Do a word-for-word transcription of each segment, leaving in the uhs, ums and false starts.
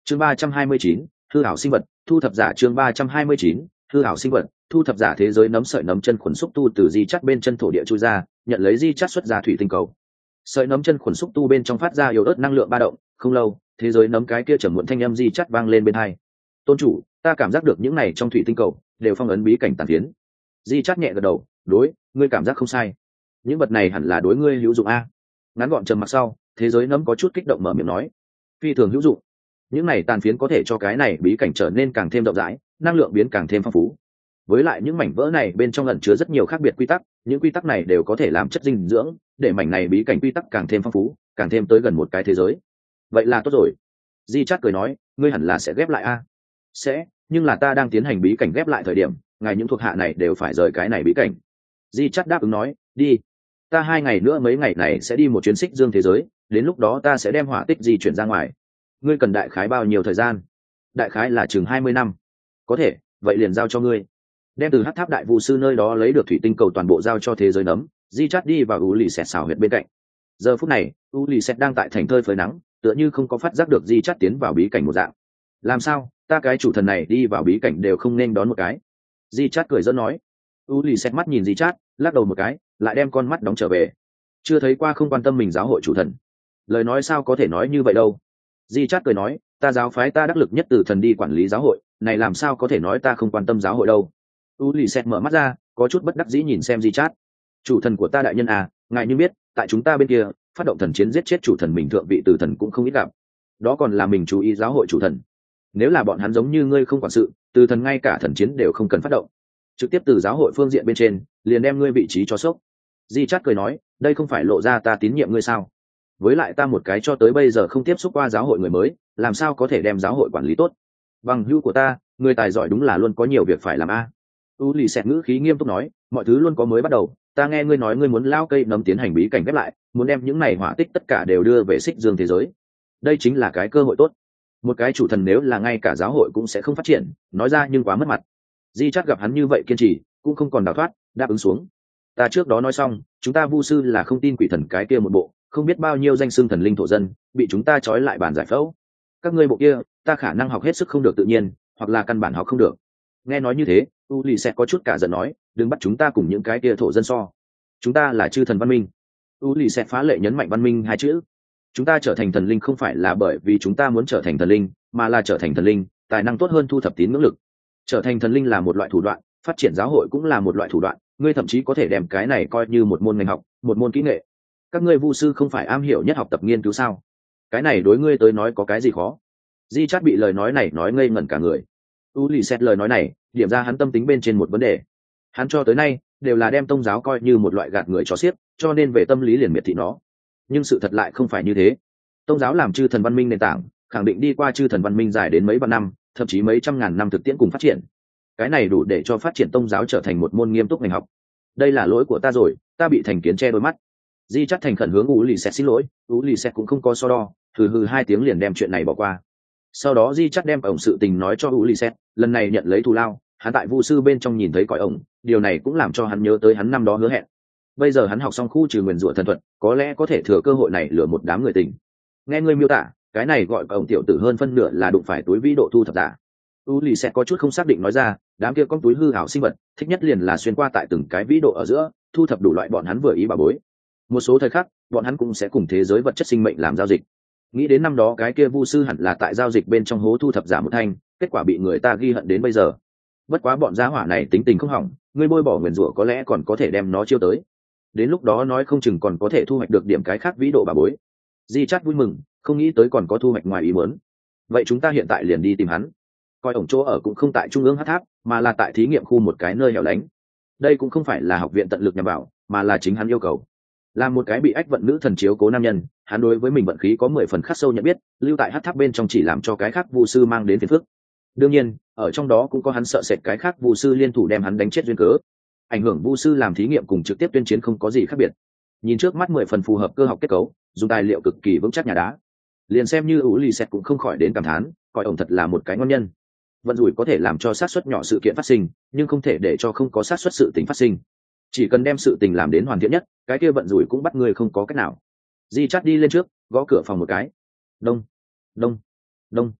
chương ba trăm hai mươi chín, hư ảo sinh vật thu thập giả. chương ba trăm hai mươi chín, hư ảo sinh vật thu thập giả. Thế giới nấm sợi nấm chân khuẩn xúc tu từ di chắt bên chân thổ địa chui ra, nhận lấy di chắt xuất ra thủy tinh cầu. Sợi nấm chân khuẩn xúc tu bên trong phát ra yếu ớt năng lượng ba động. Không lâu, thế giới nấm cái kia trầm muộn thanh âm di chắt vang lên bên hai. Tôn chủ, ta cảm giác được những này trong thủy tinh cầu đều phong ấn bí cảnh tàn phiến. Di chắt nhẹ gật đầu, đối, ngươi cảm giác không sai. Những vật này hẳn là đối ngươi hữu dụng a. Ngắn gọn trầm mặc sau, thế giới nấm có chút kích động mở miệng nói, phi thường hữu dụng. Những này tàn phiến có thể cho cái này bí cảnh trở nên càng thêm rộng rãi, năng lượng biến càng thêm phong phú. Với lại những mảnh vỡ này bên trong ẩn chứa rất nhiều khác biệt quy tắc, những quy tắc này đều có thể làm chất dinh dưỡng, để mảnh này bí cảnh quy tắc càng thêm phong phú, càng thêm tới gần một cái thế giới. Vậy là tốt rồi. Di Chát cười nói, ngươi hẳn là sẽ ghép lại a. Sẽ, nhưng là ta đang tiến hành bí cảnh ghép lại thời điểm, ngài những thuộc hạ này đều phải rời cái này bí cảnh. Di Chát đáp ứng nói, đi. Ta hai ngày nữa mấy ngày này sẽ đi một chuyến xích dương thế giới, đến lúc đó ta sẽ đem hỏa tích di chuyển ra ngoài. Ngươi cần đại khái bao nhiêu thời gian? Đại khái là chừng hai mươi năm. Có thể, vậy liền giao cho ngươi. Đem từ Hắc Tháp đại vu sư nơi đó lấy được thủy tinh cầu toàn bộ giao cho thế giới nấm. Di Chát đi vào U Lì Xẹt xảo huyệt bên cạnh. Giờ phút này, U Lì Xẹt đang tại thành thơi phơi nắng, tựa như không có phát giác được Di Chát tiến vào bí cảnh một dạng. Làm sao, ta cái chủ thần này đi vào bí cảnh đều không nên đón một cái? Di Chát cười giỡn nói. U Lì Xẹt mắt nhìn Di Chát, lắc đầu một cái, lại đem con mắt đóng trở về. Chưa thấy qua không quan tâm mình giáo hội chủ thần. Lời nói sao có thể nói như vậy đâu? Di Chát cười nói, ta giáo phái ta đắc lực nhất từ thần đi quản lý giáo hội, này làm sao có thể nói ta không quan tâm giáo hội đâu? U Lì Xẹt mở mắt ra, có chút bất đắc dĩ nhìn xem Di Chát. Chủ thần của ta đại nhân à, ngài như biết, tại chúng ta bên kia, phát động thần chiến giết chết chủ thần mình thượng vị từ thần cũng không ít gặp. Đó còn là mình chú ý giáo hội chủ thần. Nếu là bọn hắn giống như ngươi không quản sự, từ thần ngay cả thần chiến đều không cần phát động, trực tiếp từ giáo hội phương diện bên trên, liền đem ngươi vị trí cho sốc. Di Chát cười nói, đây không phải lộ ra ta tín nhiệm ngươi sao? Với lại ta một cái cho tới bây giờ không tiếp xúc qua giáo hội người mới, làm sao có thể đem giáo hội quản lý tốt? Bằng hữu của ta, người tài giỏi đúng là luôn có nhiều việc phải làm a. U Lì Xẹt ngữ khí nghiêm túc nói, mọi thứ luôn có mới bắt đầu. Ta nghe ngươi nói ngươi muốn lao cây nấm tiến hành bí cảnh ghép lại, muốn đem những này hỏa tích tất cả đều đưa về xích dương thế giới. Đây chính là cái cơ hội tốt. Một cái chủ thần nếu là ngay cả giáo hội cũng sẽ không phát triển, nói ra nhưng quá mất mặt. Di Chát gặp hắn như vậy kiên trì, cũng không còn đào thoát, đáp ứng xuống. Ta trước đó nói xong, chúng ta vu sư là không tin quỷ thần cái kia một bộ, không biết bao nhiêu danh xưng thần linh thổ dân bị chúng ta trói lại bàn giải phẫu. Các ngươi bộ kia, ta khả năng học hết sức không được tự nhiên, hoặc là căn bản học không được. Nghe nói như thế, U Lì sẽ có chút cả giận nói, đừng bắt chúng ta cùng những cái kia thổ dân so. Chúng ta là chư thần văn minh. U Lì sẽ phá lệ nhấn mạnh văn minh hai chữ. Chúng ta trở thành thần linh không phải là bởi vì chúng ta muốn trở thành thần linh, mà là trở thành thần linh, tài năng tốt hơn thu thập tín ngưỡng lực. Trở thành thần linh là một loại thủ đoạn, phát triển giáo hội cũng là một loại thủ đoạn, ngươi thậm chí có thể đem cái này coi như một môn ngành học, một môn kỹ nghệ. Các ngươi vu sư không phải am hiểu nhất học tập nghiên cứu sao? Cái này đối ngươi tới nói có cái gì khó? Di Chát bị lời nói này nói ngây ngẩn cả người. U Lì Xẹt lời nói này điểm ra hắn tâm tính bên trên một vấn đề. Hắn cho tới nay đều là đem tông giáo coi như một loại gạt người cho xiếc, cho nên về tâm lý liền miệt thị nó. Nhưng sự thật lại không phải như thế. Tông giáo làm chư thần văn minh nền tảng, khẳng định đi qua chư thần văn minh dài đến mấy vạn năm, thậm chí mấy trăm ngàn năm thực tiễn cùng phát triển. Cái này đủ để cho phát triển tông giáo trở thành một môn nghiêm túc ngành học. Đây là lỗi của ta rồi, ta bị thành kiến che đôi mắt. Di Chát thành khẩn hướng U Lì Xẹt xin lỗi, U Lì Xẹt cũng không có so đo, hừ hừ hai tiếng liền đem chuyện này bỏ qua. Sau đó Di Chát đem ổng sự tình nói cho U Lì Xẹt, lần này nhận lấy thù lao, hắn tại vu sư bên trong nhìn thấy cõi ổng, điều này cũng làm cho hắn nhớ tới hắn năm đó hứa hẹn. Bây giờ hắn học xong khu trừ nguyền rủa thần thuật, có lẽ có thể thừa cơ hội này lừa một đám người tình. Nghe ngươi miêu tả, cái này gọi ổng tiểu tử hơn phân nửa là đụng phải túi vĩ độ thu thập giả. U Lì Xẹt có chút không xác định nói ra, đám kia con túi hư ảo sinh vật, thích nhất liền là xuyên qua tại từng cái vĩ độ ở giữa, thu thập đủ loại bọn hắn vừa ý bà bối. Một số thời khắc, bọn hắn cũng sẽ cùng thế giới vật chất sinh mệnh làm giao dịch. Nghĩ đến năm đó cái kia vu sư hẳn là tại giao dịch bên trong hố thu thập giả một thanh, kết quả bị người ta ghi hận đến bây giờ. Bất quá bọn gia hỏa này tính tình không hỏng, ngươi bôi bỏ nguyền rủa có lẽ còn có thể đem nó chiêu tới. Đến lúc đó nói không chừng còn có thể thu hoạch được điểm cái khác vĩ độ bà bối. Di Chát vui mừng, không nghĩ tới còn có thu hoạch ngoài ý muốn. Vậy chúng ta hiện tại liền đi tìm hắn. Coi ổng chỗ ở cũng không tại trung ương Hắc Tháp, mà là tại thí nghiệm khu một cái nơi hẻo lánh. Đây cũng không phải là học viện tận lực nhằm vào, mà là chính hắn yêu cầu. Làm một cái bị ách vận nữ thần chiếu cố nam nhân, hắn đối với mình vận khí có mười phần khắc sâu nhận biết, lưu tại Hắc Tháp bên trong chỉ làm cho cái khác vu sư mang đến phiền phức. Đương nhiên, ở trong đó cũng có hắn sợ sệt cái khác vu sư liên thủ đem hắn đánh chết duyên cớ. Ảnh hưởng vu sư làm thí nghiệm cùng trực tiếp tuyên chiến không có gì khác biệt. Nhìn trước mắt mười phần phù hợp cơ học kết cấu, dùng tài liệu cực kỳ vững chắc nhà đá. Liền xem như U Lì Xẹt cũng không khỏi đến cảm thán, coi ổng thật là một cái ngon nhân. Vận rủi có thể làm cho xác suất nhỏ sự kiện phát sinh, nhưng không thể để cho không có xác suất sự tình phát sinh. Chỉ cần đem sự tình làm đến hoàn thiện nhất, cái kia vận rủi cũng bắt người không có cách nào. Di Chát đi lên trước, gõ cửa phòng một cái. Đông, đông, đông.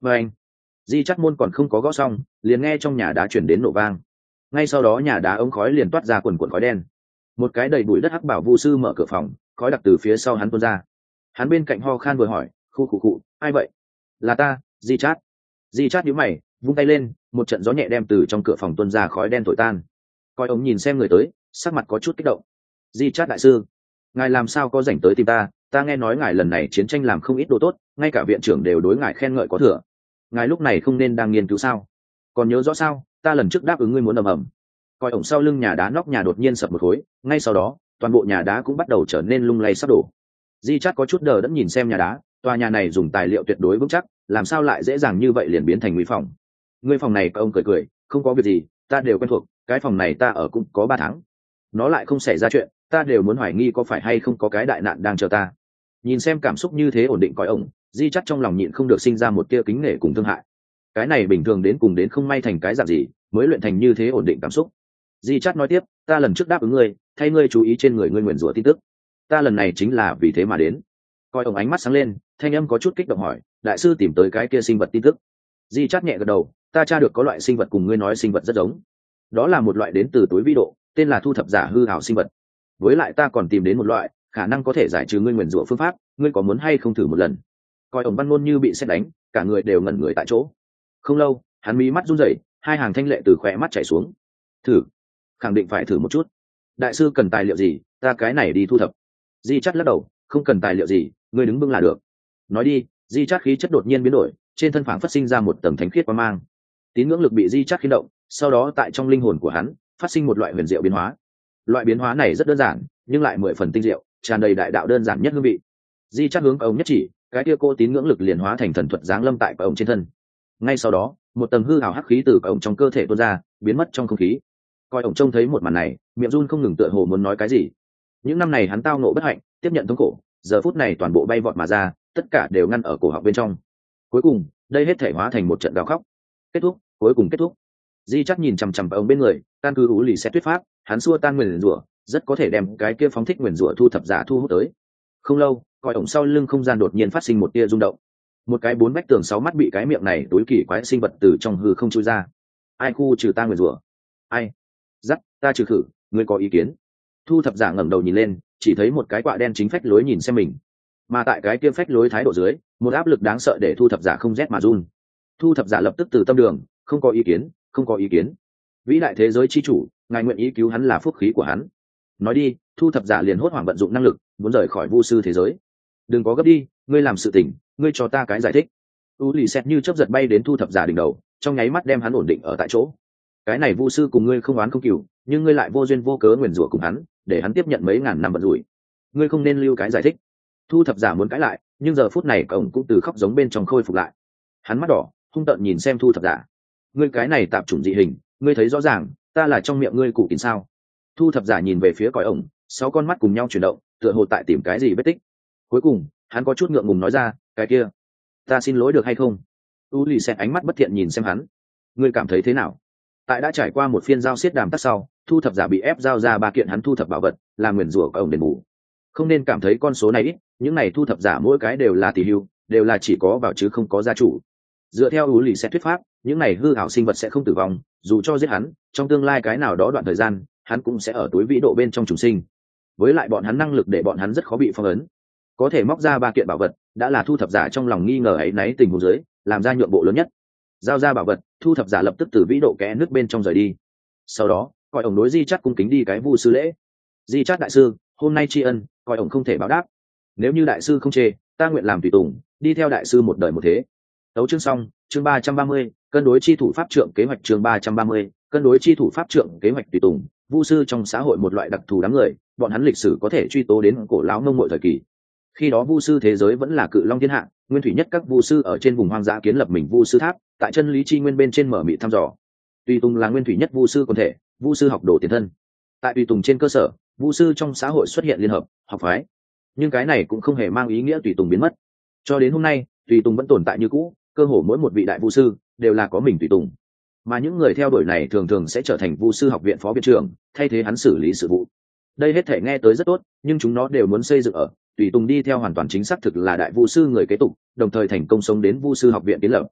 và anh di chắt môn còn không có gõ xong, liền nghe trong nhà đá chuyển đến nổ vang. Ngay sau đó nhà đá ống khói liền toát ra quần quần khói đen. Một cái đầy bụi đất hắc bảo vu sư mở cửa phòng, khói đặc từ phía sau hắn tuôn ra. Hắn bên cạnh ho khan vừa hỏi, khu khu cụ ai vậy? Là ta, di chát. Di chát nhíu mày, vung tay lên, một trận gió nhẹ đem từ trong cửa phòng tuôn ra khói đen thổi tan. Coi ống nhìn xem người tới, sắc mặt có chút kích động. Di chát đại sư, ngài làm sao có rảnh tới tìm ta? Ta nghe nói ngài lần này chiến tranh làm không ít đồ tốt, ngay cả viện trưởng đều đối ngài khen ngợi có thừa. Ngài lúc này không nên đang nghiên cứu sao? Còn nhớ rõ sao? Ta lần trước đáp ứng ngươi muốn ầm ầm. Coi ổng sau lưng nhà đá nóc nhà đột nhiên sập một khối, ngay sau đó toàn bộ nhà đá cũng bắt đầu trở nên lung lay sắp đổ. Di chát có chút đờ đẫn nhìn xem nhà đá, tòa nhà này dùng tài liệu tuyệt đối vững chắc, làm sao lại dễ dàng như vậy liền biến thành nguy phòng? Ngươi phòng này, ông cười cười, không có việc gì, ta đều quen thuộc, cái phòng này ta ở cũng có ba tháng, nó lại không xảy ra chuyện, ta đều muốn hoài nghi có phải hay không có cái đại nạn đang chờ ta. Nhìn xem cảm xúc như thế ổn định coi ổng, Di chát trong lòng nhịn không được sinh ra một tia kính nể cùng thương hại. Cái này bình thường đến cùng đến không may thành cái dạng gì mới luyện thành như thế ổn định cảm xúc. Di chát nói tiếp, ta lần trước đáp ứng ngươi, thay ngươi chú ý trên người ngươi nguyền rủa tin tức, ta lần này chính là vì thế mà đến. Coi ổng ánh mắt sáng lên, thanh âm có chút kích động hỏi, đại sư tìm tới cái kia sinh vật tin tức? Di chát nhẹ gật đầu, ta tra được có loại sinh vật cùng ngươi nói sinh vật rất giống, đó là một loại đến từ túi vĩ độ, tên là thu thập giả hư hảo sinh vật. Với lại ta còn tìm đến một loại khả năng có thể giải trừ ngươi nguyền rủa phương pháp, ngươi có muốn hay không thử một lần? Coi ổng văn ngôn như bị sét đánh, cả người đều ngẩn người tại chỗ. Không lâu, hắn mí mắt run rẩy, hai hàng thanh lệ từ khóe mắt chảy xuống. Thử, khẳng định phải thử một chút. Đại sư cần tài liệu gì, ta cái này đi thu thập. Di chát lắc đầu, không cần tài liệu gì, ngươi đứng bưng là được. Nói đi. Di chát khí chất đột nhiên biến đổi, trên thân phảng phát sinh ra một tầng thánh khiết quang mang. Tín ngưỡng lực bị Di chát khiến động, sau đó tại trong linh hồn của hắn phát sinh một loại huyền diệu biến hóa. Loại biến hóa này rất đơn giản, nhưng lại mười phần tinh diệu, tràn đầy đại đạo đơn giản nhất hương vị. Di chát hướng ông nhất chỉ, cái kia cô tín ngưỡng lực liền hóa thành thần thuật giáng lâm tại ông trên thân. Ngay sau đó, một tầng hư ảo hắc khí từ ông trong cơ thể tuôn ra, biến mất trong không khí. Coi ông trông thấy một màn này, miệng run không ngừng tựa hồ muốn nói cái gì. Những năm này hắn tao nộ bất hạnh, tiếp nhận thống khổ, giờ phút này toàn bộ bay vọt mà ra, tất cả đều ngăn ở cổ họng bên trong. Cuối cùng, đây hết thể hóa thành một trận gào khóc. Kết thúc, cuối cùng kết thúc. Di chắc nhìn chằm chằm vào ông bên người, căn cứ ú lì xét thuyết pháp, hắn xua tan nguyền rủa, rất có thể đem cái kia phóng thích nguyền rủa thu thập giả thu hút tới. Không lâu, coi ổng sau lưng không gian đột nhiên phát sinh một tia rung động. Một cái bốn vách tường sáu mắt bị cái miệng này tối kỳ quái sinh vật từ trong hư không chui ra. Ai khu trừ ta nguyền rủa? Ai? Dắt, ta trừ khử, ngươi có ý kiến? Thu thập giả ngẩng đầu nhìn lên, chỉ thấy một cái quạ đen chính phách lối nhìn xem mình. Mà tại cái kia phách lối thái độ dưới, một áp lực đáng sợ để thu thập giả không rét mà run. Thu thập giả lập tức từ tâm đường, không có ý kiến, không có ý kiến. Vĩ đại thế giới chi chủ, ngài nguyện ý cứu hắn là phúc khí của hắn. Nói đi. Thu thập giả liền hốt hoảng vận dụng năng lực, muốn rời khỏi vu sư thế giới. Đừng có gấp đi, ngươi làm sự tình, ngươi cho ta cái giải thích. U lì xét như chớp giật bay đến thu thập giả đỉnh đầu, trong nháy mắt đem hắn ổn định ở tại chỗ. Cái này vu sư cùng ngươi không oán không cừu, nhưng ngươi lại vô duyên vô cớ nguyền rủa cùng hắn, để hắn tiếp nhận mấy ngàn năm vận rủi. Ngươi không nên lưu cái giải thích. Thu thập giả muốn cãi lại, nhưng giờ phút này cổng cũng từ khóc giống bên trong khôi phục lại. Hắn mắt đỏ, hung tợn nhìn xem thu thập giả. Ngươi cái này tạp chủng dị hình, ngươi thấy rõ ràng, ta là trong miệng ngươi cụ kín sao? Thu thập giả nhìn về phía cõi ổng, sáu con mắt cùng nhau chuyển động, tựa hồ tại tìm cái gì vết tích. Cuối cùng, hắn có chút ngượng ngùng nói ra, cái kia, ta xin lỗi được hay không? U lì xẹt ánh mắt bất thiện nhìn xem hắn. Ngươi cảm thấy thế nào? Tại đã trải qua một phiên giao xiết đàm tắc sau, thu thập giả bị ép giao ra ba kiện hắn thu thập bảo vật, là nguyền rủa của ông đền bù. Không nên cảm thấy con số này ít, những này thu thập giả mỗi cái đều là tỷ hưu, đều là chỉ có vào chứ không có gia chủ. Dựa theo U lì xẹt thuyết pháp, những này hư ảo sinh vật sẽ không tử vong, dù cho giết hắn, trong tương lai cái nào đó đoạn thời gian, hắn cũng sẽ ở túi vĩ độ bên trong trùng sinh. Với lại bọn hắn năng lực để bọn hắn rất khó bị phong ấn. Có thể móc ra ba kiện bảo vật, đã là thu thập giả trong lòng nghi ngờ ấy náy tình huống dưới, làm ra nhượng bộ lớn nhất. Giao ra bảo vật, thu thập giả lập tức từ vĩ độ kẽ nước bên trong rời đi. Sau đó, coi ổng đối Di Chát cung kính đi cái vu sư lễ. Di Chát đại sư, hôm nay tri ân, coi ổng không thể báo đáp. Nếu như đại sư không chê, ta nguyện làm tùy tùng, đi theo đại sư một đời một thế. Tấu chương xong, chương ba trăm ba mươi, cân đối chi thủ pháp trượng kế hoạch chương ba trăm ba mươi, cân đối chi thủ pháp trượng kế hoạch tùy tùng. Vu sư trong xã hội một loại đặc thù đám người, bọn hắn lịch sử có thể truy tố đến cổ lão nông mội thời kỳ. Khi đó vu sư thế giới vẫn là cự long thiên hạ, nguyên thủy nhất các vu sư ở trên vùng hoang dã kiến lập mình vu sư tháp, tại chân lý chi nguyên bên trên mở mị thăm dò. Tùy tùng là nguyên thủy nhất vu sư quần thể, vu sư học đồ tiền thân. Tại tùy tùng trên cơ sở, vu sư trong xã hội xuất hiện liên hợp, học phái. Nhưng cái này cũng không hề mang ý nghĩa tùy tùng biến mất. Cho đến hôm nay, tùy tùng vẫn tồn tại như cũ, cơ hồ mỗi một vị đại vu sư đều là có mình tùy tùng. Mà những người theo đuổi này thường thường sẽ trở thành vu sư học viện phó viện trưởng, thay thế hắn xử lý sự vụ. Đây hết thể nghe tới rất tốt, nhưng chúng nó đều muốn xây dựng ở tùy tùng đi theo hoàn toàn chính xác thực là đại vu sư người kế tục, đồng thời thành công sống đến vu sư học viện kiến lập.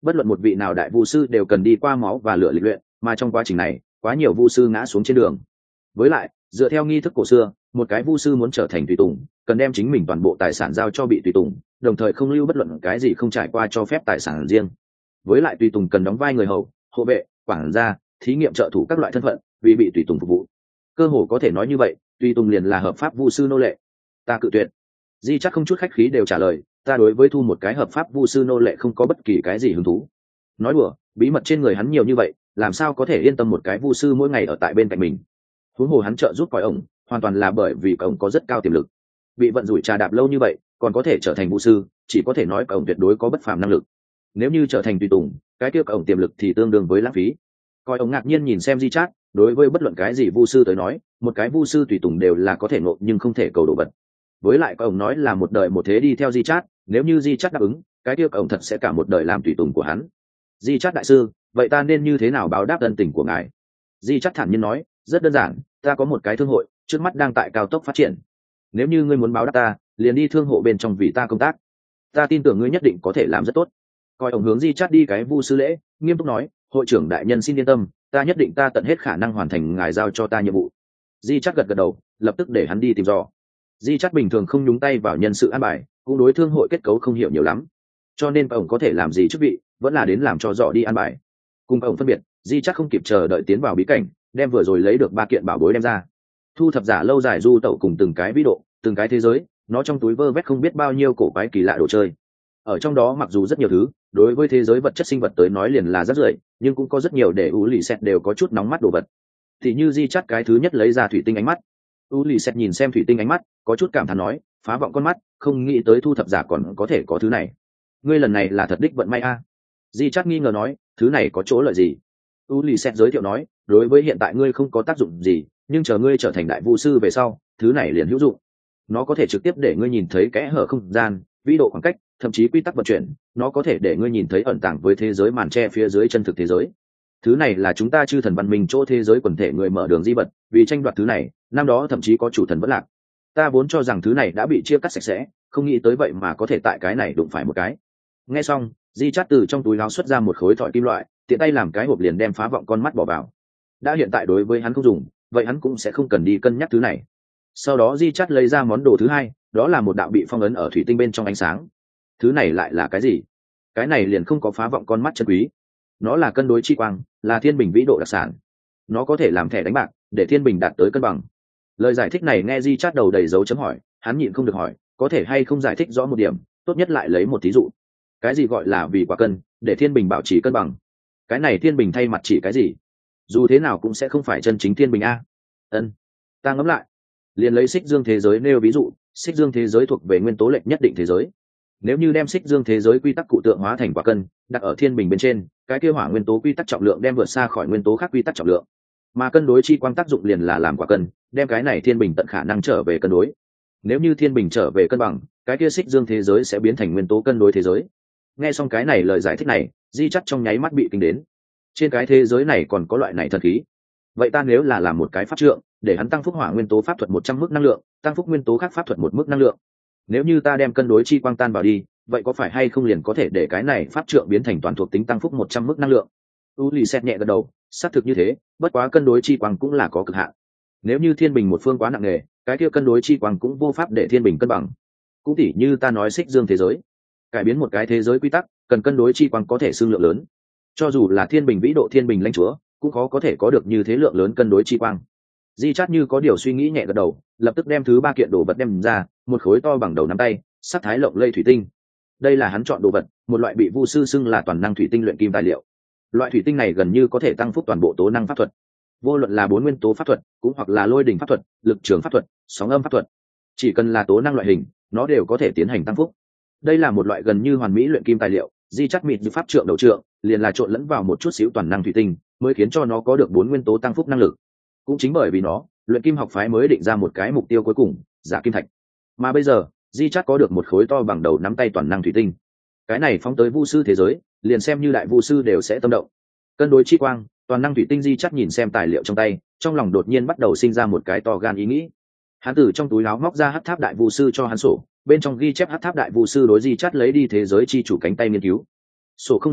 bất luận một vị nào đại vu sư đều cần đi qua máu và lửa lịch luyện, mà trong quá trình này quá nhiều vu sư ngã xuống trên đường. Với lại dựa theo nghi thức cổ xưa, một cái vu sư muốn trở thành tùy tùng cần đem chính mình toàn bộ tài sản giao cho bị tùy tùng, đồng thời không lưu bất luận cái gì không trải qua cho phép tài sản riêng. Với lại tùy tùng cần đóng vai người hầu, hộ vệ, quản gia, thí nghiệm trợ thủ các loại thân phận vì bị tùy tùng phục vụ. Cơ hồ có thể nói như vậy, tùy tùng liền là hợp pháp vu sư nô lệ. Ta cự tuyệt. Di chắc không chút khách khí đều trả lời, ta đối với thu một cái hợp pháp vu sư nô lệ không có bất kỳ cái gì hứng thú. Nói đùa, bí mật trên người hắn nhiều như vậy, làm sao có thể yên tâm một cái vu sư mỗi ngày ở tại bên cạnh mình. Huống hồ hắn trợ giúp cõi ổng hoàn toàn là bởi vì cõi ổng có rất cao tiềm lực. Bị vận rủi trà đạp lâu như vậy còn có thể trở thành vu sư, chỉ có thể nói cõi ổng tuyệt đối có bất phàm năng lực. Nếu như trở thành tùy tùng, cái kia cõi ổng tiềm lực thì tương đương với lãng phí. Cõi ổng ngạc nhiên nhìn xem Di Chát, đối với bất luận cái gì vu sư tới nói, một cái vu sư tùy tùng đều là có thể nộp nhưng không thể cầu đồ vật. Với lại cõi ổng nói là một đời một thế đi theo Di Chát, nếu như Di Chát đáp ứng, cái kia cõi ổng thật sẽ cả một đời làm tùy tùng của hắn. Di Chát đại sư, vậy ta nên như thế nào báo đáp ân tình của ngài? Di Chát thản nhiên nói, rất đơn giản, ta có một cái thương hội trước mắt đang tại cao tốc phát triển, nếu như ngươi muốn báo đáp ta, liền đi thương hộ bên trong vì ta công tác, ta tin tưởng ngươi nhất định có thể làm rất tốt. Coi ổng hướng Di Chát đi cái vu sư lễ, nghiêm túc nói, hội trưởng đại nhân xin yên tâm, ta nhất định ta tận hết khả năng hoàn thành ngài giao cho ta nhiệm vụ. Di Chát gật gật đầu, lập tức để hắn đi tìm dò. Di Chát bình thường không nhúng tay vào nhân sự an bài, cũng đối thương hội kết cấu không hiểu nhiều lắm, cho nên ổng có thể làm gì chức vị vẫn là đến làm cho dò đi an bài. Cùng ổng phân biệt, Di Chát không kịp chờ đợi tiến vào bí cảnh, đem vừa rồi lấy được ba kiện bảo bối đem ra. Thu thập giả lâu dài du tẩu cùng từng cái vĩ độ, từng cái thế giới, nó trong túi vơ vét không biết bao nhiêu cổ quái kỳ lạ đồ chơi. Ở trong đó mặc dù rất nhiều thứ đối với thế giới vật chất sinh vật tới nói liền là rất rưởi, nhưng cũng có rất nhiều để u lì xẹt đều có chút nóng mắt đồ vật. Thì như Di Chát cái thứ nhất lấy ra thủy tinh ánh mắt. U lì xẹt nhìn xem thủy tinh ánh mắt, có chút cảm thán nói, phá vọng con mắt, không nghĩ tới thu thập giả còn có thể có thứ này. Ngươi lần này là thật đích vận may a. Di Chát nghi ngờ nói, thứ này có chỗ lợi gì? U lì xẹt giới thiệu nói, đối với hiện tại ngươi không có tác dụng gì, nhưng chờ ngươi trở thành đại vu sư về sau, thứ này liền hữu dụng. Nó có thể trực tiếp để ngươi nhìn thấy kẽ hở không gian, vĩ độ khoảng cách, thậm chí quy tắc vận chuyển. Nó có thể để ngươi nhìn thấy ẩn tàng với thế giới màn tre phía dưới chân thực thế giới. Thứ này là chúng ta chư thần văn minh chỗ thế giới quần thể người mở đường di vật, vì tranh đoạt thứ này, năm đó thậm chí có chủ thần vẫn lạc. Ta vốn cho rằng thứ này đã bị chia cắt sạch sẽ, không nghĩ tới vậy mà có thể tại cái này đụng phải một cái. Nghe xong, Di Chát từ trong túi áo xuất ra một khối thỏi kim loại, tiện tay làm cái hộp liền đem phá vọng con mắt bỏ vào. Đã hiện tại đối với hắn không dùng, vậy hắn cũng sẽ không cần đi cân nhắc thứ này. Sau đó Di Chát lấy ra món đồ thứ hai, đó là một đạo bị phong ấn ở thủy tinh bên trong ánh sáng. Thứ này lại là cái gì? Cái này liền không có phá vọng con mắt chân quý. Nó là cân đối chi quang, là thiên bình vĩ độ đặc sản. Nó có thể làm thẻ đánh bạc, để thiên bình đạt tới cân bằng. Lời giải thích này nghe Di Chát đầu đầy dấu chấm hỏi, hắn nhịn không được hỏi, có thể hay không giải thích rõ một điểm, tốt nhất lại lấy một thí dụ. Cái gì gọi là vì quả cân, để thiên bình bảo trì cân bằng? Cái này thiên bình thay mặt chỉ cái gì? Dù thế nào cũng sẽ không phải chân chính thiên bình a. Ân, ta ngẫm lại, liền lấy xích dương thế giới nêu ví dụ, xích dương thế giới thuộc về nguyên tố lệch nhất định thế giới. Nếu như đem xích dương thế giới quy tắc cụ tượng hóa thành quả cân, đặt ở thiên bình bên trên, cái kia hỏa nguyên tố quy tắc trọng lượng đem vượt xa khỏi nguyên tố khác quy tắc trọng lượng. Mà cân đối chi quang tác dụng liền là làm quả cân, đem cái này thiên bình tận khả năng trở về cân đối. Nếu như thiên bình trở về cân bằng, cái kia xích dương thế giới sẽ biến thành nguyên tố cân đối thế giới. Nghe xong cái này lời giải thích này, Di Chát trong nháy mắt bị kinh đến. Trên cái thế giới này còn có loại này thần khí. Vậy ta nếu là làm một cái pháp trượng, để hắn tăng phúc hỏa nguyên tố pháp thuật một trăm mức năng lượng, tăng phúc nguyên tố khác pháp thuật một mức năng lượng. Nếu như ta đem cân đối chi quang tan vào đi, vậy có phải hay không liền có thể để cái này pháp trượng biến thành toàn thuộc tính tăng phúc một trăm mức năng lượng? U lì xét nhẹ gật đầu, xác thực như thế, bất quá cân đối chi quang cũng là có cực hạn. Nếu như thiên bình một phương quá nặng nề, cái kia cân đối chi quang cũng vô pháp để thiên bình cân bằng. Cũng tỉ như ta nói xích dương thế giới, cải biến một cái thế giới quy tắc, cần cân đối chi quang có thể xương lượng lớn. Cho dù là thiên bình vĩ độ thiên bình lãnh chúa, cũng khó có thể có được như thế lượng lớn cân đối chi quang. Di Chát như có điều suy nghĩ nhẹ gật đầu, lập tức đem thứ ba kiện đồ vật đem ra, một khối to bằng đầu nắm tay, sắc thái lộng lây thủy tinh. Đây là hắn chọn đồ vật, một loại bị vu sư xưng là toàn năng thủy tinh luyện kim tài liệu. Loại thủy tinh này gần như có thể tăng phúc toàn bộ tố năng pháp thuật, vô luận là bốn nguyên tố pháp thuật, cũng hoặc là lôi đỉnh pháp thuật, lực trường pháp thuật, sóng âm pháp thuật, chỉ cần là tố năng loại hình, nó đều có thể tiến hành tăng phúc. Đây là một loại gần như hoàn mỹ luyện kim tài liệu. Di Chát mịt như pháp trượng đầu trượng, liền là trộn lẫn vào một chút xíu toàn năng thủy tinh, mới khiến cho nó có được bốn nguyên tố tăng phúc năng lực. Cũng chính bởi vì nó, luyện kim học phái mới định ra một cái mục tiêu cuối cùng, giả kim thạch. Mà bây giờ, Di Chát có được một khối to bằng đầu nắm tay toàn năng thủy tinh. Cái này phóng tới vu sư thế giới, liền xem như đại vu sư đều sẽ tâm động. Cân đối chi quang, toàn năng thủy tinh. Di Chát nhìn xem tài liệu trong tay, trong lòng đột nhiên bắt đầu sinh ra một cái to gan ý nghĩ. Hắn từ trong túi áo móc ra hắc tháp đại vu sư cho hắn sổ, bên trong ghi chép hắc tháp đại vu sư đối Di Chát lấy đi thế giới chi chủ cánh tay nghiên cứu. Sổ không dày,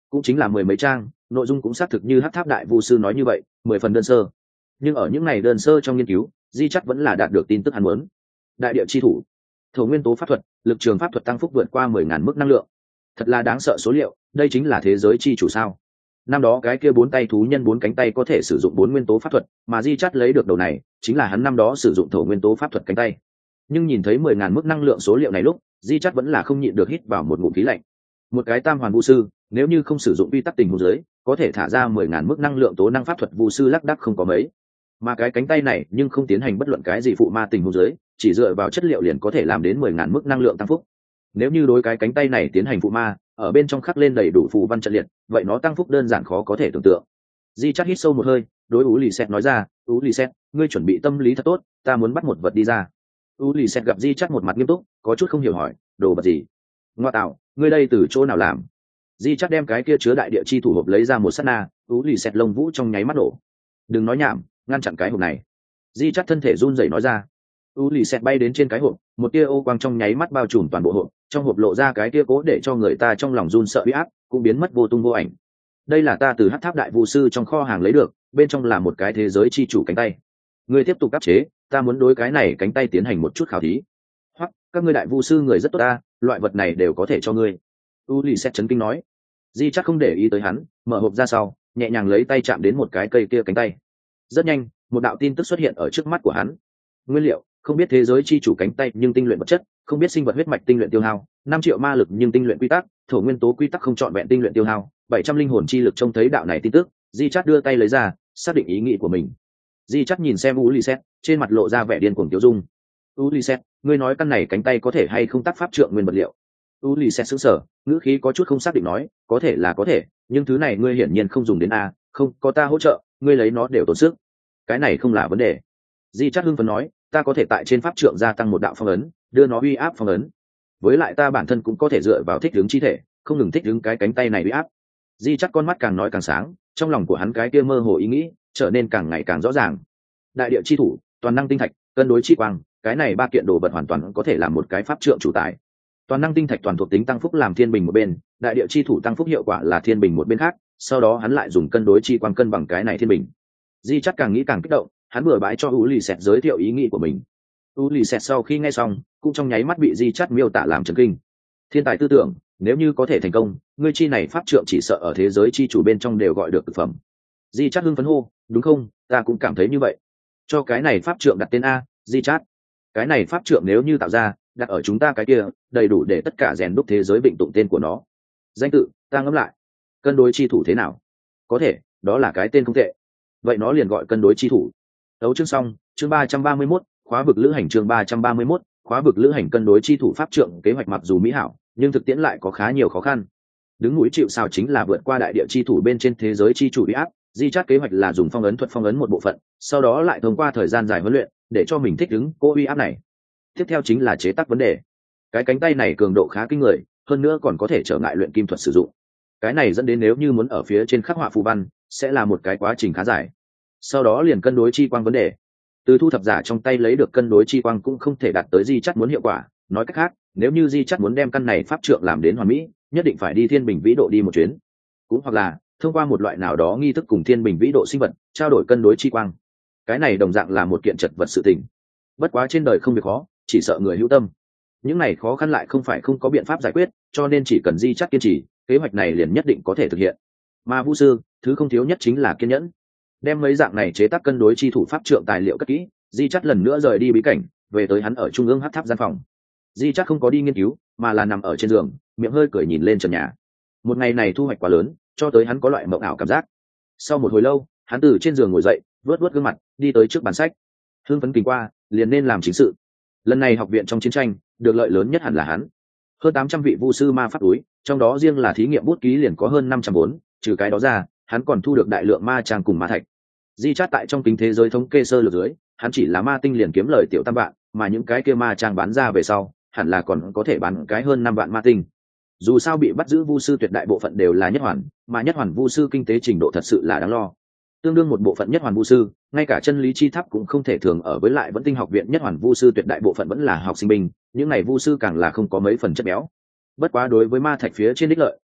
cũng chính là mười mấy trang, nội dung cũng xác thực như Hắc Tháp Đại Vu sư nói như vậy, mười phần đơn sơ. Nhưng ở những ngày đơn sơ trong nghiên cứu, Di Chắt vẫn là đạt được tin tức hắn muốn. Đại địa chi thủ, thổ nguyên tố pháp thuật, lực trường pháp thuật tăng phúc vượt qua mười ngàn mức năng lượng. Thật là đáng sợ số liệu, đây chính là thế giới chi chủ sao? Năm đó cái kia bốn tay thú nhân bốn cánh tay có thể sử dụng bốn nguyên tố pháp thuật, mà Di Chắt lấy được đầu này, chính là hắn năm đó sử dụng thổ nguyên tố pháp thuật cánh tay. Nhưng nhìn thấy mười ngàn mức năng lượng số liệu này lúc, Di Chắt vẫn là không nhịn được hít vào một ngụm khí lạnh. Một cái tam hoàn vu sư, nếu như không sử dụng quy tắc tình huống dưới, có thể thả ra mười ngàn mức năng lượng tố năng pháp thuật vu sư lác đác không có mấy. Mà cái cánh tay này nhưng không tiến hành bất luận cái gì phụ ma tình huống dưới, chỉ dựa vào chất liệu liền có thể làm đến mười ngàn mức năng lượng tăng phúc. Nếu như đối cái cánh tay này tiến hành phụ ma, ở bên trong khắc lên đầy đủ phù văn trận liệt, vậy nó tăng phúc đơn giản khó có thể tưởng tượng. Di Chắt hít sâu một hơi, đối Ú Lì Xẹt nói ra, Ú Lì Xẹt, ngươi chuẩn bị tâm lý thật tốt, ta muốn bắt một vật đi ra. Ú Lì Xẹt gặp Di Chắt một mặt nghiêm túc, có chút không hiểu hỏi, đồ vật gì? Ngoa tạo, ngươi đây từ chỗ nào làm? Di Chắt đem cái kia chứa đại địa chi thủ hộp lấy ra một sát na, Ú Lì Xẹt lông vũ trong nháy mắt nổ. Đừng nói nhảm, ngăn chặn cái hộp này. Di Chắt thân thể run rẩy nói ra. Ú Lì Xẹt bay đến trên cái hộp, một tia ô quang trong nháy mắt bao trùm toàn bộ hộp, trong hộp lộ ra cái tia cố để cho người ta trong lòng run sợ uy áp, cũng biến mất vô tung vô ảnh. Đây là ta từ Hắc Tháp Đại Vu sư trong kho hàng lấy được, bên trong là một cái thế giới chi chủ cánh tay. Ngươi tiếp tục áp chế, ta muốn đối cái này cánh tay tiến hành một chút khảo thí. Hoặc các ngươi đại vu sư người rất tốt ta, loại vật này đều có thể cho ngươi. U Lì Xẹt chấn kinh nói. Di chắc không để ý tới hắn, mở hộp ra sau, nhẹ nhàng lấy tay chạm đến một cái cây kia cánh tay. Rất nhanh, một đạo tin tức xuất hiện ở trước mắt của hắn. Nguyên liệu, không biết thế giới chi chủ cánh tay nhưng tinh luyện vật chất, không biết sinh vật huyết mạch tinh luyện tiêu hao, năm triệu ma lực nhưng tinh luyện quy tắc, thổ nguyên tố quy tắc không chọn vẹn tinh luyện tiêu hao, bảy trăm linh hồn chi lực. Trông thấy đạo này tin tức, Di Chát đưa tay lấy ra, xác định ý nghĩ của mình. Di Chát nhìn xem Ulysses, trên mặt lộ ra vẻ điên cuồng tiêu dung. Ulysses, ngươi nói căn này cánh tay có thể hay không tác pháp trượng nguyên vật liệu? Ulysses sững sờ, ngữ khí có chút không xác định nói, có thể là có thể, nhưng thứ này ngươi hiển nhiên không dùng đến a, không, có ta hỗ trợ, ngươi lấy nó đều tốn sức. Cái này không là vấn đề. Di Chát hưng phấn nói, ta có thể tại trên pháp trượng gia tăng một đạo phong ấn, đưa nó uy áp phong ấn. Với lại ta bản thân cũng có thể dựa vào thích ứng chi thể, không ngừng thích ứng cái cánh tay này uy áp. Di Chát con mắt càng nói càng sáng, trong lòng của hắn cái kia mơ hồ ý nghĩ trở nên càng ngày càng rõ ràng. Đại địa chi thủ, toàn năng tinh thạch, cân đối chi quang, cái này ba kiện đồ vật hoàn toàn có thể làm một cái pháp trượng chủ tài. Toàn năng tinh thạch toàn thuộc tính tăng phúc làm thiên bình một bên, đại địa chi thủ tăng phúc hiệu quả là thiên bình một bên khác, sau đó hắn lại dùng cân đối chi quang cân bằng cái này thiên bình. Di Chát càng nghĩ càng kích động, hắn bừa bãi cho Ulysses giới thiệu ý nghĩ của mình. Ulysses sau khi nghe xong, cũng trong nháy mắt bị Di Chát miêu tả làm chấn kinh. Thiên tài tư tưởng, nếu như có thể thành công, ngươi chi này pháp trượng chỉ sợ ở thế giới chi chủ bên trong đều gọi được thực phẩm. Di Chát hưng phấn hô, đúng không, ta cũng cảm thấy như vậy. Cho cái này pháp trượng đặt tên a, Di Chát. Cái này pháp trượng nếu như tạo ra, đặt ở chúng ta cái kia, đầy đủ để tất cả rèn đúc thế giới định tụng tên của nó. Danh tự, ta ngẫm lại. Cân đối chi thủ thế nào? Có thể, đó là cái tên không tệ. Vậy nó liền gọi cân đối chi thủ. Đấu chương xong, chương ba trăm ba mươi mốt, khóa vực lữ hành chương ba trăm ba mươi mốt, khóa vực lữ hành cân đối chi thủ pháp trượng kế hoạch mặc dù mỹ hảo, nhưng thực tiễn lại có khá nhiều khó khăn. Đứng núi chịu sào chính là vượt qua đại địa chi thủ bên trên thế giới chi chủ uy áp. Di Chát kế hoạch là dùng phong ấn thuật phong ấn một bộ phận, sau đó lại thông qua thời gian dài huấn luyện để cho mình thích ứng cô uy áp này. Tiếp theo chính là chế tác vấn đề. Cái cánh tay này cường độ khá kinh người, hơn nữa còn có thể trở ngại luyện kim thuật sử dụng. Cái này dẫn đến nếu như muốn ở phía trên khắc họa phù văn, sẽ là một cái quá trình khá dài. Sau đó liền cân đối chi quang vấn đề. Từ thu thập giả trong tay lấy được cân đối chi quang cũng không thể đạt tới Di Chát muốn hiệu quả. Nói cách khác, nếu như Di Chát muốn đem căn này pháp trượng làm đến hoàn mỹ, nhất định phải đi thiên bình vĩ độ đi một chuyến, cũng hoặc là thông qua một loại nào đó nghi thức cùng thiên bình vĩ độ sinh vật trao đổi cân đối chi quang. Cái này đồng dạng là một kiện chật vật sự tình. Bất quá trên đời không việc khó, chỉ sợ người hữu tâm. Những này khó khăn lại không phải không có biện pháp giải quyết, cho nên chỉ cần Di Chát kiên trì, kế hoạch này liền nhất định có thể thực hiện. Mà Vu sư, thứ không thiếu nhất chính là kiên nhẫn. Đem mấy dạng này chế tác cân đối chi thủ pháp trượng tài liệu cất kỹ, Di Chát lần nữa rời đi bí cảnh, về tới hắn ở trung ương hắc tháp gian phòng. Di Chát không có đi nghiên cứu, mà là nằm ở trên giường, miệng hơi cười nhìn lên trần nhà. Một ngày này thu hoạch quá lớn, cho tới hắn có loại mộng ảo cảm giác. Sau một hồi lâu, hắn từ trên giường ngồi dậy, vớt vớt gương mặt, đi tới trước bàn sách. Hưng phấn kinh qua, liền nên làm chính sự. Lần này học viện trong chiến tranh, được lợi lớn nhất hẳn là hắn. Hơn tám trăm vị vu sư ma pháp túi, trong đó riêng là thí nghiệm bút ký liền có hơn năm trăm vốn, trừ cái đó ra, hắn còn thu được đại lượng ma trang cùng ma thạch. Di Chát tại trong kính thế giới thống kê sơ lược dưới, hắn chỉ là ma tinh liền kiếm lời tiểu tam vạn, mà những cái kia ma trang bán ra về sau, hẳn là còn có thể bán cái hơn năm vạn ma tinh. Dù sao bị bắt giữ vu sư tuyệt đại bộ phận đều là nhất hoàn, mà nhất hoàn vu sư kinh tế trình độ thật sự là đáng lo. Tương đương một bộ phận nhất hoàn vu sư, ngay cả chân lý chi tháp cũng không thể thường ở, với lại vẫn tinh học viện nhất hoàn vu sư tuyệt đại bộ phận vẫn là học sinh binh, những này vu sư càng là không có mấy phần chất béo. Bất quá đối với ma thạch phía trên đích lợi,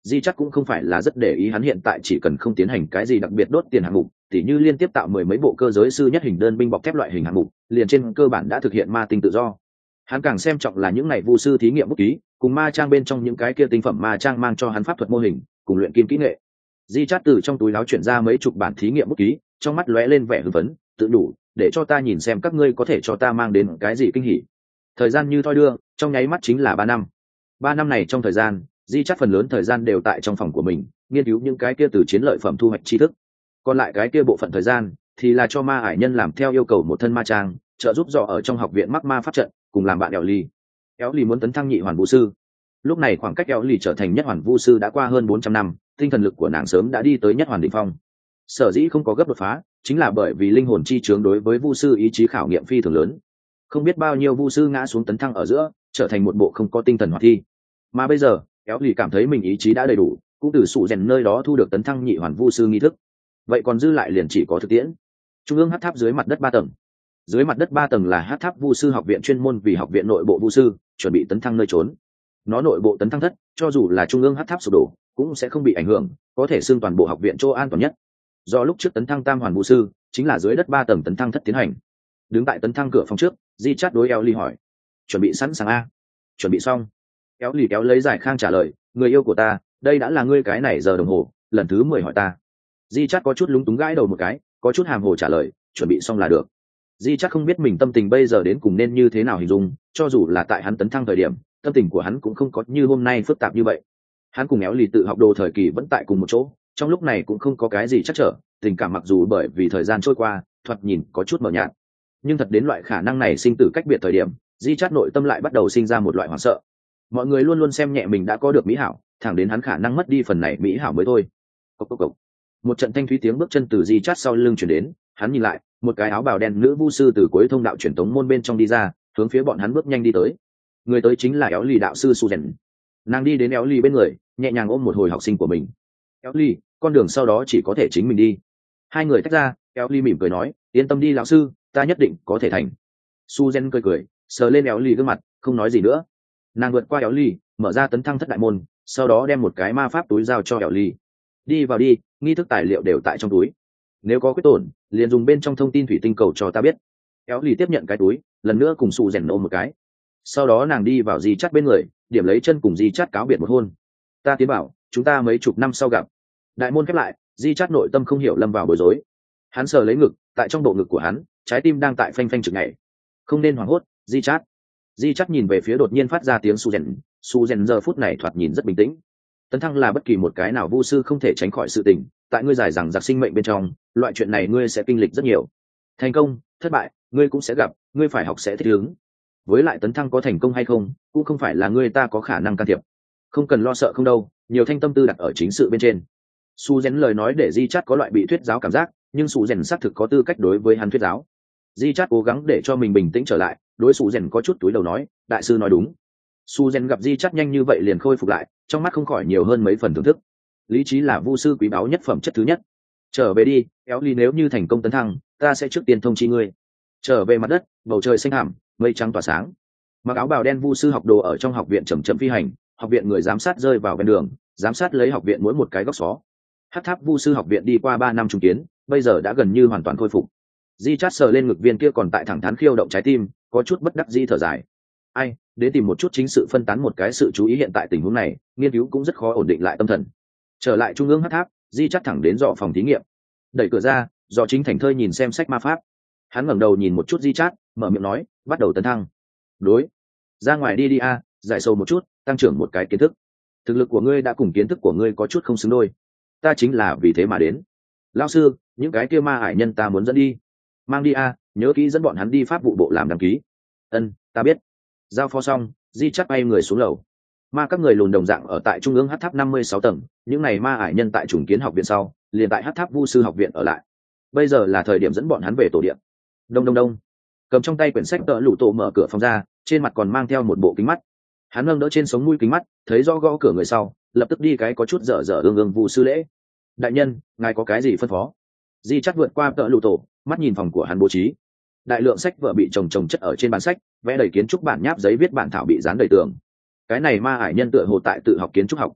di chắc cũng không phải là rất để ý, hắn hiện tại chỉ cần không tiến hành cái gì đặc biệt đốt tiền hạng mục, tỉ như liên tiếp tạo mười mấy bộ cơ giới sư nhất hình đơn binh bọc thép loại hình hạng mục, liền trên cơ bản đã thực hiện ma tinh tự do. Hắn càng xem trọng là những ngày vu sư thí nghiệm bút ký, cùng ma trang bên trong những cái kia tinh phẩm ma trang mang cho hắn pháp thuật mô hình, cùng luyện kim kỹ nghệ. Di chát từ trong túi áo chuyển ra mấy chục bản thí nghiệm bút ký, trong mắt lóe lên vẻ hưng phấn, tự đủ để cho ta nhìn xem các ngươi có thể cho ta mang đến cái gì kinh hỉ. Thời gian như thoi đưa, trong nháy mắt chính là ba năm. Ba năm này trong thời gian, Di chát phần lớn thời gian đều tại trong phòng của mình, nghiên cứu những cái kia từ chiến lợi phẩm thu hoạch tri thức. Còn lại cái kia bộ phận thời gian thì là cho ma ải nhân làm theo yêu cầu một thân ma trang, trợ giúp dò ở trong học viện mắc ma pháp trận, cùng làm bạn éo ly. Éo ly muốn tấn thăng nhị hoàn vũ sư. Lúc này khoảng cách éo ly trở thành nhất hoàn vũ sư đã qua hơn bốn trăm năm, tinh thần lực của nàng sớm đã đi tới nhất hoàn đỉnh phong. Sở dĩ không có gấp đột phá, chính là bởi vì linh hồn chi chướng đối với vu sư ý chí khảo nghiệm phi thường lớn. Không biết bao nhiêu vu sư ngã xuống tấn thăng ở giữa, trở thành một bộ không có tinh thần hoạt thi. Mà bây giờ, éo lì cảm thấy mình ý chí đã đầy đủ, cũng từ sụ rèn nơi đó thu được tấn thăng nhị hoàn vu sư nghi thức. Vậy còn dư lại liền chỉ có thực tiễn. Trung ương hát tháp dưới mặt đất ba tầng. Dưới mặt đất ba tầng là hát tháp vu sư học viện, chuyên môn vì học viện nội bộ vu sư chuẩn bị tấn thăng nơi trốn. Nó nội bộ tấn thăng thất, cho dù là trung ương hát tháp sụp đổ, cũng sẽ không bị ảnh hưởng, có thể xưng toàn bộ học viện chỗ an toàn nhất. Do lúc trước tấn thăng tam hoàn vu sư, chính là dưới đất ba tầng tấn thăng thất tiến hành. Đứng tại tấn thăng cửa phòng trước, Di chát đối Ellie hỏi: "Chuẩn bị sẵn sàng a?" "Chuẩn bị xong." Ellie kéo lấy giải khang trả lời: "Người yêu của ta, đây đã là ngươi cái này giờ đồng hồ lần thứ mười hỏi ta." Di chát có chút lúng túng gãi đầu một cái, có chút hàm hồ trả lời: "Chuẩn bị xong là được." Di chát không biết mình tâm tình bây giờ đến cùng nên như thế nào hình dung, cho dù là tại hắn tấn thăng thời điểm, tâm tình của hắn cũng không có như hôm nay phức tạp như vậy. Hắn cùng Ellie tự học đồ thời kỳ vẫn tại cùng một chỗ, trong lúc này cũng không có cái gì chắc trở, tình cảm mặc dù bởi vì thời gian trôi qua thoạt nhìn có chút mờ nhạt, nhưng thật đến loại khả năng này sinh tử cách biệt thời điểm, Di chát nội tâm lại bắt đầu sinh ra một loại hoảng sợ. Mọi người luôn luôn xem nhẹ mình đã có được mỹ hảo, thẳng đến hắn khả năng mất đi phần này mỹ hảo mới thôi. Cốc cốc cốc. Một trận thanh thúy tiếng bước chân từ Di chát sau lưng chuyển đến, hắn nhìn lại, một cái áo bào đen nữ vu sư từ cuối thông đạo truyền tống môn bên trong đi ra, hướng phía bọn hắn bước nhanh đi tới. Người tới chính là Éo Lì đạo sư Suzen. Nàng đi đến Éo Lì bên người, nhẹ nhàng ôm một hồi học sinh của mình. "Éo Lì, con đường sau đó chỉ có thể chính mình đi." Hai người tách ra, Éo Lì mỉm cười nói: "Yên tâm đi lão sư, ta nhất định có thể thành." Suzen cười cười, sờ lên Éo Lì gương mặt, không nói gì nữa. Nàng vượt qua Éo Lì, mở ra tấn thăng thất đại môn, sau đó đem một cái ma pháp túi giao cho Éo Lì. "Đi vào đi, nghi thức tài liệu đều tại trong túi. Nếu có quyết tổn, liền dùng bên trong thông tin thủy tinh cầu cho ta biết." Éo Lì tiếp nhận cái túi, lần nữa cùng Suzen ôm một cái. Sau đó nàng đi vào Di chát bên người, điểm lấy chân cùng Di chát cáo biệt một hôn. "Ta tiến bảo, chúng ta mấy chục năm sau gặp." Đại môn khép lại, Di chát nội tâm không hiểu lâm vào bối rối. Hắn sờ lấy ngực, tại trong bộ ngực của hắn, trái tim đang tại phanh phanh trực nhảy. "Không nên hoảng hốt, Di chát." Di chát nhìn về phía đột nhiên phát ra tiếng Suzen. Suzen giờ phút này thoạt nhìn rất bình tĩnh. Tấn thăng là bất kỳ một cái nào vu sư không thể tránh khỏi sự tình, tại ngươi dài rằng giặc sinh mệnh bên trong, loại chuyện này ngươi sẽ kinh lịch rất nhiều. Thành công, thất bại, ngươi cũng sẽ gặp, ngươi phải học sẽ thích ứng. Với lại tấn thăng có thành công hay không, cũng không phải là ngươi ta có khả năng can thiệp. Không cần lo sợ không đâu, nhiều thanh tâm tư đặt ở chính sự bên trên. Suzen lời nói để Di chát có loại bị thuyết giáo cảm giác, nhưng Suzen xác thực có tư cách đối với hắn thuyết giáo. Di chát cố gắng để cho mình bình tĩnh trở lại, đối Suzen có chút túi đầu nói: "Đại sư nói đúng." Suzen gặp Di chát nhanh như vậy liền khôi phục lại, trong mắt không khỏi nhiều hơn mấy phần thưởng thức. Lý trí là vu sư quý báu nhất phẩm chất thứ nhất. "Trở về đi, Éo Ly, nếu như thành công tấn thăng, ta sẽ trước tiên thông chi ngươi." Trở về mặt đất, bầu trời xanh hẳm, mây trắng tỏa sáng. Mặc áo bào đen vu sư học đồ ở trong học viện chậm chậm phi hành, học viện người giám sát rơi vào ven đường, giám sát lấy học viện mỗi một cái góc xó. Hát tháp vu sư học viện đi qua ba năm trùng kiến, bây giờ đã gần như hoàn toàn khôi phục. Di chát sờ lên ngực viên kia còn tại thẳng thắn khiêu động trái tim, có chút bất đắc dĩ thở dài. Ai, đến tìm một chút chính sự phân tán một cái sự chú ý hiện tại tình huống này, nghiên cứu cũng rất khó ổn định lại tâm thần. Trở lại trung ương hát tháp, Di chát thẳng đến dọ phòng thí nghiệm. Đẩy cửa ra, dọ chính thành thơi nhìn xem sách ma pháp. Hắn ngẩng đầu nhìn một chút Di chát, mở miệng nói: "Bắt đầu tấn thăng." "Đối, ra ngoài đi đi a, giải sâu một chút, tăng trưởng một cái kiến thức. Thực lực của ngươi đã cùng kiến thức của ngươi có chút không xứng đôi. Ta chính là vì thế mà đến." "Lão sư, những cái kia ma hải nhân ta muốn dẫn đi." "Mang đi a, nhớ kỹ dẫn bọn hắn đi pháp vụ bộ làm đăng ký." "Ân, ta biết." Giao phó xong, Di chát bay người xuống lầu. Ma các người lùn đồng dạng ở tại trung ương hát tháp năm mươi sáu tầng, những này ma hải nhân tại trùng kiến học viện sau, liền tại hát tháp vu sư học viện ở lại. Bây giờ là thời điểm dẫn bọn hắn về tổ điện. Đông đông đông. Cầm trong tay quyển sách tợ lũ tổ mở cửa phòng ra, trên mặt còn mang theo một bộ kính mắt. Hắn nâng đỡ trên sống mũi kính mắt, thấy rõ gõ cửa người sau, lập tức đi cái có chút dở dở ương ương vu sư lễ. "Đại nhân, ngài có cái gì phân phó?" Di chát vượt qua tợ lũ tổ, mắt nhìn phòng của hắn bố trí. Đại lượng sách vở bị chồng chồng chất ở trên bàn sách, vẽ đầy kiến trúc bản nháp giấy viết bản thảo bị dán đầy tường. Cái này ma ải nhân tựa hồ tại tự học kiến trúc học.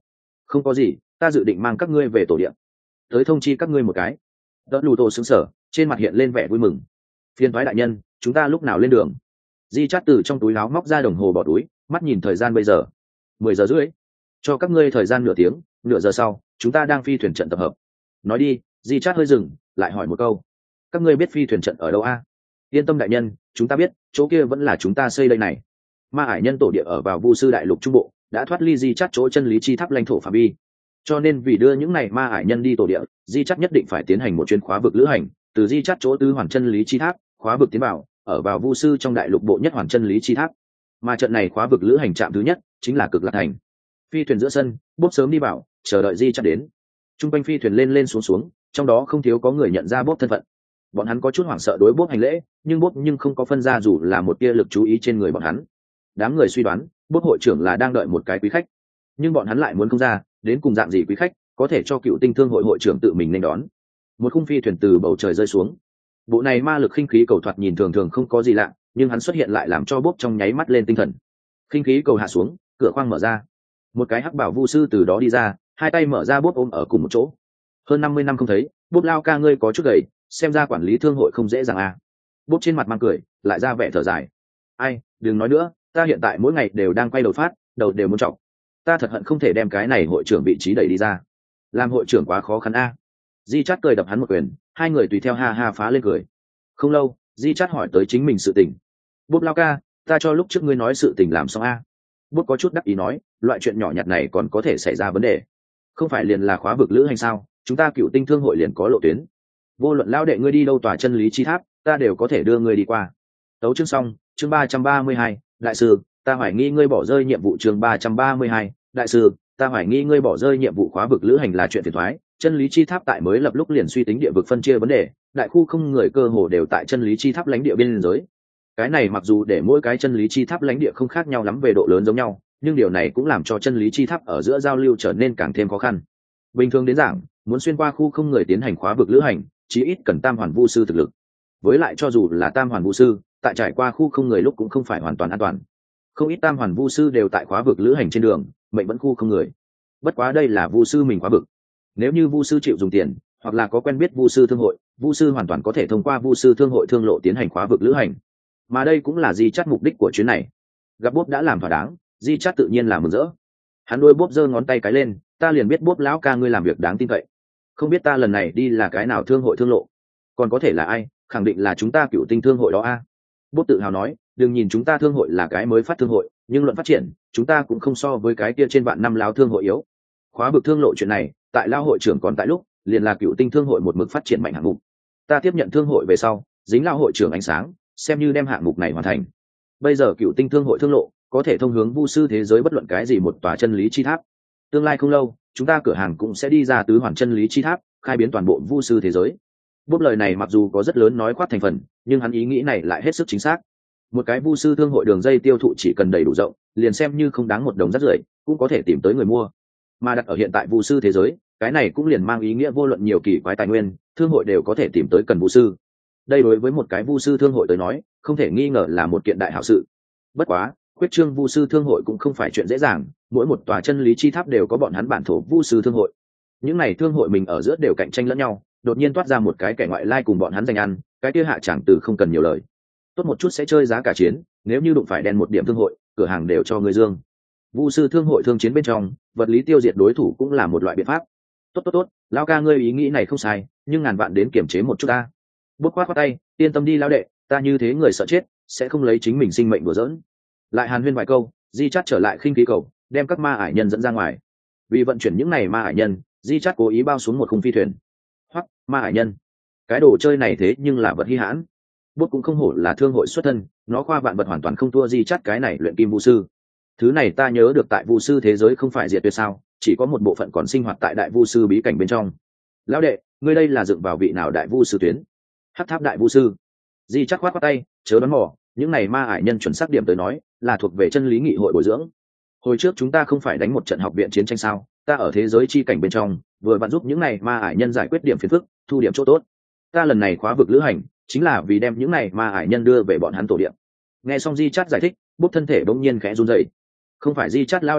Không có gì, ta dự định mang các ngươi về tổ điện, tới thông chi các ngươi một cái. Đỡ lù tổ sững sờ, trên mặt hiện lên vẻ vui mừng. Phiên thoái đại nhân, chúng ta lúc nào lên đường? Di Chát từ trong túi áo móc ra đồng hồ bỏ túi, mắt nhìn thời gian bây giờ, mười giờ rưỡi. Cho các ngươi thời gian nửa tiếng, nửa giờ sau, chúng ta đang phi thuyền trận tập hợp. Nói đi. Di Chát hơi dừng, lại hỏi một câu. Các ngươi biết phi thuyền trận ở đâu a? Yên tâm đại nhân, chúng ta biết, chỗ kia vẫn là chúng ta xây đây này. Ma ải nhân tổ địa ở vào Vu sư đại lục trung bộ, đã thoát ly Di Chát chỗ chân lý chi tháp lãnh thổ phạm vi. Cho nên vì đưa những này ma ải nhân đi tổ địa, Di Chát nhất định phải tiến hành một chuyến khóa vực lữ hành, từ Di Chát chỗ tứ hoàn chân lý chi tháp, khóa vực tiến vào, ở vào Vu sư trong đại lục bộ nhất hoàn chân lý chi tháp. Mà trận này khóa vực lữ hành trạm thứ nhất chính là Cực Lạc thành. Phi thuyền giữa sân, Bốp sớm đi vào, chờ đợi Di Chát đến. Trung quanh phi thuyền lên lên xuống xuống, trong đó không thiếu có người nhận ra Bốp thân phận. Bọn hắn có chút hoảng sợ đối Bốp hành lễ, nhưng Bốp nhưng không có phân ra dù là một tia lực chú ý trên người bọn hắn. Đám người suy đoán, Bốp hội trưởng là đang đợi một cái quý khách, nhưng bọn hắn lại muốn không ra, đến cùng dạng gì quý khách có thể cho Cựu Tinh Thương hội hội trưởng tự mình nên đón. Một khung phi thuyền từ bầu trời rơi xuống. Bộ này ma lực khinh khí cầu thoạt nhìn thường thường không có gì lạ, nhưng hắn xuất hiện lại làm cho Bốp trong nháy mắt lên tinh thần. Khinh khí cầu hạ xuống, cửa khoang mở ra, một cái hắc bảo vu sư từ đó đi ra, hai tay mở ra Bốp ôm ở cùng một chỗ. Hơn năm mươi năm không thấy, Bốp lao ca ngươi có chút gầy, xem ra quản lý thương hội không dễ dàng à. Bốp trên mặt mang cười, lại ra vẻ thở dài. Ai, đừng nói nữa, ta hiện tại mỗi ngày đều đang quay đầu phát, đầu đều muốn trọc. Ta thật hận không thể đem cái này hội trưởng vị trí đẩy đi ra. Làm hội trưởng quá khó khăn a. À. Di Chát cười đập hắn một quyền, hai người tùy theo ha ha phá lên cười. Không lâu, Di Chát hỏi tới chính mình sự tình. Bốp lao ca, ta cho lúc trước ngươi nói sự tình làm xong a. À. Bốp có chút đắc ý nói, loại chuyện nhỏ nhặt này còn có thể xảy ra vấn đề. Không phải liền là khóa vực lữ hành sao? Chúng ta Cựu Tinh Thương hội liền có lộ tuyến. Vô luận lao đệ ngươi đi đâu tòa chân lý chi tháp, ta đều có thể đưa ngươi đi qua. Tấu chương xong, chương ba trăm ba mươi hai, đại sư, ta hoài nghi ngươi bỏ rơi nhiệm vụ chương ba trăm ba mươi hai, đại sư, ta hoài nghi ngươi bỏ rơi nhiệm vụ khóa vực lữ hành là chuyện phiền toái. Chân lý chi tháp tại mới lập lúc liền suy tính địa vực phân chia vấn đề, đại khu không người cơ hồ đều tại chân lý chi tháp lãnh địa biên giới. Cái này mặc dù để mỗi cái chân lý chi tháp lãnh địa không khác nhau lắm về độ lớn giống nhau, nhưng điều này cũng làm cho chân lý chi tháp ở giữa giao lưu trở nên càng thêm khó khăn. Bình thường đến giảng, muốn xuyên qua khu không người tiến hành khóa vực lữ hành, chí ít cần tam hoàn vu sư thực lực. Với lại cho dù là tam hoàn vu sư, tại trải qua khu không người lúc cũng không phải hoàn toàn an toàn. Không ít tam hoàn vu sư đều tại khóa vực lữ hành trên đường, mệnh vẫn khu không người. Bất quá đây là vu sư mình khóa vực. Nếu như vu sư chịu dùng tiền, hoặc là có quen biết vu sư thương hội, vu sư hoàn toàn có thể thông qua vu sư thương hội thương lộ tiến hành khóa vực lữ hành. Mà đây cũng là Di Chát mục đích của chuyến này. Gặp Bốp đã làm thỏa đáng, Di Chát tự nhiên là mừng rỡ. Hắn đôi Bốp giơ ngón tay cái lên, ta liền biết Bốp lão ca ngươi làm việc đáng tin cậy. Không biết ta lần này đi là cái nào thương hội thương lộ, còn có thể là ai, khẳng định là chúng ta Cựu Tinh Thương hội đó a. Bốp tự hào nói, đừng nhìn chúng ta thương hội là cái mới phát thương hội, nhưng luận phát triển, chúng ta cũng không so với cái kia trên vạn năm láo thương hội yếu. Khóa vực thương lộ chuyện này, tại lao hội trưởng còn tại lúc, liền là Cựu Tinh Thương hội một mực phát triển mạnh hạng mục. Ta tiếp nhận thương hội về sau, dính lao hội trưởng ánh sáng, xem như đem hạng mục này hoàn thành. Bây giờ Cựu Tinh Thương hội thương lộ có thể thông hướng vu sư thế giới bất luận cái gì một tòa chân lý chi tháp. Tương lai không lâu, chúng ta cửa hàng cũng sẽ đi ra tứ hoàn chân lý chi tháp, khai biến toàn bộ vu sư thế giới. Bốp lời này mặc dù có rất lớn nói khoác thành phần, nhưng hắn ý nghĩ này lại hết sức chính xác. Một cái vu sư thương hội đường dây tiêu thụ chỉ cần đầy đủ rộng, liền xem như không đáng một đồng rác rưởi, cũng có thể tìm tới người mua. Mà đặt ở hiện tại vu sư thế giới, cái này cũng liền mang ý nghĩa vô luận nhiều kỳ quái tài nguyên, thương hội đều có thể tìm tới cần vu sư. Đây đối với một cái vu sư thương hội tới nói, không thể nghi ngờ là một kiện đại hảo sự. Bất quá, quyết trương vu sư thương hội cũng không phải chuyện dễ dàng, mỗi một tòa chân lý chi tháp đều có bọn hắn bản thổ vu sư thương hội. Những này thương hội mình ở giữa đều cạnh tranh lẫn nhau, đột nhiên toát ra một cái kẻ ngoại lai cùng bọn hắn giành ăn, cái kia hạ chẳng từ không cần nhiều lời. Tốt một chút sẽ chơi giá cả chiến, nếu như đụng phải đen một điểm thương hội, cửa hàng đều cho người dương. Vu sư thương hội thương chiến bên trong, vật lý tiêu diệt đối thủ cũng là một loại biện pháp. Tốt tốt tốt, lão ca ngươi ý nghĩ này không sai, nhưng ngàn vạn đến kiểm chế một chút ta. Bước khoát khoát tay, yên tâm đi lão đệ, ta như thế người sợ chết, sẽ không lấy chính mình sinh mệnh đùa giỡn. Lại hàn huyên vài câu, Di Chát trở lại khinh khí cầu, đem các ma ải nhân dẫn ra ngoài. Vì vận chuyển những này ma ải nhân, Di Chát cố ý bao xuống một khung phi thuyền. Hoắc, ma ải nhân, cái đồ chơi này thế nhưng là vật hi hãn. Bút cũng không hổ là thương hội xuất thân, nó khoa vạn vật hoàn toàn không thua Di Chát cái này luyện kim vu sư. Thứ này ta nhớ được tại vu sư thế giới không phải diệt tuyệt sao, chỉ có một bộ phận còn sinh hoạt tại đại vu sư bí cảnh bên trong. Lão đệ, ngươi đây là dựng vào vị nào đại vu sư tuyến? Hắc tháp đại vu sư. Di Chát khoát khoát tay, chớ đoán mò, những này ma ải nhân chuẩn xác điểm tới nói, là thuộc về chân lý nghị hội bồi dưỡng. Hồi trước chúng ta không phải đánh một trận học viện chiến tranh sao, ta ở thế giới chi cảnh bên trong, vừa vặn giúp những này ma ải nhân giải quyết điểm phiền phức, thu điểm chỗ tốt. Ta lần này khóa vực lữ hành, chính là vì đem những này ma ải nhân đưa về bọn hắn tổ địa. Nghe xong Di Chát giải thích, Bút thân thể bỗng nhiên khẽ run rẩy. Không phải Di Chát lao đệ à,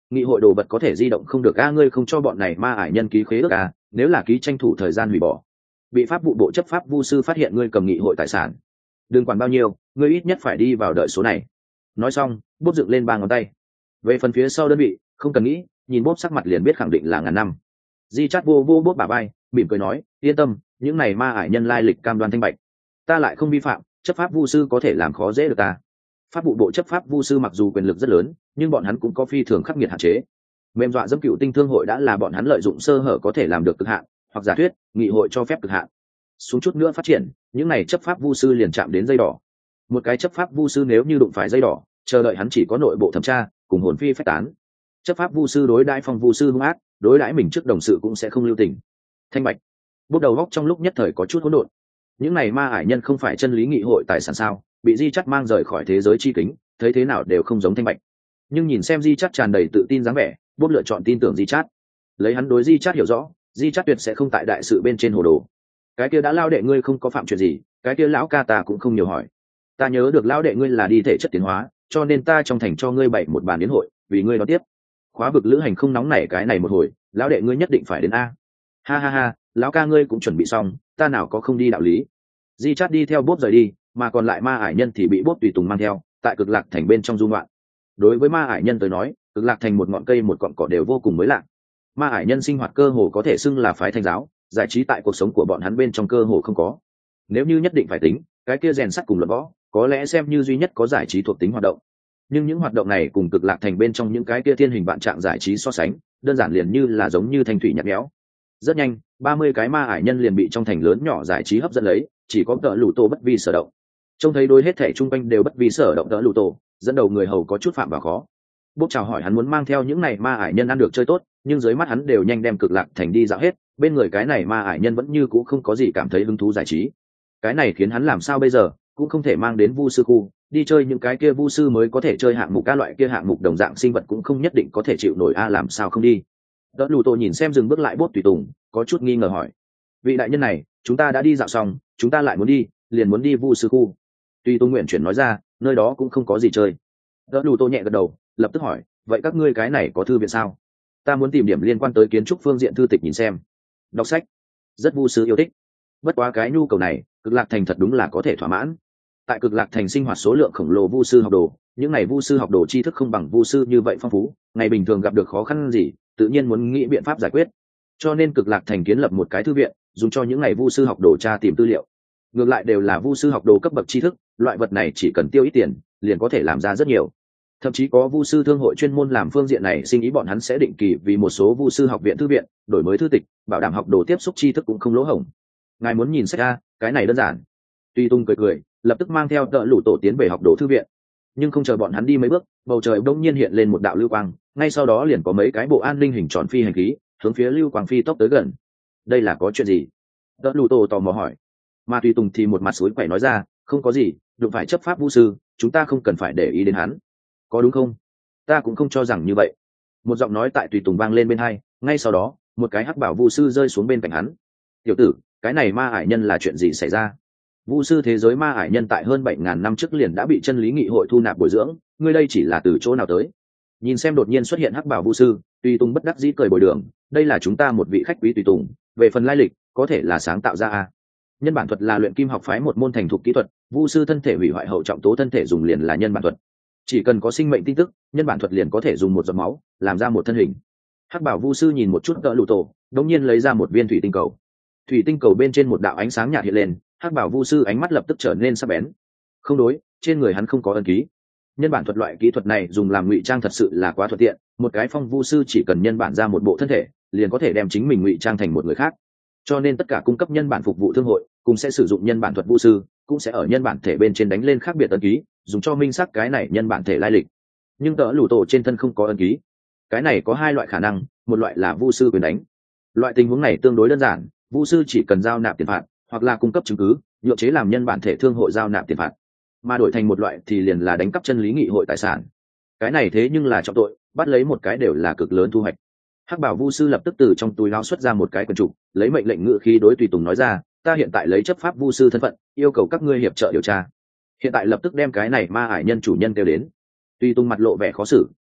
nghị hội đồ vật có thể di động không được a, ngươi không cho bọn này ma ải nhân ký khế ước a, nếu là ký tranh thủ thời gian hủy bỏ, bị pháp vụ bộ chấp pháp vu sư phát hiện ngươi cầm nghị hội tài sản, đừng quản bao nhiêu, ngươi ít nhất phải đi vào đợi số này. Nói xong bốp dựng lên ba ngón tay. Về phần phía sau đơn vị không cần nghĩ, nhìn bốp sắc mặt liền biết khẳng định là ngàn năm. Di chát vô vô bốp bả vai, mỉm cười nói, yên tâm, những này ma ải nhân lai lịch cam đoan thanh bạch, ta lại không vi phạm, chấp pháp vu sư có thể làm khó dễ được ta. Pháp vụ bộ chấp pháp vu sư mặc dù quyền lực rất lớn, nhưng bọn hắn cũng có phi thường khắc nghiệt hạn chế. Mềm dọa dẫm cựu tinh thương hội đã là bọn hắn lợi dụng sơ hở có thể làm được cực hạn, hoặc giả thuyết nghị hội cho phép cực hạn. Xuống chút nữa phát triển, những này chấp pháp vu sư liền chạm đến dây đỏ. Một cái chấp pháp vu sư nếu như đụng phải dây đỏ, chờ đợi hắn chỉ có nội bộ thẩm tra cùng hồn phi phách tán. Chấp pháp vu sư đối đãi phong vu sư hung ác, đối đãi mình trước đồng sự cũng sẽ không lưu tình. Thanh bạch bốc đầu góc trong lúc nhất thời có chút hỗn độn. Những này ma ải nhân không phải chân lý nghị hội tài sản sao, bị di chắt mang rời khỏi thế giới chi kính, thấy thế nào đều không giống thanh bạch. Nhưng nhìn xem di chắt tràn đầy tự tin dáng vẻ, bốc lựa chọn tin tưởng di chắt. Lấy hắn đối di chắt hiểu rõ, di chắt tuyệt sẽ không tại đại sự bên trên hồ đồ. Cái kia đã lao đệ ngươi không có phạm chuyện gì, cái kia lão ca ta cũng không nhiều hỏi. Ta nhớ được lão đệ ngươi là đi thể chất tiến hóa, cho nên ta trong thành cho ngươi bày một bàn yến hội, vì ngươi đón tiếp. Khóa vực lữ hành không nóng nảy cái này một hồi, lão đệ ngươi nhất định phải đến a. Ha ha ha, lão ca ngươi cũng chuẩn bị xong, ta nào có không đi đạo lý. Di chát đi theo bốp rời đi, mà còn lại ma ải nhân thì bị bốp tùy tùng mang theo, tại cực lạc thành bên trong dung loạn. Đối với ma ải nhân tới nói, cực lạc thành một ngọn cây một cọng cỏ đều vô cùng mới lạ. Ma ải nhân sinh hoạt cơ hồ có thể xưng là phái thanh giáo, giải trí tại cuộc sống của bọn hắn bên trong cơ hồ không có. Nếu như nhất định phải tính, cái kia rèn sắt cùng luận võ, có lẽ xem như duy nhất có giải trí thuộc tính hoạt động. Nhưng những hoạt động này cùng cực lạc thành bên trong những cái kia thiên hình vạn trạng giải trí so sánh, đơn giản liền như là giống như thanh thủy nhạt nhẽo. Rất nhanh, ba mươi cái ma ải nhân liền bị trong thành lớn nhỏ giải trí hấp dẫn lấy, chỉ có tợ lù tổ bất vi sở động. Trông thấy đôi hết thể chung quanh đều bất vi sở động tợ lù tổ, dẫn đầu người hầu có chút phạm vào khó. Bốc chào hỏi hắn muốn mang theo những này ma ải nhân ăn được chơi tốt, nhưng dưới mắt hắn đều nhanh đem cực lạc thành đi dạo hết, bên người cái này ma ải nhân vẫn như cũ không có gì cảm thấy hứng thú giải trí. Cái này khiến hắn làm sao bây giờ, cũng không thể mang đến vu sư khu đi chơi những cái kia vu sư mới có thể chơi hạng mục, các loại kia hạng mục đồng dạng sinh vật cũng không nhất định có thể chịu nổi a, làm sao không đi. Đỡ lù tổ nhìn xem dừng bước lại bốt tùy tùng, có chút nghi ngờ hỏi, vị đại nhân này, chúng ta đã đi dạo xong, chúng ta lại muốn đi, liền muốn đi vu sư khu. Tùy tùng nguyện chuyển nói ra, nơi đó cũng không có gì chơi. Đỡ lù tổ nhẹ gật đầu, lập tức hỏi, vậy các ngươi cái này có thư viện sao? Ta muốn tìm điểm liên quan tới kiến trúc phương diện thư tịch nhìn xem. Đọc sách rất vu sư yêu thích, bất quá cái nhu cầu này cực lạc thành thật đúng là có thể thỏa mãn. Tại cực lạc thành sinh hoạt số lượng khổng lồ vu sư học đồ, những ngày vu sư học đồ tri thức không bằng vu sư như vậy phong phú, ngày bình thường gặp được khó khăn gì tự nhiên muốn nghĩ biện pháp giải quyết, cho nên cực lạc thành kiến lập một cái thư viện, dùng cho những ngày vu sư học đồ tra tìm tư liệu. Ngược lại đều là vu sư học đồ cấp bậc tri thức, loại vật này chỉ cần tiêu ít tiền liền có thể làm ra rất nhiều. Thậm chí có vu sư thương hội chuyên môn làm phương diện này sinh ý, bọn hắn sẽ định kỳ vì một số vu sư học viện thư viện đổi mới thư tịch, bảo đảm học đồ tiếp xúc tri thức cũng không lỗ hổng. Ngài muốn nhìn sách a, cái này đơn giản. Tuy Tung cười cười, lập tức mang theo tợ lũ tổ tiến về học đồ thư viện. Nhưng không chờ bọn hắn đi mấy bước, bầu trời bỗng nhiên hiện lên một đạo lưu quang, ngay sau đó liền có mấy cái bộ an ninh hình tròn phi hành khí hướng phía lưu quang phi tốc tới gần. Đây là có chuyện gì? Tợ lũ tổ tò mò hỏi. Mà Tuy Tùng thì một mặt suối quẩy nói ra, không có gì, đụng phải chấp pháp vu sư, chúng ta không cần phải để ý đến hắn. Có đúng không? Ta cũng không cho rằng như vậy. Một giọng nói tại Tùy Tùng vang lên bên hai, ngay sau đó một cái hắc bảo vu sư rơi xuống bên cạnh hắn. Tiểu tử, cái này ma ải nhân là chuyện gì xảy ra? Vu sư thế giới ma ải nhân tại hơn bảy ngàn năm trước liền đã bị chân lý nghị hội thu nạp bồi dưỡng, ngươi đây chỉ là từ chỗ nào tới? Nhìn xem đột nhiên xuất hiện hắc bảo vu sư, Tùy Tùng bất đắc dĩ cười bồi đường, đây là chúng ta một vị khách quý Tùy Tùng, về phần lai lịch có thể là sáng tạo ra a. Nhân bản thuật là luyện kim học phái một môn thành thục kỹ thuật, vu sư thân thể hủy hoại hậu trọng tố thân thể dùng liền là nhân bản thuật. Chỉ cần có sinh mệnh tin tức, nhân bản thuật liền có thể dùng một giọt máu làm ra một thân hình. Hắc bảo vu sư nhìn một chút Tợ Lũ Tổ, đống nhiên lấy ra một viên thủy tinh cầu. Thủy tinh cầu bên trên một đạo ánh sáng nhạt hiện lên, hắc bảo vu sư ánh mắt lập tức trở nên sắc bén. Không đối, trên người hắn không có ấn ký. Nhân bản thuật loại kỹ thuật này dùng làm ngụy trang thật sự là quá thuận tiện, một cái phong vu sư chỉ cần nhân bản ra một bộ thân thể, liền có thể đem chính mình ngụy trang thành một người khác. Cho nên tất cả cung cấp nhân bản phục vụ thương hội cũng sẽ sử dụng nhân bản thuật vu sư, cũng sẽ ở nhân bản thể bên trên đánh lên khác biệt ấn ký, dùng cho minh xác cái này nhân bản thể lai lịch. Nhưng Tợ Lũ Tổ trên thân không có ấn ký. Cái này có hai loại khả năng, một loại là vu sư quyền đánh. Loại tình huống này tương đối đơn giản, vu sư chỉ cần giao nạp tiền phạt, hoặc là cung cấp chứng cứ, nhượng chế làm nhân bản thể thương hội giao nạp tiền phạt. Mà đổi thành một loại thì liền là đánh cắp chân lý nghị hội tài sản. Cái này thế nhưng là trọng tội, bắt lấy một cái đều là cực lớn thu hoạch. Hắc bảo vu sư lập tức từ trong túi áo xuất ra một cái quyển trục, lấy mệnh lệnh ngự khí đối Tùy Tùng nói ra, ta hiện tại lấy chấp pháp vu sư thân phận, yêu cầu các ngươi hiệp trợ điều tra. Hiện tại lập tức đem cái này ma ải nhân chủ nhân kêu đến. Tùy Tùng mặt lộ vẻ khó xử,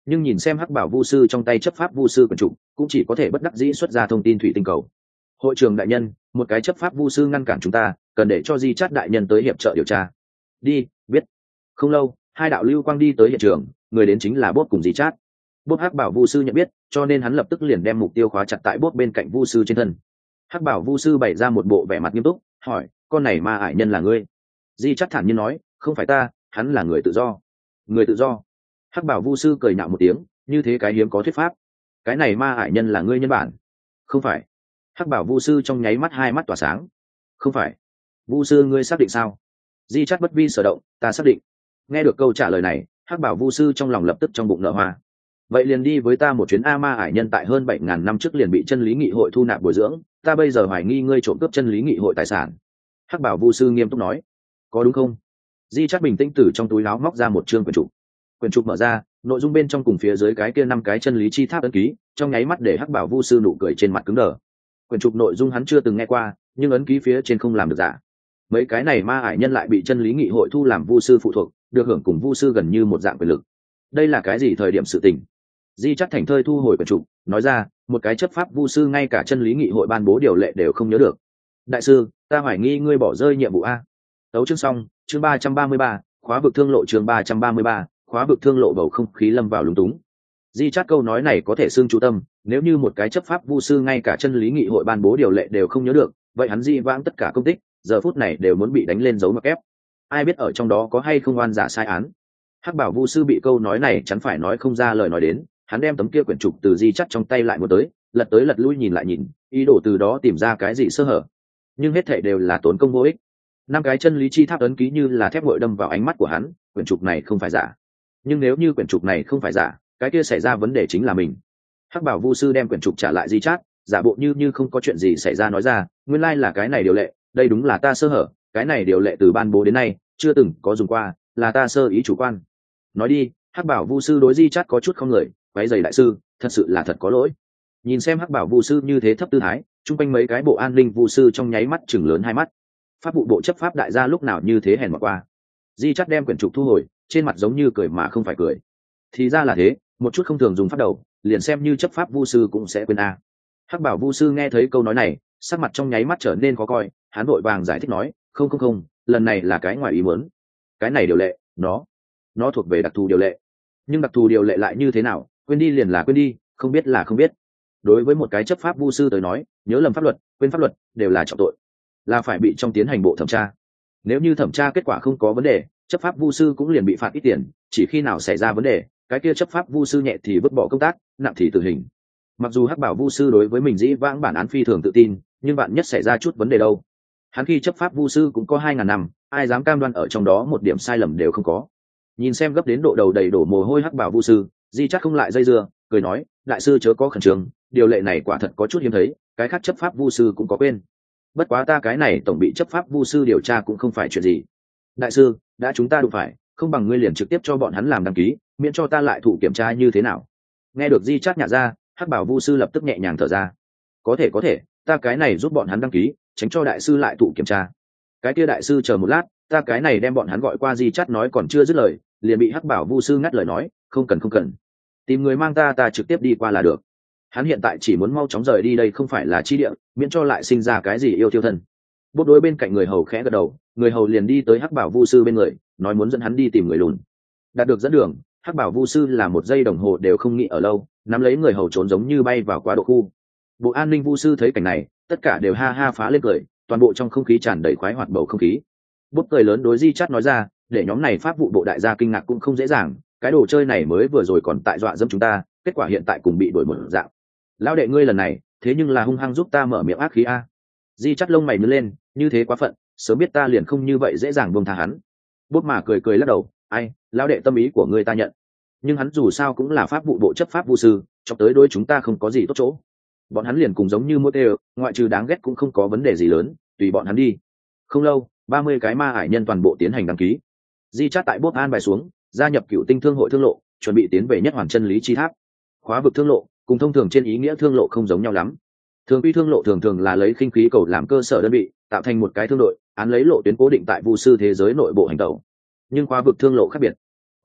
nhưng nhìn xem hắc bảo vu sư trong tay chấp pháp vu sư quần trục cũng chỉ có thể bất đắc dĩ xuất ra thông tin thủy tinh cầu. Hội trưởng đại nhân, một cái chấp pháp vu sư ngăn cản chúng ta, cần để cho di chát đại nhân tới hiệp trợ điều tra. Đi, biết. Không lâu, hai đạo lưu quang đi tới hiện trường, người đến chính là Bốt cùng di chát. Bốt hắc bảo vu sư nhận biết, cho nên hắn lập tức liền đem mục tiêu khóa chặt tại Bốt bên cạnh vu sư trên thân. Hắc bảo vu sư bày ra một bộ vẻ mặt nghiêm túc, hỏi, con này ma ải nhân là ngươi? Di chát thản nhiên nói, không phải ta, hắn là người tự do. Người tự do? Hắc bảo vu sư cười nhạo một tiếng, như thế cái hiếm có thuyết pháp. Cái này ma ải nhân là ngươi nhân bản? Không phải. Hắc bảo vu sư trong nháy mắt hai mắt tỏa sáng. Không phải. Vu sư ngươi xác định sao? Di chát bất vi sở động, ta xác định. Nghe được câu trả lời này, hắc bảo vu sư trong lòng lập tức trong bụng nở hoa. Vậy liền đi với ta một chuyến. A ma ải nhân tại hơn bảy ngàn năm trước liền bị chân lý nghị hội thu nạp bồi dưỡng, ta bây giờ hoài nghi ngươi trộm cướp chân lý nghị hội tài sản. Hắc bảo vu sư nghiêm túc nói. Có đúng không? Di chát bình tĩnh từ trong túi áo móc ra một chương quyển trục. Quyển trục mở ra, nội dung bên trong cùng phía dưới cái kia năm cái chân lý chi tháp ấn ký, trong nháy mắt để hắc bảo vu sư nụ cười trên mặt cứng đờ. Quyển trục nội dung hắn chưa từng nghe qua, nhưng ấn ký phía trên không làm được giả. Mấy cái này ma ải nhân lại bị chân lý nghị hội thu làm vu sư phụ thuộc, được hưởng cùng vu sư gần như một dạng quyền lực. Đây là cái gì thời điểm sự tình? Di chắt thành thơi thu hồi quyển trục, nói ra, một cái chấp pháp vu sư ngay cả chân lý nghị hội ban bố điều lệ đều không nhớ được. Đại sư, ta hoài nghi ngươi bỏ rơi nhiệm vụ a. Tấu chương xong, chương ba trăm ba mươi ba, khóa vực thương lộ chương ba trăm ba mươi ba, khóa vực thương lộ bầu không khí lâm vào lúng túng. Di chát câu nói này có thể xưng chú tâm, nếu như một cái chấp pháp vu sư ngay cả chân lý nghị hội ban bố điều lệ đều không nhớ được, vậy hắn di vãng tất cả công tích, giờ phút này đều muốn bị đánh lên dấu mặc ép. Ai biết ở trong đó có hay không oan giả sai án. Hắc bảo vu sư bị câu nói này chắn phải nói không ra lời nói đến, hắn đem tấm kia quyển trục từ di chắt trong tay lại một tới, lật tới lật lui nhìn lại nhìn, ý đồ từ đó tìm ra cái gì sơ hở. Nhưng hết thảy đều là tốn công vô ích. Năm cái chân lý chi tháp ấn ký như là thép nguội đâm vào ánh mắt của hắn, quyển trục này không phải giả. Nhưng nếu như quyển trục này không phải giả, cái kia xảy ra vấn đề chính là mình. Hắc bảo vu sư đem quyển trục trả lại di chát, giả bộ như như không có chuyện gì xảy ra nói ra, nguyên lai là cái này điều lệ, đây đúng là ta sơ hở, cái này điều lệ từ ban bố đến nay chưa từng có dùng qua, là ta sơ ý chủ quan. Nói đi, hắc bảo vu sư đối di chát có chút không người, quấy giày đại sư, thật sự là thật có lỗi. Nhìn xem hắc bảo vu sư như thế thấp tư thái, chung quanh mấy cái bộ an ninh vu sư trong nháy mắt chừng lớn hai mắt. Pháp vụ bộ chấp pháp đại gia lúc nào như thế hèn mọt qua. Di chát đem quyển trục thu hồi, trên mặt giống như cười mà không phải cười. Thì ra là thế, một chút không thường dùng pháp đầu, liền xem như chấp pháp vu sư cũng sẽ quên a. Hắc bảo vu sư nghe thấy câu nói này, sắc mặt trong nháy mắt trở nên khó coi, hắn vội vàng giải thích nói, không không không, lần này là cái ngoài ý muốn. Cái này điều lệ, nó, nó thuộc về đặc thù điều lệ. Nhưng đặc thù điều lệ lại như thế nào, quên đi liền là quên đi, không biết là không biết. Đối với một cái chấp pháp vu sư tới nói, nhớ lầm pháp luật, quên pháp luật, đều là trọng tội, là phải bị trong tiến hành bộ thẩm tra. Nếu như thẩm tra kết quả không có vấn đề, chấp pháp vu sư cũng liền bị phạt ít tiền, chỉ khi nào xảy ra vấn đề, cái kia chấp pháp vu sư nhẹ thì vứt bỏ công tác, nặng thì tử hình. Mặc dù hắc bảo vu sư đối với mình dĩ vãng bản án phi thường tự tin, nhưng bạn nhất xảy ra chút vấn đề đâu. Hắn khi chấp pháp vu sư cũng có hai ngàn năm, ai dám cam đoan ở trong đó một điểm sai lầm đều không có. Nhìn xem gấp đến độ đầu đầy đổ mồ hôi hắc bảo vu sư, di chắc không lại dây dưa, cười nói, đại sư chớ có khẩn trương, điều lệ này quả thật có chút hiếm thấy, cái khác chấp pháp vu sư cũng có quên. Bất quá ta cái này tổng bị chấp pháp vu sư điều tra cũng không phải chuyện gì. Đại sư, đã chúng ta đụng phải, không bằng ngươi liền trực tiếp cho bọn hắn làm đăng ký, miễn cho ta lại thụ kiểm tra như thế nào. Nghe được di chát nhả ra, hắc bảo vu sư lập tức nhẹ nhàng thở ra. Có thể có thể, ta cái này giúp bọn hắn đăng ký, tránh cho đại sư lại thụ kiểm tra. Cái kia đại sư chờ một lát, ta cái này đem bọn hắn gọi qua. Di chát nói còn chưa dứt lời, liền bị hắc bảo vu sư ngắt lời nói, không cần không cần, tìm người mang ta ta trực tiếp đi qua là được. Hắn hiện tại chỉ muốn mau chóng rời đi, đây không phải là chi địa, miễn cho lại sinh ra cái gì yêu tiêu thân. Bốt đối bên cạnh người hầu khẽ gật đầu, người hầu liền đi tới hắc bảo vu sư bên người, nói muốn dẫn hắn đi tìm người lùn. Đạt được dẫn đường, hắc bảo vu sư là một giây đồng hồ đều không nghĩ ở lâu, nắm lấy người hầu trốn giống như bay vào quá độ khu. Bộ an ninh vu sư thấy cảnh này, tất cả đều ha ha phá lên cười, toàn bộ trong không khí tràn đầy khoái hoạt bầu không khí. Bốt cười lớn đối di chát nói ra, để nhóm này pháp vụ bộ đại gia kinh ngạc cũng không dễ dàng, cái đồ chơi này mới vừa rồi còn tại dọa dẫm chúng ta, kết quả hiện tại cùng bị đuổi một dạng. Lão đệ ngươi lần này thế nhưng là hung hăng giúp ta mở miệng ác khí a. Di chắt lông mày nhướng lên, như thế quá phận, sớm biết ta liền không như vậy dễ dàng buông tha hắn. Bốt mà cười cười lắc đầu, ai, lão đệ tâm ý của ngươi ta nhận, nhưng hắn dù sao cũng là pháp vụ bộ chấp pháp vu sư, cho tới đối chúng ta không có gì tốt chỗ. Bọn hắn liền cùng giống như mô tê, ngoại trừ đáng ghét cũng không có vấn đề gì lớn, tùy bọn hắn đi. Không lâu, ba mươi cái ma ải nhân toàn bộ tiến hành đăng ký. Di chát tại bốt an bài xuống, gia nhập cựu tinh thương hội thương lộ, chuẩn bị tiến về nhất hoàn chân lý chi tháp. Khóa vực thương lộ cùng thông thường trên ý nghĩa thương lộ không giống nhau lắm. Thường quy thương lộ thường thường là lấy khinh khí cầu làm cơ sở đơn vị, tạo thành một cái thương đội, án lấy lộ tuyến cố định tại vu sư thế giới nội bộ hành tẩu. Nhưng khóa vực thương lộ khác biệt.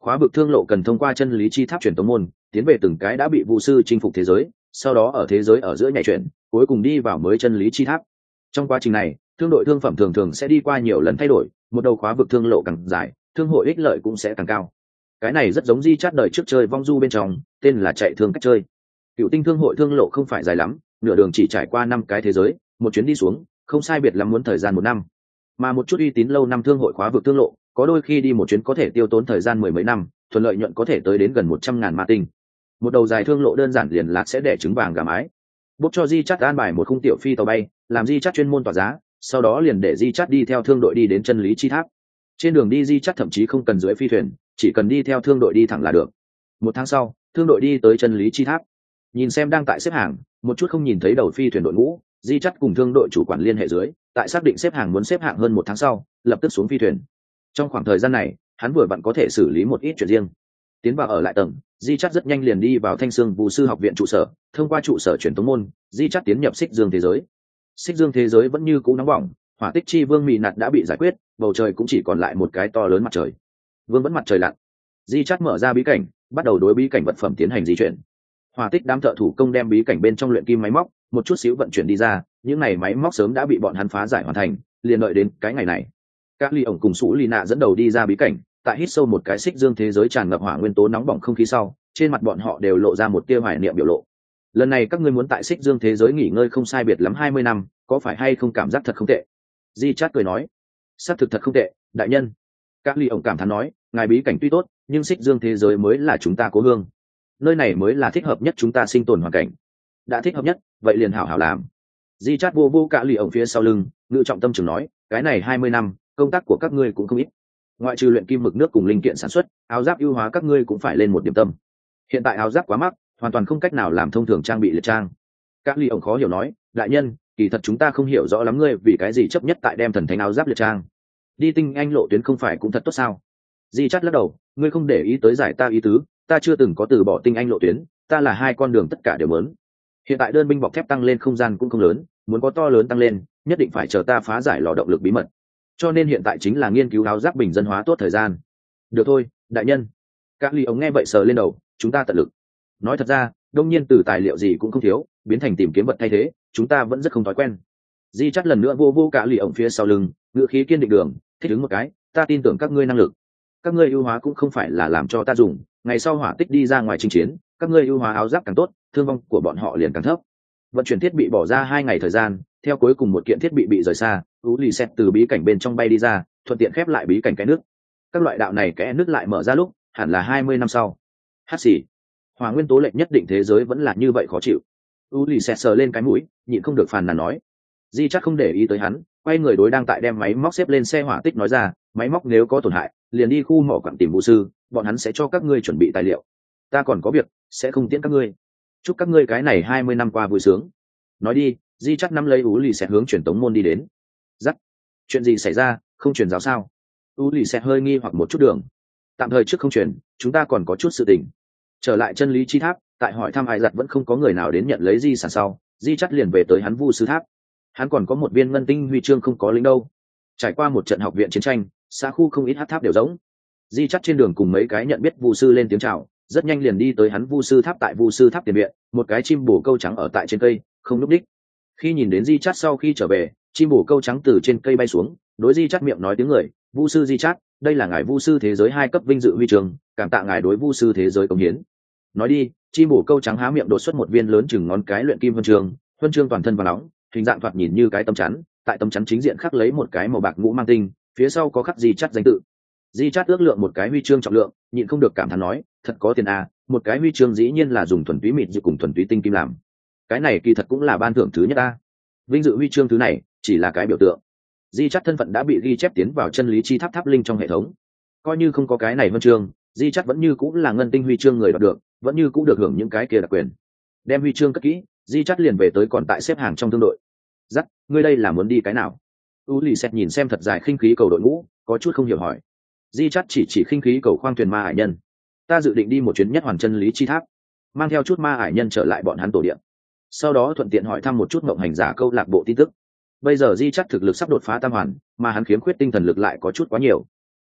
Khóa vực thương lộ cần thông qua chân lý chi tháp truyền tống môn tiến về từng cái đã bị vu sư chinh phục thế giới, sau đó ở thế giới ở giữa nhảy chuyển, cuối cùng đi vào mới chân lý chi tháp. Trong quá trình này, thương đội thương phẩm thường thường sẽ đi qua nhiều lần thay đổi, một đầu khóa vực thương lộ càng dài, thương hội ích lợi cũng sẽ càng cao. Cái này rất giống di chát đời trước chơi vong du bên trong, tên là chạy thương cách chơi. Cựu tinh thương hội thương lộ không phải dài lắm, nửa đường chỉ trải qua năm cái thế giới, một chuyến đi xuống không sai biệt lắm muốn thời gian một năm. Mà một chút uy tín lâu năm thương hội khóa vực thương lộ, có đôi khi đi một chuyến có thể tiêu tốn thời gian mười mấy năm, thuận lợi nhuận có thể tới đến gần một trăm ngàn ma tinh. Một đầu dài thương lộ đơn giản liền lạc sẽ đẻ trứng vàng gà mái. Bốc cho di chát an bài một khung tiểu phi tàu bay, làm di chát chuyên môn tỏa giá, sau đó liền để di chát đi theo thương đội đi đến chân lý chi tháp. Trên đường đi di chát thậm chí không cần dưới phi thuyền, chỉ cần đi theo thương đội đi thẳng là được. Một tháng sau, thương đội đi tới chân lý chi tháp, nhìn xem đang tại xếp hàng, một chút không nhìn thấy đầu phi thuyền đội ngũ, di chắt cùng thương đội chủ quản liên hệ dưới, tại xác định xếp hàng muốn xếp hạng hơn một tháng sau, lập tức xuống phi thuyền. Trong khoảng thời gian này, hắn vừa vặn có thể xử lý một ít chuyện riêng. Tiến vào ở lại tầng, di chắt rất nhanh liền đi vào Thanh Sương Vũ sư học viện trụ sở, thông qua trụ sở truyền tống môn, di chắt tiến nhập xích dương thế giới. Xích dương thế giới vẫn như cũ nóng bỏng, hỏa tích chi vương mị nạt đã bị giải quyết, bầu trời cũng chỉ còn lại một cái to lớn mặt trời. Vương vẫn mặt trời lặn. Di chắt mở ra bí cảnh, bắt đầu đối bí cảnh vật phẩm tiến hành di chuyển. Hỏa tích đám thợ thủ công đem bí cảnh bên trong luyện kim máy móc một chút xíu vận chuyển đi ra, những này máy móc sớm đã bị bọn hắn phá giải hoàn thành, liền đợi đến cái ngày này. Các ly ổng cùng Sủ Ly Nạ dẫn đầu đi ra bí cảnh, tại hít sâu một cái xích dương thế giới tràn ngập hỏa nguyên tố nóng bỏng không khí sau, trên mặt bọn họ đều lộ ra một tia hoài niệm biểu lộ. Lần này các ngươi muốn tại xích dương thế giới nghỉ ngơi không sai biệt lắm hai mươi năm, có phải hay không cảm giác thật không tệ? Di Chát cười nói, xác thực thật không tệ, đại nhân. Các ly ổng cảm thán nói, ngài bí cảnh tuy tốt, nhưng xích dương thế giới mới là chúng ta cố hương, nơi này mới là thích hợp nhất chúng ta sinh tồn hoàn cảnh. Đã thích hợp nhất, vậy liền hảo hảo làm. Di Chát vô vô cả lì ổng phía sau lưng, ngự trọng tâm trường nói, cái này hai mươi năm, công tác của các ngươi cũng không ít. Ngoại trừ luyện kim mực nước cùng linh kiện sản xuất, áo giáp ưu hóa các ngươi cũng phải lên một điểm tâm. Hiện tại áo giáp quá mắc, hoàn toàn không cách nào làm thông thường trang bị liệt trang. Các lì ổng khó hiểu nói, đại nhân, kỳ thật chúng ta không hiểu rõ lắm ngươi vì cái gì chấp nhất tại đem thần thánh áo giáp liệt trang. Đi tinh anh lộ tuyến không phải cũng thật tốt sao? Di Chát lắc đầu, ngươi không để ý tới giải ta ý tứ, ta chưa từng có từ bỏ tinh anh lộ tuyến, ta là hai con đường tất cả đều muốn. Hiện tại đơn binh bọc thép tăng lên không gian cũng không lớn, muốn có to lớn tăng lên, nhất định phải chờ ta phá giải lò động lực bí mật. Cho nên hiện tại chính là nghiên cứu áo giáp bình dân hóa tốt thời gian. Được thôi, đại nhân. Các ly ống nghe vậy sờ lên đầu, chúng ta tận lực. Nói thật ra, đông nhiên từ tài liệu gì cũng không thiếu, biến thành tìm kiếm vật thay thế, chúng ta vẫn rất không thói quen. Di Chát lần nữa vô vô cả ly ống phía sau lưng, ngữ khí kiên định đường, thích ứng một cái, ta tin tưởng các ngươi năng lực. Các ngươi ưu hóa cũng không phải là làm cho ta dùng, ngày sau hỏa tích đi ra ngoài chinh chiến, các ngươi ưu hóa áo giáp càng tốt, thương vong của bọn họ liền càng thấp. Vận chuyển thiết bị bỏ ra hai ngày thời gian, theo cuối cùng một kiện thiết bị bị rời xa, u lì xẹt từ bí cảnh bên trong bay đi ra, thuận tiện khép lại bí cảnh cái nước. Các loại đạo này kẽ nước lại mở ra lúc, hẳn là hai mươi năm sau. Hát xì, hỏa nguyên tố lệnh nhất định thế giới vẫn là như vậy khó chịu. U lì xẹt sờ lên cái mũi, nhịn không được phàn nàn nói. Di chắc không để ý tới hắn, quay người đối đang tại đem máy móc xếp lên xe hỏa tích nói ra, máy móc nếu có tổn hại, liền đi khu mỏ quặng tìm vũ sư, bọn hắn sẽ cho các ngươi chuẩn bị tài liệu. Ta còn có việc, sẽ không tiễn các ngươi. Chúc các ngươi cái này hai mươi năm qua vui sướng. Nói đi, Di chắc nắm lấy Ú Lì sẽ hướng truyền tống môn đi đến. Dắt, chuyện gì xảy ra, không truyền giáo sao? Ú Lì sẽ hơi nghi hoặc một chút đường. Tạm thời trước không truyền, chúng ta còn có chút sự tình. Trở lại chân lý chi tháp, tại hỏi thăm ai giặt vẫn không có người nào đến nhận lấy di sản sau, Di chắc liền về tới hắn vu sư tháp. Hắn còn có một viên ngân tinh huy chương không có lính đâu. Trải qua một trận học viện chiến tranh, xã khu không ít hát tháp đều giống. Di chắc trên đường cùng mấy cái nhận biết vu sư lên tiếng chào, rất nhanh liền đi tới hắn vu sư tháp. Tại vu sư tháp tiền viện, một cái chim bồ câu trắng ở tại trên cây, không núp đích. Khi nhìn đến Di chát sau khi trở về, chim bồ câu trắng từ trên cây bay xuống, đối Di chát miệng nói tiếng người, vu sư Di chát, đây là ngài vu sư thế giới hai cấp vinh dự huy chương, cảm tạ ngài đối vu sư thế giới công hiến. Nói đi, chim bồ câu trắng há miệng đột xuất một viên lớn chừng ngón cái luyện kim huân chương, huân chương toàn thân vàng nóng, hình dạng thoạt nhìn như cái tấm chắn, tại tấm chắn chính diện khắc lấy một cái màu bạc ngũ mang tinh, phía sau có khắc Di chát danh tự. Di chát ước lượng một cái huy chương trọng lượng, nhịn không được cảm thán nói, thật có tiền à, một cái huy chương dĩ nhiên là dùng thuần túy mịt dự cùng thuần túy tinh kim làm. Cái này kỳ thật cũng là ban thưởng thứ nhất a. Vinh dự huy chương thứ này chỉ là cái biểu tượng. Di chát thân phận đã bị ghi chép tiến vào chân lý chi tháp tháp linh trong hệ thống. Coi như không có cái này huân chương, Di chát vẫn như cũng là ngân tinh huy chương người đoạt được, vẫn như cũng được hưởng những cái kia đặc quyền. Đem huy chương cất kỹ, Di chát liền về tới còn tại xếp hàng trong thương đội. Dắt, ngươi đây là muốn đi cái nào? U lì xét nhìn xem thật dài khinh khí cầu đội ngũ, có chút không hiểu hỏi. Di chát chỉ chỉ khinh khí cầu khoang thuyền ma ải nhân. Ta dự định đi một chuyến nhất hoàn chân lý chi tháp, mang theo chút ma ải nhân trở lại bọn hắn tổ điện. Sau đó thuận tiện hỏi thăm một chút mộng hành giả câu lạc bộ tin tức. Bây giờ Di chắc thực lực sắp đột phá tam hoàn, mà hắn khiếm khuyết tinh thần lực lại có chút quá nhiều.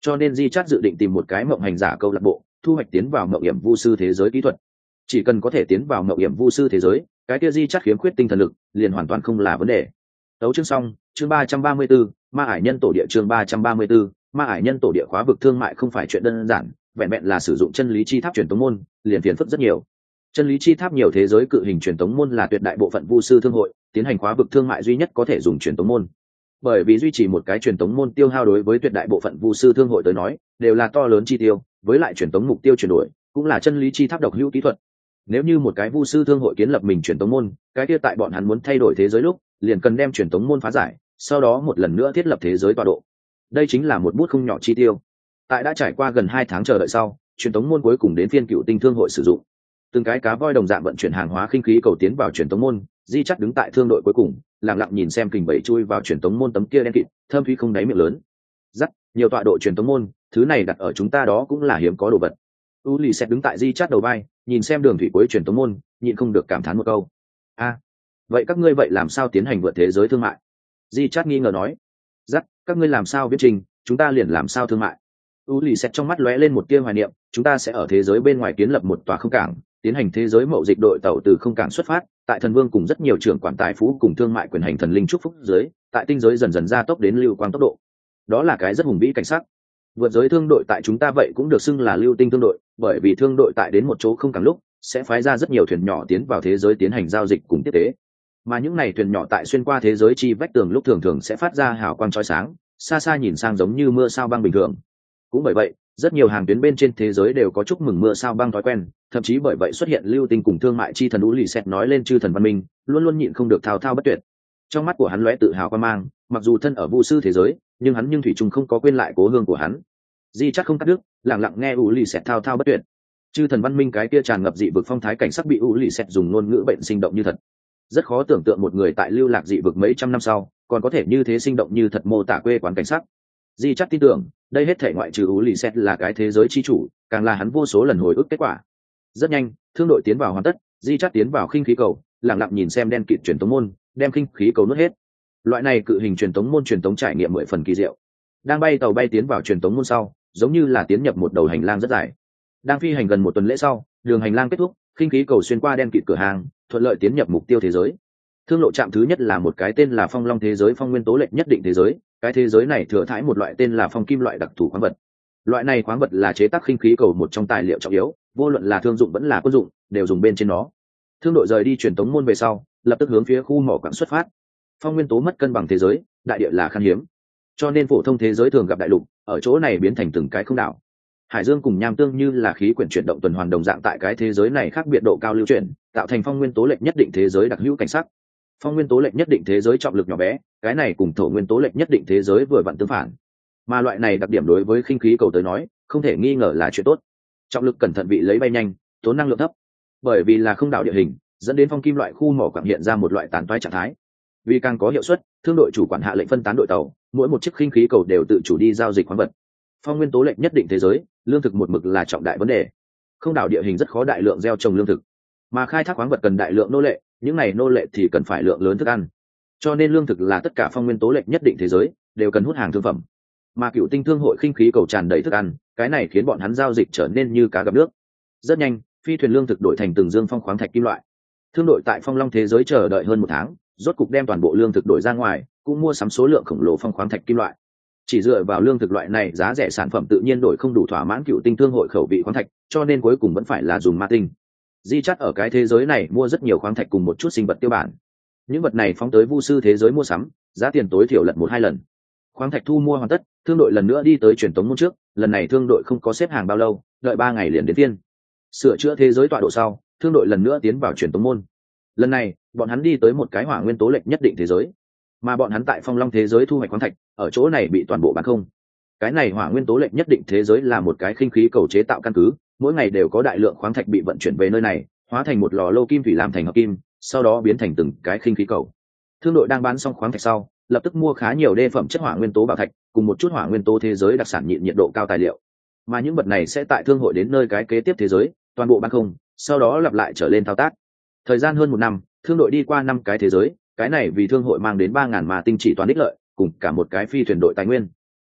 cho nên di chát dự định tìm một cái mộng hành giả câu lạc bộ thu hoạch tiến vào mộng hiểm vu sư thế giới kỹ thuật. Chỉ cần có thể tiến vào mộng hiểm vu sư thế giới, cái kia di chát khiếm khuyết tinh thần lực liền hoàn toàn không là vấn đề. Tấu chương xong, chương ba trăm ba mươi 34, ma ải nhân tổ địa chương ba trăm ba mươi 34, ma ải nhân tổ địa khóa vực thương mại không phải chuyện đơn giản, vẹn vẹn là sử dụng chân lý chi tháp truyền tống môn, liền phiền phức rất nhiều. Chân lý chi tháp nhiều thế giới cự hình truyền tống môn là tuyệt đại bộ phận vu sư thương hội tiến hành khóa vực thương mại duy nhất có thể dùng truyền tống môn. Bởi vì duy trì một cái truyền tống môn tiêu hao đối với tuyệt đại bộ phận vu sư thương hội tới nói đều là to lớn chi tiêu, với lại truyền tống mục tiêu chuyển đổi cũng là chân lý chi tháp độc hữu kỹ thuật. Nếu như một cái vu sư thương hội kiến lập mình truyền tống môn, cái kia tại bọn hắn muốn thay đổi thế giới lúc liền cần đem truyền tống môn phá giải, sau đó một lần nữa thiết lập thế giới tọa độ. Đây chính là một bút không nhỏ chi tiêu. Tại đã trải qua gần hai tháng chờ đợi sau, truyền tống môn cuối cùng đến phiên Cựu Tinh thương hội sử dụng. Từng cái cá voi đồng dạng vận chuyển hàng hóa khinh khí cầu tiến vào truyền tống môn, di chắc đứng tại thương đội cuối cùng, lặng lặng nhìn xem kình bẫy chui vào truyền tống môn tấm kia đen kịt, thơm thúy không đáy miệng lớn. Dắt, nhiều tọa độ truyền tống môn, thứ này đặt ở chúng ta đó cũng là hiếm có đồ vật. U Lì sẽ đứng tại di chát đầu vai, nhìn xem đường thủy cuối truyền tống môn, nhịn không được cảm thán một câu. A, vậy các ngươi vậy làm sao tiến hành vượt thế giới thương mại? Di chát nghi ngờ nói. Dắt, các ngươi làm sao biết trình, chúng ta liền làm sao thương mại. U Lì sẽ trong mắt lóe lên một tia hoài niệm, chúng ta sẽ ở thế giới bên ngoài kiến lập một tòa không cảng, tiến hành thế giới mậu dịch đội tàu từ không cảng xuất phát, tại thần vương cùng rất nhiều trưởng quản tài phú cùng thương mại quyền hành thần linh chúc phúc dưới, tại tinh giới dần dần gia tốc đến lưu quang tốc độ. Đó là cái rất hùng vĩ cảnh sắc. Vượt giới thương đội tại chúng ta vậy cũng được xưng là lưu tinh thương đội, bởi vì thương đội tại đến một chỗ không cảng lúc sẽ phái ra rất nhiều thuyền nhỏ tiến vào thế giới tiến hành giao dịch cùng tiếp tế. Mà những này thuyền nhỏ tại xuyên qua thế giới chi vách tường lúc thường thường sẽ phát ra hào quang chói sáng, xa xa nhìn sang giống như mưa sao băng bình thường. Cũng bởi vậy, rất nhiều hàng tuyến bên trên thế giới đều có chúc mừng mưa sao băng thói quen, thậm chí bởi vậy xuất hiện lưu tinh cùng thương mại chi thần U Lì Sét nói lên chư thần văn minh, luôn luôn nhịn không được thao thao bất tuyệt. Trong mắt của hắn lóe tự hào quan mang, mặc dù thân ở vu sư thế giới, nhưng hắn nhưng thủy chung không có quên lại cố hương của hắn. Di chắc không cắt đứt, lặng lặng nghe U Lì Sét thao thao bất tuyệt. Chư thần văn minh cái kia tràn ngập dị vực phong thái cảnh sắc bị U Lì Sét dùng ngôn ngữ bệnh sinh động như thật. Rất khó tưởng tượng một người tại lưu lạc dị vực mấy trăm năm sau, còn có thể như thế sinh động như thật mô tả quê quán cảnh sắc. Di chắc tin tưởng, đây hết thể ngoại trừ U Lì Sét là cái thế giới chi chủ, càng là hắn vô số lần hồi ức kết quả. Rất nhanh, thương đội tiến vào hoàn tất, Di chắc tiến vào khinh khí cầu, lặng lặng nhìn xem đen kịt truyền tống môn, đem khinh khí cầu nuốt hết. Loại này cự hình truyền tống môn truyền tống trải nghiệm mười phần kỳ diệu. Đang bay tàu bay tiến vào truyền tống môn sau, giống như là tiến nhập một đầu hành lang rất dài. Đang phi hành gần một tuần lễ sau, đường hành lang kết thúc, khinh khí cầu xuyên qua đen kịt cửa hàng, thuận lợi tiến nhập mục tiêu thế giới. Thương lộ trạm thứ nhất là một cái tên là Phong Long thế giới phong nguyên tố lệch nhất định thế giới, cái thế giới này thừa thãi một loại tên là phong kim loại đặc thù khoáng vật. Loại này khoáng vật là chế tác khinh khí cầu một trong tài liệu trọng yếu, vô luận là thương dụng vẫn là quân dụng, đều dùng bên trên nó. Thương đội rời đi truyền tống môn về sau, lập tức hướng phía khu mỏ quặng xuất phát. Phong nguyên tố mất cân bằng thế giới, đại địa là khan hiếm, cho nên phổ thông thế giới thường gặp đại lục, ở chỗ này biến thành từng cái không đảo. Hải dương cùng nham tương như là khí quyển chuyển động tuần hoàn đồng dạng tại cái thế giới này khác biệt độ cao lưu chuyển, tạo thành phong nguyên tố lệch nhất định thế giới đặc hữu cảnh sắc. Phong nguyên tố lệch nhất định thế giới trọng lực nhỏ bé, cái này cùng thổ nguyên tố lệch nhất định thế giới vừa vặn tương phản. Mà loại này đặc điểm đối với khinh khí cầu tới nói, không thể nghi ngờ là chuyện tốt. Trọng lực cẩn thận bị lấy bay nhanh, tốn năng lượng thấp. Bởi vì là không đảo địa hình, dẫn đến phong kim loại khu mỏ quặng hiện ra một loại tán toái trạng thái. Vì càng có hiệu suất, thương đội chủ quản hạ lệnh phân tán đội tàu, mỗi một chiếc khinh khí cầu đều tự chủ đi giao dịch khoáng vật. Phong nguyên tố lệch nhất định thế giới, lương thực một mực là trọng đại vấn đề. Không đảo địa hình rất khó đại lượng gieo trồng lương thực, mà khai thác khoáng vật cần đại lượng nô lệ, những này nô lệ thì cần phải lượng lớn thức ăn. Cho nên lương thực là tất cả phong nguyên tố lệch nhất định thế giới đều cần hút hàng thương phẩm. Mà Cựu Tinh thương hội khinh khí cầu tràn đầy thức ăn, cái này khiến bọn hắn giao dịch trở nên như cá gặp nước. Rất nhanh, phi thuyền lương thực đổi thành từng dương phong khoáng thạch kim loại. Thương đội tại Phong Long thế giới chờ đợi hơn một tháng, rốt cục đem toàn bộ lương thực đổi ra ngoài, cũng mua sắm số lượng khổng lồ phong khoáng thạch kim loại. Chỉ dựa vào lương thực loại này giá rẻ sản phẩm tự nhiên đổi không đủ thỏa mãn Cựu Tinh thương hội khẩu vị khoáng thạch, cho nên cuối cùng vẫn phải là dùng ma tinh. Di chắt ở cái thế giới này mua rất nhiều khoáng thạch cùng một chút sinh vật tiêu bản. Những vật này phóng tới vu sư thế giới mua sắm, giá tiền tối thiểu lật một hai lần. Khoáng thạch thu mua hoàn tất, thương đội lần nữa đi tới truyền tống môn trước, lần này thương đội không có xếp hàng bao lâu, đợi ba ngày liền đến phiên. Sửa chữa thế giới tọa độ sau, thương đội lần nữa tiến vào truyền tống môn. Lần này, bọn hắn đi tới một cái hỏa nguyên tố lệch nhất định thế giới, mà bọn hắn tại Phong Long thế giới thu hoạch khoáng thạch, ở chỗ này bị toàn bộ bán không. Cái này hỏa nguyên tố lệch nhất định thế giới là một cái khinh khí cầu chế tạo căn cứ, mỗi ngày đều có đại lượng khoáng thạch bị vận chuyển về nơi này, hóa thành một lò lô kim thủy làm thành hợp kim, sau đó biến thành từng cái khinh khí cầu. Thương đội đang bán xong khoáng thạch sau, lập tức mua khá nhiều đê phẩm chất hỏa nguyên tố bảo thạch, cùng một chút hỏa nguyên tố thế giới đặc sản nhịn nhiệt độ cao tài liệu. Mà những vật này sẽ tại thương hội đến nơi cái kế tiếp thế giới, toàn bộ bán không, sau đó lặp lại trở lên thao tác. Thời gian hơn một năm, thương đội đi qua năm cái thế giới, cái này vì thương hội mang đến ba ngàn mà tinh chỉ toàn đích lợi, cùng cả một cái phi thuyền đội tài nguyên.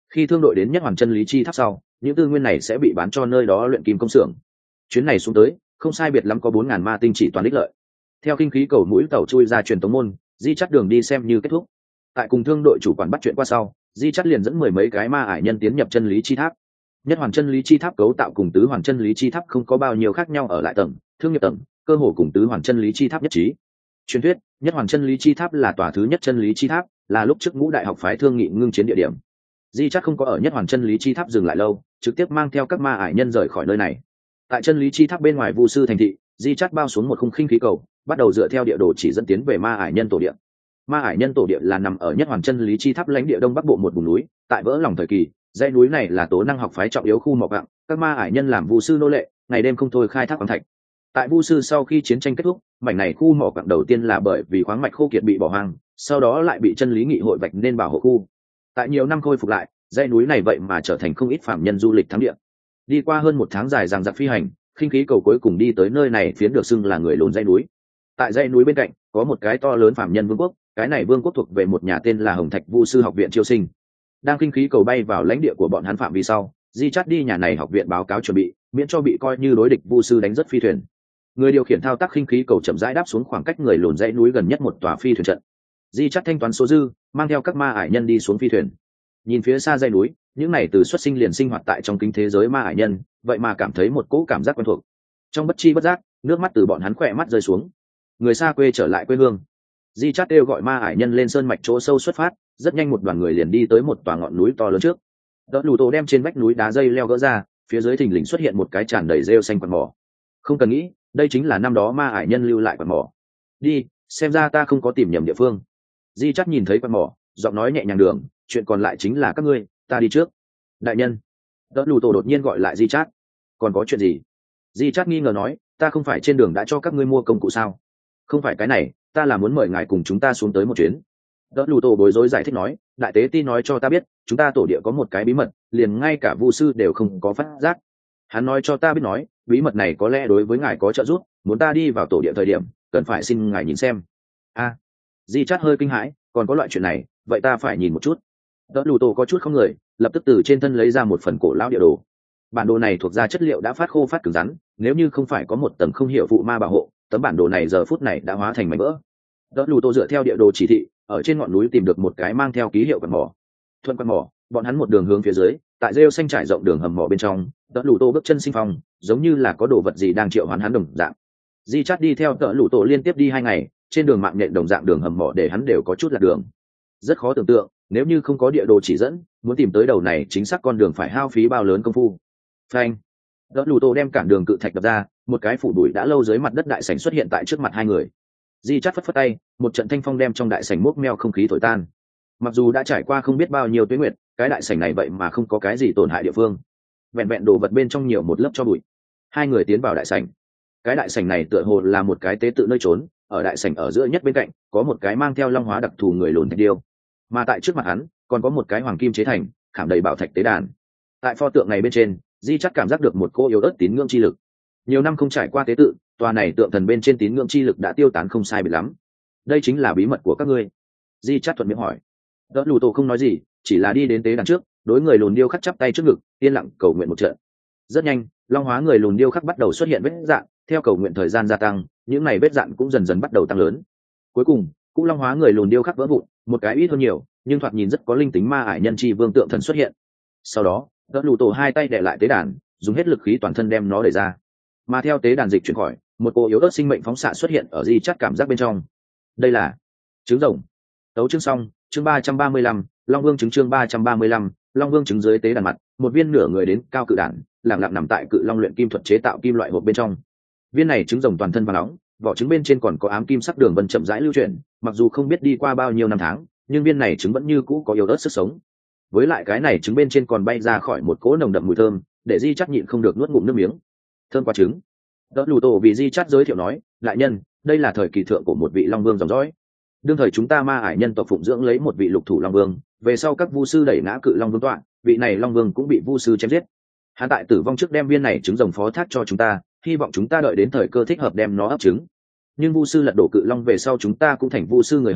Khi thương đội đến nhất hoàn chân lý chi tháp sau, những tư nguyên này sẽ bị bán cho nơi đó luyện kim công xưởng. Chuyến này xuống tới không sai biệt lắm có bốn ngàn ma tinh chỉ toàn đích lợi. Theo kinh khí cầu mũi tàu chui ra truyền tống môn, di chắt đường đi xem như kết thúc. Tại cùng thương đội chủ quản bắt chuyện qua sau, di chắt liền dẫn mười mấy cái ma ải nhân tiến nhập chân lý chi tháp. Nhất hoàn chân lý chi tháp cấu tạo cùng tứ hoàn chân lý chi tháp không có bao nhiêu khác nhau ở lại tầng thương nghiệp tầng, cơ hồ cùng tứ hoàn chân lý chi tháp nhất trí. Truyền thuyết nhất hoàn chân lý chi tháp là tòa thứ nhất chân lý chi tháp, là lúc trước ngũ đại học phái thương nghị ngưng chiến địa điểm. Di chắc không có ở nhất hoàn chân lý chi tháp dừng lại lâu, trực tiếp mang theo các ma ải nhân rời khỏi nơi này. Tại chân lý chi tháp bên ngoài vu sư thành thị, di chắc bao xuống một khung khinh khí cầu, bắt đầu dựa theo địa đồ chỉ dẫn tiến về ma ải nhân tổ địa. Ma ải nhân tổ địa là nằm ở nhất hoàn chân lý chi tháp lãnh địa đông bắc bộ một vùng núi, tại vỡ lòng thời kỳ, dãy núi này là tố năng học phái trọng yếu khu mỏ quặng, các ma ải nhân làm vu sư nô lệ, ngày đêm không thôi khai thác khoáng thạch. Tại vu sư sau khi chiến tranh kết thúc, mảnh này khu mỏ quặng đầu tiên là bởi vì khoáng mạch khô kiệt bị bỏ hoang, sau đó lại bị chân lý nghị hội vạch nên bảo hộ khu. Tại nhiều năm khôi phục lại, dãy núi này vậy mà trở thành không ít phạm nhân du lịch thắng địa. Đi qua hơn một tháng dài dằng dặc phi hành, khinh khí cầu cuối cùng đi tới nơi này phiến được xưng là người lùn dãy núi. Tại dãy núi bên cạnh có một cái to lớn phạm nhân vương quốc, cái này vương quốc thuộc về một nhà tên là Hồng Thạch Vu sư học viện chiêu sinh. Đang khinh khí cầu bay vào lãnh địa của bọn hắn phạm vi sau, di chắt đi nhà này học viện báo cáo chuẩn bị, miễn cho bị coi như đối địch vu sư đánh rất phi thuyền. Người điều khiển thao tác khinh khí cầu chậm rãi đáp xuống khoảng cách người lùn dãy núi gần nhất một tòa phi thuyền trận. Di chắt thanh toán số dư, mang theo các ma ải nhân đi xuống phi thuyền. Nhìn phía xa dãy núi, những này từ xuất sinh liền sinh hoạt tại trong kinh thế giới ma ải nhân, vậy mà cảm thấy một cỗ cảm giác quen thuộc. Trong bất chi bất giác, nước mắt từ bọn hắn khỏe mắt rơi xuống. Người xa quê trở lại quê hương. Di chát kêu gọi ma ải nhân lên sơn mạch chỗ sâu xuất phát, rất nhanh một đoàn người liền đi tới một tòa ngọn núi to lớn trước. Đỡ lù tổ đem trên vách núi đá dây leo gỡ ra, phía dưới thình lình xuất hiện một cái tràn đầy rêu xanh quạt mỏ. Không cần nghĩ, đây chính là năm đó ma ải nhân lưu lại quạt mỏ. Đi, xem ra ta không có tìm nhầm địa phương. Di chát nhìn thấy quạt mỏ, giọng nói nhẹ nhàng đường, chuyện còn lại chính là các ngươi, ta đi trước. Đại nhân. Đỡ lù tổ đột nhiên gọi lại Di chát. Còn có chuyện gì? Di chát nghi ngờ nói, ta không phải trên đường đã cho các ngươi mua công cụ sao? Không phải cái này, ta là muốn mời ngài cùng chúng ta xuống tới một chuyến. Đỡ lù tổ bối rối giải thích nói, đại tế ti nói cho ta biết, chúng ta tổ địa có một cái bí mật, liền ngay cả vu sư đều không có phát giác. Hắn nói cho ta biết nói, bí mật này có lẽ đối với ngài có trợ giúp, muốn ta đi vào tổ địa thời điểm, cần phải xin ngài nhìn xem. A, à, Di chát hơi kinh hãi, còn có loại chuyện này, vậy ta phải nhìn một chút. Đỡ lù tổ có chút không người, lập tức từ trên thân lấy ra một phần cổ lão địa đồ. Bản đồ này thuộc ra chất liệu đã phát khô phát cứng rắn, nếu như không phải có một tầng không hiểu phụ ma bảo hộ, tấm bản đồ này giờ phút này đã hóa thành mảnh vỡ. Đỡ lù tô dựa theo địa đồ chỉ thị, ở trên ngọn núi tìm được một cái mang theo ký hiệu quạt mỏ. Thuận quạt mỏ, bọn hắn một đường hướng phía dưới, tại rêu xanh trải rộng đường hầm mỏ bên trong, đỡ lù tô bước chân sinh phong, giống như là có đồ vật gì đang triệu hoán hắn đồng dạng. Di chát đi theo đỡ lù tô liên tiếp đi hai ngày, trên đường mạng nhện đồng dạng đường hầm mỏ để hắn đều có chút lạc đường. Rất khó tưởng tượng, nếu như không có địa đồ chỉ dẫn, muốn tìm tới đầu này chính xác con đường phải hao phí bao lớn công phu. Phanh. Đỡ lù tô đem cản đường cự thạch đập ra, một cái phủ đuổi đã lâu dưới mặt đất đại sảnh xuất hiện tại trước mặt hai người. Di chát phất phất tay, một trận thanh phong đem trong đại sảnh múc meo không khí thổi tan. Mặc dù đã trải qua không biết bao nhiêu tuế nguyệt, cái đại sảnh này vậy mà không có cái gì tổn hại địa phương. Vẹn vẹn đồ vật bên trong nhiều một lớp cho bụi. Hai người tiến vào đại sảnh. Cái đại sảnh này tựa hồ là một cái tế tự nơi trốn, ở đại sảnh ở giữa nhất bên cạnh có một cái mang theo long hóa đặc thù người lùn thạch điêu, mà tại trước mặt hắn còn có một cái hoàng kim chế thành, khảm đầy bảo thạch tế đàn. Tại pho tượng này bên trên, Di chát cảm giác được một cô yếu ớt tín ngưỡng chi lực. Nhiều năm không trải qua tế tự, tòa này tượng thần bên trên tín ngưỡng chi lực đã tiêu tán không sai biệt lắm. Đây chính là bí mật của các ngươi. Di chát thuận miệng hỏi. Đỡ lù tổ không nói gì, chỉ là đi đến tế đàn trước, đối người lùn điêu khắc chắp tay trước ngực, yên lặng cầu nguyện một trận. Rất nhanh, long hóa người lùn điêu khắc bắt đầu xuất hiện vết dạn, theo cầu nguyện thời gian gia tăng, những này vết dạn cũng dần dần bắt đầu tăng lớn. Cuối cùng, cũng long hóa người lùn điêu khắc vỡ vụn, một cái ít hơn nhiều, nhưng thoạt nhìn rất có linh tính ma ải nhân chi vương tượng thần xuất hiện. Sau đó, đỡ lù tổ hai tay đè lại tế đàn, dùng hết lực khí toàn thân đem nó đẩy ra. Mà theo tế đàn dịch chuyển khỏi, một cô yếu ớt sinh mệnh phóng xạ xuất hiện ở Di chát cảm giác bên trong. Đây là trứng rồng. Tấu chương xong, chương ba trăm ba mươi lăm, Long Vương trứng chương ba trăm ba mươi lăm, Long Vương trứng dưới tế đàn mặt, một viên nửa người đến cao cự đản, lặng lặng nằm tại cự long luyện kim thuật chế tạo kim loại hộp bên trong. Viên này trứng rồng toàn thân vàng nóng, vỏ trứng bên trên còn có ám kim sắc đường vân chậm rãi lưu chuyển, mặc dù không biết đi qua bao nhiêu năm tháng, nhưng viên này trứng vẫn như cũ có yếu ớt sức sống. Với lại cái này trứng bên trên còn bay ra khỏi một cỗ nồng đậm mùi thơm, để Di chát nhịn không được nuốt ngụm nước miếng. Thơm quá trứng. Đỡ lù tổ vì Di chát giới thiệu nói, đại nhân, đây là thời kỳ thượng của một vị long vương dòng dõi. Đương thời chúng ta ma ải nhân tộc phụng dưỡng lấy một vị lục thủ long vương, về sau các vu sư đẩy ngã cự long vương tọa, vị này long vương cũng bị vu sư chém giết. Hắn tại tử vong trước đem viên này trứng rồng phó thác cho chúng ta, hy vọng chúng ta đợi đến thời cơ thích hợp đem nó ấp trứng. Nhưng vu sư lật đổ cự long về sau chúng ta cũng thành vu sư người hầu,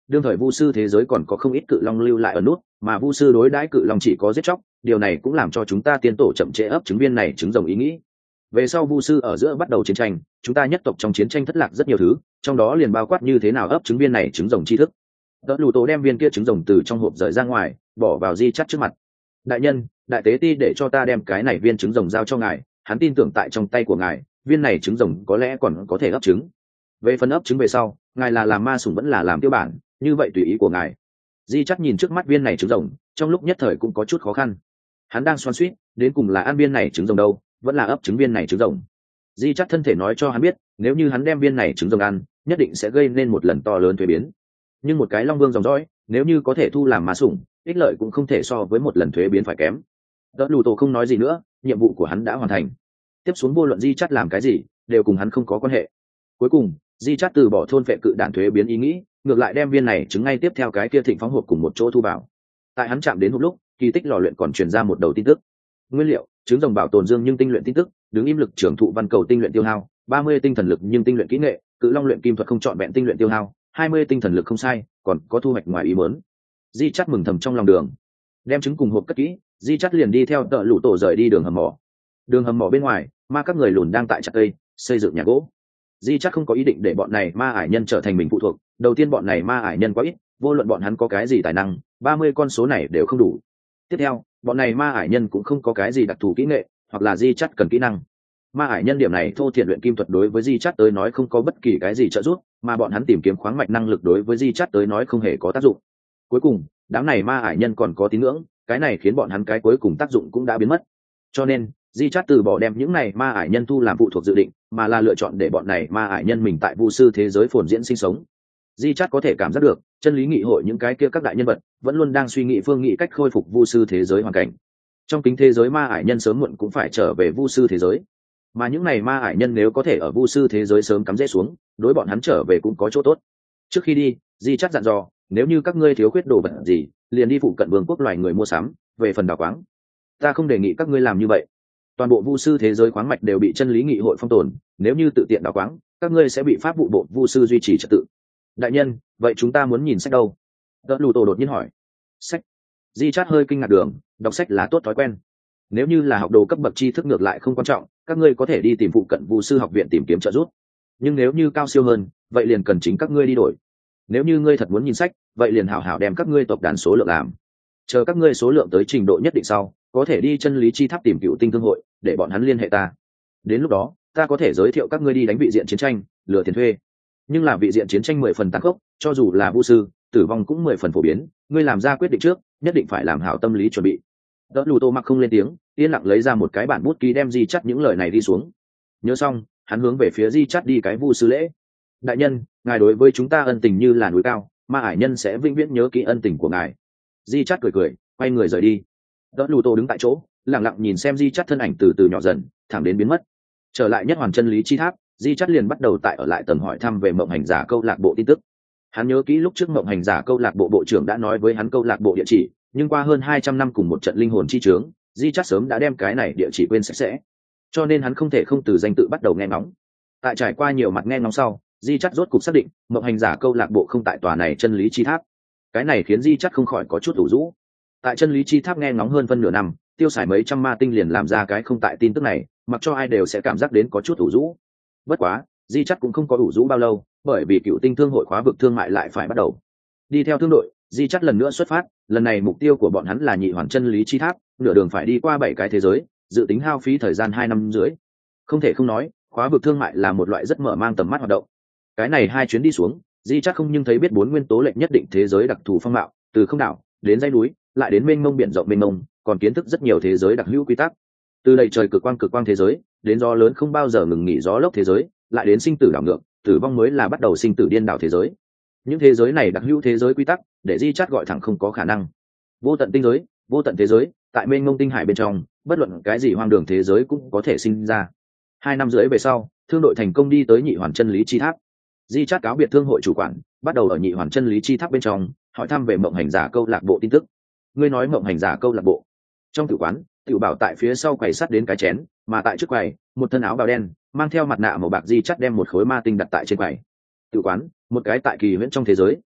đương thời vu sư thế giới còn có không ít cự long lưu lại ở nút, mà vu sư đối đãi cự long chỉ có giết chóc, điều này cũng làm cho chúng ta tiên tổ chậm trễ ấp trứng viên này trứng rồng ý nghĩ. Về sau vu sư ở giữa bắt đầu chiến tranh, chúng ta nhất tộc trong chiến tranh thất lạc rất nhiều thứ, trong đó liền bao quát như thế nào ấp trứng viên này trứng rồng tri thức. Đỡ lù tổ đem viên kia trứng rồng từ trong hộp rời ra ngoài, bỏ vào di chắt trước mặt. Đại nhân, đại tế ti để cho ta đem cái này viên trứng rồng giao cho ngài, hắn tin tưởng tại trong tay của ngài, viên này trứng rồng có lẽ còn có thể ấp trứng. Về phần ấp trứng về sau, ngài là làm ma sủng vẫn là làm tiêu bản, như vậy tùy ý của ngài. Di chắt nhìn trước mắt viên này trứng rồng, trong lúc nhất thời cũng có chút khó khăn. Hắn đang xoắn xuýt, đến cùng là ăn viên này trứng rồng đâu, vẫn là ấp trứng viên này trứng rồng. Di chắt thân thể nói cho hắn biết, nếu như hắn đem viên này trứng rồng ăn, nhất định sẽ gây nên một lần to lớn thuế biến. Nhưng một cái long vương dòng dõi, nếu như có thể thu làm ma sủng, ích lợi cũng không thể so với một lần thuế biến phải kém. Đỡ lù tổ không nói gì nữa, nhiệm vụ của hắn đã hoàn thành. Tiếp xuống vô luận Di chắt làm cái gì, đều cùng hắn không có quan hệ. Cuối cùng, Di chắt từ bỏ thôn phệ cự đản thuế biến ý nghĩ, ngược lại đem viên này trứng ngay tiếp theo cái kia thịnh phóng hộp cùng một chỗ thu vào. Tại hắn chạm đến hộp lúc, kỳ tích lò luyện còn truyền ra một đầu tin tức. Nguyên liệu: trứng rồng bảo tồn dương nhưng tinh luyện tin tức, đứng im lực trưởng thụ văn cầu tinh luyện tiêu hao, ba mươi tinh thần lực nhưng tinh luyện kỹ nghệ, cự long luyện kim thuật không chọn vẹn tinh luyện tiêu hao, hai mươi tinh thần lực không sai, còn có thu hoạch ngoài ý muốn. Di chắt mừng thầm trong lòng đường, đem trứng cùng hộp cất kỹ, Di chắt liền đi theo Đỡ lũ tổ rời đi đường hầm mỏ. Đường hầm mỏ bên ngoài, ma các người lùn đang tại chặt cây, xây dựng nhà gỗ. Di chắc không có ý định để bọn này ma ải nhân trở thành mình phụ thuộc. Đầu tiên bọn này ma ải nhân quá ít, vô luận bọn hắn có cái gì tài năng, ba mươi con số này đều không đủ. Tiếp theo, bọn này ma ải nhân cũng không có cái gì đặc thù kỹ nghệ, hoặc là Di chắc cần kỹ năng. Ma ải nhân điểm này thô thiện luyện kim thuật đối với Di chắc tới nói không có bất kỳ cái gì trợ giúp, mà bọn hắn tìm kiếm khoáng mạch năng lực đối với Di chắc tới nói không hề có tác dụng. Cuối cùng, đám này ma ải nhân còn có tín ngưỡng, cái này khiến bọn hắn cái cuối cùng tác dụng cũng đã biến mất. Cho nên, Di chát từ bỏ đem những này ma ải nhân thu làm phụ thuộc dự định, mà là lựa chọn để bọn này ma ải nhân mình tại vu sư thế giới phồn diễn sinh sống. Di chát có thể cảm giác được, chân lý nghị hội những cái kia các đại nhân vật vẫn luôn đang suy nghĩ phương nghị cách khôi phục vu sư thế giới hoàn cảnh. Trong kính thế giới ma ải nhân sớm muộn cũng phải trở về vu sư thế giới, mà những này ma ải nhân nếu có thể ở vu sư thế giới sớm cắm rễ xuống, đối bọn hắn trở về cũng có chỗ tốt. Trước khi đi, Di chát dặn dò, nếu như các ngươi thiếu khuyết đồ vật gì, liền đi phụ cận vương quốc loài người mua sắm. Về phần đào quáng, ta không đề nghị các ngươi làm như vậy. Toàn bộ vu sư thế giới khoáng mạch đều bị chân lý nghị hội phong tồn, nếu như tự tiện đào quáng, các ngươi sẽ bị pháp vụ bộ vu sư duy trì trật tự. Đại nhân, vậy chúng ta muốn nhìn sách đâu? Đỡ lù tổ đột nhiên hỏi. Sách? Di chát hơi kinh ngạc đường, đọc sách là tốt thói quen. Nếu như là học đồ cấp bậc tri thức ngược lại không quan trọng, các ngươi có thể đi tìm phụ cận vu sư học viện tìm kiếm trợ giúp. Nhưng nếu như cao siêu hơn, vậy liền cần chính các ngươi đi đổi. Nếu như ngươi thật muốn nhìn sách, vậy liền hảo hảo đem các ngươi tộc đàn số lượng làm. Chờ các ngươi số lượng tới trình độ nhất định sau, có thể đi chân lý chi tháp tìm cựu tinh thương hội, để bọn hắn liên hệ ta. Đến lúc đó, ta có thể giới thiệu các ngươi đi đánh vị diện chiến tranh, lừa tiền thuê. Nhưng là vị diện chiến tranh mười phần tàn khốc, cho dù là vu sư, tử vong cũng mười phần phổ biến. Ngươi làm ra quyết định trước, nhất định phải làm hảo tâm lý chuẩn bị. Đỡ lù tô mặc không lên tiếng, yên lặng lấy ra một cái bản bút ký đem Di chắt những lời này đi xuống. Nhớ xong, hắn hướng về phía Di chắt đi cái vu sư lễ. Đại nhân, ngài đối với chúng ta ân tình như là núi cao, ma ải nhân sẽ vĩnh viễn nhớ kỹ ân tình của ngài. Di chắt cười cười, quay người rời đi. Đỡ lù tô đứng tại chỗ, lặng lặng nhìn xem Di chắt thân ảnh từ từ nhỏ dần, thẳng đến biến mất. Trở lại nhất hoàn chân lý chi tháp, Di chắt liền bắt đầu tại ở lại tầng hỏi thăm về mộng hành giả câu lạc bộ tin tức. Hắn nhớ kỹ lúc trước mộng hành giả câu lạc bộ bộ trưởng đã nói với hắn câu lạc bộ địa chỉ, nhưng qua hơn hai trăm năm cùng một trận linh hồn chi chướng, Di chắt sớm đã đem cái này địa chỉ quên sạch sẽ, cho nên hắn không thể không từ danh tự bắt đầu nghe ngóng. Tại trải qua nhiều mặt nghe ngóng sau, Di chắt rốt cục xác định mộng hành giả câu lạc bộ không tại tòa này chân lý chi tháp. Cái này khiến Di chắt không khỏi có chút ủ rũ. Tại chân lý chi tháp nghe ngóng hơn phân nửa năm, tiêu xài mấy trăm ma tinh liền làm ra cái không tại tin tức này, mặc cho ai đều sẽ cảm giác đến có chút ủ rũ. Bất quá, Di chắt cũng không có ủ rũ bao lâu, bởi vì cựu tinh thương hội khóa vực thương mại lại phải bắt đầu. Đi theo thương đội, Di chắt lần nữa xuất phát, lần này mục tiêu của bọn hắn là nhị hoàn chân lý chi tháp, nửa đường phải đi qua bảy cái thế giới, dự tính hao phí thời gian hai năm rưỡi. Không thể không nói, khóa vực thương mại là một loại rất mở mang tầm mắt hoạt động. Cái này hai chuyến đi xuống, Di chắt không nhưng thấy biết bốn nguyên tố lệnh nhất định thế giới đặc thù phong mạo, từ không đảo đến dãy núi, lại đến mênh mông biển rộng mênh mông, còn kiến thức rất nhiều thế giới đặc hữu quy tắc. Từ đầy trời cực quang cực quang thế giới, đến gió lớn không bao giờ ngừng nghỉ gió lốc thế giới, lại đến sinh tử đảo ngược, tử vong mới là bắt đầu sinh tử điên đảo thế giới. Những thế giới này đặc hữu thế giới quy tắc, để Di chát gọi thẳng không có khả năng. Vô tận tinh giới, vô tận thế giới, tại mênh mông tinh hải bên trong, bất luận cái gì hoang đường thế giới cũng có thể sinh ra. Hai năm rưỡi về sau, thương đội thành công đi tới nhị hoàn chân lý chi tháp. Di chát cáo biệt thương hội chủ quản, bắt đầu ở nhị hoàn chân lý chi tháp bên trong hỏi thăm về mộng hành giả câu lạc bộ tin tức. Ngươi nói mộng hành giả câu lạc bộ? Trong tử quán, tiểu bảo tại phía sau quầy sắt đến cái chén, mà tại trước quầy, một thân áo bào đen, mang theo mặt nạ màu bạc Di chắt đem một khối ma tinh đặt tại trên quầy. Tử quán, một cái tại kỳ huyễn trong thế giới,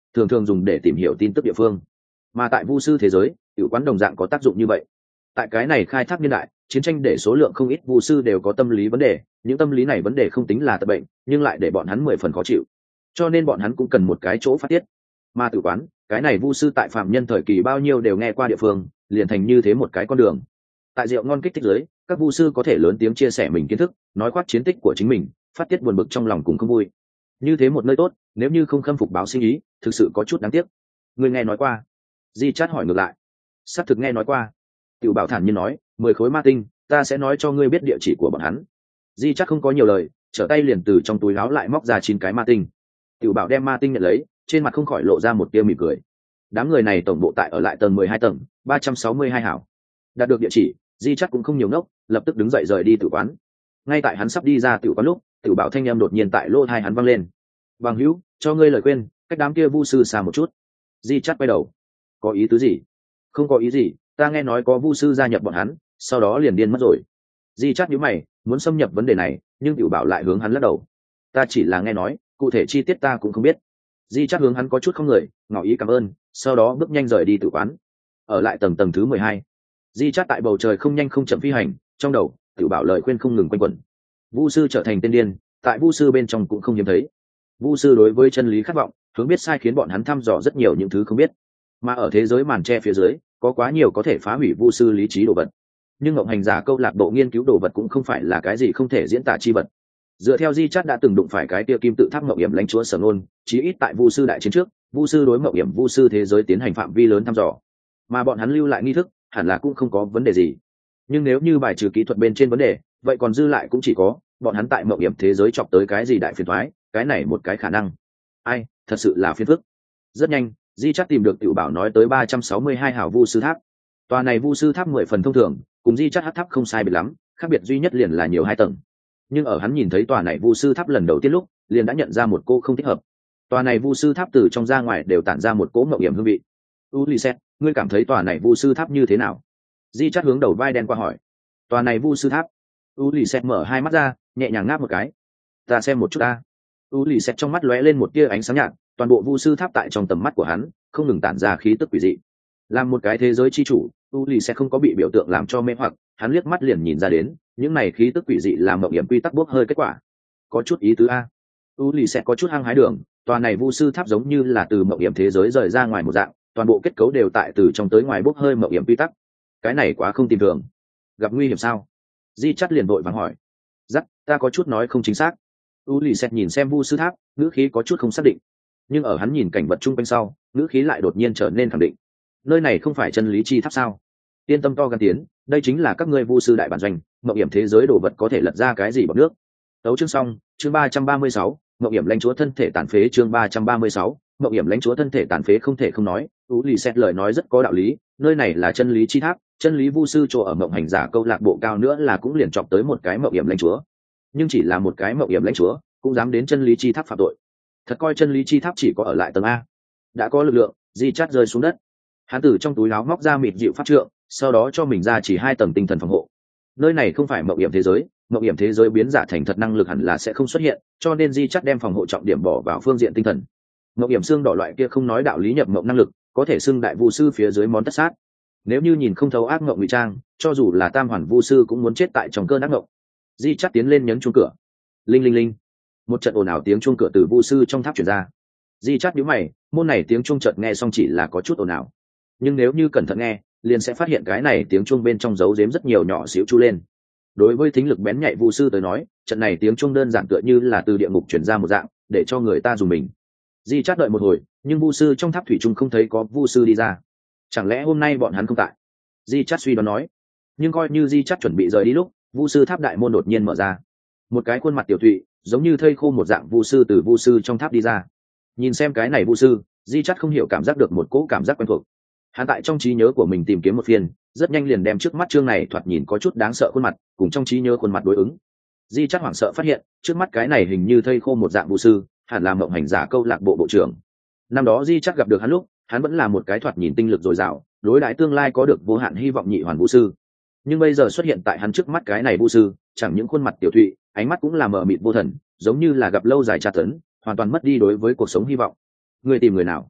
thường thường dùng để tìm hiểu tin tức địa phương. Mà tại vu sư thế giới, tiểu quán đồng dạng có tác dụng như vậy. Tại cái này khai thác niên đại, chiến tranh để số lượng không ít vu sư đều có tâm lý vấn đề, những tâm lý này vấn đề không tính là tật bệnh, nhưng lại để bọn hắn mười phần khó chịu, cho nên bọn hắn cũng cần một cái chỗ phát tiết. Mà tử quán, cái này vu sư tại phạm nhân thời kỳ bao nhiêu đều nghe qua địa phương, liền thành như thế một cái con đường. Tại rượu ngon kích thích giới, các vu sư có thể lớn tiếng chia sẻ mình kiến thức, nói khoác chiến tích của chính mình, phát tiết buồn bực trong lòng cùng không vui. Như thế một nơi tốt, nếu như không khâm phục báo sinh ý, thực sự có chút đáng tiếc. Người nghe nói qua? Di Chát hỏi ngược lại. Xác thực nghe nói qua. Tiểu Bảo thản nhiên nói, mười khối ma tinh, ta sẽ nói cho ngươi biết địa chỉ của bọn hắn. Di Chát không có nhiều lời, trở tay liền từ trong túi áo lại móc ra chín cái ma tinh. Tiểu Bảo đem ma tinh nhận lấy, trên mặt không khỏi lộ ra một tia mỉm cười. Đám người này tổng bộ tại ở lại tầng mười hai tầng, ba trăm sáu mươi hai hảo. Đạt được địa chỉ, Di Chát cũng không nhiều ngốc, lập tức đứng dậy rời đi tử quán. Ngay tại hắn sắp đi ra tử quán lúc, Tiểu Bảo thanh âm đột nhiên tại lỗ tai hắn vang lên. "Bằng hữu, cho ngươi lời khuyên, cách đám kia vu sư xa một chút." Di Chát quay đầu. "Có ý tứ gì?" "Không có ý gì, ta nghe nói có vu sư gia nhập bọn hắn, sau đó liền điên mất rồi." Di Chát nhíu mày, muốn xâm nhập vấn đề này, nhưng Tiểu Bảo lại hướng hắn lắc đầu. "Ta chỉ là nghe nói, cụ thể chi tiết ta cũng không biết." Di Chát hướng hắn có chút không người, ngỏ ý cảm ơn, sau đó bước nhanh rời đi tử quán. Ở lại tầng tầng thứ mười hai, Di Chát tại bầu trời không nhanh không chậm phi hành, trong đầu Tiểu Bảo lời khuyên không ngừng quanh quẩn. Vu sư trở thành tên điên, tại vu sư bên trong cũng không hiếm thấy. Vu sư đối với chân lý khát vọng, hướng biết sai khiến bọn hắn thăm dò rất nhiều những thứ không biết. Mà ở thế giới màn che phía dưới, có quá nhiều có thể phá hủy vu sư lý trí đồ vật. Nhưng ngộng hành giả câu lạc bộ nghiên cứu đồ vật cũng không phải là cái gì không thể diễn tả chi vật. Dựa theo Di Chát đã từng đụng phải cái kia kim tự tháp ngộng hiểm lãnh chúa Sở Nôn, chí ít tại vu sư đại chiến trước, vu sư đối ngộng hiểm vu sư thế giới tiến hành phạm vi lớn thăm dò, mà bọn hắn lưu lại nghi thức, hẳn là cũng không có vấn đề gì. Nhưng nếu như bài trừ kỹ thuật bên trên vấn đề, vậy còn dư lại cũng chỉ có bọn hắn tại ngộng hiểm thế giới chọc tới cái gì đại phiền toái, cái này một cái khả năng. Ai, thật sự là phiền phức. Rất nhanh, Di Chát tìm được Tiểu Bảo nói tới ba trăm sáu mươi hai hào vu sư tháp. Tòa này vu sư tháp mười phần thông thường, cùng Di Chát hắc tháp không sai biệt lắm, khác biệt duy nhất liền là nhiều hai tầng. Nhưng ở hắn nhìn thấy tòa này vu sư tháp lần đầu tiên lúc, liền đã nhận ra một cô không thích hợp. Tòa này vu sư tháp từ trong ra ngoài đều tản ra một cỗ mộng hiểm hương vị. Ulysse, ngươi cảm thấy tòa này vu sư tháp như thế nào? Di Chát hướng đầu vai đen qua hỏi. Tòa này vu sư tháp. Ulysse mở hai mắt ra, nhẹ nhàng ngáp một cái. Ta xem một chút ta. Ulysse trong mắt lóe lên một tia ánh sáng nhạt, toàn bộ vu sư tháp tại trong tầm mắt của hắn, không ngừng tản ra khí tức quỷ dị. Làm một cái thế giới chi chủ, Ulysse không có bị biểu tượng làm cho mê hoặc, hắn liếc mắt liền nhìn ra đến, những này khí tức quỷ dị làm mộng hiểm quy tắc bốc hơi kết quả. Có chút ý tứ a. Ulysse có chút hăng hái đường, tòa này vu sư tháp giống như là từ mộng hiểm thế giới rời ra ngoài một dạng, toàn bộ kết cấu đều tại từ trong tới ngoài bốc hơi mộng hiểm quy tắc. Cái này quá không tìm thường. Gặp nguy hiểm sao? Di Chát liền vội vàng hỏi. Dắt, ta có chút nói không chính xác. Ulysse nhìn xem vu sư tháp, ngữ khí có chút không xác định. Nhưng ở hắn nhìn cảnh vật chung quanh sau, ngữ khí lại đột nhiên trở nên khẳng định. Nơi này không phải chân lý chi tháp sao? Yên tâm to gan tiến, đây chính là các ngươi vu sư đại bản doanh, mộng hiểm thế giới đồ vật có thể lật ra cái gì bằng nước. Tấu chương xong, chương ba trăm ba mươi sáu, mộng hiểm lãnh chúa thân thể tàn phế chương ba trăm ba mươi sáu, mộng hiểm lãnh chúa thân thể tàn phế không thể không nói, Ulysse lời nói rất có đạo lý, nơi này là chân lý chi tháp, chân lý vu sư chỗ ở mộng hành giả câu lạc bộ cao nữa là cũng liền chọc tới một cái mộng hiểm lãnh chúa. Nhưng chỉ là một cái mộng hiểm lãnh chúa, cũng dám đến chân lý chi tháp phạm tội. Thật coi chân lý chi tháp chỉ có ở lại tầng A. Đã có lực lượng, Di Chát rơi xuống đất. Hắn từ trong túi áo móc ra mịt dịu pháp trượng, sau đó cho mình ra chỉ hai tầng tinh thần phòng hộ. Nơi này không phải mộng hiểm thế giới, mộng hiểm thế giới biến giả thành thật năng lực hẳn là sẽ không xuất hiện, cho nên Di Chát đem phòng hộ trọng điểm bỏ vào phương diện tinh thần. Mộng hiểm xương đỏ loại kia không nói đạo lý nhập mộng năng lực, có thể xưng đại vu sư phía dưới món tất sát. Nếu như nhìn không thấu ác mộng ngụy trang, cho dù là tam hoàn vu sư cũng muốn chết tại trong cơn ác mộng. Di Chát tiến lên nhấn chuông cửa. Linh linh linh. Một trận ồn ào tiếng chuông cửa từ vu sư trong tháp truyền ra. Di Chát nhíu mày, môn này tiếng chuông chợt nghe xong chỉ là có chút ồn ào. Nhưng nếu như cẩn thận nghe, liền sẽ phát hiện cái này tiếng chuông bên trong giấu giếm rất nhiều nhỏ xíu chu lên. Đối với thính lực bén nhạy vu sư tới nói, trận này tiếng chuông đơn giản tựa như là từ địa ngục truyền ra một dạng, để cho người ta dùng mình. Di Chát đợi một hồi, nhưng vu sư trong tháp thủy chung không thấy có vu sư đi ra. Chẳng lẽ hôm nay bọn hắn không tại? Di Chát suy đoán nói. Nhưng coi như Di Chát chuẩn bị rời đi lúc, vu sư tháp đại môn đột nhiên mở ra. Một cái khuôn mặt tiểu thụy, giống như thây khô một dạng vu sư từ vu sư trong tháp đi ra. Nhìn xem cái này vu sư, Di Chát không hiểu cảm giác được một cỗ cảm giác quen thuộc. Hắn tại trong trí nhớ của mình tìm kiếm một phiên, rất nhanh liền đem trước mắt chương này thoạt nhìn có chút đáng sợ khuôn mặt, cùng trong trí nhớ khuôn mặt đối ứng. Di Chát hoảng sợ phát hiện, trước mắt cái này hình như thây khô một dạng vu sư, hẳn là mộng hành giả câu lạc bộ bộ trưởng. Năm đó Di Chát gặp được hắn lúc, hắn vẫn là một cái thoạt nhìn tinh lực dồi dào, đối đãi tương lai có được vô hạn hy vọng nhị hoàn vu sư. Nhưng bây giờ xuất hiện tại hắn trước mắt cái này vu sư, chẳng những khuôn mặt tiểu thụy, ánh mắt cũng là mờ mịt vô thần, giống như là gặp lâu dài tra tấn, hoàn toàn mất đi đối với cuộc sống hy vọng. Người tìm người nào?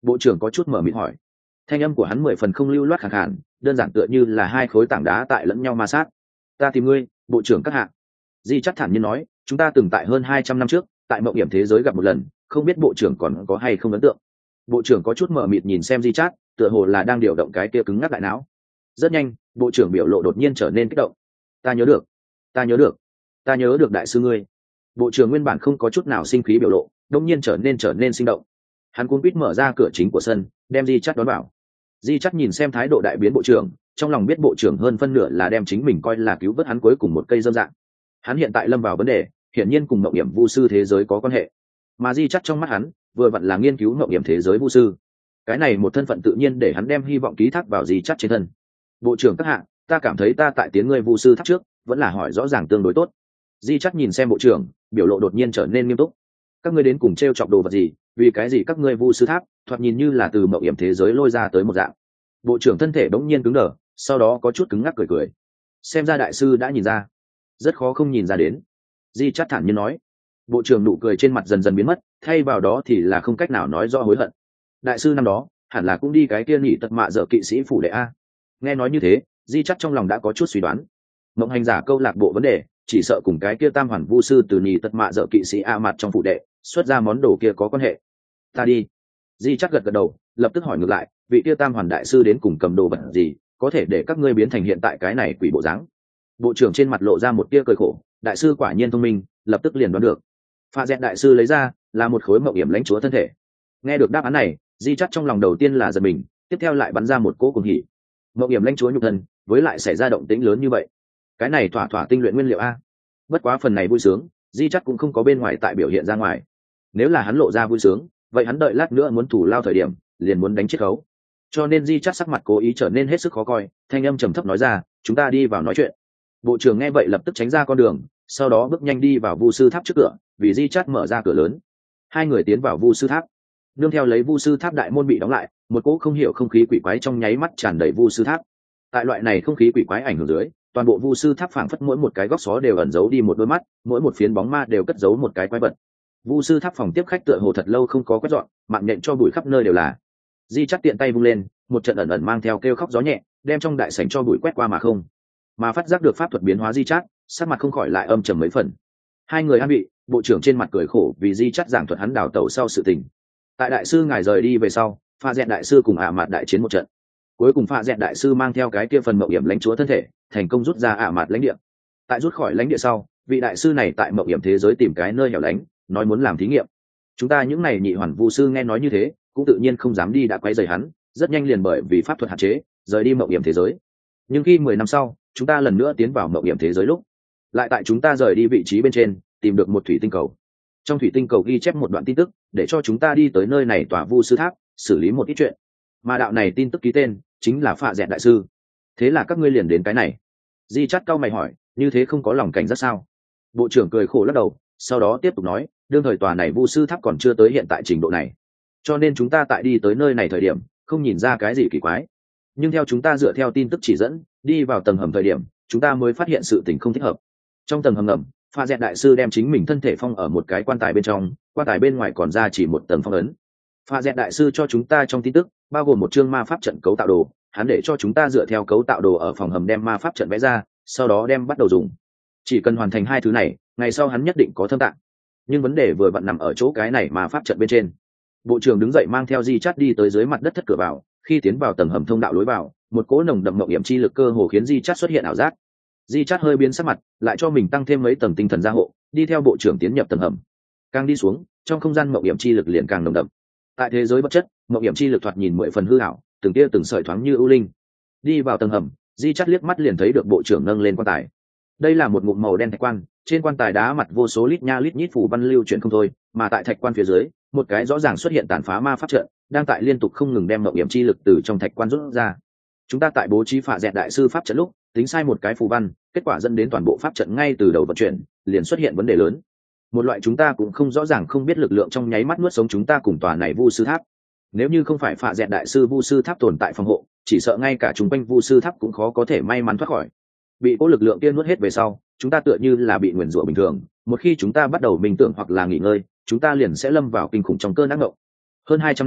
Bộ trưởng có chút mở miệng hỏi. Thanh âm của hắn mười phần không lưu loát khàn khàn, đơn giản tựa như là hai khối tảng đá tại lẫn nhau ma sát. Ta tìm ngươi, bộ trưởng các hạ. Di Chát thản nhiên nói, chúng ta từng tại hơn hai trăm năm trước tại mộng hiểm thế giới gặp một lần, không biết bộ trưởng còn có hay không ấn tượng. Bộ trưởng có chút mở mịt nhìn xem Di Chát, tựa hồ là đang điều động cái kia cứng ngắc đại não. Rất nhanh, bộ trưởng biểu lộ đột nhiên trở nên kích động. Ta nhớ được, ta nhớ được, ta nhớ được đại sư ngươi. Bộ trưởng nguyên bản không có chút nào sinh khí biểu lộ, đột nhiên trở nên trở nên sinh động. Hắn cuống quýt mở ra cửa chính của sân, đem Di Chát đón vào. Di Chát nhìn xem thái độ đại biến bộ trưởng, trong lòng biết bộ trưởng hơn phân nửa là đem chính mình coi là cứu vớt hắn cuối cùng một cây dâm dạng. Hắn hiện tại lâm vào vấn đề, hiển nhiên cùng mộng hiểm vu sư thế giới có quan hệ. Mà Di Chát trong mắt hắn, vừa vặn là nghiên cứu mộng hiểm thế giới vu sư. Cái này một thân phận tự nhiên để hắn đem hy vọng ký thác vào Di Chát trên thân. Bộ trưởng các hạ, ta cảm thấy ta tại tiến ngươi vu sư tháp trước, vẫn là hỏi rõ ràng tương đối tốt. Di Chát nhìn xem bộ trưởng, biểu lộ đột nhiên trở nên nghiêm túc. Các ngươi đến cùng trêu chọc đồ vật gì, vì cái gì các ngươi vu sư tháp thoạt nhìn như là từ mộng hiểm thế giới lôi ra tới một dạng. Bộ trưởng thân thể bỗng nhiên cứng đờ, sau đó có chút cứng ngắc cười cười. Xem ra đại sư đã nhìn ra. Rất khó không nhìn ra đến. Di Chát thản nhiên nói. Bộ trưởng nụ cười trên mặt dần dần biến mất, thay vào đó thì là không cách nào nói rõ hối hận. Đại sư năm đó hẳn là cũng đi cái kia nghỉ tật mạ dở kỵ sĩ phủ đệ a. Nghe nói như thế, Di Chát trong lòng đã có chút suy đoán. Mộng hành giả câu lạc bộ vấn đề, chỉ sợ cùng cái kia tam hoàn vu sư từ nghỉ tật mạ dở kỵ sĩ a mặt trong phủ đệ xuất ra món đồ kia có quan hệ. Ta đi. Di Chát gật gật đầu, lập tức hỏi ngược lại, vị kia tam hoàn đại sư đến cùng cầm đồ vật gì, có thể để các ngươi biến thành hiện tại cái này quỷ bộ dáng? Bộ trưởng trên mặt lộ ra một tia cười khổ, đại sư quả nhiên thông minh, lập tức liền đoán được. Pha dẹt đại sư lấy ra là một khối mộng hiểm lãnh chúa thân thể. Nghe được đáp án này, Di Chát trong lòng đầu tiên là giật mình, tiếp theo lại bắn ra một cỗ cuồng hỉ. Mộng hiểm lãnh chúa nhục thân, với lại xảy ra động tĩnh lớn như vậy, cái này thỏa thỏa tinh luyện nguyên liệu a. Bất quá phần này vui sướng, Di Chát cũng không có bên ngoài tại biểu hiện ra ngoài. Nếu là hắn lộ ra vui sướng, vậy hắn đợi lát nữa muốn thủ lao thời điểm, liền muốn đánh chết khấu. Cho nên Di Chát sắc mặt cố ý trở nên hết sức khó coi, thanh âm trầm thấp nói ra, chúng ta đi vào nói chuyện. Bộ trưởng nghe vậy lập tức tránh ra con đường, sau đó bước nhanh đi vào vu sư tháp trước cửa, vì Di Chát mở ra cửa lớn. Hai người tiến vào vu sư tháp. Nương theo lấy vu sư tháp đại môn bị đóng lại, một cỗ không hiểu không khí quỷ quái trong nháy mắt tràn đầy vu sư tháp. Tại loại này không khí quỷ quái ảnh hưởng dưới, toàn bộ vu sư tháp phảng phất mỗi một cái góc xó đều ẩn giấu đi một đôi mắt, mỗi một phiến bóng ma đều cất giấu một cái quái vật. Vu sư tháp phòng tiếp khách tựa hồ thật lâu không có quét dọn, mạng nhện cho bụi khắp nơi đều là. Di Chát tiện tay vung lên, một trận ẩn ẩn mang theo kêu khóc gió nhẹ, đem trong đại sảnh cho bụi quét qua mà không. Mà phát giác được pháp thuật biến hóa Di Chát, sắc mặt không khỏi lại âm trầm mấy phần. Hai người an vị, bộ trưởng trên mặt cười khổ vì Di Chát giảng thuật hắn đào tẩu sau sự tình. Tại đại sư ngài rời đi về sau, Pha Dẹt đại sư cùng ả mạt đại chiến một trận. Cuối cùng Pha Dẹt đại sư mang theo cái kia phần mộng hiểm lãnh chúa thân thể, thành công rút ra ả mạt lãnh địa. Tại rút khỏi lãnh địa sau, vị đại sư này tại mộng hiểm thế giới tìm cái nơi hẻo lánh, nói muốn làm thí nghiệm. Chúng ta những này nhị hoàn vu sư nghe nói như thế, cũng tự nhiên không dám đi đã quấy rầy hắn, rất nhanh liền bởi vì pháp thuật hạn chế, rời đi mộng hiểm thế giới. Nhưng khi mười năm sau, chúng ta lần nữa tiến vào mộng hiểm thế giới lúc, lại tại chúng ta rời đi vị trí bên trên, tìm được một thủy tinh cầu. Trong thủy tinh cầu ghi chép một đoạn tin tức, để cho chúng ta đi tới nơi này tòa vu sư tháp, xử lý một ít chuyện. Mà đạo này tin tức ký tên chính là Phạ Dẹt đại sư. Thế là các ngươi liền đến cái này. Di Chát cau mày hỏi, như thế không có lòng cảnh giác sao? Bộ trưởng cười khổ lắc đầu, sau đó tiếp tục nói, đương thời tòa này vu sư tháp còn chưa tới hiện tại trình độ này, cho nên chúng ta tại đi tới nơi này thời điểm không nhìn ra cái gì kỳ quái. Nhưng theo chúng ta dựa theo tin tức chỉ dẫn đi vào tầng hầm thời điểm, chúng ta mới phát hiện sự tình không thích hợp. Trong tầng hầm ngầm, Pha Dẹt đại sư đem chính mình thân thể phong ở một cái quan tài bên trong, quan tài bên ngoài còn ra chỉ một tầng phong ấn. Pha Dẹt đại sư cho chúng ta trong tin tức bao gồm một chương ma pháp trận cấu tạo đồ, hắn để cho chúng ta dựa theo cấu tạo đồ ở phòng hầm đem ma pháp trận vẽ ra, sau đó đem bắt đầu dùng. Chỉ cần hoàn thành hai thứ này, ngày sau hắn nhất định có thâm tạng. Nhưng vấn đề vừa vặn nằm ở chỗ cái này ma pháp trận bên trên. Bộ trưởng đứng dậy mang theo Di Chát đi tới dưới mặt đất thất cửa vào, khi tiến vào tầng hầm thông đạo lối vào, một cỗ nồng đậm mộng hiểm chi lực cơ hồ khiến Di Chát xuất hiện ảo giác. Di Chát hơi biến sắc mặt, lại cho mình tăng thêm mấy tầng tinh thần gia hộ, đi theo bộ trưởng tiến nhập tầng hầm. Càng đi xuống, trong không gian mộng hiểm chi lực liền càng nồng đậm. Tại thế giới vật chất, mộng hiểm chi lực thoạt nhìn mười phần hư ảo, từng tia từng sợi thoáng như ưu linh. Đi vào tầng hầm, Di Chát liếc mắt liền thấy được bộ trưởng nâng lên quan tài. Đây là một ngụm màu đen thạch quan, trên quan tài đá mặt vô số lít nha lít nhít phù văn lưu chuyển không thôi, mà tại thạch quan phía dưới, một cái rõ ràng xuất hiện tàn phá ma pháp trận, đang tại liên tục không ngừng đem mộng hiểm chi lực từ trong thạch quan rút ra. Chúng ta tại bố trí Phạ Dẹt đại sư pháp trận lúc, tính sai một cái phù văn, kết quả dẫn đến toàn bộ pháp trận ngay từ đầu vận chuyển, liền xuất hiện vấn đề lớn. Một loại chúng ta cũng không rõ ràng không biết lực lượng trong nháy mắt nuốt sống chúng ta cùng tòa này vu sư tháp. Nếu như không phải Phạ Dẹt đại sư vu sư tháp tồn tại phòng hộ, chỉ sợ ngay cả chúng quanh vu sư tháp cũng khó có thể may mắn thoát khỏi. Bị cố lực lượng kia nuốt hết về sau, chúng ta tựa như là bị nguyền rủa bình thường, một khi chúng ta bắt đầu minh tưởng hoặc là nghỉ ngơi, chúng ta liền sẽ lâm vào kinh khủng trong cơn ác mộng. Hơn hai trăm năm,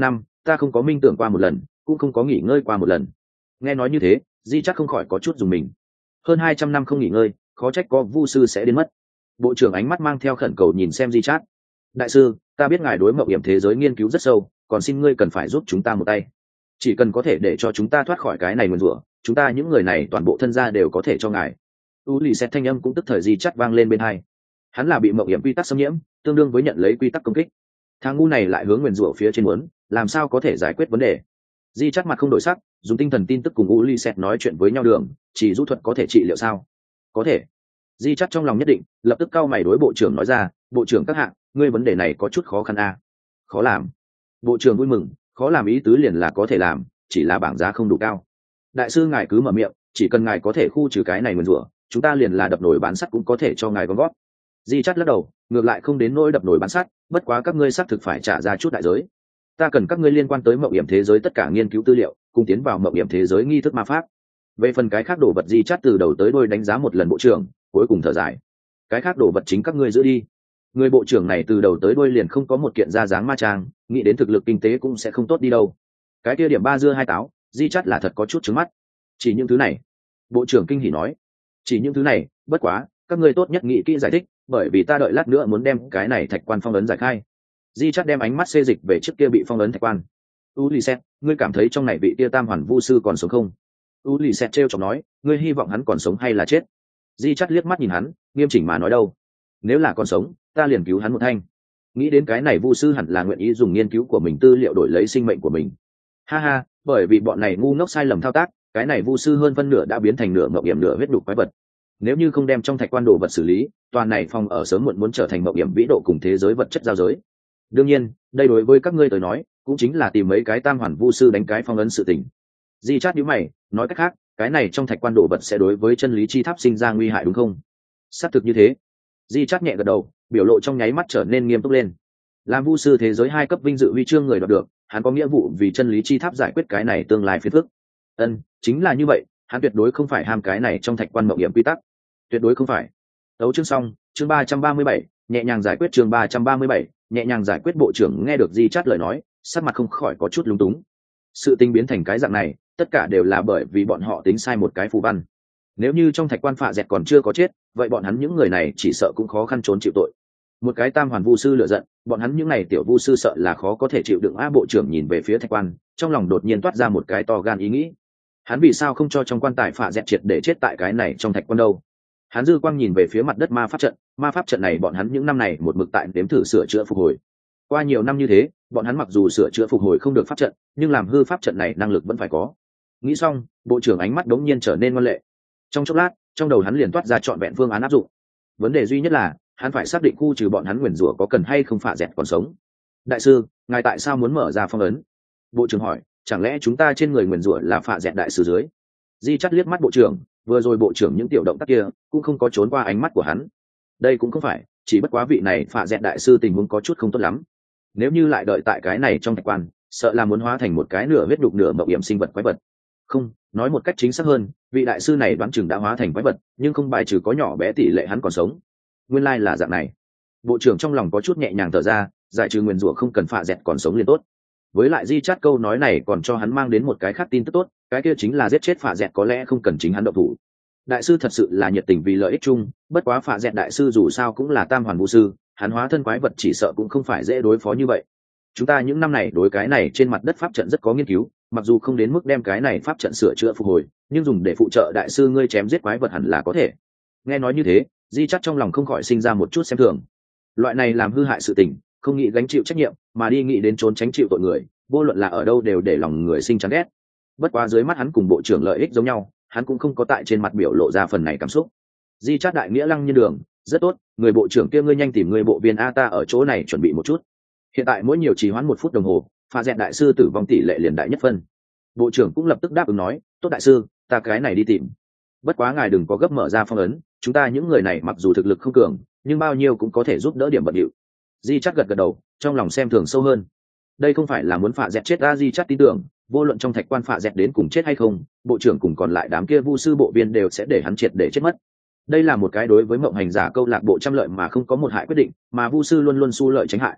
ta không có minh tưởng qua một lần, cũng không có nghỉ ngơi qua một lần. Nghe nói như thế, di chắc không khỏi có chút dùng mình. Hơn hai trăm năm không nghỉ ngơi, khó trách có vu sư sẽ đến mất. Bộ trưởng ánh mắt mang theo khẩn cầu nhìn xem di chát. Đại sư, ta biết ngài đối mạo hiểm thế giới nghiên cứu rất sâu, còn xin ngươi cần phải giúp chúng ta một tay. Chỉ cần có thể để cho chúng ta thoát khỏi cái này nguyền rủa, chúng ta những người này toàn bộ thân gia đều có thể cho ngài. U lì xét thanh âm cũng tức thời di chắt vang lên bên hai. Hắn là bị mạo hiểm quy tắc xâm nhiễm, tương đương với nhận lấy quy tắc công kích. Thằng ngu này lại hướng nguyền rủa phía trên muốn, làm sao có thể giải quyết vấn đề? Di chắt mặt không đổi sắc, dùng tinh thần tin tức cùng U lì xét nói chuyện với nhau đường, chỉ rút thuật có thể trị liệu sao? Có thể. Di chắt trong lòng nhất định, lập tức cau mày đối bộ trưởng nói ra, bộ trưởng các hạng, ngươi vấn đề này có chút khó khăn a. À? Khó làm. Bộ trưởng vui mừng, khó làm ý tứ liền là có thể làm, chỉ là bảng giá không đủ cao. Đại sư ngài cứ mở miệng, chỉ cần ngài có thể khu trừ cái này nguyền rủa, chúng ta liền là đập nồi bán sắt cũng có thể cho ngài gom góp. Di chắt lắc đầu, ngược lại không đến nỗi đập nồi bán sắt, bất quá các ngươi xác thực phải trả ra chút đại giới. Ta cần các ngươi liên quan tới mộng hiểm thế giới tất cả nghiên cứu tư liệu, cùng tiến vào mộng hiểm thế giới nghi thức ma pháp. Về phần cái khác đồ vật Di chắt từ đầu tới đuôi đánh giá một lần bộ trưởng, cuối cùng thở dài. Cái khác đồ vật chính các ngươi giữ đi. Người bộ trưởng này từ đầu tới đuôi liền không có một kiện ra dáng ma trang, nghĩ đến thực lực kinh tế cũng sẽ không tốt đi đâu. Cái kia điểm ba dưa hai táo, Di chắt là thật có chút trứng mắt. Chỉ những thứ này. Bộ trưởng kinh hỉ nói. Chỉ những thứ này, bất quá, các ngươi tốt nhất nghĩ kỹ giải thích, bởi vì ta đợi lát nữa muốn đem cái này thạch quan phong ấn giải khai. Di chắt đem ánh mắt xê dịch về trước kia bị phong ấn thạch quan. Ulysses, ngươi cảm thấy trong này vị tia tam hoàn vu sư còn sống không? Ulysses trêu chọc nói, ngươi hy vọng hắn còn sống hay là chết? Di chắt liếc mắt nhìn hắn, nghiêm chỉnh mà nói đâu. Nếu là còn sống, ta liền cứu hắn một thanh. Nghĩ đến cái này vu sư hẳn là nguyện ý dùng nghiên cứu của mình tư liệu đổi lấy sinh mệnh của mình. Ha ha, bởi vì bọn này ngu ngốc sai lầm thao tác, cái này vu sư hơn phân nửa đã biến thành nửa mộng hiểm nửa huyết đục quái vật. Nếu như không đem trong thạch quan đồ vật xử lý, toàn này phòng ở sớm muộn muốn trở thành mộng hiểm vĩ độ cùng thế giới vật chất giao giới. Đương nhiên, đây đối với các ngươi tới nói, cũng chính là tìm mấy cái tam hoàn vu sư đánh cái phong ấn sự tình. Di chát nhíu mày, nói cách khác, cái này trong thạch quan đồ vật sẽ đối với chân lý chi tháp sinh ra nguy hại đúng không? Xác thực như thế. Di chát nhẹ gật đầu, biểu lộ trong nháy mắt trở nên nghiêm túc lên. Làm vu sư thế giới hai cấp vinh dự huy chương người đoạt được, hắn có nghĩa vụ vì chân lý chi tháp giải quyết cái này tương lai phiền phức. Ân, chính là như vậy, hắn tuyệt đối không phải ham cái này trong thạch quan mộng hiểm quy tắc. Tuyệt đối không phải. Đấu chương xong, chương ba trăm ba mươi bảy, nhẹ nhàng giải quyết chương ba trăm ba mươi bảy, nhẹ nhàng giải quyết. Bộ trưởng nghe được Di chát lời nói, sắc mặt không khỏi có chút lúng túng. Sự tình biến thành cái dạng này, tất cả đều là bởi vì bọn họ tính sai một cái phù văn. Nếu như trong thạch quan phạ dẹt còn chưa có chết, vậy bọn hắn những người này chỉ sợ cũng khó khăn trốn chịu tội. Một cái tam hoàn vu sư lựa giận, bọn hắn những này tiểu vu sư sợ là khó có thể chịu đựng. A bộ trưởng nhìn về phía thạch quan, trong lòng đột nhiên toát ra một cái to gan ý nghĩ. Hắn vì sao không cho trong quan tài phạ dẹt triệt để chết tại cái này trong thạch quan đâu? Hắn dư quang nhìn về phía mặt đất ma pháp trận, ma pháp trận này bọn hắn những năm này một mực tại đếm thử sửa chữa phục hồi. Qua nhiều năm như thế, bọn hắn mặc dù sửa chữa phục hồi không được pháp trận, nhưng làm hư pháp trận này năng lực vẫn phải có. Nghĩ xong, bộ trưởng ánh mắt đống nhiên trở nên ngoan lệ. Trong chốc lát, trong đầu hắn liền toát ra trọn vẹn phương án áp dụng. Vấn đề duy nhất là, hắn phải xác định khu trừ bọn hắn nguyền rủa có cần hay không phạ dẹt còn sống. Đại sư, ngài tại sao muốn mở ra phong ấn? Bộ trưởng hỏi, chẳng lẽ chúng ta trên người nguyền rủa là phạ dẹt đại sư dưới? Di chắt liếc mắt bộ trưởng, vừa rồi bộ trưởng những tiểu động tác kia cũng không có trốn qua ánh mắt của hắn. Đây cũng không phải, chỉ bất quá vị này phạ dẹt đại sư tình huống có chút không tốt lắm. Nếu như lại đợi tại cái này trong thạch quan, sợ là muốn hóa thành một cái nửa huyết đục nửa mộng hiểm sinh vật quái vật. Không, nói một cách chính xác hơn, vị đại sư này đoán chừng đã hóa thành quái vật, nhưng không bài trừ có nhỏ bé tỷ lệ hắn còn sống. Nguyên lai là dạng này. Bộ trưởng trong lòng có chút nhẹ nhàng thở ra, giải trừ nguyền rủa không cần phạ dẹt còn sống liền tốt. Với lại Di chát câu nói này còn cho hắn mang đến một cái khác tin tức tốt, cái kia chính là giết chết phạ dẹt có lẽ không cần chính hắn động thủ. Đại sư thật sự là nhiệt tình vì lợi ích chung, bất quá phạ dẹt đại sư dù sao cũng là tam hoàn vũ sư, hắn hóa thân quái vật chỉ sợ cũng không phải dễ đối phó như vậy. Chúng ta những năm này đối cái này trên mặt đất pháp trận rất có nghiên cứu, mặc dù không đến mức đem cái này pháp trận sửa chữa phục hồi, nhưng dùng để phụ trợ đại sư ngươi chém giết quái vật hẳn là có thể. Nghe nói như thế, Di chắc trong lòng không khỏi sinh ra một chút xem thường. Loại này làm hư hại sự tình, không nghĩ gánh chịu trách nhiệm, mà đi nghĩ đến trốn tránh chịu tội người, vô luận là ở đâu đều để lòng người sinh chán ghét. Bất quá dưới mắt hắn cùng bộ trưởng lợi ích giống nhau, hắn cũng không có tại trên mặt biểu lộ ra phần này cảm xúc. Di chát đại nghĩa lăng như đường, rất tốt, người bộ trưởng kia ngươi nhanh tìm người bộ viên a ta ở chỗ này chuẩn bị một chút. Hiện tại mỗi nhiều trì hoãn một phút đồng hồ, pha dẹn đại sư tử vong tỷ lệ liền đại nhất phân. Bộ trưởng cũng lập tức đáp ứng nói, tốt đại sư, ta cái này đi tìm. Bất quá ngài đừng có gấp mở ra phong ấn, chúng ta những người này mặc dù thực lực không cường, nhưng bao nhiêu cũng có thể giúp đỡ điểm bận điệu. Di chát gật gật đầu, trong lòng xem thường sâu hơn. Đây không phải là muốn phạ dẹt chết ra. Di chát tin tưởng, vô luận trong thạch quan phạ dẹt đến cùng chết hay không, bộ trưởng cùng còn lại đám kia vu sư bộ viên đều sẽ để hắn triệt để chết mất. Đây là một cái đối với mộng hành giả câu lạc bộ trăm lợi mà không có một hại quyết định, mà vu sư luôn luôn su lợi tránh hại.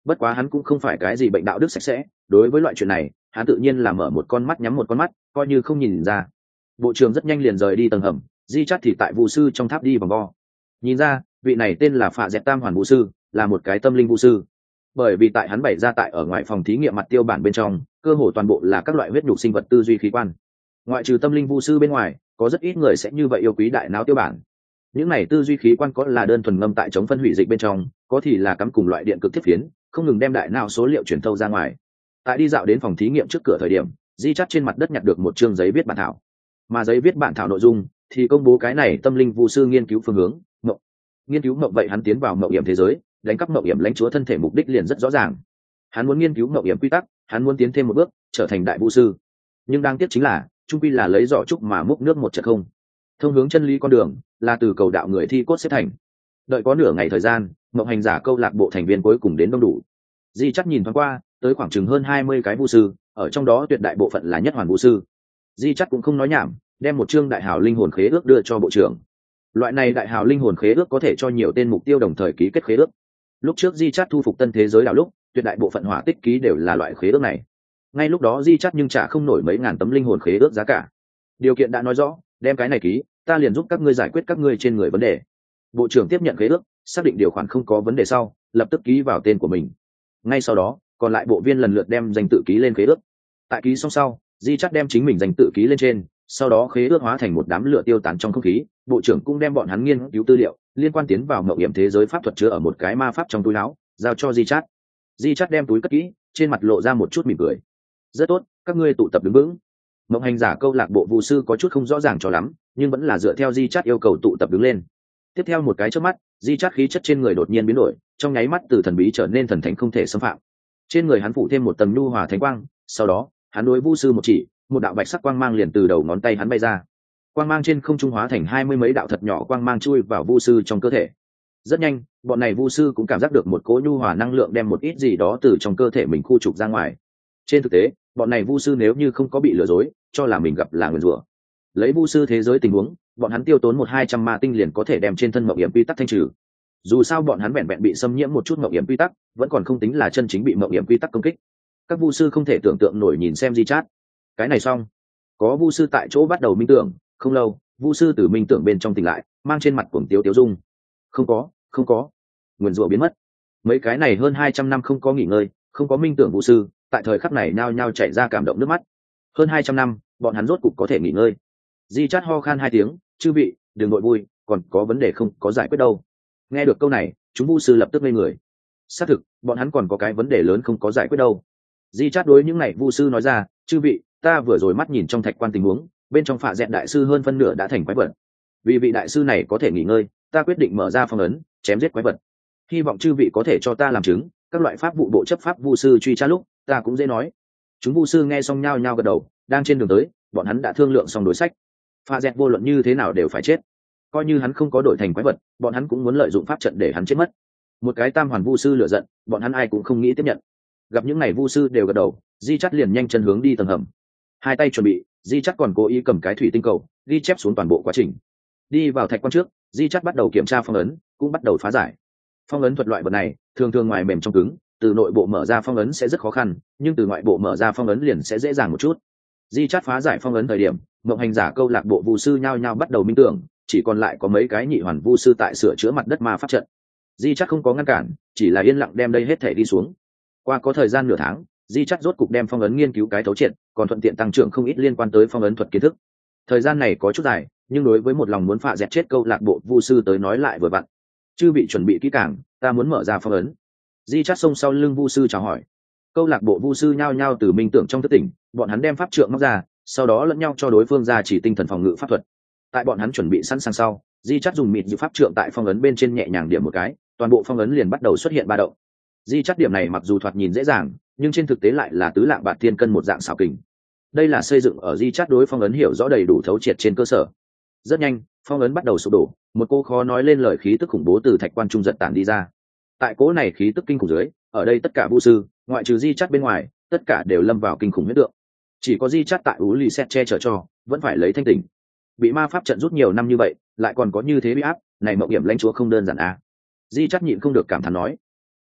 Bất quá hắn cũng không phải cái gì bệnh đạo đức sạch sẽ, đối với loại chuyện này hắn tự nhiên là mở một con mắt nhắm một con mắt, coi như không nhìn ra. Bộ trưởng rất nhanh liền rời đi tầng hầm, di chắt thì tại vu sư trong tháp đi vòng vo. Nhìn ra vị này tên là Phạ Dẹt Tam Hoàn Vu sư, là một cái tâm linh vu sư. Bởi vì tại hắn bày ra tại ở ngoài phòng thí nghiệm mặt tiêu bản bên trong, cơ hồ toàn bộ là các loại huyết nhục sinh vật tư duy khí quan. Ngoại trừ tâm linh vu sư bên ngoài, có rất ít người sẽ như vậy yêu quý đại não tiêu bản. Những này tư duy khí quan có là đơn thuần ngâm tại chống phân hủy dịch bên trong, có thì là cắm cùng loại điện cực thiết phiến, không ngừng đem đại não số liệu truyền thâu ra ngoài. Tại đi dạo đến phòng thí nghiệm trước cửa thời điểm, di chắt trên mặt đất nhặt được một chương giấy viết bản thảo, mà giấy viết bản thảo nội dung thì công bố cái này tâm linh vu sư nghiên cứu phương hướng. Mộng nghiên cứu mộng, vậy hắn tiến vào mộng hiểm thế giới, đánh cắp mộng hiểm lãnh chúa thân thể, mục đích liền rất rõ ràng. Hắn muốn nghiên cứu mộng hiểm quy tắc, hắn muốn tiến thêm một bước trở thành đại vu sư. Nhưng đáng tiếc chính là trung quy là lấy giỏ trúc mà múc nước một trận không. Thông hướng chân lý con đường là từ cầu đạo người thi cốt xếp thành. Đợi có nửa ngày thời gian, mộng hành giả câu lạc bộ thành viên cuối cùng đến đông đủ. Di chắc nhìn thoáng qua, tới khoảng chừng hơn hai mươi cái vu sư, ở trong đó tuyệt đại bộ phận là nhất hoàn vu sư. Di chắc cũng không nói nhảm, đem một chương đại hào linh hồn khế ước đưa cho bộ trưởng. Loại này đại hào linh hồn khế ước có thể cho nhiều tên mục tiêu đồng thời ký kết khế ước. Lúc trước di chát thu phục tân thế giới đảo lúc, tuyệt đại bộ phận hỏa tích ký đều là loại khế ước này. Ngay lúc đó di chát nhưng trả không nổi mấy ngàn tấm linh hồn khế ước giá cả. Điều kiện đã nói rõ, đem cái này ký, ta liền giúp các ngươi giải quyết các ngươi trên người vấn đề. Bộ trưởng tiếp nhận khế ước, xác định điều khoản không có vấn đề sau, lập tức ký vào tên của mình. Ngay sau đó, còn lại bộ viên lần lượt đem danh tự ký lên khế ước. Tại ký xong sau, di chát đem chính mình danh tự ký lên trên, sau đó khế ước hóa thành một đám lửa tiêu tán trong không khí. Bộ trưởng cũng đem bọn hắn nghiên cứu tư liệu liên quan tiến vào mậu hiểm thế giới pháp thuật chứa ở một cái ma pháp trong túi áo, giao cho di chát. Di chát đem túi cất kỹ, trên mặt lộ ra một chút mỉm cười. Rất tốt, các ngươi tụ tập đứng vững. Mộng hành giả câu lạc bộ vu sư có chút không rõ ràng cho lắm, nhưng vẫn là dựa theo di chát yêu cầu tụ tập đứng lên. Tiếp theo một cái chớp mắt, di chát khí chất trên người đột nhiên biến đổi, trong nháy mắt từ thần bí trở nên thần thánh không thể xâm phạm. Trên người hắn phủ thêm một tầng nhu hòa thánh quang, sau đó hắn đối vu sư một chỉ, một đạo bạch sắc quang mang liền từ đầu ngón tay hắn bay ra. Quang mang trên không trung hóa thành hai mươi mấy đạo thật nhỏ quang mang chui vào vu sư trong cơ thể. Rất nhanh, bọn này vu sư cũng cảm giác được một cỗ nhu hòa năng lượng đem một ít gì đó từ trong cơ thể mình khu trục ra ngoài. Trên thực tế, bọn này vu sư nếu như không có bị lừa dối, cho là mình gặp là nguyền rủa. Lấy vu sư thế giới tình huống, bọn hắn tiêu tốn một hai trăm ma tinh liền có thể đem trên thân mộng hiểm quy tắc thanh trừ. Dù sao bọn hắn vẹn vẹn bị xâm nhiễm một chút mộng hiểm quy tắc, vẫn còn không tính là chân chính bị mộng hiểm quy tắc công kích. Các vu sư không thể tưởng tượng nổi nhìn xem di chát. Cái này xong, có vu sư tại chỗ bắt đầu minh tưởng. Không lâu, vu sư từ minh tưởng bên trong tỉnh lại, mang trên mặt cuồng tiếu tiếu dung. Không có, không có, nguyền rủa biến mất. Mấy cái này hơn hai trăm năm không có nghỉ ngơi, không có minh tưởng vu sư, tại thời khắc này nao nhao chảy ra cảm động nước mắt. Hơn hai trăm năm, bọn hắn rốt cục có thể nghỉ ngơi. Di chát ho khan hai tiếng, chư vị, đừng nội vui, còn có vấn đề không có giải quyết đâu. Nghe được câu này, chúng vu sư lập tức ngây người. Xác thực, bọn hắn còn có cái vấn đề lớn không có giải quyết đâu. Di chát đối những này vu sư nói ra, chư vị, ta vừa rồi mắt nhìn trong thạch quan tình huống, bên trong Phạ Dẹt đại sư hơn phân nửa đã thành quái vật. Vì vị đại sư này có thể nghỉ ngơi, ta quyết định mở ra phong ấn, chém giết quái vật. Hy vọng chư vị có thể cho ta làm chứng, các loại pháp vụ bộ chấp pháp vu sư truy tra lúc, ta cũng dễ nói. Chúng vu sư nghe xong nhao nhao gật đầu, đang trên đường tới, bọn hắn đã thương lượng xong đối sách. Phạ Dẹt vô luận như thế nào đều phải chết. Coi như hắn không có đổi thành quái vật, bọn hắn cũng muốn lợi dụng pháp trận để hắn chết mất. Một cái tam hoàn vu sư lựa giận, bọn hắn ai cũng không nghĩ tiếp nhận. Gặp những này vu sư đều gật đầu, di chắt liền nhanh chân hướng đi tầng hầm. Hai tay chuẩn bị, di chắt còn cố ý cầm cái thủy tinh cầu ghi chép xuống toàn bộ quá trình. Đi vào thạch quan trước, di chắt bắt đầu kiểm tra phong ấn, cũng bắt đầu phá giải. Phong ấn thuật loại vật này thường thường ngoài mềm trong cứng, từ nội bộ mở ra phong ấn sẽ rất khó khăn, nhưng từ ngoại bộ mở ra phong ấn liền sẽ dễ dàng một chút. Di chắt phá giải phong ấn thời điểm, mộng hành giả câu lạc bộ vu sư nhao nhao bắt đầu minh tưởng, chỉ còn lại có mấy cái nhị hoàn vu sư tại sửa chữa mặt đất ma pháp trận. Di chắt không có ngăn cản, chỉ là yên lặng đem đây hết thể đi xuống. Qua có thời gian nửa tháng, di chắt rốt cục đem phong ấn nghiên cứu cái thấu triệt, còn thuận tiện tăng trưởng không ít liên quan tới phong ấn thuật kiến thức. Thời gian này có chút dài, nhưng đối với một lòng muốn Phạ Dẹt chết câu lạc bộ vu sư tới nói lại vừa vặn. Chư bị chuẩn bị kỹ càng, ta muốn mở ra phong ấn. Di chắt xông sau lưng vu sư chào hỏi. Câu lạc bộ vu sư nhao nhao từ minh tưởng trong thất tỉnh, bọn hắn đem pháp trượng móc ra, sau đó lẫn nhau cho đối phương ra chỉ tinh thần phòng ngự pháp thuật. Tại bọn hắn chuẩn bị sẵn sàng sau, di chắt dùng mịt dự pháp trượng tại phong ấn bên trên nhẹ nhàng điểm một cái, toàn bộ phong ấn liền bắt đầu xuất hiện ba động. Di chắt điểm này mặc dù thoạt nhìn dễ dàng, nhưng trên thực tế lại là tứ lạng bạt thiên cân một dạng xảo kình. Đây là xây dựng ở di chắt đối phong ấn hiểu rõ đầy đủ thấu triệt trên cơ sở. Rất nhanh, phong ấn bắt đầu sụp đổ, một cô khó nói lên lời khí tức khủng bố từ thạch quan trung giật tản đi ra. Tại cố này khí tức kinh khủng dưới, ở đây tất cả vu sư, ngoại trừ di chắt bên ngoài, tất cả đều lâm vào kinh khủng huyết tượng. Chỉ có di chắt tại ú lì xét che chở cho, vẫn phải lấy thanh tỉnh. Bị ma pháp trận rút nhiều năm như vậy, lại còn có như thế bị áp, này mộng hiểm lãnh chúa không đơn giản à. Di chắt nhịn không được cảm thán nói.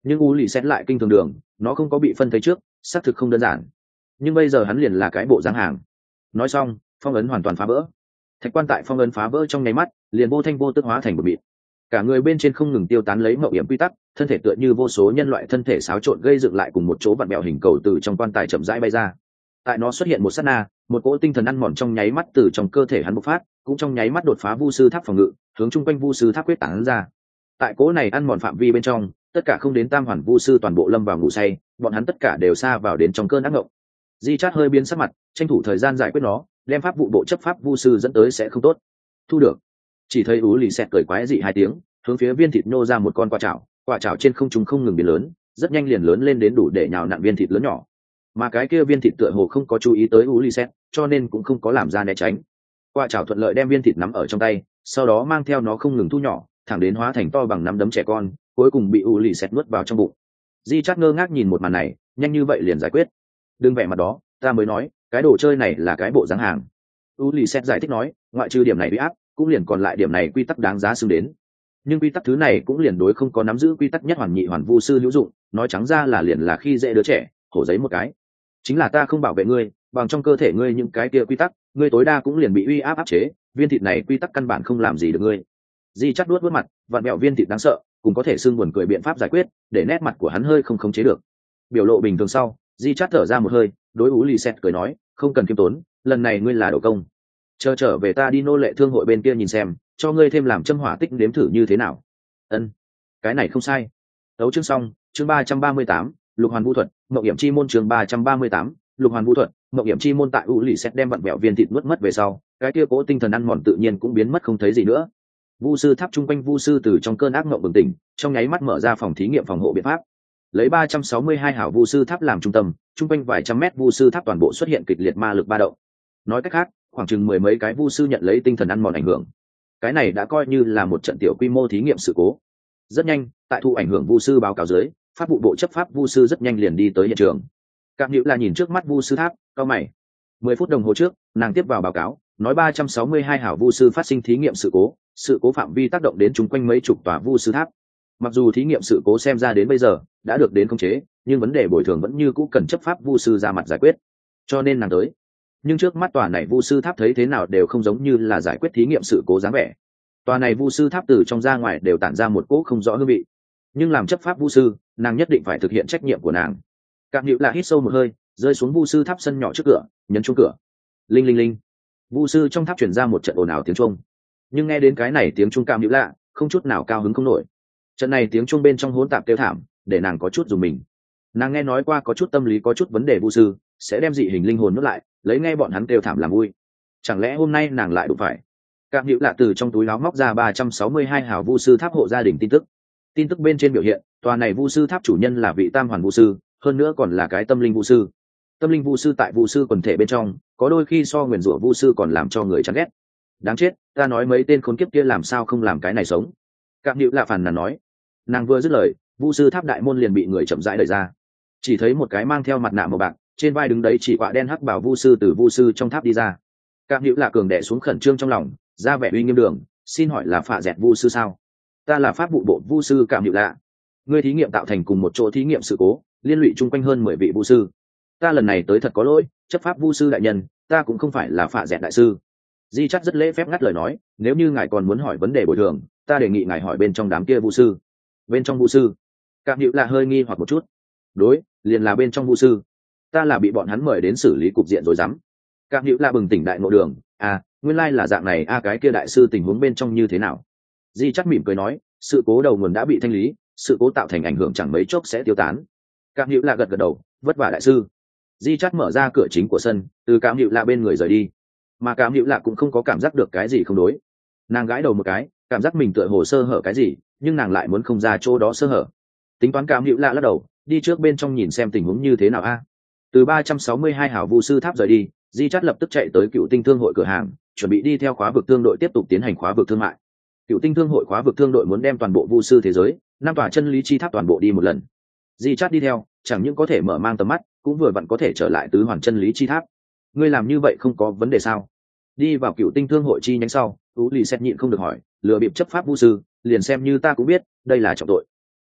nhưng u lì xét lại kinh thường đường, nó không có bị phân thấy trước, xác thực không đơn giản. Nhưng bây giờ hắn liền là cái bộ dáng hàng. Nói xong, phong ấn hoàn toàn phá vỡ. Thạch quan tại phong ấn phá vỡ trong nháy mắt, liền vô thanh vô tức hóa thành một mịn. Cả người bên trên không ngừng tiêu tán lấy mậu hiểm quy tắc, thân thể tựa như vô số nhân loại thân thể xáo trộn gây dựng lại cùng một chỗ vặn bẹo hình cầu từ trong quan tài chậm rãi bay ra. Tại nó xuất hiện một sát na, một cỗ tinh thần ăn mòn trong nháy mắt từ trong cơ thể hắn bộc phát, cũng trong nháy mắt đột phá vu sư tháp phòng ngự, hướng chung quanh vu sư tháp quyết tán ra. Tại cỗ này ăn mòn phạm vi bên trong, tất cả không đến tam hoàn vu sư toàn bộ lâm vào ngủ say, bọn hắn tất cả đều xa vào đến trong cơn ác ngộng. Di Chát hơi biến sắc mặt, tranh thủ thời gian giải quyết nó, đem pháp vụ bộ chấp pháp vu sư dẫn tới sẽ không tốt. Thu được. Chỉ thấy ú lì xẹt cười quái dị hai tiếng, hướng phía viên thịt nô ra một con quả chảo, quả chảo trên không trung không ngừng biến lớn, rất nhanh liền lớn lên đến đủ để nhào nặn viên thịt lớn nhỏ. Mà cái kia viên thịt tựa hồ không có chú ý tới ú lì xẹt, cho nên cũng không có làm ra né tránh. Quả chảo thuận lợi đem viên thịt nắm ở trong tay, sau đó mang theo nó không ngừng thu nhỏ, thẳng đến hóa thành to bằng nắm đấm trẻ con, cuối cùng bị ú lì xẹt nuốt vào trong bụng. Di Chát ngơ ngác nhìn một màn này, nhanh như vậy liền giải quyết. Đừng vẻ mặt đó, ta mới nói, cái đồ chơi này là cái bộ dáng hàng. U lì xét giải thích nói, ngoại trừ điểm này bị áp, cũng liền còn lại điểm này quy tắc đáng giá xưng đến. Nhưng quy tắc thứ này cũng liền đối không có nắm giữ quy tắc nhất hoàn nhị hoàn vu sư hữu dụng, nói trắng ra là liền là khi dễ đứa trẻ, hổ giấy một cái. Chính là ta không bảo vệ ngươi, bằng trong cơ thể ngươi những cái kia quy tắc, ngươi tối đa cũng liền bị uy áp áp chế, viên thịt này quy tắc căn bản không làm gì được ngươi. Di Chát đuốt vớt mặt, vặn mẹo viên thịt đáng sợ, cũng có thể xưng buồn cười biện pháp giải quyết, để nét mặt của hắn hơi không khống chế được. Biểu lộ bình thường sau, Di Chát thở ra một hơi, đối U lì xét cười nói, không cần kiêm tốn, lần này ngươi là đổ công, chờ trở về ta đi nô lệ thương hội bên kia nhìn xem, cho ngươi thêm làm châm hỏa tích nếm thử như thế nào. Ân, cái này không sai. Đấu chương xong, chương ba trăm ba mươi tám, lục hoàn vũ thuật, mộng hiểm chi môn chương ba trăm ba mươi tám, lục hoàn vũ thuật, mộng hiểm chi môn. Tại U lì xét đem vặn vẹo viên thịt nuốt mất về sau, cái kia cố tinh thần ăn mòn tự nhiên cũng biến mất không thấy gì nữa. Vu sư tháp chung quanh vu sư từ trong cơn ác mộng bừng tỉnh, trong nháy mắt mở ra phòng thí nghiệm phòng hộ biện pháp. Lấy ba trăm sáu mươi hai hảo vu sư tháp làm trung tâm, chung quanh vài trăm mét vu sư tháp toàn bộ xuất hiện kịch liệt ma lực ba động. Nói cách khác, khoảng chừng mười mấy cái vu sư nhận lấy tinh thần ăn mòn ảnh hưởng. Cái này đã coi như là một trận tiểu quy mô thí nghiệm sự cố. Rất nhanh, tại thu ảnh hưởng vu sư báo cáo dưới, pháp vụ bộ chấp pháp vu sư rất nhanh liền đi tới hiện trường. Cạm Nhữ là nhìn trước mắt vu sư tháp, cau mày. Mười phút đồng hồ trước, nàng tiếp vào báo cáo, nói ba trăm sáu mươi hai hảo vu sư phát sinh thí nghiệm sự cố, sự cố phạm vi tác động đến chung quanh mấy chục tòa vu sư tháp. Mặc dù thí nghiệm sự cố xem ra đến bây giờ đã được đến khống chế, nhưng vấn đề bồi thường vẫn như cũ cần chấp pháp vu sư ra mặt giải quyết. Cho nên nàng tới. Nhưng trước mắt tòa này vu sư tháp thấy thế nào đều không giống như là giải quyết thí nghiệm sự cố dáng vẻ. Tòa này vu sư tháp từ trong ra ngoài đều tản ra một cỗ không rõ hương vị. Nhưng làm chấp pháp vu sư, nàng nhất định phải thực hiện trách nhiệm của nàng. Cạm Nhữ là hít sâu một hơi, rơi xuống vu sư tháp sân nhỏ trước cửa, nhấn chuông cửa. Linh linh linh. Vu sư trong tháp truyền ra một trận ồn ào tiếng chuông. Nhưng nghe đến cái này tiếng chuông Cạm Nhữ lạ, không chút nào cao hứng không nổi. Trận này tiếng chuông bên trong hỗn tạp kêu thảm, để nàng có chút dùng mình. Nàng nghe nói qua có chút tâm lý có chút vấn đề vu sư sẽ đem dị hình linh hồn nuốt lại, lấy nghe bọn hắn kêu thảm làm vui. Chẳng lẽ hôm nay nàng lại đụng phải? Cạm Nhữ lạ từ trong túi áo móc ra ba trăm sáu mươi hai hào vu sư tháp hộ gia đình tin tức. Tin tức bên trên biểu hiện, tòa này vu sư tháp chủ nhân là vị tam hoàn vu sư, hơn nữa còn là cái tâm linh vu sư. Tâm linh vu sư tại vu sư quần thể bên trong, có đôi khi so nguyền rủa vu sư còn làm cho người chán ghét. Đáng chết, ta nói mấy tên khốn kiếp kia làm sao không làm cái này sống? Cạm Nhữ lạ phàn nàn nói. Nàng vừa dứt lời, vu sư tháp đại môn liền bị người chậm rãi đẩy ra. Chỉ thấy một cái mang theo mặt nạ màu bạc, trên vai đứng đấy chỉ quạ đen hắc bảo vu sư từ vu sư trong tháp đi ra. Cạm Nhữ lạ cường đè xuống khẩn trương trong lòng, ra vẻ uy nghiêm đường, xin hỏi là phạ dẹt vu sư sao? Ta là pháp vụ bộ vu sư Cạm Nhữ lạ. Ngươi thí nghiệm tạo thành cùng một chỗ thí nghiệm sự cố, liên lụy chung quanh hơn mười vị vu sư. Ta lần này tới thật có lỗi, chấp pháp vu sư đại nhân, ta cũng không phải là phạ dẹt đại sư. Di Chát rất lễ phép ngắt lời nói, nếu như ngài còn muốn hỏi vấn đề bồi thường, ta đề nghị ngài hỏi bên trong đám kia vu sư. Bên trong vu sư? Cạm Nhữ là hơi nghi hoặc một chút. Đối, liền là bên trong vu sư. Ta là bị bọn hắn mời đến xử lý cục diện rồi dám. Cạm Nhữ là bừng tỉnh đại ngộ đường, à, nguyên lai là dạng này, a à, cái kia đại sư tình huống bên trong như thế nào? Di Chát mỉm cười nói, sự cố đầu nguồn đã bị thanh lý, sự cố tạo thành ảnh hưởng chẳng mấy chốc sẽ tiêu tán. Cạm Nhữ là gật gật đầu, vất vả đại sư. Di Chát mở ra cửa chính của sân, từ Cạm Nhữ là bên người rời đi. Mà Cạm Nhữ là cũng không có cảm giác được cái gì không đối. Nàng gãi đầu một cái, cảm giác mình tựa hồ sơ hở cái gì, nhưng nàng lại muốn không ra chỗ đó sơ hở. Tính toán Cạm Nhữ lạ lắc đầu, đi trước bên trong nhìn xem tình huống như thế nào a. Từ ba trăm sáu mươi hai hảo vu sư tháp rời đi, Di Chát lập tức chạy tới Cựu Tinh Thương hội cửa hàng, chuẩn bị đi theo khóa vực thương đội tiếp tục tiến hành khóa vực thương mại. Cựu Tinh Thương hội khóa vực thương đội muốn đem toàn bộ vu sư thế giới, năm tòa chân lý chi tháp toàn bộ đi một lần. Di Chát đi theo, chẳng những có thể mở mang tầm mắt, cũng vừa vặn có thể trở lại tứ hoàn chân lý chi tháp. Ngươi làm như vậy không có vấn đề sao? Đi vào Cựu Tinh Thương hội chi nhánh sau, Tú Lì xét nhịn không được hỏi, lừa bịp chấp pháp vu sư, liền xem như ta cũng biết, đây là trọng tội.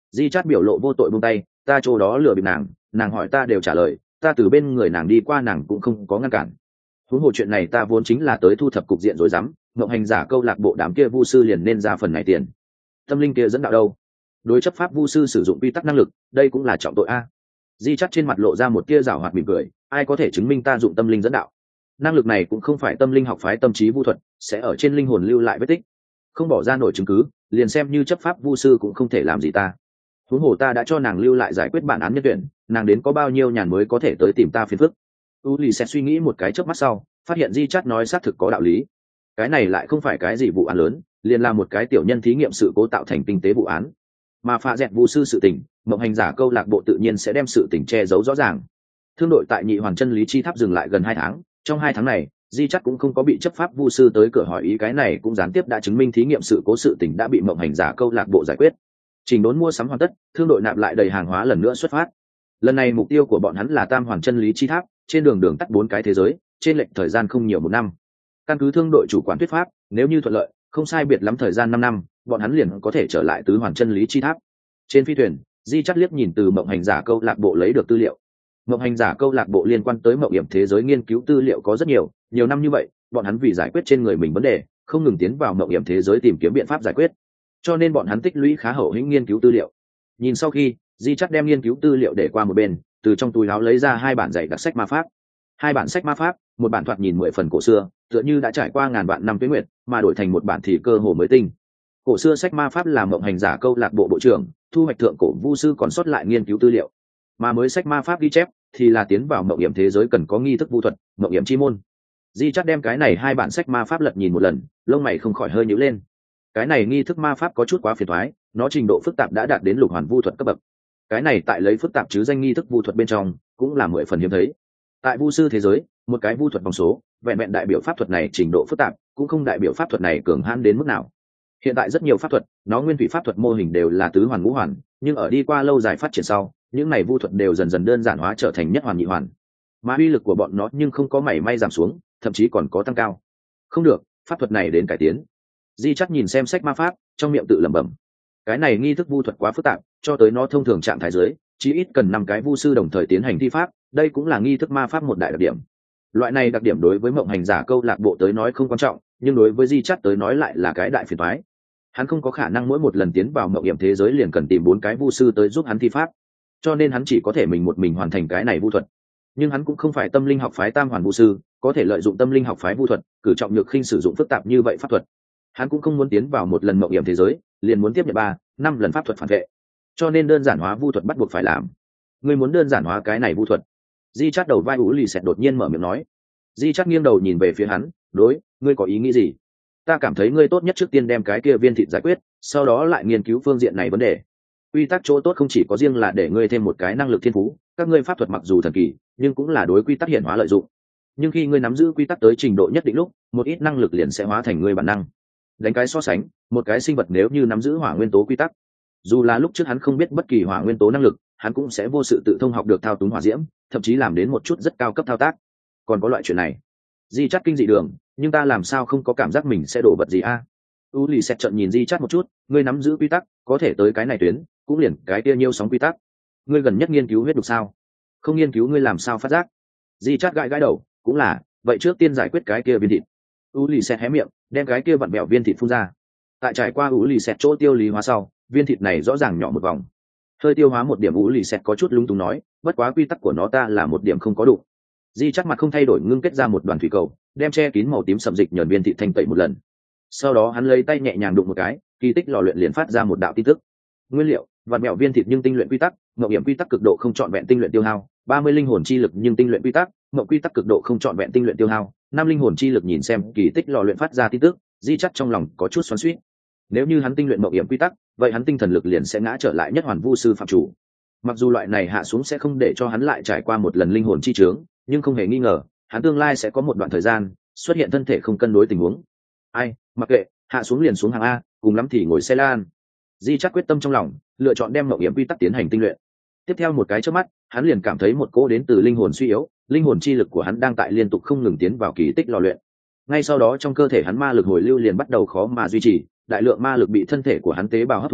Di Chát biểu lộ vô tội buông tay, ta chỗ đó lừa bịp nàng, nàng hỏi ta đều trả lời, ta từ bên người nàng đi qua nàng cũng không có ngăn cản. Huống hồ chuyện này ta vốn chính là tới thu thập cục diện rồi dám, mộng hành giả câu lạc bộ đám kia vu sư liền nên ra phần này tiền. Tâm linh kia dẫn đạo đâu? Đối chấp pháp vu sư sử dụng quy tắc năng lực, đây cũng là trọng tội a. Di Chát trên mặt lộ ra một tia giảo hoạt mỉm cười, ai có thể chứng minh ta dụng tâm linh dẫn đạo? Năng lực này cũng không phải tâm linh học phái tâm trí vu thuật, sẽ ở trên linh hồn lưu lại vết tích, không bỏ ra nổi chứng cứ, liền xem như chấp pháp vu sư cũng không thể làm gì ta. Huống hồ ta đã cho nàng lưu lại giải quyết bản án nhân tuyển, nàng đến có bao nhiêu nhàn mới có thể tới tìm ta phiền phức. U lì sẽ suy nghĩ một cái chớp mắt sau, phát hiện Di Chát nói xác thực có đạo lý. Cái này lại không phải cái gì vụ án lớn, liền là một cái tiểu nhân thí nghiệm sự cố tạo thành kinh tế vụ án. Mà phá dẹt vu sư sự tình, mộng hành giả câu lạc bộ tự nhiên sẽ đem sự tình che giấu rõ ràng. Thương đội tại Nhị Hoàn Chân Lý Chi Tháp dừng lại gần hai tháng, trong hai tháng này, Di Chát cũng không có bị chấp pháp vu sư tới cửa hỏi ý, cái này cũng gián tiếp đã chứng minh thí nghiệm sự cố sự tình đã bị mộng hành giả câu lạc bộ giải quyết. Trình đốn mua sắm hoàn tất, thương đội nạp lại đầy hàng hóa lần nữa xuất phát. Lần này mục tiêu của bọn hắn là Tam Hoàn Chân Lý Chi Tháp, trên đường đường tắt bốn cái thế giới, trên lệch thời gian không nhiều một năm. Căn cứ thương đội chủ quản thuyết pháp, nếu như thuận lợi, không sai biệt lắm thời gian năm năm, bọn hắn liền có thể trở lại Tứ Hoàn Chân Lý Chi Tháp. Trên phi thuyền, Di Chát liếc nhìn từ mộng hành giả câu lạc bộ lấy được tư liệu. Mộng hành giả câu lạc bộ liên quan tới mộng hiểm thế giới nghiên cứu tư liệu có rất nhiều, nhiều năm như vậy, bọn hắn vì giải quyết trên người mình vấn đề, không ngừng tiến vào mộng hiểm thế giới tìm kiếm biện pháp giải quyết, cho nên bọn hắn tích lũy khá hậu hĩnh nghiên cứu tư liệu. Nhìn sau khi, Di Chát đem nghiên cứu tư liệu để qua một bên, từ trong túi áo lấy ra hai bản dạy đặc sách ma pháp. Hai bản sách ma pháp, một bản thoạt nhìn mười phần cổ xưa, tựa như đã trải qua ngàn vạn năm tuế nguyệt, mà đổi thành một bản thì cơ hồ mới tinh. Cổ xưa sách ma pháp là mộng hành giả câu lạc bộ bộ trưởng thu hoạch thượng cổ vu sư còn sót lại nghiên cứu tư liệu, mà mới sách ma pháp ghi chép thì là tiến vào mộng hiểm thế giới cần có nghi thức vu thuật, mộng hiểm chi môn. Di Chát đem cái này hai bản sách ma pháp lật nhìn một lần, lông mày không khỏi hơi nhíu lên. Cái này nghi thức ma pháp có chút quá phiền toái, nó trình độ phức tạp đã đạt đến lục hoàn vu thuật cấp bậc. Cái này tại lấy phức tạp chứ danh nghi thức vu thuật bên trong cũng là mười phần hiếm thấy. Tại vu sư thế giới, một cái vu thuật vòng số vẹn vẹn đại biểu pháp thuật này trình độ phức tạp, cũng không đại biểu pháp thuật này cường hãn đến mức nào. Hiện tại rất nhiều pháp thuật, nó nguyên thủy pháp thuật mô hình đều là tứ hoàn ngũ hoàn, nhưng ở đi qua lâu dài phát triển sau, những này vu thuật đều dần dần đơn giản hóa trở thành nhất hoàn nhị hoàn, mà uy lực của bọn nó nhưng không có mảy may giảm xuống, thậm chí còn có tăng cao. Không được, pháp thuật này đến cải tiến. Di Chát nhìn xem sách ma pháp, trong miệng tự lẩm bẩm. Cái này nghi thức vu thuật quá phức tạp, cho tới nó thông thường trạng thái dưới, chí ít cần năm cái vu sư đồng thời tiến hành thi pháp, đây cũng là nghi thức ma pháp một đại đặc điểm. Loại này đặc điểm đối với mộng hành giả câu lạc bộ tới nói không quan trọng, nhưng đối với Di Chát tới nói lại là cái đại phiền toái. Hắn không có khả năng mỗi một lần tiến vào mộng hiểm thế giới liền cần tìm bốn cái vu sư tới giúp hắn thi pháp, cho nên hắn chỉ có thể mình một mình hoàn thành cái này vu thuật. Nhưng hắn cũng không phải tâm linh học phái tam hoàn vu sư, có thể lợi dụng tâm linh học phái vu thuật, cử trọng nhược khinh sử dụng phức tạp như vậy pháp thuật. Hắn cũng không muốn tiến vào một lần mộng hiểm thế giới liền muốn tiếp nhận ba năm lần pháp thuật phản vệ, cho nên đơn giản hóa vu thuật bắt buộc phải làm. Ngươi muốn đơn giản hóa cái này vu thuật? Di Chát đầu vai ủ lì xẹt đột nhiên mở miệng nói. Di Chát nghiêng đầu nhìn về phía hắn, đối, ngươi có ý nghĩ gì? Ta cảm thấy ngươi tốt nhất trước tiên đem cái kia viên thịt giải quyết, sau đó lại nghiên cứu phương diện này vấn đề. Quy tắc chỗ tốt không chỉ có riêng là để ngươi thêm một cái năng lực thiên phú, các ngươi pháp thuật mặc dù thần kỳ, nhưng cũng là đối quy tắc hiển hóa lợi dụng. Nhưng khi ngươi nắm giữ quy tắc tới trình độ nhất định lúc, một ít năng lực liền sẽ hóa thành ngươi bản năng. Đánh cái so sánh, một cái sinh vật nếu như nắm giữ hỏa nguyên tố quy tắc, dù là lúc trước hắn không biết bất kỳ hỏa nguyên tố năng lực, hắn cũng sẽ vô sự tự thông học được thao túng hỏa diễm, thậm chí làm đến một chút rất cao cấp thao tác. Còn có loại chuyện này, Di Chát kinh dị đường, nhưng ta làm sao không có cảm giác mình sẽ đổ vật gì a? U lì xẹt trợn nhìn Di Chát một chút, ngươi nắm giữ quy tắc, có thể tới cái này tuyến, cũng liền cái kia nhiêu sóng quy tắc. Ngươi gần nhất nghiên cứu huyết đục sao? Không nghiên cứu ngươi làm sao phát giác? Di Chát gãi gãi đầu, cũng là, vậy trước tiên giải quyết cái kia viên thịt. U lì xẹt hé miệng, đem cái kia vặn bẹo viên thịt phun ra. Tại trải qua U lì xẹt chỗ tiêu lý hóa sau, viên thịt này rõ ràng nhỏ một vòng. Hơi tiêu hóa một điểm, U lì xẹt có chút lung túng nói, bất quá quy tắc của nó ta là một điểm không có đủ. Di Chát mặt không thay đổi ngưng kết ra một đoàn thủy cầu, đem che kín màu tím sậm dịch nhờn viên thịt thanh tẩy một lần. Sau đó hắn lấy tay nhẹ nhàng đụng một cái, kỳ tích lò luyện liền phát ra một đạo tin tức. Nguyên liệu: vặn bẹo viên thịt nhưng tinh luyện quy tắc, ngộ hiểm quy tắc cực độ không trọn vẹn tinh luyện tiêu hao, ba mươi linh hồn chi lực nhưng tinh luyện quy tắc, ngộ quy tắc cực độ không trọn vẹn tinh luyện tiêu hao, năm linh hồn chi lực. Nhìn xem kỳ tích lò luyện phát ra tin tức, Di Chát trong lòng có chút xoắn xuýt. Nếu như hắn tinh luyện ngộ hiểm quy tắc, vậy hắn tinh thần lực liền sẽ ngã trở lại nhất hoàn vu sư phạm chủ. Mặc dù loại này hạ xuống sẽ không để cho hắn lại trải qua một lần linh hồn chi trướng, nhưng không hề nghi ngờ, hắn tương lai sẽ có một đoạn thời gian xuất hiện thân thể không cân đối tình huống. Ai, mặc kệ, hạ xuống liền xuống hàng a, cùng lắm thì ngồi xe lan. Di Chát quyết tâm trong lòng, lựa chọn đem ngộ hiểm quy tắc tiến hành tinh luyện. Tiếp theo một cái chớp mắt, hắn liền cảm thấy một cỗ đến từ linh hồn suy yếu, linh hồn chi lực của hắn đang tại liên tục không ngừng tiến vào kỳ tích lò luyện. Ngay sau đó trong cơ thể hắn ma lực hồi lưu liền bắt đầu khó mà duy trì, đại lượng ma lực bị thân thể của hắn tế bào hấp thu,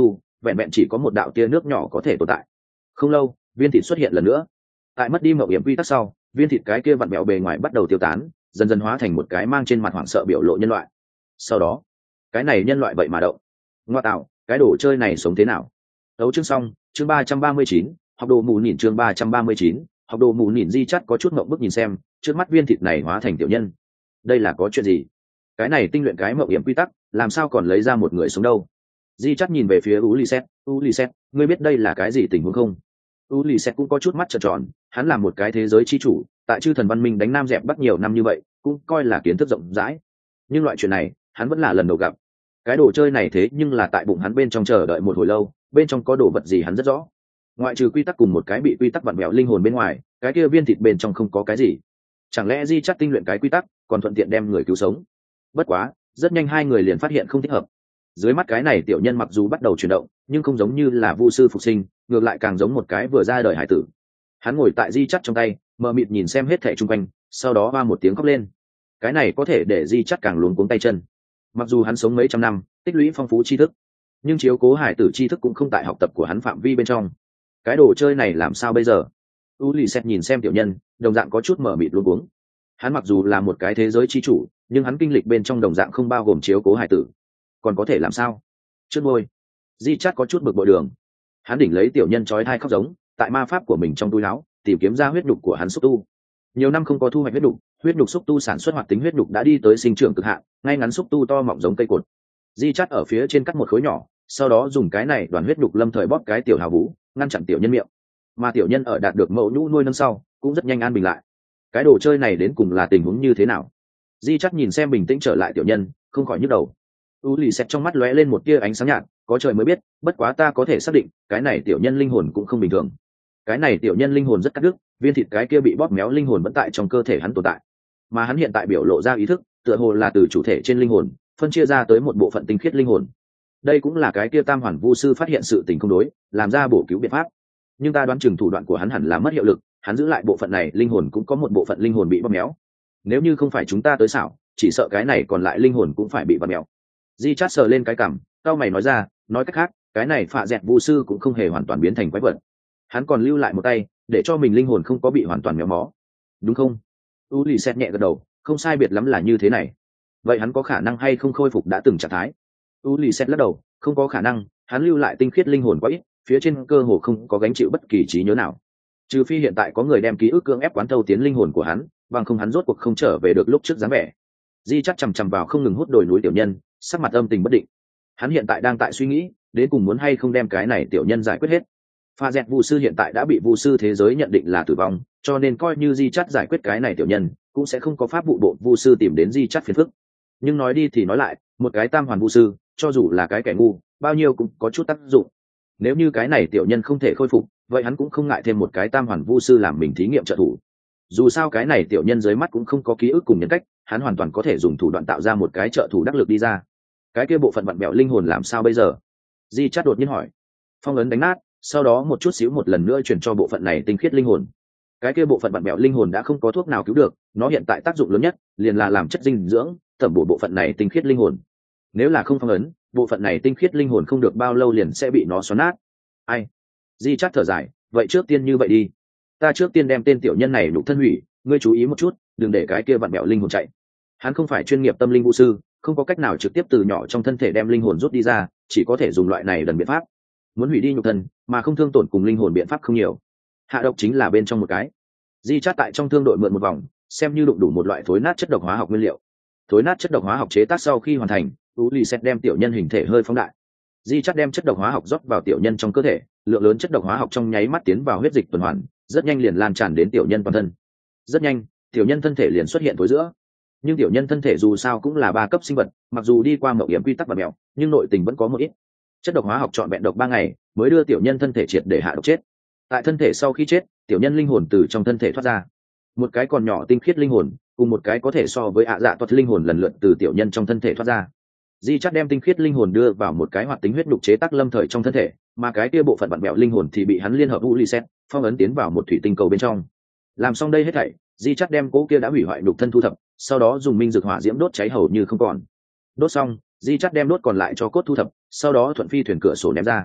vẹn vẹn chỉ có một đạo tia nước nhỏ có thể tồn tại. Không lâu, viên thịt xuất hiện lần nữa. Tại mất đi mậu hiểm quy tắc sau, viên thịt cái kia vặn vẹo bề ngoài bắt đầu tiêu tán, dần dần hóa thành một cái mang trên mặt hoảng sợ biểu lộ nhân loại. Sau đó, cái này nhân loại vậy mà động. Ngoa tạo, cái đồ chơi này sống thế nào? Đấu chương xong, chương ba trăm ba mươi chín, học đồ mù nhìn chương ba trăm ba mươi chín, học đồ mù nhìn Di Chắt có chút ngậm bức nhìn xem, trước mắt viên thịt này hóa thành tiểu nhân. Đây là có chuyện gì? Cái này tinh luyện cái mậu hiểm quy tắc, làm sao còn lấy ra một người sống đâu? Di Chắt nhìn về phía Ulises, Ulises, ngươi biết đây là cái gì tình huống không? Ulises cũng có chút mắt trợn tròn, hắn là một cái thế giới chi chủ, tại chư thần văn minh đánh nam dẹp bắc nhiều năm như vậy, cũng coi là kiến thức rộng rãi. Nhưng loại chuyện này, hắn vẫn là lần đầu gặp. Cái đồ chơi này thế nhưng là tại bụng hắn bên trong chờ đợi một hồi lâu, bên trong có đồ vật gì hắn rất rõ. Ngoại trừ quy tắc cùng một cái bị quy tắc vặn vẹo linh hồn bên ngoài, cái kia viên thịt bên trong không có cái gì. Chẳng lẽ Di Chắt tinh luyện cái quy tắc, còn thuận tiện đem người cứu sống? Bất quá, rất nhanh hai người liền phát hiện không thích hợp. Dưới mắt cái này tiểu nhân mặc dù bắt đầu chuyển động, nhưng không giống như là vu sư phục sinh, ngược lại càng giống một cái vừa ra đời hải tử. Hắn ngồi tại Di Chắt trong tay, mờ mịt nhìn xem hết thảy xung quanh, sau đó va một tiếng khóc lên. Cái này có thể để Di Chắt càng luống cuống tay chân. Mặc dù hắn sống mấy trăm năm, tích lũy phong phú tri thức, nhưng chiếu cố hải tử tri thức cũng không tại học tập của hắn phạm vi bên trong. Cái đồ chơi này làm sao bây giờ? Ulises nhìn xem tiểu nhân, đồng dạng có chút mờ mịt luống cuống. Hắn mặc dù là một cái thế giới chi chủ, nhưng hắn kinh lịch bên trong đồng dạng không bao gồm chiếu cố hải tử. Còn có thể làm sao? Trước ngôi, Di Chắt có chút bực bội đường. Hắn đỉnh lấy tiểu nhân chói tai khóc giống, tại ma pháp của mình trong túi áo, tìm kiếm ra huyết nhục của hắn xúc tu. Nhiều năm không có thu hoạch huyết nhục, huyết nhục xúc tu sản xuất hoạt tính huyết nhục đã đi tới sinh trưởng cực hạn, ngay ngắn xúc tu to mọng giống cây cột. Di Chắt ở phía trên cắt một khối nhỏ, sau đó dùng cái này đoàn huyết nhục lâm thời bóp cái tiểu hào vũ, ngăn chặn tiểu nhân miệng. Mà tiểu nhân ở đạt được mẫu nhũ nuôi nâng sau, cũng rất nhanh an bình lại. Cái đồ chơi này đến cùng là tình huống như thế nào? Di Chắt nhìn xem bình tĩnh trở lại tiểu nhân, không khỏi nhức đầu. Ulises trong mắt lóe lên một tia ánh sáng nhạt, có trời mới biết, bất quá ta có thể xác định, cái này tiểu nhân linh hồn cũng không bình thường. Cái này tiểu nhân linh hồn rất cắt đứt, viên thịt cái kia bị bóp méo linh hồn vẫn tại trong cơ thể hắn tồn tại, mà hắn hiện tại biểu lộ ra ý thức, tựa hồ là từ chủ thể trên linh hồn phân chia ra tới một bộ phận tinh khiết linh hồn. Đây cũng là cái kia tam hoàn vu sư phát hiện sự tình không đối, làm ra bổ cứu biện pháp. Nhưng ta đoán chừng thủ đoạn của hắn hẳn là mất hiệu lực, hắn giữ lại bộ phận này linh hồn cũng có một bộ phận linh hồn bị bóp méo. Nếu như không phải chúng ta tới xảo, chỉ sợ cái này còn lại linh hồn cũng phải bị bóp méo. Di Chát sờ lên cái cằm, cao mày nói ra, nói cách khác, cái này phạ dẹt vu sư cũng không hề hoàn toàn biến thành quái vật. Hắn còn lưu lại một tay, để cho mình linh hồn không có bị hoàn toàn méo mó, đúng không? Ulises nhẹ gật đầu, không sai biệt lắm là như thế này. Vậy hắn có khả năng hay không khôi phục đã từng trạng thái? Ulises lắc đầu, không có khả năng, hắn lưu lại tinh khiết linh hồn quá ít, phía trên cơ hồ không có gánh chịu bất kỳ trí nhớ nào. Trừ phi hiện tại có người đem ký ức cưỡng ép quán thâu tiến linh hồn của hắn, bằng không hắn rốt cuộc không trở về được lúc trước dáng vẻ. Di chắc chằm chằm vào không ngừng hút đồi núi tiểu nhân, sắc mặt âm tình bất định. Hắn hiện tại đang tại suy nghĩ, đến cùng muốn hay không đem cái này tiểu nhân giải quyết hết. Pha dẹt vu sư hiện tại đã bị vu sư thế giới nhận định là tử vong, cho nên coi như Di Chắt giải quyết cái này tiểu nhân, cũng sẽ không có pháp vụ bộ vu sư tìm đến Di Chắt phiền phức. Nhưng nói đi thì nói lại, một cái tam hoàn vu sư, cho dù là cái kẻ ngu, bao nhiêu cũng có chút tác dụng. Nếu như cái này tiểu nhân không thể khôi phục, vậy hắn cũng không ngại thêm một cái tam hoàn vu sư làm mình thí nghiệm trợ thủ. Dù sao cái này tiểu nhân dưới mắt cũng không có ký ức cùng nhân cách, hắn hoàn toàn có thể dùng thủ đoạn tạo ra một cái trợ thủ đắc lực đi ra. Cái kia bộ phận vặn bẹo linh hồn làm sao bây giờ? Di Chắt đột nhiên hỏi. Phong ấn đánh nát, sau đó một chút xíu một lần nữa chuyển cho bộ phận này tinh khiết linh hồn. Cái kia bộ phận vặn bẹo linh hồn đã không có thuốc nào cứu được, nó hiện tại tác dụng lớn nhất liền là làm chất dinh dưỡng, tẩm bổ bộ phận này tinh khiết linh hồn. Nếu là không phong ấn, bộ phận này tinh khiết linh hồn không được bao lâu liền sẽ bị nó xoắn nát. Ai? Di Chắt thở dài, vậy trước tiên như vậy đi. Ta trước tiên đem tên tiểu nhân này nhục thân hủy, ngươi chú ý một chút, đừng để cái kia vặn bẹo linh hồn chạy. Hắn không phải chuyên nghiệp tâm linh vũ sư, không có cách nào trực tiếp từ nhỏ trong thân thể đem linh hồn rút đi ra, chỉ có thể dùng loại này đần biện pháp. Muốn hủy đi nhục thân mà không thương tổn cùng linh hồn biện pháp không nhiều, hạ độc chính là bên trong một cái. Di Chát tại trong thương đội mượn một vòng, xem như đụng đủ một loại thối nát chất độc hóa học nguyên liệu. Thối nát chất độc hóa học chế tác sau khi hoàn thành, Ulises đem tiểu nhân hình thể hơi phóng đại. Di Chát đem chất độc hóa học rót vào tiểu nhân trong cơ thể, lượng lớn chất độc hóa học trong nháy mắt tiến vào huyết dịch tuần hoàn, rất nhanh liền lan tràn đến tiểu nhân toàn thân. Rất nhanh, tiểu nhân thân thể liền xuất hiện thối giữa. Nhưng tiểu nhân thân thể dù sao cũng là ba cấp sinh vật, mặc dù đi qua mậu hiểm quy tắc và mèo, nhưng nội tình vẫn có một ít. Chất độc hóa học trọn vẹn độc ba ngày mới đưa tiểu nhân thân thể triệt để hạ độc chết. Tại thân thể sau khi chết, tiểu nhân linh hồn từ trong thân thể thoát ra, một cái còn nhỏ tinh khiết linh hồn cùng một cái có thể so với ạ dạ toát linh hồn lần lượt từ tiểu nhân trong thân thể thoát ra. Di Chát đem tinh khiết linh hồn đưa vào một cái hoạt tính huyết đục chế tác lâm thời trong thân thể, mà cái kia bộ phận vặn vẹo linh hồn thì bị hắn liên hợp Ulises phong ấn tiến vào một thủy tinh cầu bên trong. Làm xong đây hết thảy, Di Chát đem cố kia đã hủy hoại nhục thân thu thập, sau đó dùng minh dược hỏa diễm đốt cháy hầu như không còn. Đốt xong, Di Chát đem đốt còn lại cho cốt thu thập, sau đó thuận phi thuyền cửa sổ ném ra.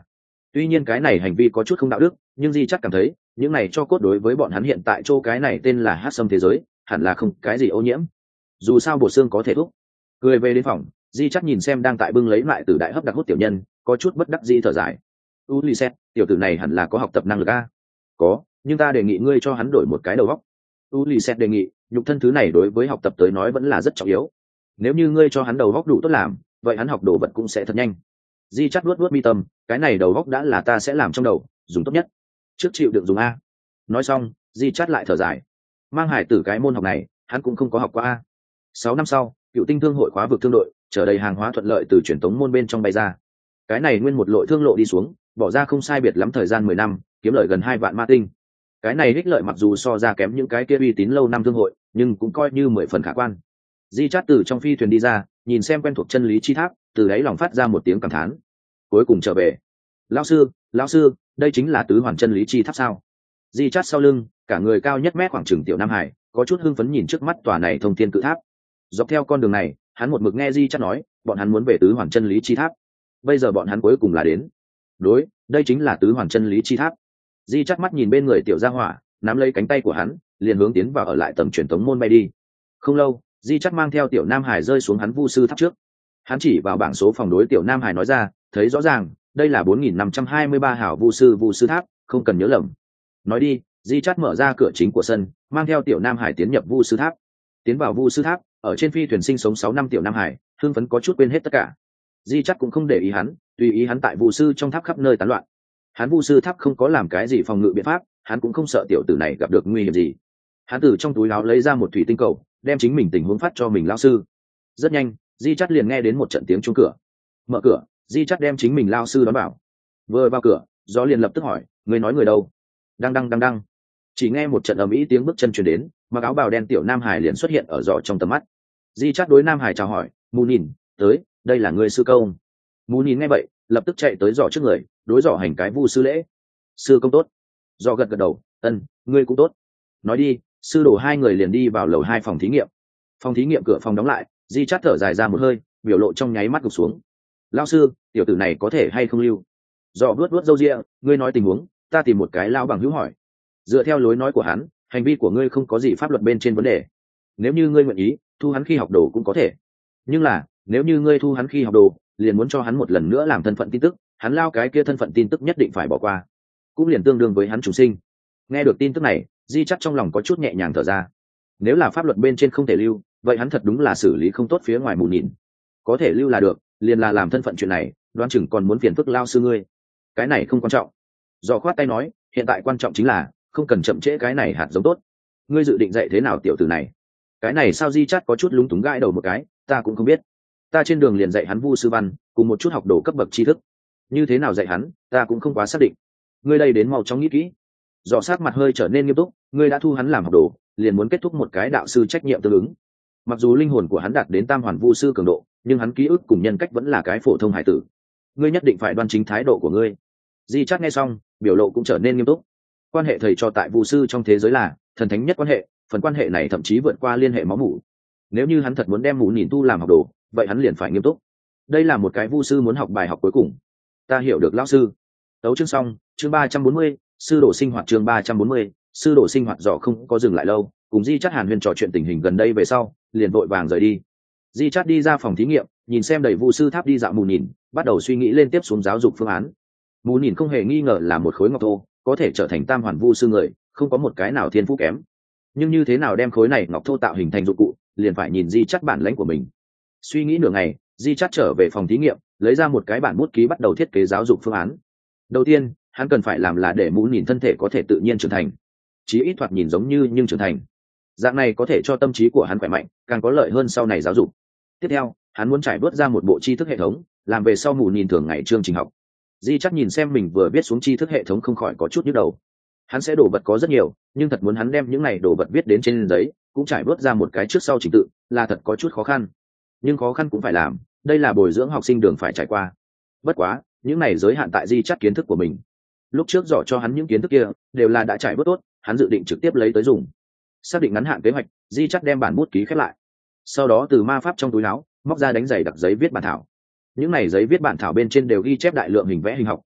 Tuy nhiên cái này hành vi có chút không đạo đức, nhưng di chắc cảm thấy những này cho cốt đối với bọn hắn hiện tại chỗ cái này tên là hát sâm thế giới hẳn là không cái gì ô nhiễm, dù sao bột xương có thể thúc. Cười về đến phòng, di chắc nhìn xem đang tại bưng lấy lại từ đại hấp đặc hút tiểu nhân, có chút bất đắc dĩ thở dài. Ulysses, tiểu tử này hẳn là có học tập năng lực a. Có, nhưng ta đề nghị ngươi cho hắn đổi một cái đầu óc. Ulysses đề nghị, nhục thân thứ này đối với học tập tới nói vẫn là rất trọng yếu. Nếu như ngươi cho hắn đầu óc đủ tốt làm, vậy hắn học đồ vật cũng sẽ thật nhanh. Di chắc luốt luốt mi tâm, cái này đầu óc đã là ta sẽ làm trong đầu, dùng tốt nhất. Trước chịu đựng dùng a. Nói xong, Di chát lại thở dài. Mang hải tử cái môn học này, hắn cũng không có học qua a. Sáu năm sau, cựu tinh thương hội khóa vực thương đội, chở đầy hàng hóa thuận lợi từ truyền tống môn bên trong bay ra. Cái này nguyên một lội thương lộ đi xuống, bỏ ra không sai biệt lắm thời gian mười năm, kiếm lợi gần hai vạn ma tinh. Cái này ích lợi mặc dù so ra kém những cái kia uy tín lâu năm thương hội, nhưng cũng coi như mười phần khả quan. Di chát từ trong phi thuyền đi ra, nhìn xem quen thuộc chân lý chi tháp, từ đáy lòng phát ra một tiếng cảm thán. Cuối cùng trở về. Lão sư, lão sư, đây chính là tứ hoàn chân lý chi tháp sao? Di chát sau lưng, cả người cao nhất mét khoảng chừng tiểu Nam Hải, có chút hưng phấn nhìn trước mắt tòa này thông thiên cự tháp. Dọc theo con đường này, hắn một mực nghe Di chát nói, bọn hắn muốn về tứ hoàn chân lý chi tháp. Bây giờ bọn hắn cuối cùng là đến. Đối, đây chính là tứ hoàn chân lý chi tháp. Di chát mắt nhìn bên người tiểu gia hỏa, nắm lấy cánh tay của hắn, liền hướng tiến vào ở lại tầng truyền tống môn bay đi. Không lâu, Di chát mang theo tiểu Nam Hải rơi xuống hắn vu sư tháp trước. Hắn chỉ vào bảng số phòng đối tiểu Nam Hải nói ra, thấy rõ ràng, đây là bốn nghìn năm trăm hai mươi ba hảo vu sư vu sư tháp, không cần nhớ lầm. Nói đi, Di chát mở ra cửa chính của sân, mang theo tiểu Nam Hải tiến nhập vu sư tháp. Tiến vào vu sư tháp, ở trên phi thuyền sinh sống sáu năm tiểu Nam Hải, hưng phấn có chút quên hết tất cả. Di chát cũng không để ý hắn, tùy ý hắn tại vu sư trong tháp khắp nơi tán loạn. Hắn vu sư tháp không có làm cái gì phòng ngự biện pháp, hắn cũng không sợ tiểu tử này gặp được nguy hiểm gì. Hắn từ trong túi áo lấy ra một thủy tinh cầu, đem chính mình tình huống phát cho mình lão sư. Rất nhanh, Di chát liền nghe đến một trận tiếng chuông cửa. Mở cửa, Di chát đem chính mình lão sư đón vào. Vừa vào cửa, gió liền lập tức hỏi, người nói người đâu? Đăng đăng đăng đăng. Chỉ nghe một trận ầm ĩ tiếng bước chân truyền đến, mặc áo bào đen tiểu Nam Hải liền xuất hiện ở giỏ trong tầm mắt. Di chát đối Nam Hải chào hỏi, mù nhìn, tới, đây là người sư công. Mù nhìn nghe vậy, lập tức chạy tới giỏ trước người, đối giỏ hành cái vu sư lễ. Sư công tốt. Giỏ gật gật đầu, ân, ngươi cũng tốt. Nói đi, sư đồ hai người liền đi vào lầu hai phòng thí nghiệm. Phòng thí nghiệm cửa phòng đóng lại, Di chát thở dài ra một hơi, biểu lộ trong nháy mắt gục xuống. Lão sư, tiểu tử này có thể hay không lưu? Giỏ vuốt vuốt râu ria, ngươi nói tình huống, ta tìm một cái lao bằng hữu hỏi. Dựa theo lối nói của hắn, hành vi của ngươi không có gì pháp luật bên trên vấn đề. Nếu như ngươi nguyện ý, thu hắn khi học đồ cũng có thể. Nhưng là, nếu như ngươi thu hắn khi học đồ, liền muốn cho hắn một lần nữa làm thân phận tin tức, hắn lao cái kia thân phận tin tức nhất định phải bỏ qua, cũng liền tương đương với hắn chủ sinh. Nghe được tin tức này, Di chắc trong lòng có chút nhẹ nhàng thở ra. Nếu là pháp luật bên trên không thể lưu, vậy hắn thật đúng là xử lý không tốt phía ngoài mù nhìn. Có thể lưu là được, liền là làm thân phận chuyện này, đoán chừng còn muốn phiền phức lao sư ngươi. Cái này không quan trọng. Dò khoát tay nói, hiện tại quan trọng chính là không cần chậm trễ cái này hạt giống tốt. Ngươi dự định dạy thế nào tiểu tử này? Cái này sao Di chát có chút lúng túng gãi đầu một cái, ta cũng không biết. Ta trên đường liền dạy hắn vu sư văn, cùng một chút học đồ cấp bậc tri thức. Như thế nào dạy hắn, ta cũng không quá xác định. Ngươi đây đến mau chóng nghĩ kỹ. Dò sát mặt hơi trở nên nghiêm túc, ngươi đã thu hắn làm học đồ, liền muốn kết thúc một cái đạo sư trách nhiệm tương ứng. Mặc dù linh hồn của hắn đạt đến tam hoàn vu sư cường độ, nhưng hắn ký ức cùng nhân cách vẫn là cái phổ thông hải tử. Ngươi nhất định phải đoan chính thái độ của ngươi. Di chát nghe xong, biểu lộ cũng trở nên nghiêm túc. Quan hệ thầy trò tại vu sư trong thế giới là thần thánh nhất quan hệ, phần quan hệ này thậm chí vượt qua liên hệ máu mủ. Nếu như hắn thật muốn đem mù nhìn tu làm học đồ, vậy hắn liền phải nghiêm túc. Đây là một cái vu sư muốn học bài học cuối cùng. Ta hiểu được lão sư. Tấu chương xong, chương ba trăm bốn mươi, sư đồ sinh hoạt chương ba trăm bốn mươi, sư đồ sinh hoạt dò không có dừng lại lâu, cùng Di chát hàn huyên trò chuyện tình hình gần đây về sau, liền vội vàng rời đi. Di chát đi ra phòng thí nghiệm, nhìn xem đầy vu sư tháp đi dạo mù nhìn, bắt đầu suy nghĩ lên tiếp xuống giáo dục phương án. Mù nhìn không hề nghi ngờ là một khối ngọc thô, có thể trở thành tam hoàn vu sư người, không có một cái nào thiên phú kém. Nhưng như thế nào đem khối này ngọc thô tạo hình thành dụng cụ, liền phải nhìn Di chát bản lãnh của mình. Suy nghĩ nửa ngày, Di chát trở về phòng thí nghiệm, lấy ra một cái bản bút ký bắt đầu thiết kế giáo dục phương án. Đầu tiên, hắn cần phải làm là để mũ nhìn thân thể có thể tự nhiên trưởng thành, chí ít thoạt nhìn giống như nhưng trưởng thành. Dạng này có thể cho tâm trí của hắn khỏe mạnh, càng có lợi hơn sau này giáo dục. Tiếp theo, hắn muốn trải bớt ra một bộ tri thức hệ thống, làm về sau mù nhìn thường ngày chương trình học. Di chắc nhìn xem mình vừa viết xuống tri thức hệ thống không khỏi có chút nhức đầu. Hắn sẽ đổ vật có rất nhiều, nhưng thật muốn hắn đem những này đổ vật viết đến trên giấy, cũng trải bớt ra một cái trước sau trình tự, là thật có chút khó khăn. Nhưng khó khăn cũng phải làm, đây là bồi dưỡng học sinh đường phải trải qua. Bất quá, những này giới hạn tại Di chắc kiến thức của mình. Lúc trước dò cho hắn những kiến thức kia, đều là đã trải bớt tốt, hắn dự định trực tiếp lấy tới dùng. Xác định ngắn hạn kế hoạch, Di chắc đem bản bút ký khép lại. Sau đó từ ma pháp trong túi áo móc ra đánh giày đặc giấy viết bản thảo. Những này giấy viết bản thảo bên trên đều ghi chép đại lượng hình vẽ hình học,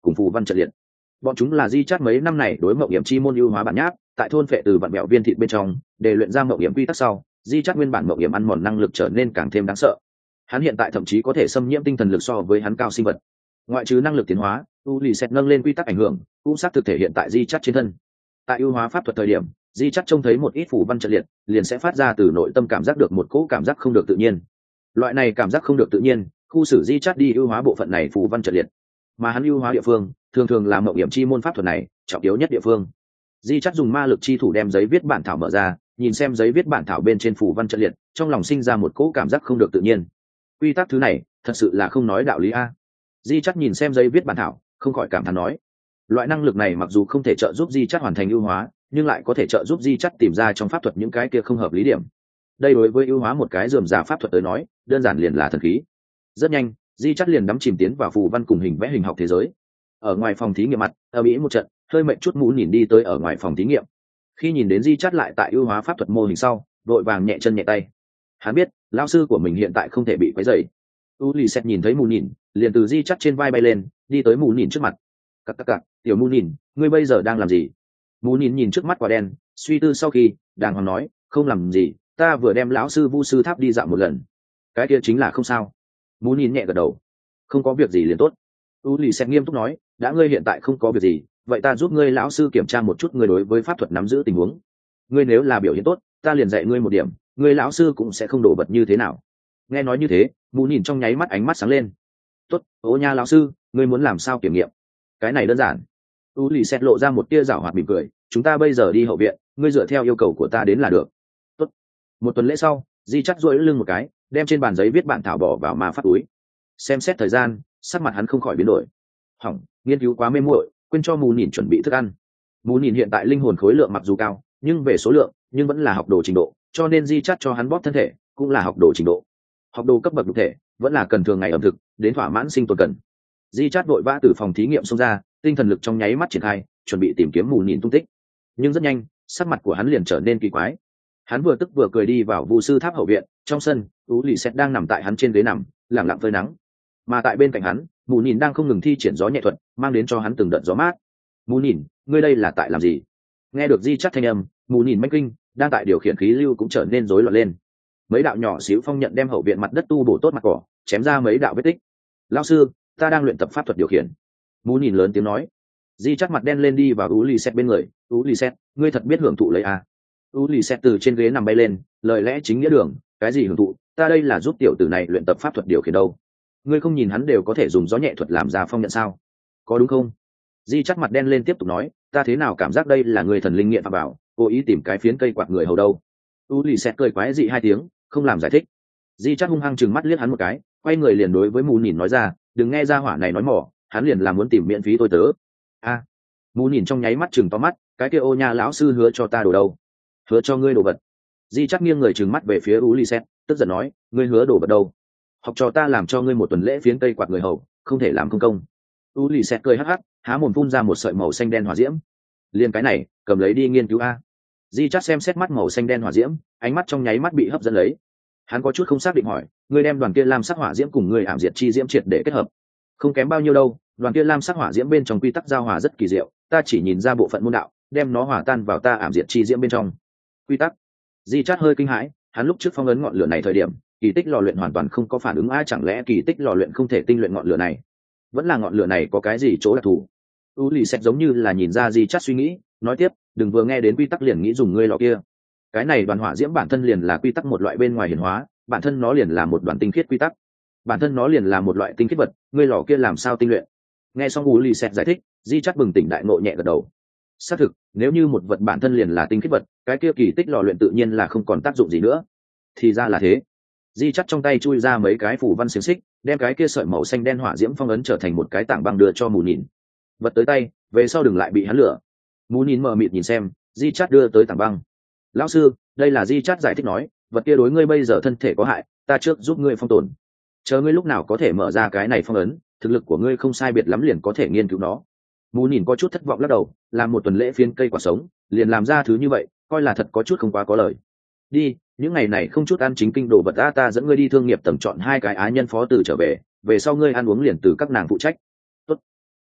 cùng phù văn trận liệt. Bọn chúng là di chắt mấy năm này đối mộng hiểm chi môn ưu hóa bản nháp, tại thôn phệ từ vạn mẹo viên thịt bên trong để luyện ra mộng hiểm quy tắc sau, di chắt nguyên bản mộng hiểm ăn mòn năng lực trở nên càng thêm đáng sợ. Hắn hiện tại thậm chí có thể xâm nhiễm tinh thần lực so với hắn cao sinh vật. Ngoại trừ năng lực tiến hóa, u lì xẹt nâng lên quy tắc ảnh hưởng cũng xác thực thể hiện tại di chắt trên thân. Tại ưu hóa pháp thuật thời điểm, di chắt trông thấy một ít phù văn trận liệt liền sẽ phát ra từ nội tâm cảm giác được một cỗ cảm giác không được tự nhiên. Loại này cảm giác không được tự nhiên khu xử di chắt đi ưu hóa bộ phận này phù văn trận liệt, mà hắn ưu hóa địa phương thường thường là mộng hiểm chi môn pháp thuật này trọng yếu nhất địa phương. Di chắt dùng ma lực chi thủ đem giấy viết bản thảo mở ra, nhìn xem giấy viết bản thảo bên trên phù văn trận liệt, trong lòng sinh ra một cỗ cảm giác không được tự nhiên. Quy tắc thứ này thật sự là không nói đạo lý a. Di chắt nhìn xem giấy viết bản thảo không khỏi cảm thán nói, loại năng lực này mặc dù không thể trợ giúp di chắt hoàn thành ưu hóa, nhưng lại có thể trợ giúp di chắt tìm ra trong pháp thuật những cái kia không hợp lý điểm. Đây đối với ưu hóa một cái rườm rà pháp thuật tới nói đơn giản liền là thần khí. Rất nhanh di chắt liền đắm chìm tiến vào phù văn cùng hình vẽ hình học thế giới. Ở ngoài phòng thí nghiệm mặt ở mỹ một trận hơi mệnh chút mũ nhìn đi tới ở ngoài phòng thí nghiệm. Khi nhìn đến di chắt lại tại ưu hóa pháp thuật mô hình sau, đội vàng nhẹ chân nhẹ tay. Hắn biết lao sư của mình hiện tại không thể bị quấy rầy. U lì xẹt nhìn thấy mù nhìn liền từ di chắt trên vai bay lên đi tới mù nhìn trước mặt. Cặc cặc cặc, tiểu mù nhìn, ngươi bây giờ đang làm gì? Mù nhìn nhìn trước mắt quả đen, suy tư sau khi đàng hoàng nói, không làm gì, ta vừa đem lão sư vu sư tháp đi dạo một lần. Cái kia chính là không sao. Mù nhìn nhẹ gật đầu, không có việc gì liền tốt. U lì xẹt nghiêm túc nói, đã ngươi hiện tại không có việc gì, vậy ta giúp ngươi lão sư kiểm tra một chút ngươi đối với pháp thuật nắm giữ tình huống. Ngươi nếu là biểu hiện tốt, ta liền dạy ngươi một điểm, ngươi lão sư cũng sẽ không đổ bật như thế nào. Nghe nói như thế, mù nhìn trong nháy mắt ánh mắt sáng lên. Tốt, ô nha lão sư, ngươi muốn làm sao kiểm nghiệm? Cái này đơn giản. U lì xẹt lộ ra một tia giảo hoạt mỉm cười, chúng ta bây giờ đi hậu viện, ngươi dựa theo yêu cầu của ta đến là được. Tốt. Một tuần lễ sau, di chắt duỗi lưng một cái, đem trên bàn giấy viết bản thảo bỏ vào ma pháp túi. Xem xét thời gian, sắc mặt hắn không khỏi biến đổi. Hỏng, nghiên cứu quá mê muội, quên cho mù nhìn chuẩn bị thức ăn. Mù nhìn hiện tại linh hồn khối lượng mặc dù cao, nhưng về số lượng, nhưng vẫn là học đồ trình độ, cho nên di chắt cho hắn bóp thân thể, cũng là học đồ trình độ. Học đồ cấp bậc cụ thể, vẫn là cần thường ngày ẩm thực, đến thỏa mãn sinh tồn cần. Di chắt vội vã từ phòng thí nghiệm xông ra, tinh thần lực trong nháy mắt triển khai, chuẩn bị tìm kiếm mù nhìn tung tích. Nhưng rất nhanh, sắc mặt của hắn liền trở nên kỳ quái. Hắn vừa tức vừa cười đi vào vu sư tháp hậu viện, trong sân, Ú Lì Sét đang nằm tại hắn trên ghế nằm, lặng lặng phơi nắng. Mà tại bên cạnh hắn, mù nhìn đang không ngừng thi triển gió nhẹ thuật, mang đến cho hắn từng đợt gió mát. Mù nhìn, ngươi đây là tại làm gì? Nghe được di chắt thanh âm, mù nhìn manh kinh, đang tại điều khiển khí lưu cũng trở nên rối loạn lên. Mấy đạo nhỏ xíu phong nhận đem hậu viện mặt đất tu bổ tốt mặt cỏ, chém ra mấy đạo vết tích. Lão sư, ta đang luyện tập pháp thuật điều khiển. Mù nhìn lớn tiếng nói. Di chắt mặt đen lên đi vào Ú Lì Sét bên người. Ú Lì Sét, ngươi thật biết hưởng thụ lấy à? Ú Lì Sét từ trên ghế nằm bay lên, lời lẽ chính nghĩa đường, cái gì hưởng thụ, ta đây là giúp tiểu tử này luyện tập pháp thuật điều khiển đâu. Ngươi không nhìn hắn đều có thể dùng gió nhẹ thuật làm ra phong nhận sao? Có đúng không? Di chắt mặt đen lên tiếp tục nói, ta thế nào cảm giác đây là người thần linh nghiện phạm bảo, cố ý tìm cái phiến cây quạt người hầu đâu. Ú Lì Sét cười quái dị hai tiếng, không làm giải thích. Di chắt hung hăng chừng mắt liếc hắn một cái, quay người liền đối với mù nhìn nói ra, đừng nghe ra hỏa này nói mỏ, hắn liền là muốn tìm miễn phí tôi tớ. A, à, mù nhìn trong nháy mắt chừng to mắt, cái kia ô nha lão sư hứa cho ta đồ đâu? Hứa cho ngươi đồ vật. Di chắt nghiêng người chừng mắt về phía Ú Lì Sét, tức giận nói, ngươi hứa đồ vật đâu? Học trò ta làm cho ngươi một tuần lễ phiến cây quạt người hầu, không thể làm công công. Ú Lì Sét cười hắc hắc, há mồm phun ra một sợi màu xanh đen hỏa diễm. Liên cái này, cầm lấy đi nghiên cứu a. Di chắt xem xét mắt màu xanh đen hỏa diễm, ánh mắt trong nháy mắt bị hấp dẫn lấy. Hắn có chút không xác định hỏi, ngươi đem đoàn kia lam sắc hỏa diễm cùng ngươi ảm diệt chi diễm triệt để kết hợp? Không kém bao nhiêu đâu, đoàn kia lam sắc hỏa diễm bên trong quy tắc giao hòa rất kỳ diệu, ta chỉ nhìn ra bộ phận môn đạo, đem nó hòa tan vào ta ảm diệt chi diễm bên trong. Quy tắc? Di chát hơi kinh hãi, hắn lúc trước phong ấn ngọn lửa này thời điểm, kỳ tích lò luyện hoàn toàn không có phản ứng, ai chẳng lẽ kỳ tích lò luyện không thể tinh luyện ngọn lửa này? Vẫn là ngọn lửa này có cái gì chỗ đặc thù? U Lì Sét giống như là nhìn ra Di chát suy nghĩ, nói tiếp, đừng vừa nghe đến quy tắc liền nghĩ dùng ngươi lò kia. Cái này đoàn hỏa diễm bản thân liền là quy tắc một loại bên ngoài hiển hóa, bản thân nó liền là một đoàn tinh khiết quy tắc, bản thân nó liền là một loại tinh khiết vật, ngươi lò kia làm sao tinh luyện? Nghe xong U Lì Sét giải thích, Di chát bừng tỉnh đại ngộ nhẹ gật đầu. Xác thực, nếu như một vật bản thân liền là tinh khiết vật, cái kia kỳ tích lò luyện tự nhiên là không còn tác dụng gì nữa. Thì ra là thế. Di chắt trong tay chui ra mấy cái phủ văn xiềng xích, đem cái kia sợi màu xanh đen hỏa diễm phong ấn trở thành một cái tảng băng đưa cho mù nhìn. Vật tới tay, về sau đừng lại bị hắn lửa. Mù nhìn mờ mịt nhìn xem, Di chắt đưa tới tảng băng. Lão sư, đây là Di chắt giải thích nói, vật kia đối ngươi bây giờ thân thể có hại, ta trước giúp ngươi phong tồn. Chờ ngươi lúc nào có thể mở ra cái này phong ấn, thực lực của ngươi không sai biệt lắm liền có thể nghiên cứu nó. Mù nhìn có chút thất vọng lắc đầu, làm một tuần lễ phiến cây quả sống, liền làm ra thứ như vậy, coi là thật có chút không quá có lời. Đi, những ngày này không chút ăn chính kinh đồ vật, ta ta dẫn ngươi đi thương nghiệp tầm chọn hai cái á nhân phó tử trở về, về sau ngươi ăn uống liền từ các nàng phụ trách. Tốt.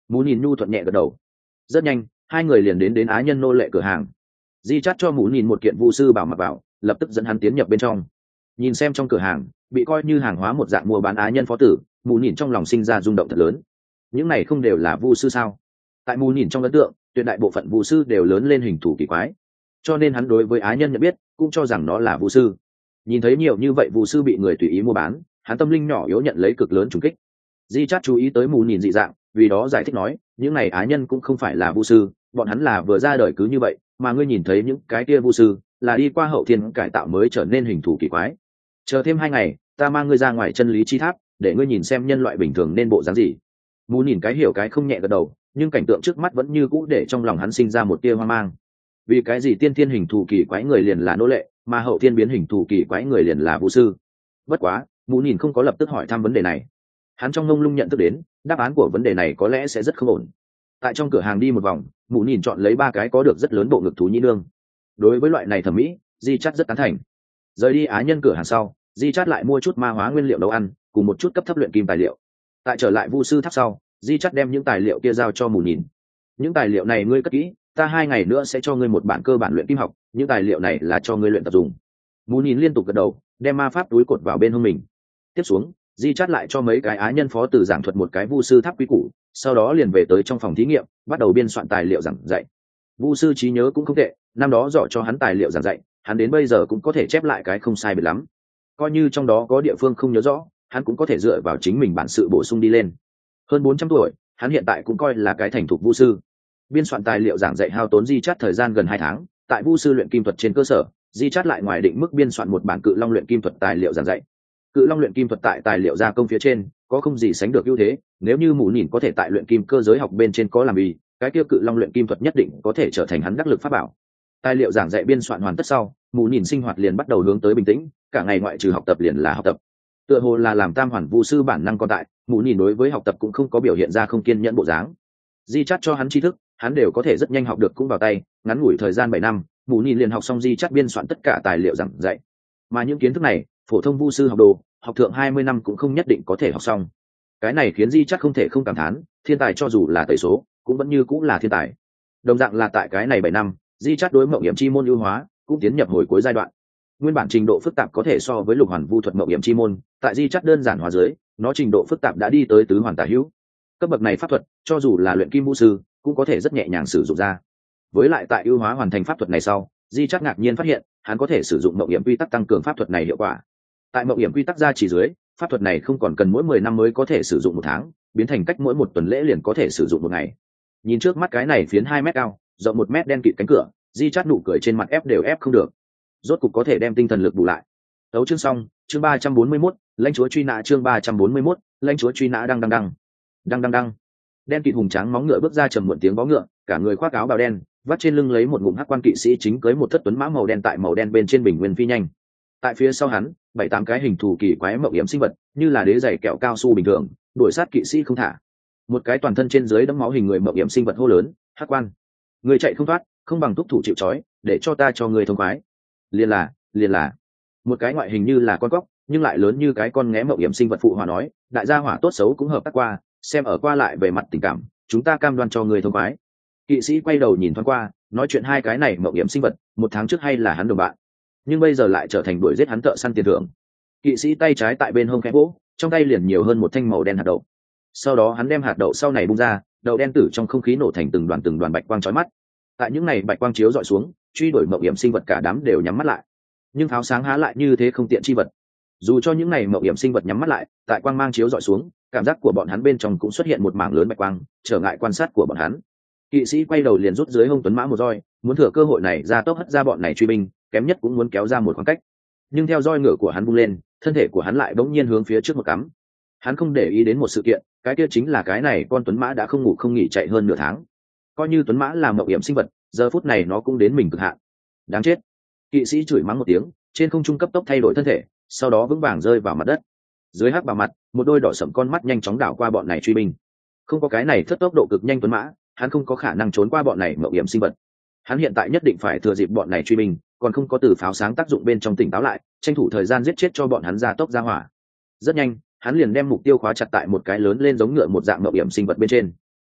Mù nhìn nhu thuận nhẹ gật đầu. Rất nhanh hai người liền đến đến á nhân nô lệ cửa hàng. Di chắt cho Mù nhìn một kiện vu sư bảo mặc vào, lập tức dẫn hắn tiến nhập bên trong. Nhìn xem trong cửa hàng bị coi như hàng hóa một dạng mua bán á nhân phó tử, Mù nhìn trong lòng sinh ra rung động thật lớn. Những này không đều là vu sư sao? Tại Mù nhìn trong ấn tượng, tuyệt đại bộ phận vu sư đều lớn lên hình thù kỳ quái, cho nên hắn đối với á nhân nhận biết cũng cho rằng nó là vu sư. Nhìn thấy nhiều như vậy vu sư bị người tùy ý mua bán, hắn tâm linh nhỏ yếu nhận lấy cực lớn trùng kích. Di chắt chú ý tới Mù nhìn dị dạng, vì đó giải thích nói, những này á nhân cũng không phải là vu sư, bọn hắn là vừa ra đời cứ như vậy, mà ngươi nhìn thấy những cái kia vu sư là đi qua hậu thiên cải tạo mới trở nên hình thù kỳ quái. Chờ thêm hai ngày, ta mang ngươi ra ngoài chân lý chi tháp, để ngươi nhìn xem nhân loại bình thường nên bộ dáng gì. Mù nhìn cái hiểu cái không nhẹ gật đầu, nhưng cảnh tượng trước mắt vẫn như cũ để trong lòng hắn sinh ra một tia hoang mang. Vì cái gì tiên thiên hình thù kỳ quái người liền là nô lệ, mà hậu thiên biến hình thù kỳ quái người liền là vu sư? Bất quá Mù nhìn không có lập tức hỏi thăm vấn đề này. Hắn trong ngông lung nhận thức đến đáp án của vấn đề này có lẽ sẽ rất không ổn. Tại trong cửa hàng đi một vòng, Mù nhìn chọn lấy ba cái có được rất lớn bộ ngực thú nhĩ nương. Đối với loại này thẩm mỹ, Di Chát rất tán thành. Rời đi á nhân cửa hàng sau, Di Chát lại mua chút ma hóa nguyên liệu nấu ăn cùng một chút cấp thấp luyện kim tài liệu. Tại trở lại vu sư tháp sau, Di Chát đem những tài liệu kia giao cho Mù nhìn. Những tài liệu này ngươi cất kỹ, ta hai ngày nữa sẽ cho ngươi một bản cơ bản luyện kim học, những tài liệu này là cho ngươi luyện tập dùng. Mù nhìn liên tục gật đầu, đem ma pháp túi cột vào bên hông mình. Tiếp xuống Di Chát lại cho mấy cái á nhân phó tử giảng thuật một cái vu sư tháp quý củ, sau đó liền về tới trong phòng thí nghiệm, bắt đầu biên soạn tài liệu giảng dạy. Vu sư trí nhớ cũng không tệ, năm đó dọ cho hắn tài liệu giảng dạy, hắn đến bây giờ cũng có thể chép lại cái không sai biệt lắm. Coi như trong đó có địa phương không nhớ rõ, hắn cũng có thể dựa vào chính mình bản sự bổ sung đi lên. Hơn bốn trăm tuổi, hắn hiện tại cũng coi là cái thành thục vu sư. Biên soạn tài liệu giảng dạy hao tốn Di Chát thời gian gần hai tháng, tại vu sư luyện kim thuật trên cơ sở, Di Chát lại ngoài định mức biên soạn một bản cự long luyện kim thuật tài liệu giảng dạy. Cự long luyện kim thuật tại tài liệu gia công phía trên có không gì sánh được ưu thế, nếu như Mù nhìn có thể tại luyện kim cơ giới học bên trên có làm gì, cái kia cự long luyện kim thuật nhất định có thể trở thành hắn đắc lực pháp bảo. Tài liệu giảng dạy biên soạn hoàn tất sau, Mù nhìn sinh hoạt liền bắt đầu hướng tới bình tĩnh, cả ngày ngoại trừ học tập liền là học tập. Tựa hồ là làm tam hoàn vu sư bản năng còn tại, Mù nhìn đối với học tập cũng không có biểu hiện ra không kiên nhẫn bộ dáng. Di Chát cho hắn tri thức, hắn đều có thể rất nhanh học được cũng vào tay, ngắn ngủi thời gian bảy năm, Mù nhìn liền học xong Di Chát biên soạn tất cả tài liệu giảng dạy. Mà những kiến thức này, phổ thông vu sư học đồ, học thượng hai mươi năm cũng không nhất định có thể học xong. Cái này khiến Di Chát không thể không cảm thán, thiên tài cho dù là tẩy số, cũng vẫn như cũng là thiên tài. Đồng dạng là tại cái này bảy năm, Di Chát đối mộng hiểm chi môn ưu hóa cũng tiến nhập hồi cuối giai đoạn. Nguyên bản trình độ phức tạp có thể so với lục hoàn vu thuật mộng hiểm chi môn, tại Di Chát đơn giản hóa dưới, nó trình độ phức tạp đã đi tới tứ hoàn tả hữu. Cấp bậc này pháp thuật, cho dù là luyện kim vu sư, cũng có thể rất nhẹ nhàng sử dụng ra. Với lại tại ưu hóa hoàn thành pháp thuật này sau, Di Chát ngạc nhiên phát hiện, hắn có thể sử dụng mộng hiểm quy tắc tăng cường pháp thuật này hiệu quả. Tại mộng hiểm quy tắc ra chỉ dưới, pháp thuật này không còn cần mỗi mười năm mới có thể sử dụng một tháng, biến thành cách mỗi một tuần lễ liền có thể sử dụng một ngày. Nhìn trước mắt cái này phiến hai mét cao, rộng một mét đen kịt cánh cửa, Di Chát nụ cười trên mặt ép đều ép không được. Rốt cục có thể đem tinh thần lực bù lại. Tấu chương xong, chương ba trăm bốn mươi mốt, lãnh chúa truy nã chương ba trăm bốn mươi mốt, lãnh chúa truy nã đăng đăng đăng. Đăng đăng đăng. Đen kịt hùng tráng móng ngựa bước ra trầm muộn tiếng vó ngựa, cả người khoác áo bào đen, vắt trên lưng lấy một ngụm hắc quan kỵ sĩ chính cưới một thất tuấn mã màu đen tại màu đen bên trên bình nguyên phi nhanh. Tại phía sau hắn, bảy tám cái hình thù kỳ quái mộng hiểm sinh vật, như là đế giày kẹo cao su bình thường, đuổi sát kỵ sĩ không thả. Một cái toàn thân trên dưới đẫm máu hình người mộng hiểm sinh vật hô lớn, hắc quan, người chạy không thoát, không bằng thúc thủ chịu trói, để cho ta cho người thông khoái. Liền là, liền là. Một cái ngoại hình như là con cóc, nhưng lại lớn như cái con nghé mộng hiểm sinh vật phụ hòa nói, đại gia hỏa tốt xấu cũng hợp tác qua, xem ở qua lại về mặt tình cảm, chúng ta cam đoan cho người thông khoái. Kỵ sĩ quay đầu nhìn thoáng qua, nói chuyện hai cái này mộng hiểm sinh vật, một tháng trước hay là hắn đồng bạn, nhưng bây giờ lại trở thành đuổi giết hắn thợ săn tiền thưởng. Kỵ sĩ tay trái tại bên hông khẽ vỗ, trong tay liền nhiều hơn một thanh màu đen hạt đậu. Sau đó hắn đem hạt đậu sau này bung ra, đậu đen tử trong không khí nổ thành từng đoàn từng đoàn bạch quang chói mắt. Tại những này bạch quang chiếu dọi xuống, truy đuổi mộng hiểm sinh vật cả đám đều nhắm mắt lại. Nhưng pháo sáng há lại như thế không tiện chi vật. Dù cho những này mộng hiểm sinh vật nhắm mắt lại, tại quang mang chiếu dọi xuống, cảm giác của bọn hắn bên trong cũng xuất hiện một mảng lớn bạch quang, trở ngại quan sát của bọn hắn. Kỵ sĩ quay đầu liền rút dưới hông tuấn mã một roi, muốn thừa cơ hội này ra tốc hất ra bọn này truy binh, kém nhất cũng muốn kéo ra một khoảng cách. Nhưng theo roi ngựa của hắn vung lên, thân thể của hắn lại bỗng nhiên hướng phía trước một cắm. Hắn không để ý đến một sự kiện, cái kia chính là cái này con tuấn mã đã không ngủ không nghỉ chạy hơn nửa tháng. Coi như tuấn mã là mộng hiểm sinh vật, giờ phút này nó cũng đến mình cực hạn. Đáng chết. Kỵ sĩ chửi mắng một tiếng, trên không trung cấp tốc thay đổi thân thể, sau đó vững vàng rơi vào mặt đất. Dưới hắc bào mặt, một đôi đỏ sẫm con mắt nhanh chóng đảo qua bọn này truy binh. Không có cái này thất tốc độ cực nhanh tuấn mã, hắn không có khả năng trốn qua bọn này mộng hiểm sinh vật. Hắn hiện tại nhất định phải thừa dịp bọn này truy binh còn không có từ pháo sáng tác dụng bên trong tỉnh táo lại, tranh thủ thời gian giết chết cho bọn hắn ra tốc ra hỏa. Rất nhanh, hắn liền đem mục tiêu khóa chặt tại một cái lớn lên giống ngựa một dạng mộng hiểm sinh vật bên trên.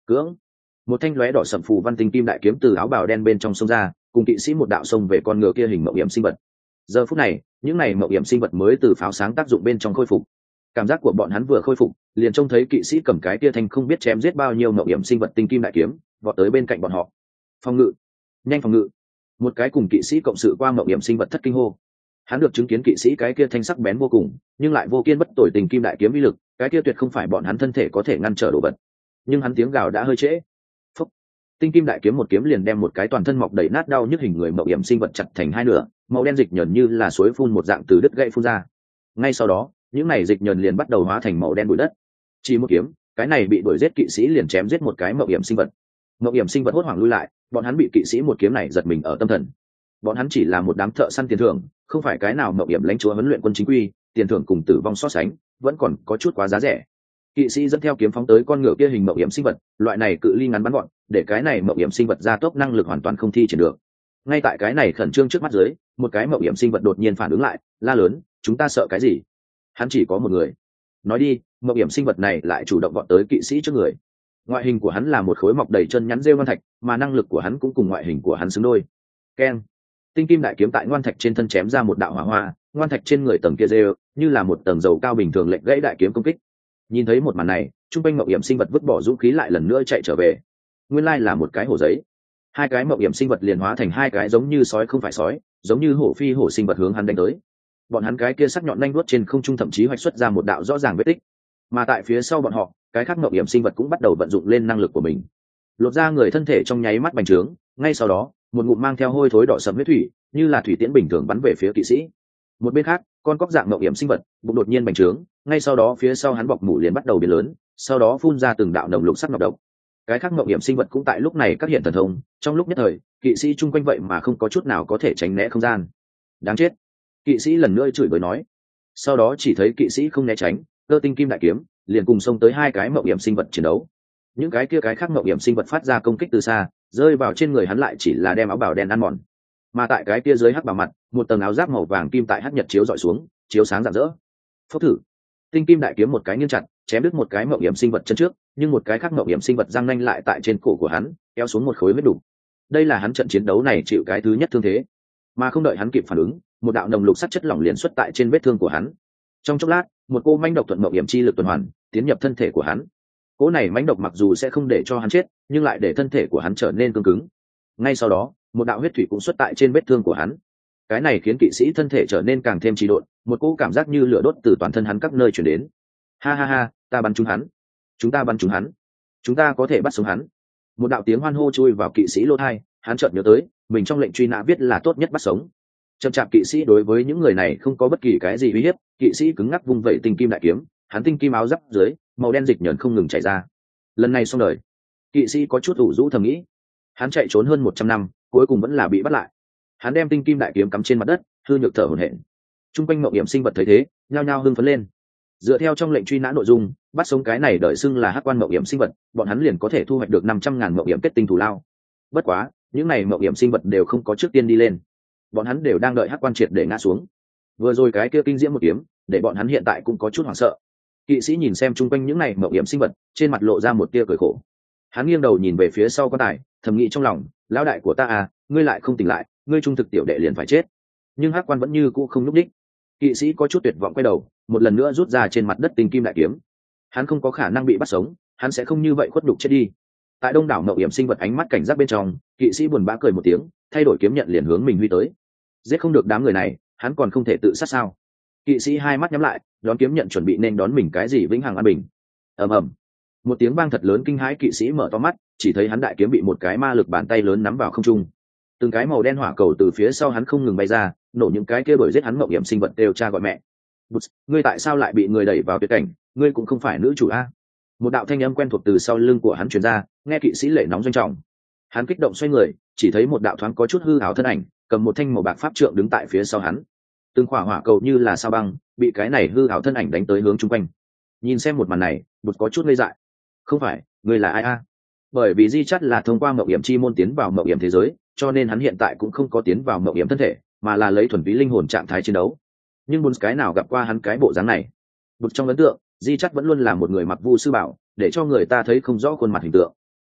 Cưỡng, một thanh lóe đỏ sậm phù văn tinh kim đại kiếm từ áo bào đen bên trong sông ra, cùng kỵ sĩ một đạo sông về con ngựa kia hình mậu hiểm sinh vật. Giờ phút này, những này mậu hiểm sinh vật mới từ pháo sáng tác dụng bên trong khôi phục. Cảm giác của bọn hắn vừa khôi phục, liền trông thấy kỵ sĩ cầm cái kia thanh không biết chém giết bao nhiêu mậu hiểm sinh vật tinh kim đại kiếm, vọt tới bên cạnh bọn họ. Phòng ngự, nhanh phòng ngự. Một cái cùng kỵ sĩ cộng sự qua mậu hiểm sinh vật thất kinh hô. Hắn được chứng kiến kỵ sĩ cái kia thanh sắc bén vô cùng, nhưng lại vô kiên bất tồi tình kim đại kiếm uy lực, cái kia tuyệt không phải bọn hắn thân thể có thể ngăn trở đồ vật. Nhưng hắn tiếng gào đã hơi trễ. Phúc. Tinh kim đại kiếm một kiếm liền đem một cái toàn thân mọc đầy nát đau nhức hình người mậu hiểm sinh vật chặt thành hai nửa, màu đen dịch nhờn như là suối phun một dạng từ đứt gãy phun ra. Ngay sau đó, những này dịch nhờn liền bắt đầu hóa thành màu đen bụi đất. Chỉ một kiếm, cái này bị đuổi giết kỵ sĩ liền chém giết một cái mậu hiểm sinh vật. Mậu hiểm sinh vật hốt hoảng lui lại, bọn hắn bị kỵ sĩ một kiếm này giật mình ở tâm thần. Bọn hắn chỉ là một đám thợ săn tiền thưởng, không phải cái nào mậu hiểm lãnh chúa huấn luyện quân chính quy, tiền thưởng cùng tử vong so sánh, vẫn còn có chút quá giá rẻ. Kỵ sĩ dẫn theo kiếm phóng tới con ngựa kia hình mậu hiểm sinh vật, loại này cự ly ngắn bắn gọn, để cái này mậu hiểm sinh vật gia tốc năng lực hoàn toàn không thi triển được. Ngay tại cái này khẩn trương trước mắt dưới, một cái mậu hiểm sinh vật đột nhiên phản ứng lại, la lớn, chúng ta sợ cái gì? Hắn chỉ có một người. Nói đi, mậu hiểm sinh vật này lại chủ động vọt tới kỵ sĩ trước người. Ngoại hình của hắn là một khối mọc đầy chân nhắn rêu ngoan thạch, mà năng lực của hắn cũng cùng ngoại hình của hắn xứng đôi. Keng. Tinh kim đại kiếm tại ngoan thạch trên thân chém ra một đạo hỏa hoa, ngoan thạch trên người tầng kia rêu như là một tầng dầu cao bình thường lệnh gãy đại kiếm công kích. Nhìn thấy một màn này, trung quanh mậu hiểm sinh vật vứt bỏ dũng khí lại lần nữa chạy trở về. Nguyên lai là một cái hổ giấy. Hai cái mậu hiểm sinh vật liền hóa thành hai cái giống như sói không phải sói, giống như hổ phi hổ sinh vật hướng hắn đánh tới. Bọn hắn cái kia sắc nhọn nhanh vuốt trên không trung thậm chí hoạch xuất ra một đạo rõ ràng vết tích. Mà tại phía sau bọn họ, cái khác mậu hiểm sinh vật cũng bắt đầu vận dụng lên năng lực của mình. Lột ra người thân thể trong nháy mắt bành trướng, ngay sau đó, một ngụm mang theo hôi thối đỏ sẫm huyết thủy, như là thủy tiễn bình thường bắn về phía kỵ sĩ. Một bên khác, con cóc dạng mậu hiểm sinh vật, bụng đột nhiên bành trướng, ngay sau đó phía sau hắn bọc mủ liền bắt đầu biến lớn, sau đó phun ra từng đạo nồng lục sắc nọc độc. Cái khác mậu hiểm sinh vật cũng tại lúc này các hiện thần thông, trong lúc nhất thời, kỵ sĩ chung quanh vậy mà không có chút nào có thể tránh né không gian. Đáng chết. Kỵ sĩ lần nữa chửi bới nói. Sau đó chỉ thấy kỵ sĩ không né tránh, cơ tinh kim đại kiếm, liền cùng xông tới hai cái mậu hiểm sinh vật chiến đấu. Những cái kia cái khác mậu hiểm sinh vật phát ra công kích từ xa, rơi vào trên người hắn lại chỉ là đem áo bào đen ăn mòn. Mà tại cái kia dưới hắc bào mặt, một tầng áo giáp màu vàng kim tại hắc nhật chiếu dọi xuống, chiếu sáng rạng rỡ. Phốc thử. Tinh kim đại kiếm một cái nghiêng chặt, chém đứt một cái mậu hiểm sinh vật chân trước, nhưng một cái khác mậu hiểm sinh vật răng nanh lại tại trên cổ của hắn, kéo xuống một khối huyết đủ. Đây là hắn trận chiến đấu này chịu cái thứ nhất thương thế. Mà không đợi hắn kịp phản ứng, một đạo nồng lục sắt chất lỏng liền xuất tại trên vết thương của hắn. Trong chốc lát, một cô manh độc thuận mậu hiểm chi lực tuần hoàn, tiến nhập thân thể của hắn. Cỗ này mãnh độc mặc dù sẽ không để cho hắn chết, nhưng lại để thân thể của hắn trở nên cứng cứng. Ngay sau đó, một đạo huyết thủy cũng xuất tại trên vết thương của hắn. Cái này khiến kỵ sĩ thân thể trở nên càng thêm trì độn, một cỗ cảm giác như lửa đốt từ toàn thân hắn các nơi truyền đến. Ha ha ha, ta bắn trúng hắn, chúng ta bắn trúng hắn, chúng ta có thể bắt sống hắn. Một đạo tiếng hoan hô chui vào kỵ sĩ lỗ tai, hắn chợt nhớ tới, mình trong lệnh truy nã viết là tốt nhất bắt sống. Chậm chạp kỵ sĩ đối với những người này không có bất kỳ cái gì uy hiếp, kỵ sĩ cứng ngắc vung vẩy tinh kim đại kiếm, hắn tinh kim áo giáp dưới, màu đen dịch nhờn không ngừng chảy ra. Lần này xong đời. Kỵ sĩ có chút ủ rũ thầm nghĩ. Hắn chạy trốn hơn một trăm năm, cuối cùng vẫn là bị bắt lại. Hắn đem tinh kim đại kiếm cắm trên mặt đất, hư nhược thở hổn hển. Trung quanh mậu hiểm sinh vật thấy thế, nhao nhao hưng phấn lên. Dựa theo trong lệnh truy nã nội dung, bắt sống cái này đợi xưng là hắc quan mậu hiểm sinh vật, bọn hắn liền có thể thu hoạch được năm trăm ngàn mậu hiểm kết tinh thù lao. Bất quá, những này mậu hiểm sinh vật đều không có trước tiên đi lên. Bọn hắn đều đang đợi hắc quan triệt để ngã xuống. Vừa rồi cái kia kinh diễm một kiếm, để bọn hắn hiện tại cũng có chút hoảng sợ. Kỵ sĩ nhìn xem chung quanh những này mậu hiểm sinh vật, trên mặt lộ ra một tia cười khổ. Hắn nghiêng đầu nhìn về phía sau quan tài, thầm nghĩ trong lòng, lão đại của ta à, ngươi lại không tỉnh lại, ngươi trung thực tiểu đệ liền phải chết. Nhưng hắc quan vẫn như cũ không nhúc đích. Kỵ sĩ có chút tuyệt vọng quay đầu, một lần nữa rút ra trên mặt đất tinh kim đại kiếm. Hắn không có khả năng bị bắt sống, hắn sẽ không như vậy khuất nhục chết đi. Tại đông đảo mậu hiểm sinh vật ánh mắt cảnh giác bên trong, kỵ sĩ buồn bã cười một tiếng, thay đổi kiếm nhận liền hướng mình huy tới. Giết không được đám người này, hắn còn không thể tự sát sao? Kỵ sĩ hai mắt nhắm lại, đón kiếm nhận chuẩn bị nên đón mình cái gì vĩnh hằng an bình. Ầm ầm, một tiếng vang thật lớn kinh hãi kỵ sĩ mở to mắt, chỉ thấy hắn đại kiếm bị một cái ma lực bàn tay lớn nắm vào không trung. Từng cái màu đen hỏa cầu từ phía sau hắn không ngừng bay ra, nổ những cái kia đuổi giết hắn mậu hiểm sinh vật đều cha gọi mẹ. Bụt, ngươi tại sao lại bị người đẩy vào tuyệt cảnh? Ngươi cũng không phải nữ chủ a. Một đạo thanh âm quen thuộc từ sau lưng của hắn truyền ra, nghe kỵ sĩ lệ nóng doanh trọng. Hắn kích động xoay người, chỉ thấy một đạo thoáng có chút hư ảo thân ảnh, cầm một thanh màu bạc pháp trượng đứng tại phía sau hắn. Từng khỏa hỏa cầu như là sao băng, bị cái này hư ảo thân ảnh đánh tới hướng chung quanh. Nhìn xem một màn này, Bụt có chút ngây dại. Không phải, ngươi là ai a? Bởi vì Di Chát là thông qua mậu hiểm chi môn tiến vào mậu hiểm thế giới, cho nên hắn hiện tại cũng không có tiến vào mậu hiểm thân thể, mà là lấy thuần túy linh hồn trạng thái chiến đấu. Nhưng Bụt cái nào gặp qua hắn cái bộ dáng này? Bụt trong ấn tượng, Di Chát vẫn luôn là một người mặc vu sư bảo, để cho người ta thấy không rõ khuôn mặt hình tượng.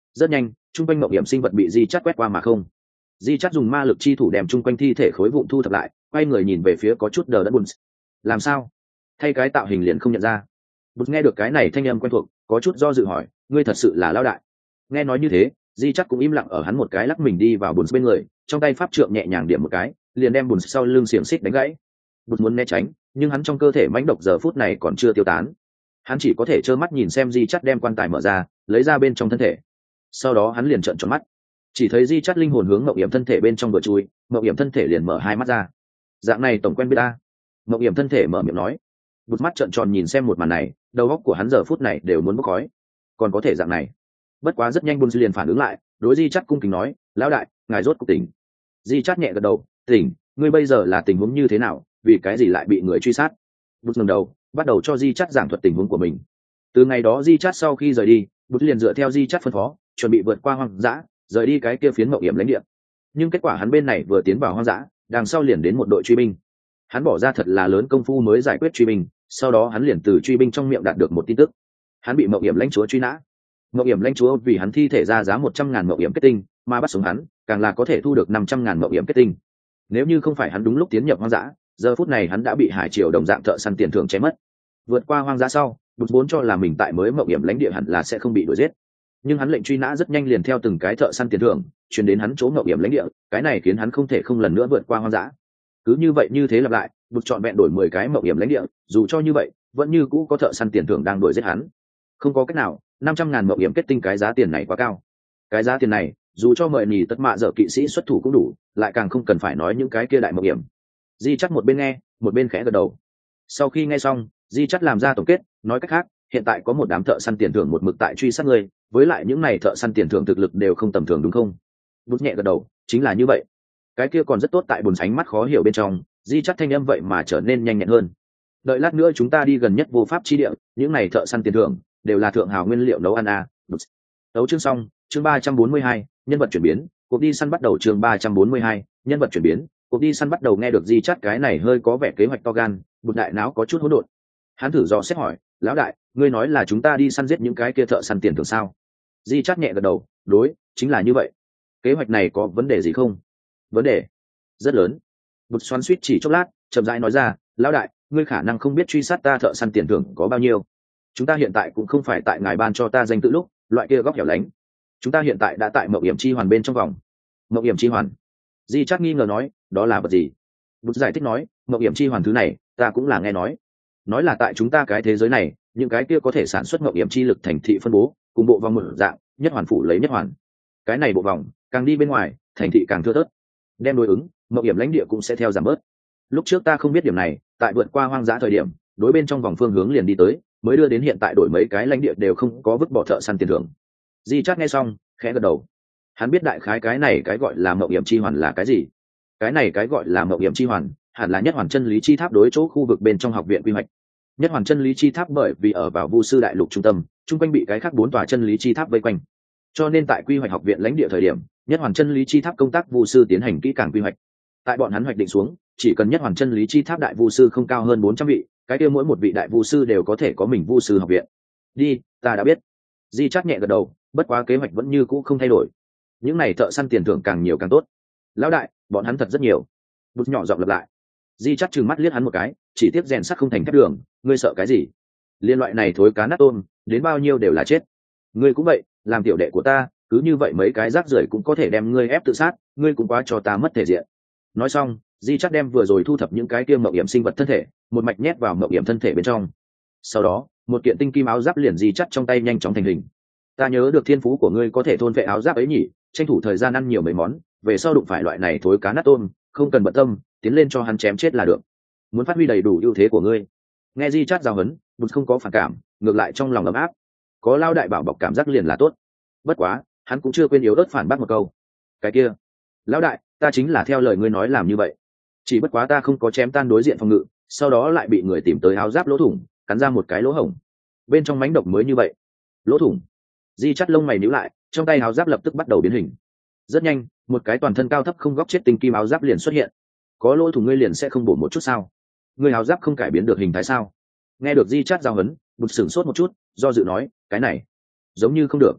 Rất nhanh, trung quanh mộng hiểm sinh vật bị di chắt quét qua mà không. Di chắt dùng ma lực chi thủ đem trung quanh thi thể khối vụn thu thập lại, quay người nhìn về phía có chút đờ đẫn bùn. Làm sao? Thay cái tạo hình liền không nhận ra. Bùn nghe được cái này thanh âm quen thuộc, có chút do dự hỏi, ngươi thật sự là lão đại? Nghe nói như thế, di chắt cũng im lặng ở hắn một cái lắc mình đi vào bùn bên người, trong tay pháp trượng nhẹ nhàng điểm một cái, liền đem bùn sau lưng xiềng xích đánh gãy. Bùn muốn né tránh, nhưng hắn trong cơ thể mãnh độc giờ phút này còn chưa tiêu tán. Hắn chỉ có thể trơ mắt nhìn xem di chắt đem quan tài mở ra, lấy ra bên trong thân thể. Sau đó hắn liền trợn tròn mắt, chỉ thấy di chắt linh hồn hướng mộng hiểm thân thể bên trong vừa chui, mộng hiểm thân thể liền mở hai mắt ra. Dạng này tổng quen biết ta. Mộng hiểm thân thể mở miệng nói. Bụt mắt trợn tròn nhìn xem một màn này, đầu óc của hắn giờ phút này đều muốn bốc khói. Còn có thể dạng này? Bất quá rất nhanh Bun liền phản ứng lại, đối di chắt cung kính nói, lão đại, ngài rốt cuộc tỉnh. Di chắt nhẹ gật đầu, tỉnh. Ngươi bây giờ là tình huống như thế nào, vì cái gì lại bị người truy sát? Bụt ngẩng đầu, bắt đầu cho di chắt giảng thuật tình huống của mình. Từ ngày đó di chắt sau khi rời đi, Bụt liền dựa theo di chắt phân phó, chuẩn bị vượt qua hoang dã, rời đi cái kia phiến mộng hiểm lãnh địa. Nhưng kết quả hắn bên này vừa tiến vào hoang dã, đằng sau liền đến một đội truy binh. Hắn bỏ ra thật là lớn công phu mới giải quyết truy binh, sau đó hắn liền từ truy binh trong miệng đạt được một tin tức. Hắn bị mộng hiểm lãnh chúa truy nã. Mộng hiểm lãnh chúa vì hắn thi thể ra giá một trăm ngàn mộng hiểm kết tinh, mà bắt sống hắn, càng là có thể thu được năm trăm ngàn mộng hiểm kết tinh. Nếu như không phải hắn đúng lúc tiến nhập hoang dã, giờ phút này hắn đã bị hải triều đồng dạng thợ săn tiền thưởng chém mất. Vượt qua hoang dã sau, Bụt vốn cho là mình tại mới mộng hiểm lãnh địa hẳn là sẽ không bị đuổi giết, nhưng hắn lệnh truy nã rất nhanh liền theo từng cái thợ săn tiền thưởng chuyển đến hắn chỗ mộng hiểm lãnh địa, cái này khiến hắn không thể không lần nữa vượt qua hoang dã. Cứ như vậy như thế lặp lại, Bụt chọn vẹn đổi mười cái mộng hiểm lãnh địa, dù cho như vậy vẫn như cũ có thợ săn tiền thưởng đang đuổi giết hắn. Không có cách nào, năm trăm ngàn mộng hiểm kết tinh cái giá tiền này quá cao. Cái giá tiền này dù cho mời nhì tất mạ dở kỵ sĩ xuất thủ cũng đủ, lại càng không cần phải nói những cái kia đại mộng hiểm. Di chắc một bên nghe một bên khẽ gật đầu. Sau khi nghe xong, Di chắc làm ra tổng kết, nói cách khác, hiện tại có một đám thợ săn tiền thưởng một mực tại truy sát ngươi, với lại những này thợ săn tiền thưởng thực lực đều không tầm thường đúng không? Bút nhẹ gật đầu, chính là như vậy. Cái kia còn rất tốt. Tại Bùn ánh mắt khó hiểu bên trong, Di chắc thanh âm vậy mà trở nên nhanh nhẹn hơn. Đợi lát nữa chúng ta đi gần nhất vô pháp chi địa, những này thợ săn tiền thưởng đều là thượng hào nguyên liệu nấu ăn à. Bút. Tấu chương xong, chương ba trăm bốn mươi hai, nhân vật chuyển biến, cuộc đi săn bắt đầu. Chương ba trăm bốn mươi hai, nhân vật chuyển biến, cuộc đi săn bắt đầu. Nghe được Di chắc cái này hơi có vẻ kế hoạch to gan, Bụt đại não có chút hỗn độn. Hắn thử dò xét hỏi, lão đại, ngươi nói là chúng ta đi săn giết những cái kia thợ săn tiền thưởng sao? Di chát nhẹ gật đầu, đối, chính là như vậy. Kế hoạch này có vấn đề gì không? Vấn đề rất lớn. Bụt xoắn suýt chỉ chốc lát, chậm rãi nói ra, lão đại, ngươi khả năng không biết truy sát ta thợ săn tiền thưởng có bao nhiêu. Chúng ta hiện tại cũng không phải tại ngài ban cho ta danh tự lúc loại kia góc hẻo lánh. Chúng ta hiện tại đã tại mộng hiểm chi hoàn bên trong vòng. Mộng hiểm chi hoàn? Di chát nghi ngờ nói, đó là vật gì? Bụt giải thích nói, mộng hiểm chi hoàn thứ này ta cũng là nghe nói. Nói là tại chúng ta cái thế giới này, những cái kia có thể sản xuất mộng hiểm chi lực thành thị phân bố cùng bộ vòng một dạng, nhất hoàn phủ lấy nhất hoàn. Cái này bộ vòng càng đi bên ngoài, thành thị càng thưa thớt, đem đối ứng mộng hiểm lãnh địa cũng sẽ theo giảm bớt. Lúc trước ta không biết điểm này, tại vượt qua hoang dã thời điểm đối bên trong vòng phương hướng liền đi tới, mới đưa đến hiện tại đổi mấy cái lãnh địa đều không có vứt bỏ thợ săn tiền thưởng. Di chát nghe xong khẽ gật đầu. Hắn biết đại khái cái này cái gọi là mộng hiểm chi hoàn là cái gì. Cái này cái gọi là mộng hiểm chi hoàn hẳn là nhất hoàn chân lý chi tháp đối chỗ khu vực bên trong học viện quy hoạch. Nhất hoàn chân lý chi tháp bởi vì ở vào Vu sư đại lục trung tâm, chung quanh bị cái khác bốn tòa chân lý chi tháp vây quanh, cho nên tại quy hoạch học viện lãnh địa thời điểm, nhất hoàn chân lý chi tháp công tác Vu sư tiến hành kỹ càng quy hoạch. Tại bọn hắn hoạch định xuống, chỉ cần nhất hoàn chân lý chi tháp đại Vu sư không cao hơn bốn trăm vị, cái kia mỗi một vị đại Vu sư đều có thể có mình Vu sư học viện. Đi, ta đã biết. Di chắc nhẹ gật đầu, bất quá kế hoạch vẫn như cũ không thay đổi. Những này thợ săn tiền thưởng càng nhiều càng tốt. Lão đại, bọn hắn thật rất nhiều. Bút nhỏ giọng lặp lại. Di chắc trừng mắt liếc hắn một cái, chỉ tiếp rèn sắt không thành thép đường, ngươi sợ cái gì? Liên loại này thối cá nát tôm, đến bao nhiêu đều là chết. Ngươi cũng vậy, làm tiểu đệ của ta, cứ như vậy mấy cái rác rưởi cũng có thể đem ngươi ép tự sát, ngươi cũng quá cho ta mất thể diện. Nói xong, Di chắc đem vừa rồi thu thập những cái kia mộng hiểm sinh vật thân thể, một mạch nhét vào mộng hiểm thân thể bên trong. Sau đó, một kiện tinh kim áo giáp liền Di chắc trong tay nhanh chóng thành hình. Ta nhớ được thiên phú của ngươi có thể thôn vệ áo giáp ấy nhỉ, tranh thủ thời gian ăn nhiều mấy món, về sau đụng phải loại này thối cá nát tôm, không cần bận tâm, tiến lên cho hắn chém chết là được. Muốn phát huy đầy đủ ưu thế của ngươi. Nghe Di chát giao hấn, Bụt không có phản cảm, ngược lại trong lòng ấm áp. Có lao đại bảo bọc cảm giác liền là tốt. Bất quá, hắn cũng chưa quên yếu ớt phản bác một câu. Cái kia, lão đại, ta chính là theo lời ngươi nói làm như vậy. Chỉ bất quá ta không có chém tan đối diện phòng ngự, sau đó lại bị người tìm tới áo giáp lỗ thủng, cắn ra một cái lỗ hổng. Bên trong mánh độc mới như vậy. Lỗ thủng. Di chát lông mày nhíu lại, trong tay áo giáp lập tức bắt đầu biến hình. Rất nhanh, một cái toàn thân cao thấp không góc chết tinh kim áo giáp liền xuất hiện. Có lỗ thủng ngươi liền sẽ không bổ một chút sao? Ngươi áo giáp không cải biến được hình thái sao? Nghe được Di chát giao hấn, Bụt sửng sốt một chút, do dự nói, cái này giống như không được.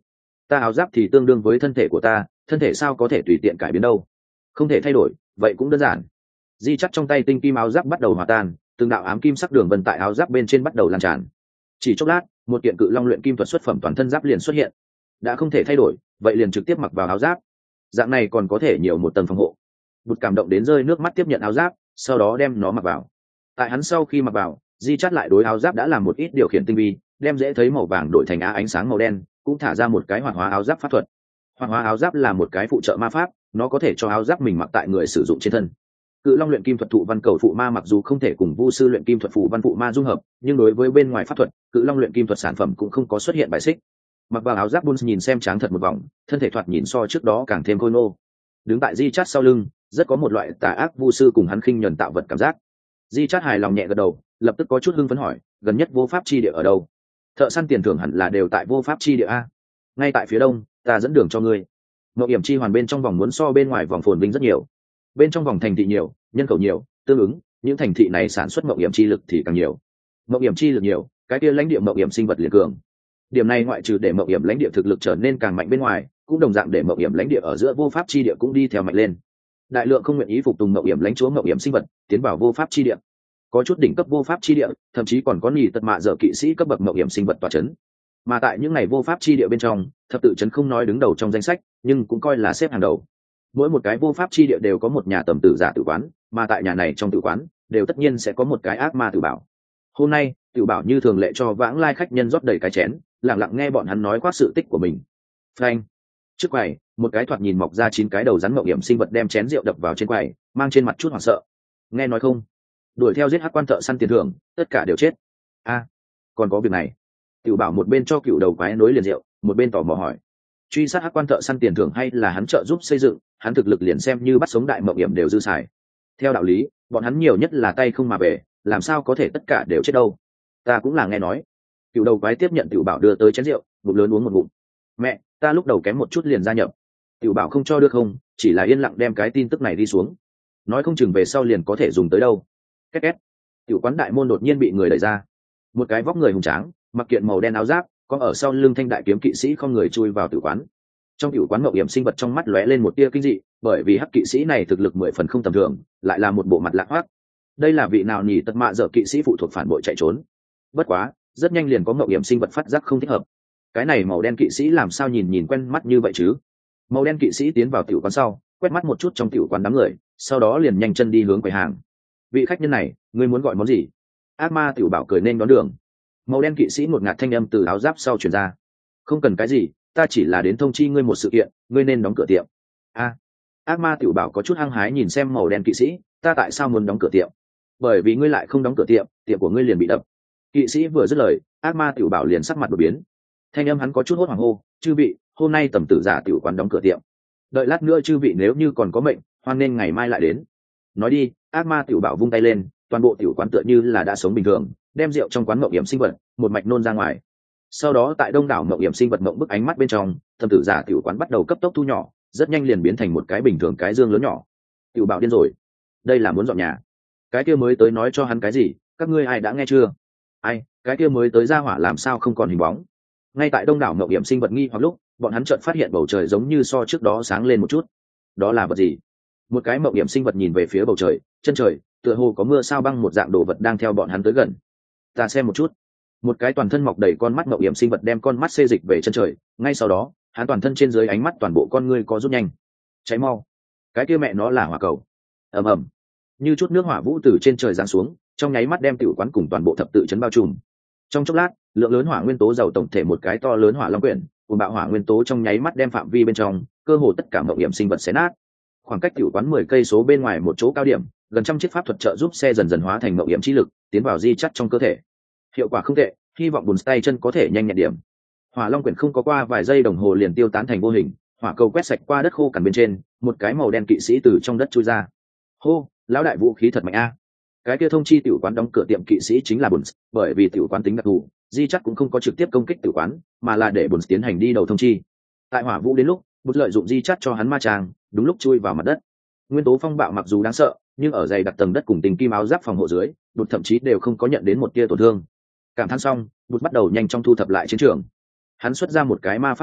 ta áo giáp thì tương đương với thân thể của ta, thân thể sao có thể tùy tiện cải biến đâu. Không thể thay đổi, vậy cũng đơn giản. Di Chắt trong tay tinh kim áo giáp bắt đầu hòa tan, từng đạo ám kim sắc đường vân tại áo giáp bên trên bắt đầu lan tràn. Chỉ chốc lát, một kiện cự long luyện kim thuật xuất phẩm toàn thân giáp liền xuất hiện. Đã không thể thay đổi, vậy liền trực tiếp mặc vào áo giáp. Dạng này còn có thể nhiều một tầng phòng hộ. Bụt cảm động đến rơi nước mắt tiếp nhận áo giáp, sau đó đem nó mặc vào. Tại hắn sau khi mặc vào, Di Chắt lại đối áo giáp đã làm một ít điều khiển tinh vi, đem dễ thấy màu vàng đổi thành á ánh sáng màu đen, cũng thả ra một cái hoạt hóa áo giáp pháp thuật. Hoạt hóa áo giáp là một cái phụ trợ ma pháp, nó có thể cho áo giáp mình mặc tại người sử dụng trên thân. Cự long luyện kim thuật thụ văn cầu phụ ma mặc dù không thể cùng vu sư luyện kim thuật phụ văn phụ ma dung hợp, nhưng đối với bên ngoài pháp thuật, cự long luyện kim thuật sản phẩm cũng không có xuất hiện bài xích. Mặc vào áo giáp, Bones nhìn xem tráng thật một vòng, thân thể thoạt nhìn so trước đó càng thêm khôi ngô. Đứng tại Di Chát sau lưng, rất có một loại tà ác vu sư cùng hắn khinh nhẫn tạo vật cảm giác. Di Chát hài lòng nhẹ gật đầu, lập tức có chút hưng phấn hỏi, gần nhất vô pháp chi địa ở đâu? Thợ săn tiền thưởng hẳn là đều tại vô pháp chi địa a. Ngay tại phía đông, ta dẫn đường cho ngươi. Mậu hiểm chi hoàn bên trong vòng muốn so bên ngoài vòng phồn vinh rất nhiều. Bên trong vòng thành thị nhiều, nhân khẩu nhiều, tương ứng những thành thị này sản xuất mậu hiểm chi lực thì càng nhiều. Mậu hiểm chi lực nhiều, cái kia lãnh địa mậu hiểm sinh vật liền cường. Điểm này ngoại trừ để mậu hiểm lãnh địa thực lực trở nên càng mạnh bên ngoài, cũng đồng dạng để mậu hiểm lãnh địa ở giữa vô pháp chi địa cũng đi theo mạnh lên. Đại lượng không nguyện ý phục tùng mậu hiểm lãnh chúa mậu hiểm sinh vật tiến vào vô pháp chi địa. Có chút đỉnh cấp vô pháp chi địa, thậm chí còn có nhì tật mạ dở kỵ sĩ cấp bậc mậu hiểm sinh vật tọa chấn. Mà tại những ngày vô pháp chi địa bên trong, thập tự chấn không nói đứng đầu trong danh sách, nhưng cũng coi là xếp hàng đầu. Mỗi một cái vô pháp chi địa đều có một nhà tầm tử giả tử quán, mà tại nhà này trong tử quán đều tất nhiên sẽ có một cái ác ma tử bảo. Hôm nay tử bảo như thường lệ cho vãng lai khách nhân rót đầy cái chén, lặng lặng nghe bọn hắn nói khoác sự tích của mình. Phanh! Trước quầy, một cái thoạt nhìn mọc ra chín cái đầu rắn mậu hiểm sinh vật đem chén rượu đập vào trên quầy, mang trên mặt chút hoảng sợ. Nghe nói không? Đuổi theo giết hắc quan thợ săn tiền thưởng, tất cả đều chết. A, còn có việc này. Tiểu bảo một bên cho cựu đầu quái nối liền rượu, một bên tò mò hỏi, truy sát hắc quan thợ săn tiền thưởng hay là hắn trợ giúp xây dựng, hắn thực lực liền xem như bắt sống đại mậu hiểm đều dư xài. Theo đạo lý, bọn hắn nhiều nhất là tay không mà về, làm sao có thể tất cả đều chết đâu. Ta cũng là nghe nói. Cựu đầu quái tiếp nhận tiểu bảo đưa tới chén rượu, ngụm lớn uống một ngụm. Mẹ, ta lúc đầu kém một chút liền gia nhập. Tiểu bảo không cho được không, chỉ là yên lặng đem cái tin tức này đi xuống. Nói không chừng về sau liền có thể dùng tới đâu. Két két. Tiểu quán đại môn đột nhiên bị người đẩy ra. Một cái vóc người hùng tráng, mặc kiện màu đen áo giáp, có ở sau lưng thanh đại kiếm kỵ sĩ không người chui vào tiểu quán. Trong tiểu quán mậu hiểm sinh vật trong mắt lóe lên một tia kinh dị, bởi vì hắc kỵ sĩ này thực lực mười phần không tầm thường, lại là một bộ mặt lạ hoắc. Đây là vị nào nhỉ tật mạ dở kỵ sĩ phụ thuộc phản bội chạy trốn. Bất quá, rất nhanh liền có mậu hiểm sinh vật phát giác không thích hợp. Cái này màu đen kỵ sĩ làm sao nhìn nhìn quen mắt như vậy chứ? Màu đen kỵ sĩ tiến vào tiểu quán sau, quét mắt một chút trong tiểu quán đám người, sau đó liền nhanh chân đi hướng quầy hàng. Vị khách nhân này, ngươi muốn gọi món gì? Ác ma tiểu bảo cười nên đón đường. Màu đen kỵ sĩ một ngạt thanh âm từ áo giáp sau truyền ra. Không cần cái gì, ta chỉ là đến thông chi ngươi một sự kiện, ngươi nên đóng cửa tiệm. A, ác ma tiểu bảo có chút hăng hái nhìn xem màu đen kỵ sĩ, ta tại sao muốn đóng cửa tiệm? Bởi vì ngươi lại không đóng cửa tiệm, tiệm của ngươi liền bị đập. Kỵ sĩ vừa dứt lời, ác ma tiểu bảo liền sắc mặt đổi biến. Thanh âm hắn có chút hốt hoảng hô, chư vị, hôm nay tầm tử giả tiểu quán đóng cửa tiệm. Đợi lát nữa chư vị nếu như còn có mệnh, hoan nên ngày mai lại đến. Nói đi, ác ma tiểu bảo vung tay lên, toàn bộ tiểu quán tựa như là đã sống bình thường, đem rượu trong quán mậu hiểm sinh vật một mạch nôn ra ngoài. Sau đó tại đông đảo mậu hiểm sinh vật mộng bức ánh mắt bên trong, tầm tử giả tiểu quán bắt đầu cấp tốc thu nhỏ, rất nhanh liền biến thành một cái bình thường cái dương lớn nhỏ. Tiểu bảo điên rồi, đây là muốn dọn nhà. Cái kia mới tới nói cho hắn cái gì, các ngươi ai đã nghe chưa? Ai, cái kia mới tới ra hỏa làm sao không còn hình bóng? Ngay tại đông đảo mậu hiểm sinh vật nghi hoặc lúc, bọn hắn chợt phát hiện bầu trời giống như so trước đó sáng lên một chút. Đó là vật gì? Một cái mậu hiểm sinh vật nhìn về phía bầu trời, chân trời, tựa hồ có mưa sao băng một dạng đồ vật đang theo bọn hắn tới gần. Ta xem một chút. Một cái toàn thân mọc đầy con mắt mậu hiểm sinh vật đem con mắt xê dịch về chân trời, ngay sau đó, hắn toàn thân trên dưới ánh mắt toàn bộ con ngươi có rút nhanh. Cháy mau. Cái kia mẹ nó là hỏa cầu. Ầm ầm. Như chút nước hỏa vũ từ trên trời giáng xuống, trong nháy mắt đem tiểu quán cùng toàn bộ thập tự chấn bao trùm. Trong chốc lát, lượng lớn hỏa nguyên tố giàu tổng thể một cái to lớn hỏa long quyển, cùng bạo hỏa nguyên tố trong nháy mắt đem phạm vi bên trong, cơ hồ tất cả mậu hiểm sinh vật xé nát. Khoảng cách tiểu quán mười cây số bên ngoài một chỗ cao điểm, gần trăm chiếc pháp thuật trợ giúp xe dần dần hóa thành mậu hiểm chi lực, tiến vào di chất trong cơ thể. Hiệu quả không tệ, hy vọng bùn tay chân có thể nhanh nhẹn điểm. Hỏa long quyển không có qua vài giây đồng hồ liền tiêu tán thành vô hình, hỏa cầu quét sạch qua đất khô cằn bên trên, một cái màu đen kỵ sĩ từ trong đất chui ra. Hô, lão đại vũ khí thật mạnh a. Cái kia thông chi tiểu quán đóng cửa tiệm kỵ sĩ chính là bùn, bởi vì tiểu quán tính đặc thù, di chắc cũng không có trực tiếp công kích tiểu quán, mà là để bùn tiến hành đi đầu thông chi. Tại hỏa vũ đến lúc, bùn lợi dụng di chắc cho hắn ma tràng, đúng lúc chui vào mặt đất. Nguyên tố phong bạo mặc dù đáng sợ, nhưng ở dày đặc tầng đất cùng tình kim áo giáp phòng hộ dưới, bùn thậm chí đều không có nhận đến một tia tổn thương. Cảm thán xong, bùn bắt đầu nhanh chóng thu thập lại chiến trường. Hắn xuất ra một cái ma pháp túi,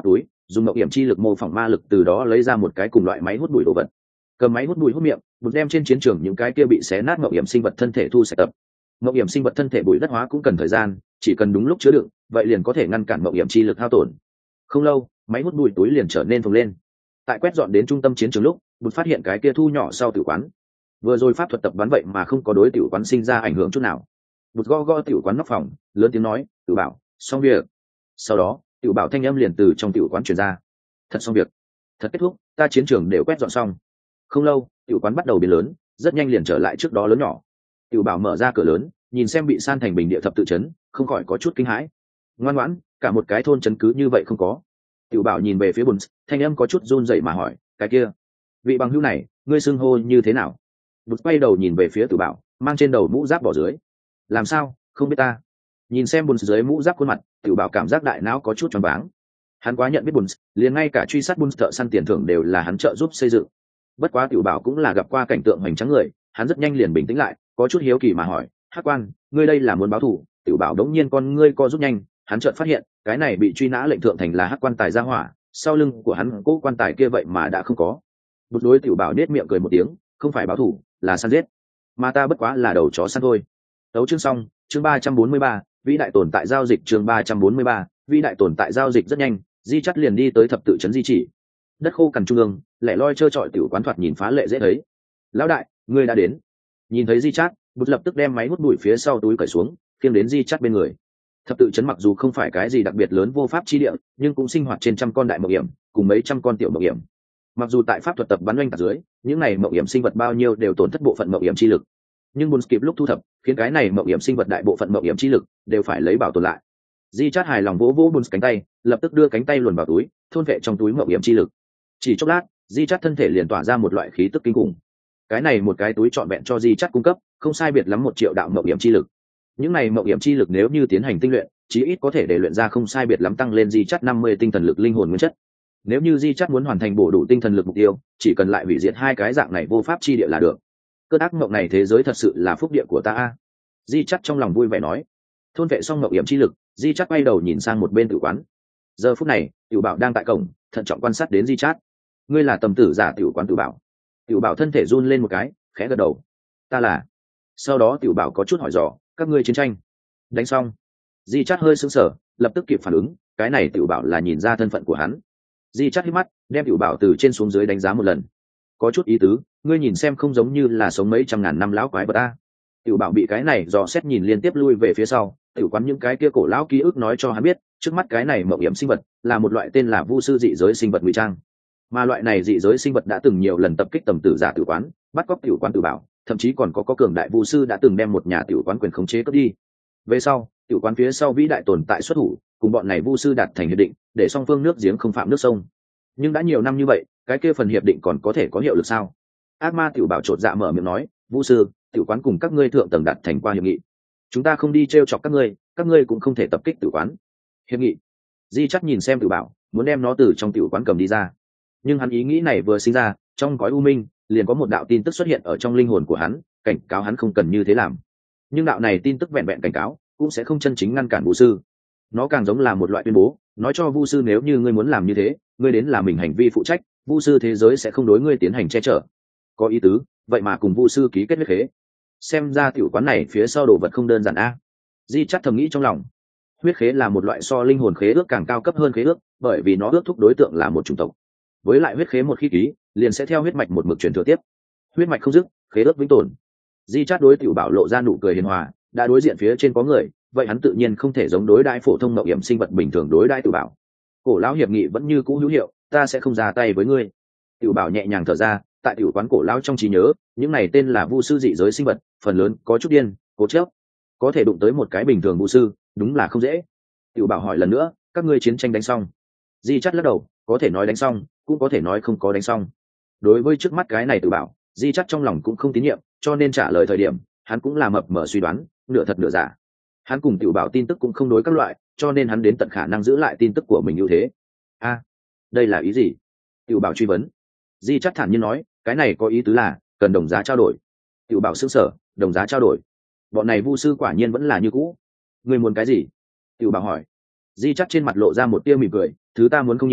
dùng mậu hiểm chi lực mô phỏng ma lực, từ đó lấy ra một cái cùng loại máy hút bụi đồ vật. Cầm máy hút bụi hút miệng, bụt đem trên chiến trường những cái kia bị xé nát mậu hiểm sinh vật thân thể thu sạch tập. Mậu hiểm sinh vật thân thể bụi đất hóa cũng cần thời gian, chỉ cần đúng lúc chứa đựng, vậy liền có thể ngăn cản mậu hiểm chi lực hao tổn. Không lâu, máy hút bụi túi liền trở nên phồng lên. Tại quét dọn đến trung tâm chiến trường lúc, bụt phát hiện cái kia thu nhỏ sau tử quán. Vừa rồi pháp thuật tập bắn vậy mà không có đối tiểu quán sinh ra ảnh hưởng chút nào. Bụt go go tiểu quán nóc phòng, lớn tiếng nói, "Tự bảo, xong việc." Sau đó, tiểu bảo thanh âm liền từ trong tiểu quán truyền ra. "Thật xong việc, thật kết thúc, ta chiến trường đều quét dọn xong." Không lâu, tiểu quán bắt đầu biến lớn, rất nhanh liền trở lại trước đó lớn nhỏ. Tiểu bảo mở ra cửa lớn, nhìn xem bị san thành bình địa thập tự trấn, không khỏi có chút kinh hãi. Ngoan ngoãn, cả một cái thôn trấn cứ như vậy không có. Tiểu bảo nhìn về phía Bùn, thanh âm có chút run rẩy mà hỏi, "Cái kia, vị bằng hữu này, ngươi xưng hô như thế nào?" Bùn quay đầu nhìn về phía Tiểu bảo, mang trên đầu mũ giáp bỏ dưới. "Làm sao, không biết ta?" Nhìn xem Bùn dưới mũ giáp khuôn mặt, Tiểu bảo cảm giác đại não có chút choáng váng. Hắn quá nhận biết Bùn, liền ngay cả truy sát Bùn thợ săn tiền thưởng đều là hắn trợ giúp xây dựng. Bất quá Tiểu bảo cũng là gặp qua cảnh tượng hoành tráng người, hắn rất nhanh liền bình tĩnh lại, có chút hiếu kỳ mà hỏi, "Hắc quan, ngươi đây là muốn báo thù?" Tiểu bảo đống nhiên con ngươi co rút nhanh, hắn chợt phát hiện, cái này bị truy nã lệnh thượng thành là Hắc quan tài gia hỏa, sau lưng của hắn cố quan tài kia vậy mà đã không có. Bụt đối Tiểu bảo nết miệng cười một tiếng, "Không phải báo thù, là săn giết, mà ta bất quá là đầu chó săn thôi." Tấu chương xong, chương ba trăm bốn mươi ba, vĩ đại tồn tại giao dịch, chương ba trăm bốn mươi ba, vĩ đại tồn tại giao dịch. Rất nhanh, Di Chắt liền đi tới thập tự trấn Di Chỉ. Đất khô cằn trung ương, lẻ loi trơ trọi tiểu quán thoạt nhìn phá lệ dễ thấy. "Lão đại, ngươi đã đến." Nhìn thấy Di Chát, Bụt lập tức đem máy hút bụi phía sau túi cởi xuống, khiêng đến Di Chát bên người. Thập tự trấn mặc dù không phải cái gì đặc biệt lớn vô pháp chi địa, nhưng cũng sinh hoạt trên trăm con đại mộng hiểm, cùng mấy trăm con tiểu mộng hiểm. Mặc dù tại pháp thuật tập bắn oanh tạc dưới, những này mộng hiểm sinh vật bao nhiêu đều tổn thất bộ phận mộng hiểm chi lực, nhưng Bụt kịp lúc thu thập, khiến cái này mộng hiểm sinh vật đại bộ phận mộng hiểm chi lực đều phải lấy bảo tồn lại. Di Chát hài lòng vỗ vỗ Bụt cánh tay, lập tức đưa cánh tay luồn vào túi, thôn vệ trong túi mộng hiểm chi lực. Chỉ chốc lát, Di Chát thân thể liền tỏa ra một loại khí tức kinh khủng. Cái này một cái túi trọn vẹn cho Di Chát cung cấp, không sai biệt lắm một triệu đạo mộng hiểm chi lực. Những này mộng hiểm chi lực nếu như tiến hành tinh luyện, chí ít có thể để luyện ra không sai biệt lắm tăng lên Di Chát năm mươi tinh thần lực linh hồn nguyên chất. Nếu như Di Chát muốn hoàn thành bổ đủ tinh thần lực mục tiêu, chỉ cần lại hủy diệt hai cái dạng này vô pháp chi địa là được. Cơn ác mộng này thế giới thật sự là phúc địa của ta a. Di Chát trong lòng vui vẻ nói. Thôn vệ xong mộng hiểm chi lực, Di Chát quay đầu nhìn sang một bên tử quán. Giờ phút này, Tiểu Bảo đang tại cổng, thận trọng quan sát đến Di Chát. "Ngươi là tầm tử giả tiểu quán Tiểu Bảo?" Tiểu Bảo thân thể run lên một cái, khẽ gật đầu. "Ta là." Sau đó Tiểu Bảo có chút hỏi dò, "Các ngươi chiến tranh đánh xong?" Di Chát hơi sững sờ, lập tức kịp phản ứng, cái này Tiểu Bảo là nhìn ra thân phận của hắn. Di Chát hít mắt, đem Tiểu Bảo từ trên xuống dưới đánh giá một lần. "Có chút ý tứ, ngươi nhìn xem không giống như là sống mấy trăm ngàn năm lão quái vật ta." Tiểu Bảo bị cái này dò xét nhìn liên tiếp lui về phía sau, tiểu quán những cái kia cổ lão ký ức nói cho hắn biết, trước mắt cái này mộng hiểm sinh vật là một loại tên là vu sư dị giới sinh vật ngụy trang. Mà loại này dị giới sinh vật đã từng nhiều lần tập kích tầm tử giả tiểu quán, bắt cóc tiểu quán Tiểu Bảo, thậm chí còn có có cường đại vu sư đã từng đem một nhà tiểu quán quyền khống chế cướp đi. Về sau, tiểu quán phía sau vĩ đại tồn tại xuất thủ, cùng bọn này vu sư đạt thành hiệp định, để song phương nước giếng không phạm nước sông. Nhưng đã nhiều năm như vậy, cái kia phần hiệp định còn có thể có hiệu lực sao? Ác ma Tiểu Bảo chột dạ mở miệng nói, "Vu sư, tiểu quán cùng các ngươi thượng tầng đạt thành qua hiệp nghị, chúng ta không đi t r e o chọc các ngươi, các ngươi cũng không thể tập kích tiểu quán." Hiệp nghị? Di Chắt nhìn xem Tiểu Bảo, muốn đem nó từ trong tiểu quán cầm đi ra, nhưng hắn ý nghĩ này vừa sinh ra, trong gói u minh liền có một đạo tin tức xuất hiện ở trong linh hồn của hắn, cảnh cáo hắn không cần như thế làm. Nhưng đạo này tin tức vẹn vẹn cảnh cáo, cũng sẽ không chân chính ngăn cản vu sư. Nó càng giống là một loại tuyên bố, nói cho vu sư nếu như ngươi muốn làm như thế, ngươi đến làm mình hành vi phụ trách, vu sư thế giới sẽ không đối ngươi tiến hành che chở. Có ý tứ, vậy mà cùng vu sư ký kết huyết khế. Xem ra tiểu quán này phía sau đồ vật không đơn giản a. Di Chắt thầm nghĩ trong lòng. Huyết khế là một loại so linh hồn khế ước càng cao cấp hơn khế ước, bởi vì nó ước thúc đối tượng là một chủng tộc. Với lại huyết khế một khi ký, liền sẽ theo huyết mạch một mực truyền thừa tiếp. Huyết mạch không dứt, khế ước vĩnh tồn. Di Chát đối Tiểu Bảo lộ ra nụ cười hiền hòa, đã đối diện phía trên có người, vậy hắn tự nhiên không thể giống đối đãi phổ thông mạo hiểm sinh vật bình thường đối đãi Tiểu Bảo. Cổ lão hiệp nghị vẫn như cũ hữu hiệu, ta sẽ không ra tay với ngươi. Tiểu Bảo nhẹ nhàng thở ra, tại tiểu quán cổ lão trong trí nhớ, những này tên là vu sư dị giới sinh vật, phần lớn có chút điên, cố chấp, có thể đụng tới một cái bình thường vu sư, đúng là không dễ. Tiểu Bảo hỏi lần nữa, các ngươi chiến tranh đánh xong? Di Chát lắc đầu, có thể nói đánh xong, cũng có thể nói không có đánh xong. Đối với trước mắt cái này Tiểu Bảo, Di Chát trong lòng cũng không tín nhiệm, cho nên trả lời thời điểm, hắn cũng là mập mờ suy đoán, nửa thật nửa giả. Hắn cùng Tiểu Bảo tin tức cũng không đối các loại, cho nên hắn đến tận khả năng giữ lại tin tức của mình ưu thế. A, đây là ý gì? Tiểu Bảo truy vấn. Di Chát thản nhiên nói, cái này có ý tứ là cần đồng giá trao đổi. Tiểu Bảo sững sờ, đồng giá trao đổi? Bọn này vu sư quả nhiên vẫn là như cũ. Ngươi muốn cái gì? Tiểu Bảo hỏi. Di Chát trên mặt lộ ra một tia mỉm cười, thứ ta muốn không nhiều,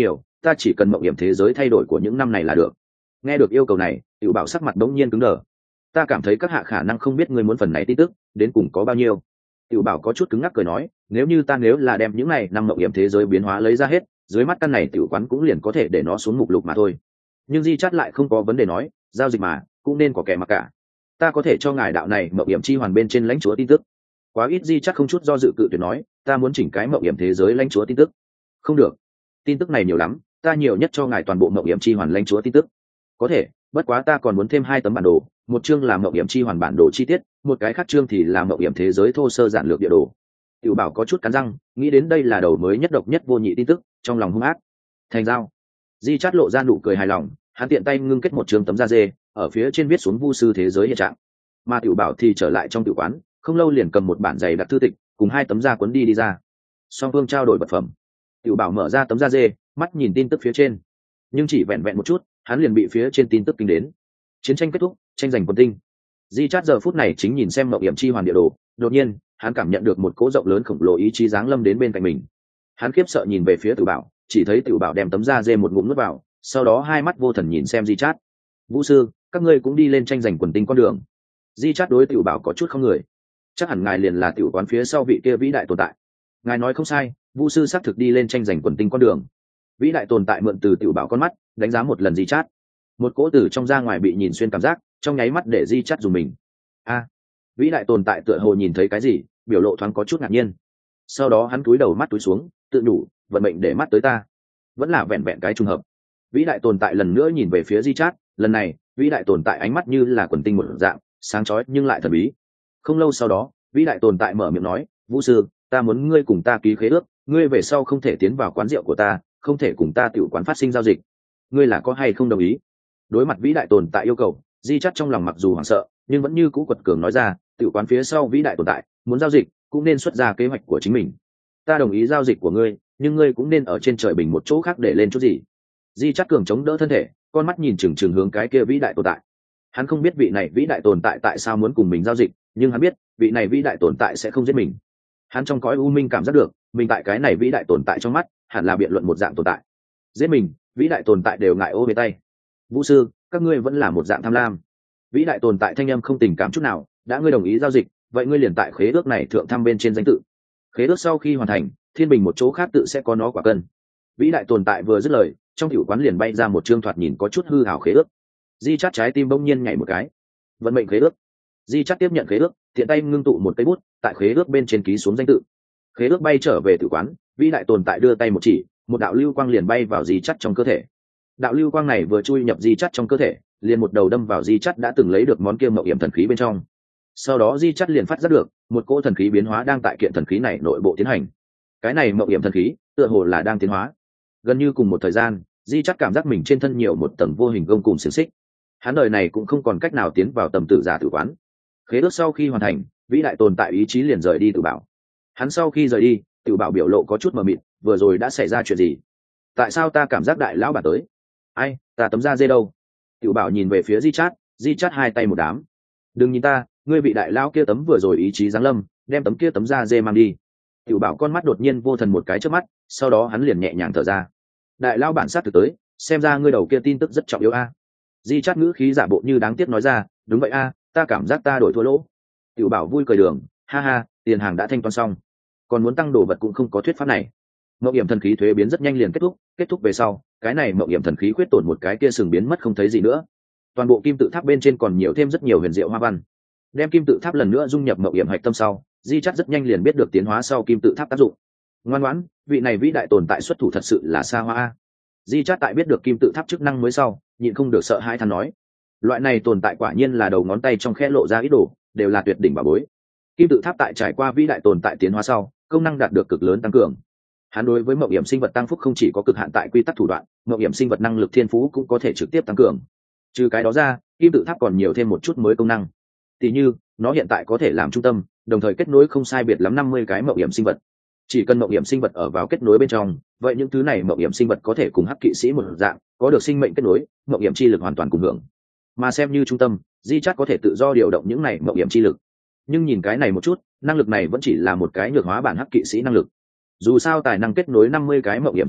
ta chỉ cần mộng hiểm thế giới thay đổi của những năm này là được. Nghe được yêu cầu này, Tiểu Bảo sắc mặt bỗng nhiên cứng đờ. Ta cảm thấy các hạ khả năng không biết ngươi muốn phần này tin tức đến cùng có bao nhiêu. Tiểu Bảo có chút cứng ngắc cười nói, nếu như ta nếu là đem những này năm mộng hiểm thế giới biến hóa lấy ra hết, dưới mắt căn này tiểu quán cũng liền có thể để nó xuống mục lục mà thôi. Nhưng Di Chát lại không có vấn đề nói, giao dịch mà cũng nên có kẻ mặc cả. Ta có thể cho ngài đạo này mộng hiểm chi hoàn bên trên lãnh chúa tin tức. Quá ít. Di Chát không chút do dự cự tuyệt nói, ta muốn chỉnh cái mộng hiểm thế giới lãnh chúa tin tức. Không được, tin tức này nhiều lắm, ta nhiều nhất cho ngài toàn bộ mộng hiểm chi hoàn lãnh chúa tin tức. Có thể, bất quá ta còn muốn thêm hai tấm bản đồ, một chương là mộng hiểm chi hoàn bản đồ chi tiết, một cái khác chương thì là mộng hiểm thế giới thô sơ giản lược địa đồ. Tiểu Bảo có chút cắn răng, nghĩ đến đây là đầu mới nhất độc nhất vô nhị tin tức, trong lòng hung ác. Thành giao. Di Chát lộ ra nụ cười hài lòng, hắn tiện tay ngưng kết một trường tấm da dê, ở phía trên viết xuống vu sư thế giới hiện trạng. Mà Tiểu Bảo thì trở lại trong tiểu quán, không lâu liền cầm một bản dày đặc thư tịch cùng hai tấm da cuốn đi đi ra. Song phương trao đổi vật phẩm. Tiểu Bảo mở ra tấm da dê, mắt nhìn tin tức phía trên, nhưng chỉ vẹn vẹn một chút, hắn liền bị phía trên tin tức kinh đến. Chiến tranh kết thúc, tranh giành quần tinh. Di Chát giờ phút này chính nhìn xem mộng hiểm chi hoàn địa đồ, đột nhiên hắn cảm nhận được một cỗ rộng lớn khổng lồ ý chí giáng lâm đến bên cạnh mình. Hắn khiếp sợ nhìn về phía Tiểu Bảo, chỉ thấy Tiểu Bảo đem tấm da dê một ngụm nuốt vào, sau đó hai mắt vô thần nhìn xem Di Chát. Vũ sư, các ngươi cũng đi lên tranh giành quần tinh con đường. Di Chát đối Tiểu Bảo có chút không người. Chắc hẳn ngài liền là tiểu quán phía sau vị kia vĩ đại tồn tại. Ngài nói không sai, Vũ sư xác thực đi lên tranh giành quần tinh con đường. Vĩ đại tồn tại mượn từ Tiểu Bảo con mắt đánh giá một lần Di Chát. Một cỗ từ trong ra ngoài bị nhìn xuyên cảm giác, trong nháy mắt để Di Chát dùng mình. A, vĩ đại tồn tại tựa hồ nhìn thấy cái gì, biểu lộ thoáng có chút ngạc nhiên. Sau đó hắn cúi đầu mắt túi xuống, tự đủ, vận mệnh để mắt tới ta. Vẫn là vẹn vẹn cái trùng hợp. Vĩ đại tồn tại lần nữa nhìn về phía Di Chát, lần này vĩ đại tồn tại ánh mắt như là quần tinh một dạng, sáng chói nhưng lại thần bí. Không lâu sau đó, vĩ đại tồn tại mở miệng nói, Vũ sư, ta muốn ngươi cùng ta ký khế ước, ngươi về sau không thể tiến vào quán rượu của ta, không thể cùng ta tiểu quán phát sinh giao dịch. Ngươi là có hay không đồng ý? Đối mặt vĩ đại tồn tại yêu cầu, Di Chát trong lòng mặc dù hoảng sợ, nhưng vẫn như cũ quật cường nói ra, tiểu quán phía sau vĩ đại tồn tại muốn giao dịch cũng nên xuất ra kế hoạch của chính mình. Ta đồng ý giao dịch của ngươi, nhưng ngươi cũng nên ở trên trời bình một chỗ khác để lên chút gì. Di Chát cường chống đỡ thân thể, con mắt nhìn chừng chừng hướng cái kia vĩ đại tồn tại. Hắn không biết vị này vĩ đại tồn tại tại sao muốn cùng mình giao dịch, nhưng hắn biết vị này vĩ đại tồn tại sẽ không giết mình. Hắn trong cõi u minh cảm giác được mình tại cái này vĩ đại tồn tại trong mắt hẳn là biện luận một dạng tồn tại. Giết mình, vĩ đại tồn tại đều ngại ô về tay. Vũ sư, các ngươi vẫn là một dạng tham lam. Vĩ đại tồn tại thanh âm không tình cảm chút nào, đã ngươi đồng ý giao dịch, vậy ngươi liền tại khế ước này thượng thăm bên trên danh tự. Khế ước sau khi hoàn thành, thiên bình một chỗ khác tự sẽ có nó quả cân. Vĩ đại tồn tại vừa dứt lời, trong tiểu quán liền bay ra một chương thoạt nhìn có chút hư ảo khế ước. Di Chát trái tim bỗng nhiên nhảy một cái. Vận mệnh khế ước. Di Chát tiếp nhận khế ước, tiện tay ngưng tụ một cây bút, tại khế ước bên trên ký xuống danh tự. Khế ước bay trở về tiểu quán, vĩ đại tồn tại đưa tay một chỉ, một đạo lưu quang liền bay vào Di Chát trong cơ thể. Đạo lưu quang này vừa chui nhập Di Chát trong cơ thể, liền một đầu đâm vào Di Chát đã từng lấy được món kia mộng hiểm thần khí bên trong. Sau đó Di Chát liền phát giác được một cỗ thần khí biến hóa đang tại kiện thần khí này nội bộ tiến hành. Cái này mộng hiểm thần khí tựa hồ là đang tiến hóa. Gần như cùng một thời gian, Di Chát cảm giác mình trên thân nhiều một tầng vô hình gông cùng xiềng xích. Hắn đời này cũng không còn cách nào tiến vào tầm tử giả tử quán. Khế ước sau khi hoàn thành, vĩ đại tồn tại ý chí liền rời đi Tử Bảo. Hắn sau khi rời đi, Tử Bảo biểu lộ có chút mờ mịt, vừa rồi đã xảy ra chuyện gì? Tại sao ta cảm giác đại lão bà tới? Ai, ta tấm da dê đâu? Tử Bảo nhìn về phía Di Chát, Di Chát hai tay một đám. Đừng nhìn ta, ngươi bị đại lão kia tấm vừa rồi ý chí giáng lâm, đem tấm kia tấm da dê mang đi. Tử Bảo con mắt đột nhiên vô thần một cái trước mắt, sau đó hắn liền nhẹ nhàng thở ra. Đại lão bản sát thực tới, xem ra ngươi đầu kia tin tức rất trọng yếu a. Di Chát ngữ khí giả bộ như đáng tiếc nói ra, đúng vậy a, ta cảm giác ta đổi thua lỗ. Tiểu Bảo vui cười đường, ha ha, tiền hàng đã thanh toán xong, còn muốn tăng đồ vật cũng không có thuyết pháp này. Mộng hiểm thần khí thuế biến rất nhanh liền kết thúc, kết thúc về sau, cái này mộng hiểm thần khí khuyết tổn một cái kia sừng biến mất không thấy gì nữa. Toàn bộ kim tự tháp bên trên còn nhiều thêm rất nhiều huyền diệu hoa văn. Đem kim tự tháp lần nữa dung nhập mộng hiểm hạch tâm sau, Di Chát rất nhanh liền biết được tiến hóa sau kim tự tháp tác dụng. Ngoan ngoãn, vị này vĩ đại tồn tại xuất thủ thật sự là xa hoa. Di Chát tại biết được kim tự tháp chức năng mới sau, nhịn không được sợ hãi than nói, loại này tồn tại quả nhiên là đầu ngón tay trong khe lộ ra ít đồ, đều là tuyệt đỉnh bảo bối. Kim tự tháp tại trải qua vĩ đại tồn tại tiến hóa sau, công năng đạt được cực lớn tăng cường. Hắn đối với mộng hiểm sinh vật tăng phúc không chỉ có cực hạn tại quy tắc thủ đoạn, mộng hiểm sinh vật năng lực thiên phú cũng có thể trực tiếp tăng cường. Trừ cái đó ra, kim tự tháp còn nhiều thêm một chút mới công năng. Tỷ như, nó hiện tại có thể làm trung tâm, đồng thời kết nối không sai biệt lắm năm mươi cái mộng hiểm sinh vật. Chỉ cần mộng hiểm sinh vật ở vào kết nối bên trong, vậy những thứ này mộng hiểm sinh vật có thể cùng hắc kỵ sĩ một dạng, có được sinh mệnh kết nối, mộng hiểm chi lực hoàn toàn cùng hưởng. Mà xem như trung tâm, Di Chát có thể tự do điều động những này mộng hiểm chi lực. Nhưng nhìn cái này một chút, năng lực này vẫn chỉ là một cái nhược hóa bản hắc kỵ sĩ năng lực. Dù sao tài năng kết nối năm mươi cái mộng hiểm sinh vật,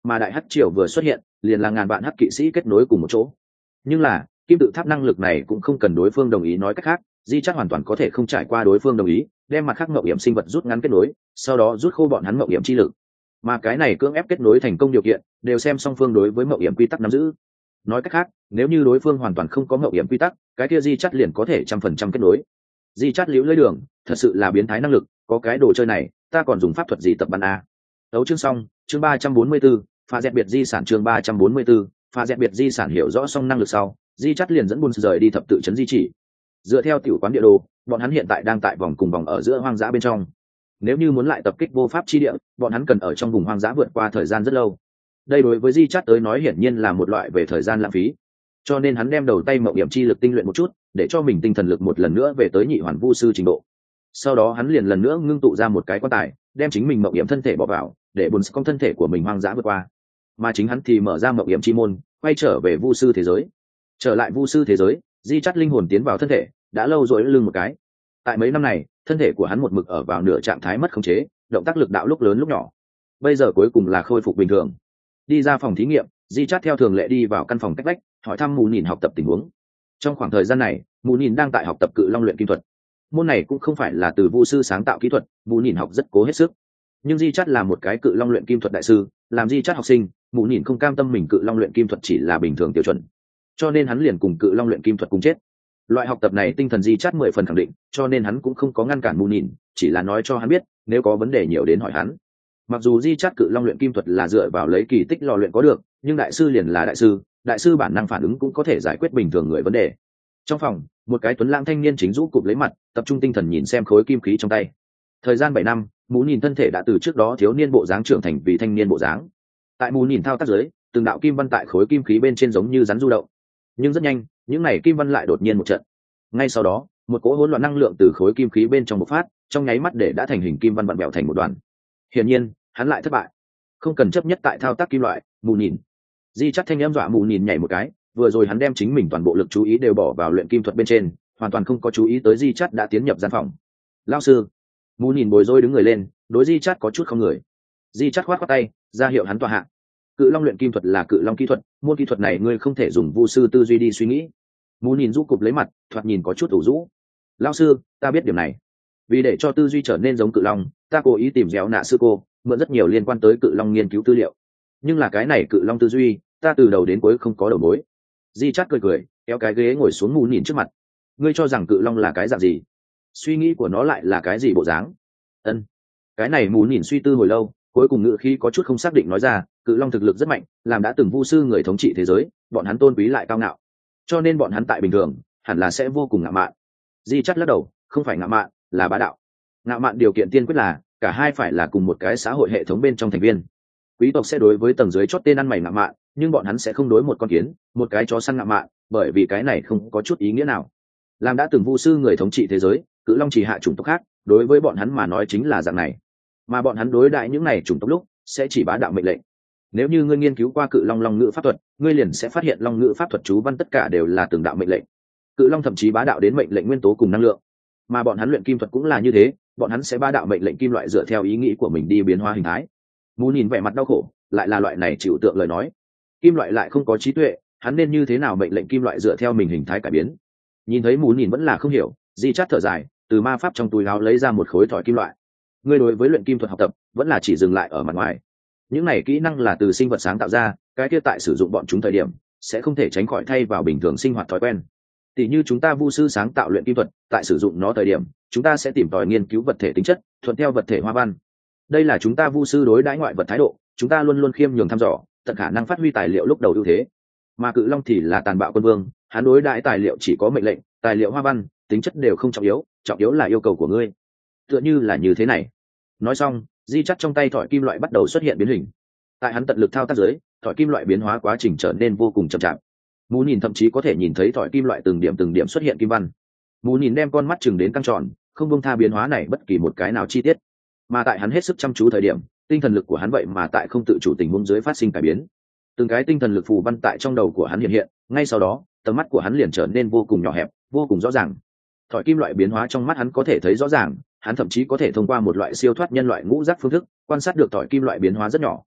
mà đại hắc triều vừa xuất hiện liền là ngàn vạn hắc kỵ sĩ kết nối cùng một chỗ. Nhưng là kim tự tháp năng lực này cũng không cần đối phương đồng ý, nói cách khác di chắc hoàn toàn có thể không trải qua đối phương đồng ý đem mặt khác mậu hiểm sinh vật rút ngắn kết nối, sau đó rút khô bọn hắn mậu hiểm chi lực. Mà cái này cưỡng ép kết nối thành công điều kiện đều xem song phương đối với mậu hiểm quy tắc nắm giữ. Nói cách khác nếu như đối phương hoàn toàn không có mậu hiểm quy tắc, cái kia di chắt liền có thể trăm phần trăm kết nối. Di chắt liễu lưỡi đường thật sự là biến thái năng lực, có cái đồ chơi này ta còn dùng pháp thuật gì tập bắn a. Đấu chương xong, chương ba trăm bốn mươi 4, pha dẹt biệt di sản chương ba trăm bốn mươi 4, pha dẹt biệt di sản. Hiểu rõ xong năng lực sau, di chắt liền dẫn buôn rời đi thập tự trấn di chỉ. Dựa theo tiểu quán địa đồ, bọn hắn hiện tại đang tại vòng cùng vòng ở giữa hoang dã bên trong. Nếu như muốn lại tập kích vô pháp chi địa, bọn hắn cần ở trong vùng hoang dã vượt qua thời gian rất lâu. Đây đối với di chắt tới nói hiển nhiên là một loại về thời gian lãng phí, cho nên hắn đem đầu tay mậu hiểm chi lực tinh luyện một chút, để cho mình tinh thần lực một lần nữa về tới nhị hoàn vu sư trình độ. Sau đó hắn liền lần nữa ngưng tụ ra một cái quan tài, đem chính mình mậu hiểm thân thể bỏ vào, để buồn con thân thể của mình hoang dã vượt qua, mà chính hắn thì mở ra mậu hiểm chi môn, quay trở về vu sư thế giới. Trở lại vu sư thế giới, di chắt linh hồn tiến vào thân thể đã lâu rồi lưng một cái. Tại mấy năm này thân thể của hắn một mực ở vào nửa trạng thái mất khống chế, động tác lực đạo lúc lớn lúc nhỏ, bây giờ cuối cùng là khôi phục bình thường. Đi ra phòng thí nghiệm, di chắt theo thường lệ đi vào căn phòng cách vách, hỏi thăm mù nhìn học tập tình huống. Trong khoảng thời gian này mù nhìn đang tại học tập cự long luyện kim thuật. Môn này cũng không phải là từ vu sư sáng tạo kỹ thuật, mù nhìn học rất cố hết sức, nhưng di chắt là một cái cự long luyện kim thuật đại sư, làm di chắt học sinh, mù nhìn không cam tâm mình cự long luyện kim thuật chỉ là bình thường tiêu chuẩn, cho nên hắn liền cùng cự long luyện kim thuật cùng chết. Loại học tập này tinh thần di chắt mười phần khẳng định, cho nên hắn cũng không có ngăn cản mù nhìn, chỉ là nói cho hắn biết nếu có vấn đề nhiều đến hỏi hắn. Mặc dù di chắt cự long luyện kim thuật là dựa vào lấy kỳ tích lò luyện có được, nhưng đại sư liền là đại sư, đại sư bản năng phản ứng cũng có thể giải quyết bình thường người vấn đề. Trong phòng, một cái tuấn lãng thanh niên chính rũ cụp lấy mặt, tập trung tinh thần nhìn xem khối kim khí trong tay. Thời gian bảy năm, mù nhìn thân thể đã từ trước đó thiếu niên bộ dáng trưởng thành vì thanh niên bộ dáng. Tại mù nhìn thao tác dưới, từng đạo kim văn tại khối kim khí bên trên giống như rắn du động, nhưng rất nhanh những này kim văn lại đột nhiên một trận. Ngay sau đó một cỗ hỗn loạn năng lượng từ khối kim khí bên trong bộc phát, trong nháy mắt để đã thành hình kim văn vặn vẹo thành một đoàn. Hiển nhiên hắn lại thất bại. Không cần chấp nhất tại thao tác kim loại, mù nhìn. Di chắc thanh em dọa mù nhìn nhảy một cái, vừa rồi hắn đem chính mình toàn bộ lực chú ý đều bỏ vào luyện kim thuật bên trên, hoàn toàn không có chú ý tới di chắt đã tiến nhập gian phòng. Lão sư. Mù nhìn bối rối đứng người lên, đối di chắt có chút không người. Di chắt khoát khoát tay ra hiệu hắn tọa hạ. Cự long luyện kim thuật là cự long kỹ thuật, môn kỹ thuật này ngươi không thể dùng vu sư tư duy đi suy nghĩ. Mù nhìn rũ cụp lấy mặt, thoạt nhìn có chút ủ rũ. Lão sư, ta biết điểm này. Vì để cho tư duy trở nên giống cự long, ta cố ý tìm réo nạ sư cô, mượn rất nhiều liên quan tới cự long nghiên cứu tư liệu. Nhưng là cái này cự long tư duy, ta từ đầu đến cuối không có đầu mối. Di chắt cười cười, kéo cái ghế ngồi xuống mù nhìn trước mặt. Ngươi cho rằng cự long là cái dạng gì? Suy nghĩ của nó lại là cái gì bộ dáng? Ân. Cái này mù nhìn suy tư hồi lâu, cuối cùng ngữ khí có chút không xác định nói ra, cự long thực lực rất mạnh, làm đã từng vu sư người thống trị thế giới, bọn hắn tôn quý lại cao ngạo, cho nên bọn hắn tại bình thường hẳn là sẽ vô cùng ngạo mạn. Di chắt lắc đầu, không phải ngạo mạn, là bá đạo. Ngạo mạn điều kiện tiên quyết là cả hai phải là cùng một cái xã hội hệ thống bên trong thành viên. Quý tộc sẽ đối với tầng dưới chót tên ăn mày ngạo mạn, nhưng bọn hắn sẽ không đối một con kiến, một cái chó săn ngạo mạn, bởi vì cái này không có chút ý nghĩa nào. Làm đã từng vu sư người thống trị thế giới, cự long chỉ hạ chủng tộc khác, đối với bọn hắn mà nói chính là dạng này, mà bọn hắn đối đại những này chủng tộc lúc sẽ chỉ bá đạo mệnh lệnh. Nếu như ngươi nghiên cứu qua cự long long ngữ pháp thuật, ngươi liền sẽ phát hiện long ngữ pháp thuật chú văn tất cả đều là từng đạo mệnh lệnh. Cự long thậm chí bá đạo đến mệnh lệnh nguyên tố cùng năng lượng, mà bọn hắn luyện kim thuật cũng là như thế, bọn hắn sẽ bá đạo mệnh lệnh kim loại dựa theo ý nghĩ của mình đi biến hóa hình thái. Mù nhìn vẻ mặt đau khổ, lại là loại này chịu tượng lời nói. Kim loại lại không có trí tuệ, hắn nên như thế nào mệnh lệnh kim loại dựa theo mình hình thái cải biến? Nhìn thấy mù nhìn vẫn là không hiểu, Di chát thở dài, từ ma pháp trong túi áo lấy ra một khối thỏi kim loại. Ngươi đối với luyện kim thuật học tập vẫn là chỉ dừng lại ở mặt ngoài. Những này kỹ năng là từ sinh vật sáng tạo ra, cái kia tại sử dụng bọn chúng thời điểm sẽ không thể tránh khỏi thay vào bình thường sinh hoạt thói quen. Tỷ như chúng ta vu sư sáng tạo luyện kim thuật, tại sử dụng nó thời điểm chúng ta sẽ tìm tòi nghiên cứu vật thể tính chất, thuận theo vật thể hoa văn. Đây là chúng ta vu sư đối đãi ngoại vật thái độ, chúng ta luôn luôn khiêm nhường thăm dò, tận khả năng phát huy tài liệu lúc đầu ưu thế. Mà cự long thì là tàn bạo quân vương, hắn đối đãi tài liệu chỉ có mệnh lệnh, tài liệu hoa văn tính chất đều không trọng yếu, trọng yếu là yêu cầu của ngươi. Tựa như là như thế này. Nói xong, Di chắc trong tay thỏi kim loại bắt đầu xuất hiện biến hình. Tại hắn tận lực thao tác dưới, thỏi kim loại biến hóa quá trình trở nên vô cùng chậm chạp. Mù nhìn thậm chí có thể nhìn thấy thỏi kim loại từng điểm từng điểm xuất hiện kim văn. Mù nhìn đem con mắt chừng đến căng tròn, không buông tha biến hóa này bất kỳ một cái nào chi tiết. Mà tại hắn hết sức chăm chú thời điểm, tinh thần lực của hắn vậy mà tại không tự chủ tình huống dưới phát sinh cải biến. Từng cái tinh thần lực phù văn tại trong đầu của hắn hiện hiện, ngay sau đó, tầm mắt của hắn liền trở nên vô cùng nhỏ hẹp, vô cùng rõ ràng. Thỏi kim loại biến hóa trong mắt hắn có thể thấy rõ ràng, hắn thậm chí có thể thông qua một loại siêu thoát nhân loại ngũ giác phương thức quan sát được thỏi kim loại biến hóa rất nhỏ.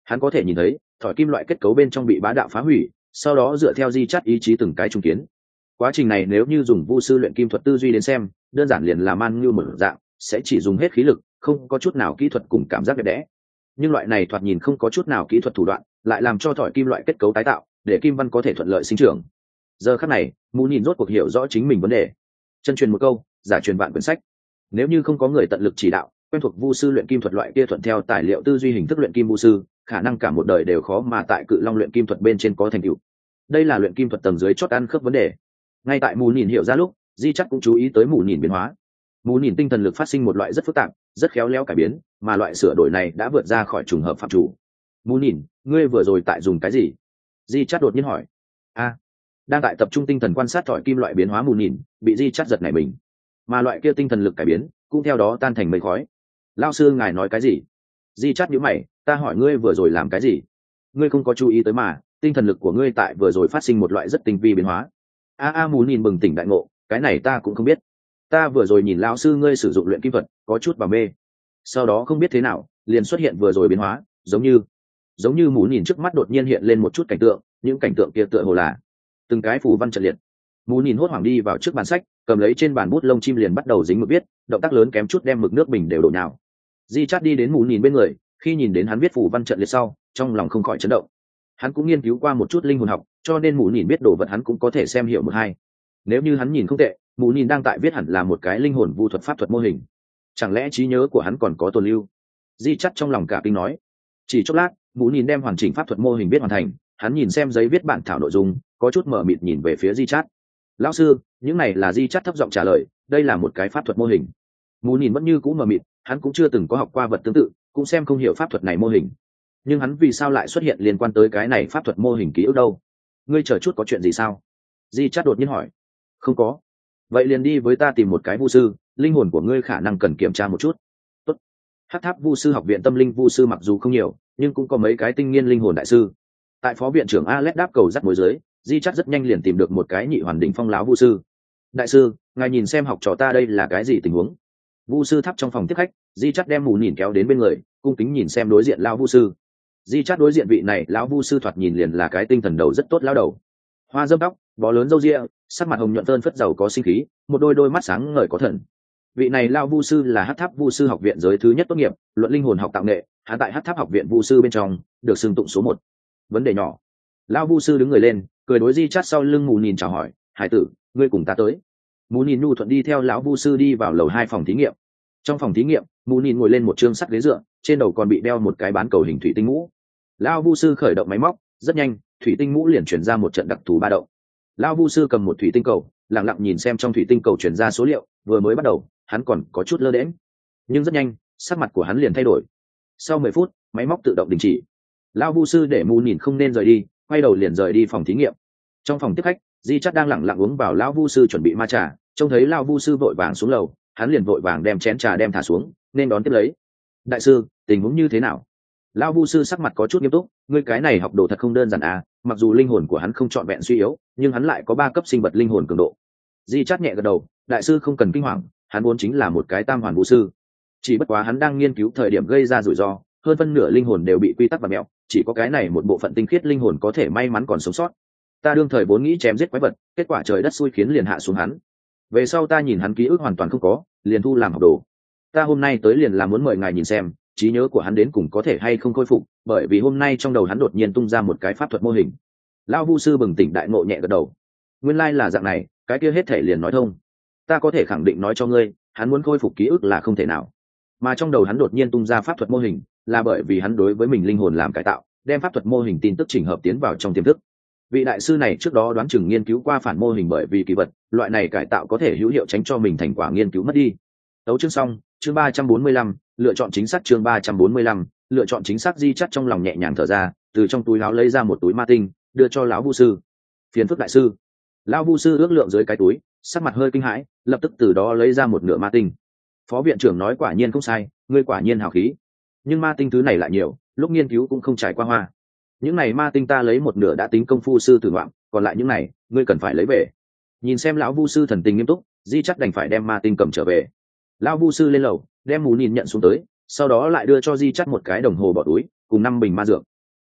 Hắn có thể nhìn thấy thỏi kim loại kết cấu bên trong bị bá đạo phá hủy, sau đó dựa theo di chắt ý chí từng cái trung kiến. Quá trình này nếu như dùng vu sư luyện kim thuật tư duy đến xem, đơn giản liền là man như một dạng, sẽ chỉ dùng hết khí lực, không có chút nào kỹ thuật cùng cảm giác đẹp đẽ. Nhưng loại này thoạt nhìn không có chút nào kỹ thuật thủ đoạn, lại làm cho thỏi kim loại kết cấu tái tạo, để kim văn có thể thuận lợi sinh trưởng. Giờ khắc này, Mù Nhìn rốt cuộc hiểu rõ chính mình vấn đề. Chân truyền một câu, giả truyền vạn quyển sách. Nếu như không có người tận lực chỉ đạo, quen thuộc vu sư luyện kim thuật loại kia thuận theo tài liệu tư duy hình thức luyện kim vu sư, khả năng cả một đời đều khó mà tại Cự Long luyện kim thuật bên trên có thành tựu. Đây là luyện kim thuật tầng dưới chót ăn khớp vấn đề. Ngay tại Mù Nhìn hiểu ra lúc, Di chắc cũng chú ý tới Mù Nhìn biến hóa. Mù Nhìn tinh thần lực phát sinh một loại rất phức tạp, rất khéo léo cải biến, mà loại sửa đổi này đã vượt ra khỏi trùng hợp phạm chủ. Mù Nhìn, ngươi vừa rồi tại dùng cái gì? Di chắc đột nhiên hỏi. A, đang tại tập trung tinh thần quan sát thỏi kim loại biến hóa. Mù Nhìn bị Di chắc giật nảy mình, mà loại kia tinh thần lực cải biến cũng theo đó tan thành mây khói. Lão sư ngài nói cái gì? Di chắc nhíu mày, ta hỏi ngươi vừa rồi làm cái gì? Ngươi không có chú ý tới mà, tinh thần lực của ngươi tại vừa rồi phát sinh một loại rất tinh vi biến hóa. A a Mù Nhìn bừng tỉnh đại ngộ, cái này ta cũng không biết. Ta vừa rồi nhìn lão sư ngươi sử dụng luyện kim thuật, có chút vào mê. Sau đó không biết thế nào, liền xuất hiện vừa rồi biến hóa, giống như giống như Mù Nhìn trước mắt đột nhiên hiện lên một chút cảnh tượng, những cảnh tượng kia tựa hồ là từng cái phù văn trận liệt. Mù Nhìn hốt hoảng đi vào trước bàn sách, cầm lấy trên bàn bút lông chim liền bắt đầu dính mực viết, động tác lớn kém chút đem mực nước bình đều đổ nhào. Di Chát đi đến Mù Nhìn bên người, khi nhìn đến hắn viết phù văn trận liệt sau, trong lòng không khỏi chấn động. Hắn cũng nghiên cứu qua một chút linh hồn học, cho nên Mù Nhìn biết đồ vật hắn cũng có thể xem hiểu một hai. Nếu như hắn nhìn không tệ, Mù Nhìn đang tại viết hẳn là một cái linh hồn vu thuật pháp thuật mô hình. Chẳng lẽ trí nhớ của hắn còn có tồn lưu? Di Chát trong lòng cả kinh nói. Chỉ chốc lát, Mù Nhìn đem hoàn chỉnh pháp thuật mô hình viết hoàn thành, hắn nhìn xem giấy viết bản thảo nội dung, có chút mở mịt nhìn về phía Di Chát. Lão sư, những này là Di Chát thấp giọng trả lời, đây là một cái pháp thuật mô hình. Mù Nhìn vẫn như cũ mở mịt, hắn cũng chưa từng có học qua vật tương tự, cũng xem không hiểu pháp thuật này mô hình. Nhưng hắn vì sao lại xuất hiện liên quan tới cái này pháp thuật mô hình ký ức đâu? Ngươi chờ chút có chuyện gì sao? Di Chát đột nhiên hỏi. Không có. Vậy liền đi với ta tìm một cái vu sư, linh hồn của ngươi khả năng cần kiểm tra một chút. Tốt. Hắc Tháp Vu sư học viện tâm linh vu sư mặc dù không nhiều, nhưng cũng có mấy cái tinh nghiên linh hồn đại sư. Tại phó viện trưởng Alex đáp cầu dắt mối dưới, Di Chát rất nhanh liền tìm được một cái nhị hoàn đỉnh phong láo vu sư. Đại sư, ngài nhìn xem học trò ta đây là cái gì tình huống? Vu sư tháp trong phòng tiếp khách, Di Chát đem Mù Nhìn kéo đến bên người, cung kính nhìn xem đối diện lão vu sư. Di Chát đối diện vị này lão vu sư thoạt nhìn liền là cái tinh thần đầu rất tốt lão đầu. Hoa râm tóc, bó lớn râu ria, sắc mặt hồng nhuận tơn phất giàu có sinh khí, một đôi đôi mắt sáng ngời có thần. Vị này lão vu sư là Hắc Tháp Vu sư học viện giới thứ nhất tốt nghiệp, luận linh hồn học tạo nghệ, hắn tại Hắc Tháp học viện vu sư bên trong được xưng tụng số một. Vấn đề nhỏ. Lão vu sư đứng người lên, cười đối Di Chát sau lưng Mù Nhìn chào hỏi, "Hải tử, ngươi cùng ta tới." Mù Nhìn nhu thuận đi theo lão vu sư đi vào lầu hai phòng thí nghiệm. Trong phòng thí nghiệm, Mù Nhìn ngồi lên một trương sắt ghế dựa, trên đầu còn bị đeo một cái bán cầu hình thủy tinh mũ. Lão vu sư khởi động máy móc, rất nhanh, thủy tinh mũ liền chuyển ra một trận đặc thù ba động. Lão vu sư cầm một thủy tinh cầu, lặng lặng nhìn xem trong thủy tinh cầu chuyển ra số liệu, vừa mới bắt đầu, hắn còn có chút lơ đễnh, nhưng rất nhanh, sắc mặt của hắn liền thay đổi. Sau mười phút, máy móc tự động đình chỉ. Lão vu sư để Mù Nhìn không nên rời đi, quay đầu liền rời đi phòng thí nghiệm. Trong phòng tiếp khách, Di Chát đang lặng lặng uống vào lão vu sư chuẩn bị ma trà, trông thấy lão vu sư vội vàng xuống lầu, hắn liền vội vàng đem chén trà đem thả xuống, nên đón tiếp lấy. Đại sư, tình huống như thế nào? Lão vu sư sắc mặt có chút nghiêm túc, ngươi cái này học đồ thật không đơn giản à, mặc dù linh hồn của hắn không trọn vẹn suy yếu, nhưng hắn lại có ba cấp sinh vật linh hồn cường độ. Di Chát nhẹ gật đầu, đại sư không cần kinh hoàng, hắn vốn chính là một cái tam hoàn vu sư, chỉ bất quá hắn đang nghiên cứu thời điểm gây ra rủi ro, hơn phân nửa linh hồn đều bị quy tắc và mẹo, chỉ có cái này một bộ phận tinh khiết linh hồn có thể may mắn còn sống sót. Ta đương thời vốn nghĩ chém giết quái vật, kết quả trời đất xui khiến liền hạ xuống hắn. Về sau ta nhìn hắn ký ức hoàn toàn không có, liền thu làm học đồ. Ta hôm nay tới liền là muốn mời ngài nhìn xem trí nhớ của hắn đến cùng có thể hay không khôi phục, bởi vì hôm nay trong đầu hắn đột nhiên tung ra một cái pháp thuật mô hình. Lão vu sư bừng tỉnh đại ngộ nhẹ gật đầu. Nguyên lai là dạng này, cái kia hết thể liền nói thông. Ta có thể khẳng định nói cho ngươi, hắn muốn khôi phục ký ức là không thể nào. Mà trong đầu hắn đột nhiên tung ra pháp thuật mô hình, là bởi vì hắn đối với mình linh hồn làm cải tạo, đem pháp thuật mô hình tin tức chỉnh hợp tiến vào trong tiềm thức. Vị đại sư này trước đó đoán chừng nghiên cứu qua phản mô hình, bởi vì kỳ vật, loại này cải tạo có thể hữu hiệu tránh cho mình thành quả nghiên cứu mất đi. Tấu chương xong, chương ba trăm bốn mươi lăm, lựa chọn chính xác. Chương ba trăm bốn mươi lăm, lựa chọn chính xác. Di Chát trong lòng nhẹ nhàng thở ra, từ trong túi áo lấy ra một túi ma tinh, đưa cho lão vu sư. Phiền phức đại sư. Lão vu sư ước lượng dưới cái túi, sắc mặt hơi kinh hãi, lập tức từ đó lấy ra một nửa ma tinh. Phó viện trưởng nói quả nhiên không sai, ngươi quả nhiên hào khí. Nhưng ma tinh thứ này lại nhiều, lúc nghiên cứu cũng không trải qua hoa. Những này ma tinh ta lấy một nửa đã tính công phu sư tử ngoạm, còn lại những này ngươi cần phải lấy về. Nhìn xem lão vu sư thần tình nghiêm túc, Di Chát đành phải đem ma tinh cầm trở về. Lão vu sư lên lầu, đem Mù Nhìn nhận xuống tới, sau đó lại đưa cho Di Chát một cái đồng hồ bỏ túi cùng năm bình ma dược.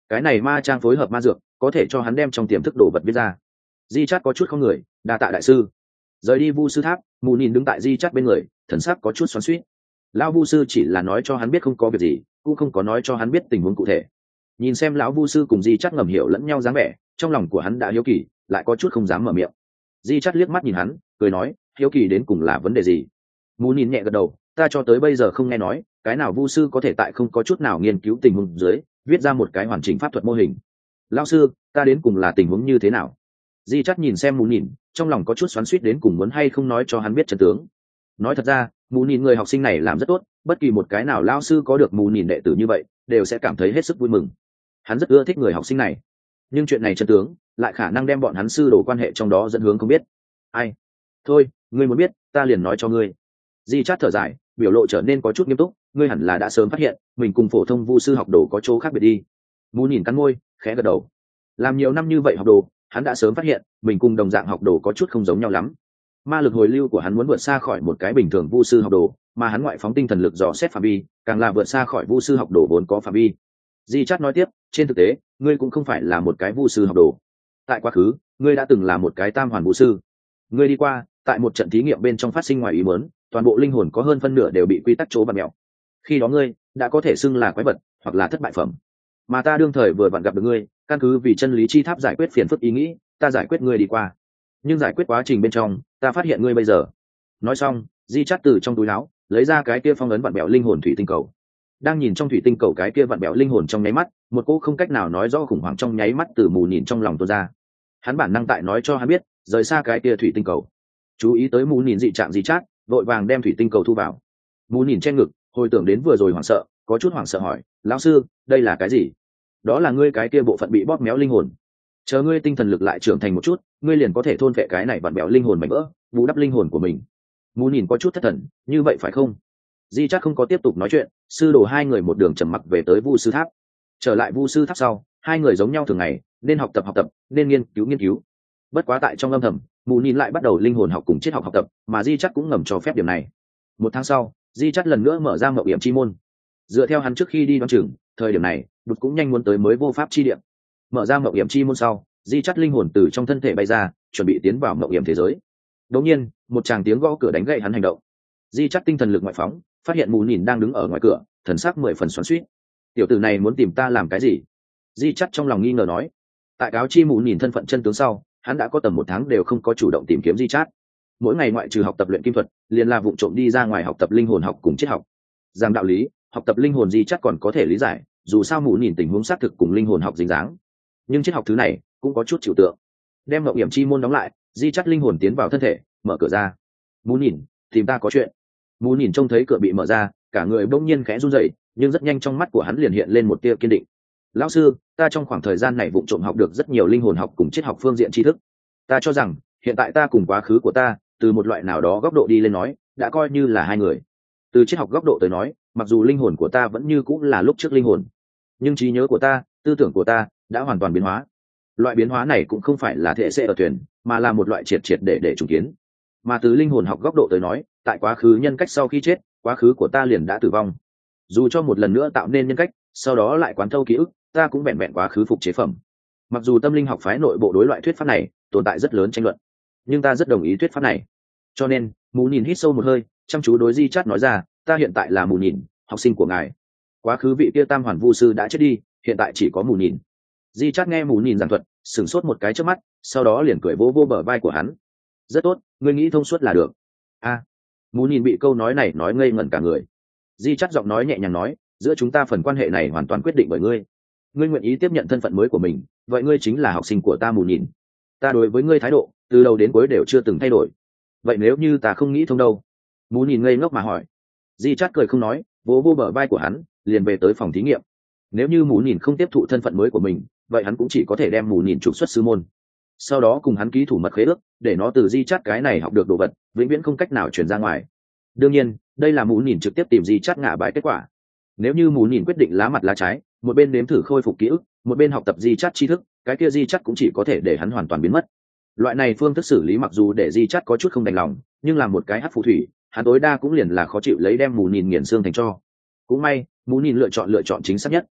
cái này ma trang phối hợp ma dược có thể cho hắn đem trong tiềm thức đồ vật viết ra. Di chát có chút không người, đa tạ đại sư. Rời đi vu sư tháp, mù nhìn đứng tại di chát bên người, thần sắc có chút xoắn xuýt. Lão vu sư chỉ là nói cho hắn biết không có việc gì, cũng không có nói cho hắn biết tình huống cụ thể. Nhìn xem lão vu sư cùng di chát ngầm hiểu lẫn nhau dáng vẻ, trong lòng của hắn đã hiếu kỳ, lại có chút không dám mở miệng. Di chát liếc mắt nhìn hắn, cười nói, hiếu kỳ đến cùng là vấn đề gì? Mù nhìn nhẹ gật đầu, ta cho tới bây giờ không nghe nói cái nào vu sư có thể tại không có chút nào nghiên cứu tình huống dưới viết ra một cái hoàn chỉnh pháp thuật mô hình. Lão sư, ta đến cùng là tình huống như thế nào? Di chắt nhìn xem mù nhìn, trong lòng có chút xoắn xuýt đến cùng muốn hay không nói cho hắn biết chân tướng. Nói thật ra, mù nhìn người học sinh này làm rất tốt, bất kỳ một cái nào lão sư có được mù nhìn đệ tử như vậy đều sẽ cảm thấy hết sức vui mừng. Hắn rất ưa thích người học sinh này, nhưng chuyện này chân tướng lại khả năng đem bọn hắn sư đồ quan hệ trong đó dẫn hướng không biết. Ai? Thôi, ngươi muốn biết, ta liền nói cho ngươi. Di chát thở dài, biểu lộ trở nên có chút nghiêm túc, ngươi hẳn là đã sớm phát hiện mình cùng phổ thông vu sư học đồ có chỗ khác biệt đi. Mù nhìn cắn môi, khẽ gật đầu. Làm nhiều năm như vậy học đồ, hắn đã sớm phát hiện mình cùng đồng dạng học đồ có chút không giống nhau lắm. Ma lực hồi lưu của hắn muốn vượt xa khỏi một cái bình thường vu sư học đồ, mà hắn ngoại phóng tinh thần lực dò xét phạm vi càng là vượt xa khỏi vu sư học đồ vốn có phạm vi. Di chát nói tiếp, trên thực tế ngươi cũng không phải là một cái vu sư học đồ. Tại quá khứ ngươi đã từng là một cái tam hoàn vu sư. Ngươi đi qua tại một trận thí nghiệm bên trong phát sinh ngoài ý muốn, toàn bộ linh hồn có hơn phân nửa đều bị quy tắc chỗ bặm mẹo. Khi đó ngươi đã có thể xưng là quái vật hoặc là thất bại phẩm, mà ta đương thời vừa vặn gặp được ngươi, căn cứ vì chân lý chi tháp giải quyết phiền phức ý nghĩ, ta giải quyết ngươi đi qua. Nhưng giải quyết quá trình bên trong, ta phát hiện ngươi bây giờ. Nói xong, Di chát từ trong túi áo lấy ra cái kia phong ấn vặn bẹo linh hồn thủy tinh cầu. Đang nhìn trong thủy tinh cầu cái kia vặn bẹo linh hồn trong nháy mắt, một cô không cách nào nói rõ khủng hoảng trong nháy mắt từ mù nhìn trong lòng tuôn ra. Hắn bản năng tại nói cho hắn biết, rời xa cái kia thủy tinh cầu. Chú ý tới mù nhìn dị trạng Di chát, vội vàng đem thủy tinh cầu thu vào. Mù nhìn trên ngực, hồi tưởng đến vừa rồi hoảng sợ, có chút hoảng sợ hỏi, lão sư, đây là cái gì? Đó là ngươi cái kia bộ phận bị bóp méo linh hồn. Chờ ngươi tinh thần lực lại trưởng thành một chút, ngươi liền có thể thôn phệ cái này vặn bẹo linh hồn mảnh vỡ, bù đắp linh hồn của mình. Mù nhìn có chút thất thần, như vậy phải không? Di chắc không có tiếp tục nói chuyện, sư đồ hai người một đường trầm mặc về tới vu sư tháp. Trở lại vu sư tháp sau, hai người giống nhau thường ngày, nên học tập học tập, nên nghiên cứu nghiên cứu. Bất quá tại trong âm thầm, mù nhìn lại bắt đầu linh hồn học cùng triết học học tập, mà Di chắc cũng ngầm cho phép điểm này. Một tháng sau, Di chắc lần nữa mở ra mậu hiểm chi môn. Dựa theo hắn trước khi đi đoán chừng, thời điểm này đột cũng nhanh muốn tới mới vô pháp chi điểm. Mở ra mậu hiểm chi môn sau, Di chắc linh hồn từ trong thân thể bay ra, chuẩn bị tiến vào mậu hiểm thế giới. Đột nhiên, một tràng tiếng gõ cửa đánh gậy hắn hành động. Di chắc tinh thần lực ngoại phóng, phát hiện mù nhìn đang đứng ở ngoài cửa, thần sắc mười phần xoắn xuýt. Tiểu tử này muốn tìm ta làm cái gì? Di chắc trong lòng nghi ngờ nói. Tại cáo chi mù nhìn thân phận chân tướng sau, hắn đã có tầm một tháng đều không có chủ động tìm kiếm Di chắc. Mỗi ngày ngoại trừ học tập luyện kim thuật, liền là vụ trộm đi ra ngoài học tập linh hồn học cùng triết học. Giảng đạo lý, học tập linh hồn Di chắc còn có thể lý giải, dù sao mù nhìn tình huống xác thực cùng linh hồn học dính dáng. Nhưng triết học thứ này cũng có chút chịu tượng. Đem mậu hiểm chi môn đóng lại, Di chắc linh hồn tiến vào thân thể, mở cửa ra. Mù nhìn, tìm ta có chuyện. Mù nhìn trông thấy cửa bị mở ra, cả người bỗng nhiên khẽ run rẩy, nhưng rất nhanh trong mắt của hắn liền hiện lên một tia kiên định. Lão sư, ta trong khoảng thời gian này vụng trộm học được rất nhiều linh hồn học cùng triết học phương diện tri thức. Ta cho rằng hiện tại ta cùng quá khứ của ta, từ một loại nào đó góc độ đi lên nói, đã coi như là hai người. Từ triết học góc độ tới nói, mặc dù linh hồn của ta vẫn như cũng là lúc trước linh hồn, nhưng trí nhớ của ta, tư tưởng của ta đã hoàn toàn biến hóa. Loại biến hóa này cũng không phải là thể sẽ ở thuyền, mà là một loại triệt triệt để để trùng kiến. Mà từ linh hồn học góc độ tới nói, tại quá khứ nhân cách sau khi chết, quá khứ của ta liền đã tử vong. Dù cho một lần nữa tạo nên nhân cách, sau đó lại quán thâu ký ức, ta cũng vẹn vẹn quá khứ phục chế phẩm. Mặc dù tâm linh học phái nội bộ đối loại thuyết pháp này tồn tại rất lớn tranh luận, nhưng ta rất đồng ý thuyết pháp này. Cho nên, mù nhìn hít sâu một hơi, chăm chú đối Di chát nói ra, ta hiện tại là mù nhìn, học sinh của ngài. Quá khứ vị kia tam hoàn vu sư đã chết đi, hiện tại chỉ có mù nhìn. Di chát nghe mù nhìn giảng thuật, sửng sốt một cái trước mắt, sau đó liền cười vô vô bờ vai của hắn. Rất tốt, ngươi nghĩ thông suốt là được. A, à, mù nhìn bị câu nói này nói ngây ngẩn cả người. Di chát giọng nói nhẹ nhàng nói, giữa chúng ta phần quan hệ này hoàn toàn quyết định bởi ngươi. Ngươi nguyện ý tiếp nhận thân phận mới của mình, vậy ngươi chính là học sinh của ta mù nhìn. Ta đối với ngươi thái độ từ đầu đến cuối đều chưa từng thay đổi. Vậy nếu như ta không nghĩ thông đâu? Mù nhìn ngây ngốc mà hỏi. Di chát cười không nói, vỗ vô bờ vai của hắn, liền về tới phòng thí nghiệm. Nếu như mù nhìn không tiếp thụ thân phận mới của mình, vậy hắn cũng chỉ có thể đem mù nhìn trục xuất sư môn, sau đó cùng hắn ký thủ mật khế ước, để nó từ Di chát cái này học được đồ vật vĩnh viễn không cách nào truyền ra ngoài. Đương nhiên, đây là mù nhìn trực tiếp tìm Di chát ngả bài kết quả. Nếu như mù nhìn quyết định lá mặt lá trái, một bên nếm thử khôi phục ký ức, một bên học tập Di chát tri thức, cái kia Di chát cũng chỉ có thể để hắn hoàn toàn biến mất. Loại này phương thức xử lý mặc dù để Di chát có chút không đành lòng, nhưng là một cái hắc phù thủy, hắn tối đa cũng liền là khó chịu lấy đem mù nhìn nghiền xương thành cho. Cũng may, mù nhìn lựa chọn lựa chọn chính xác nhất.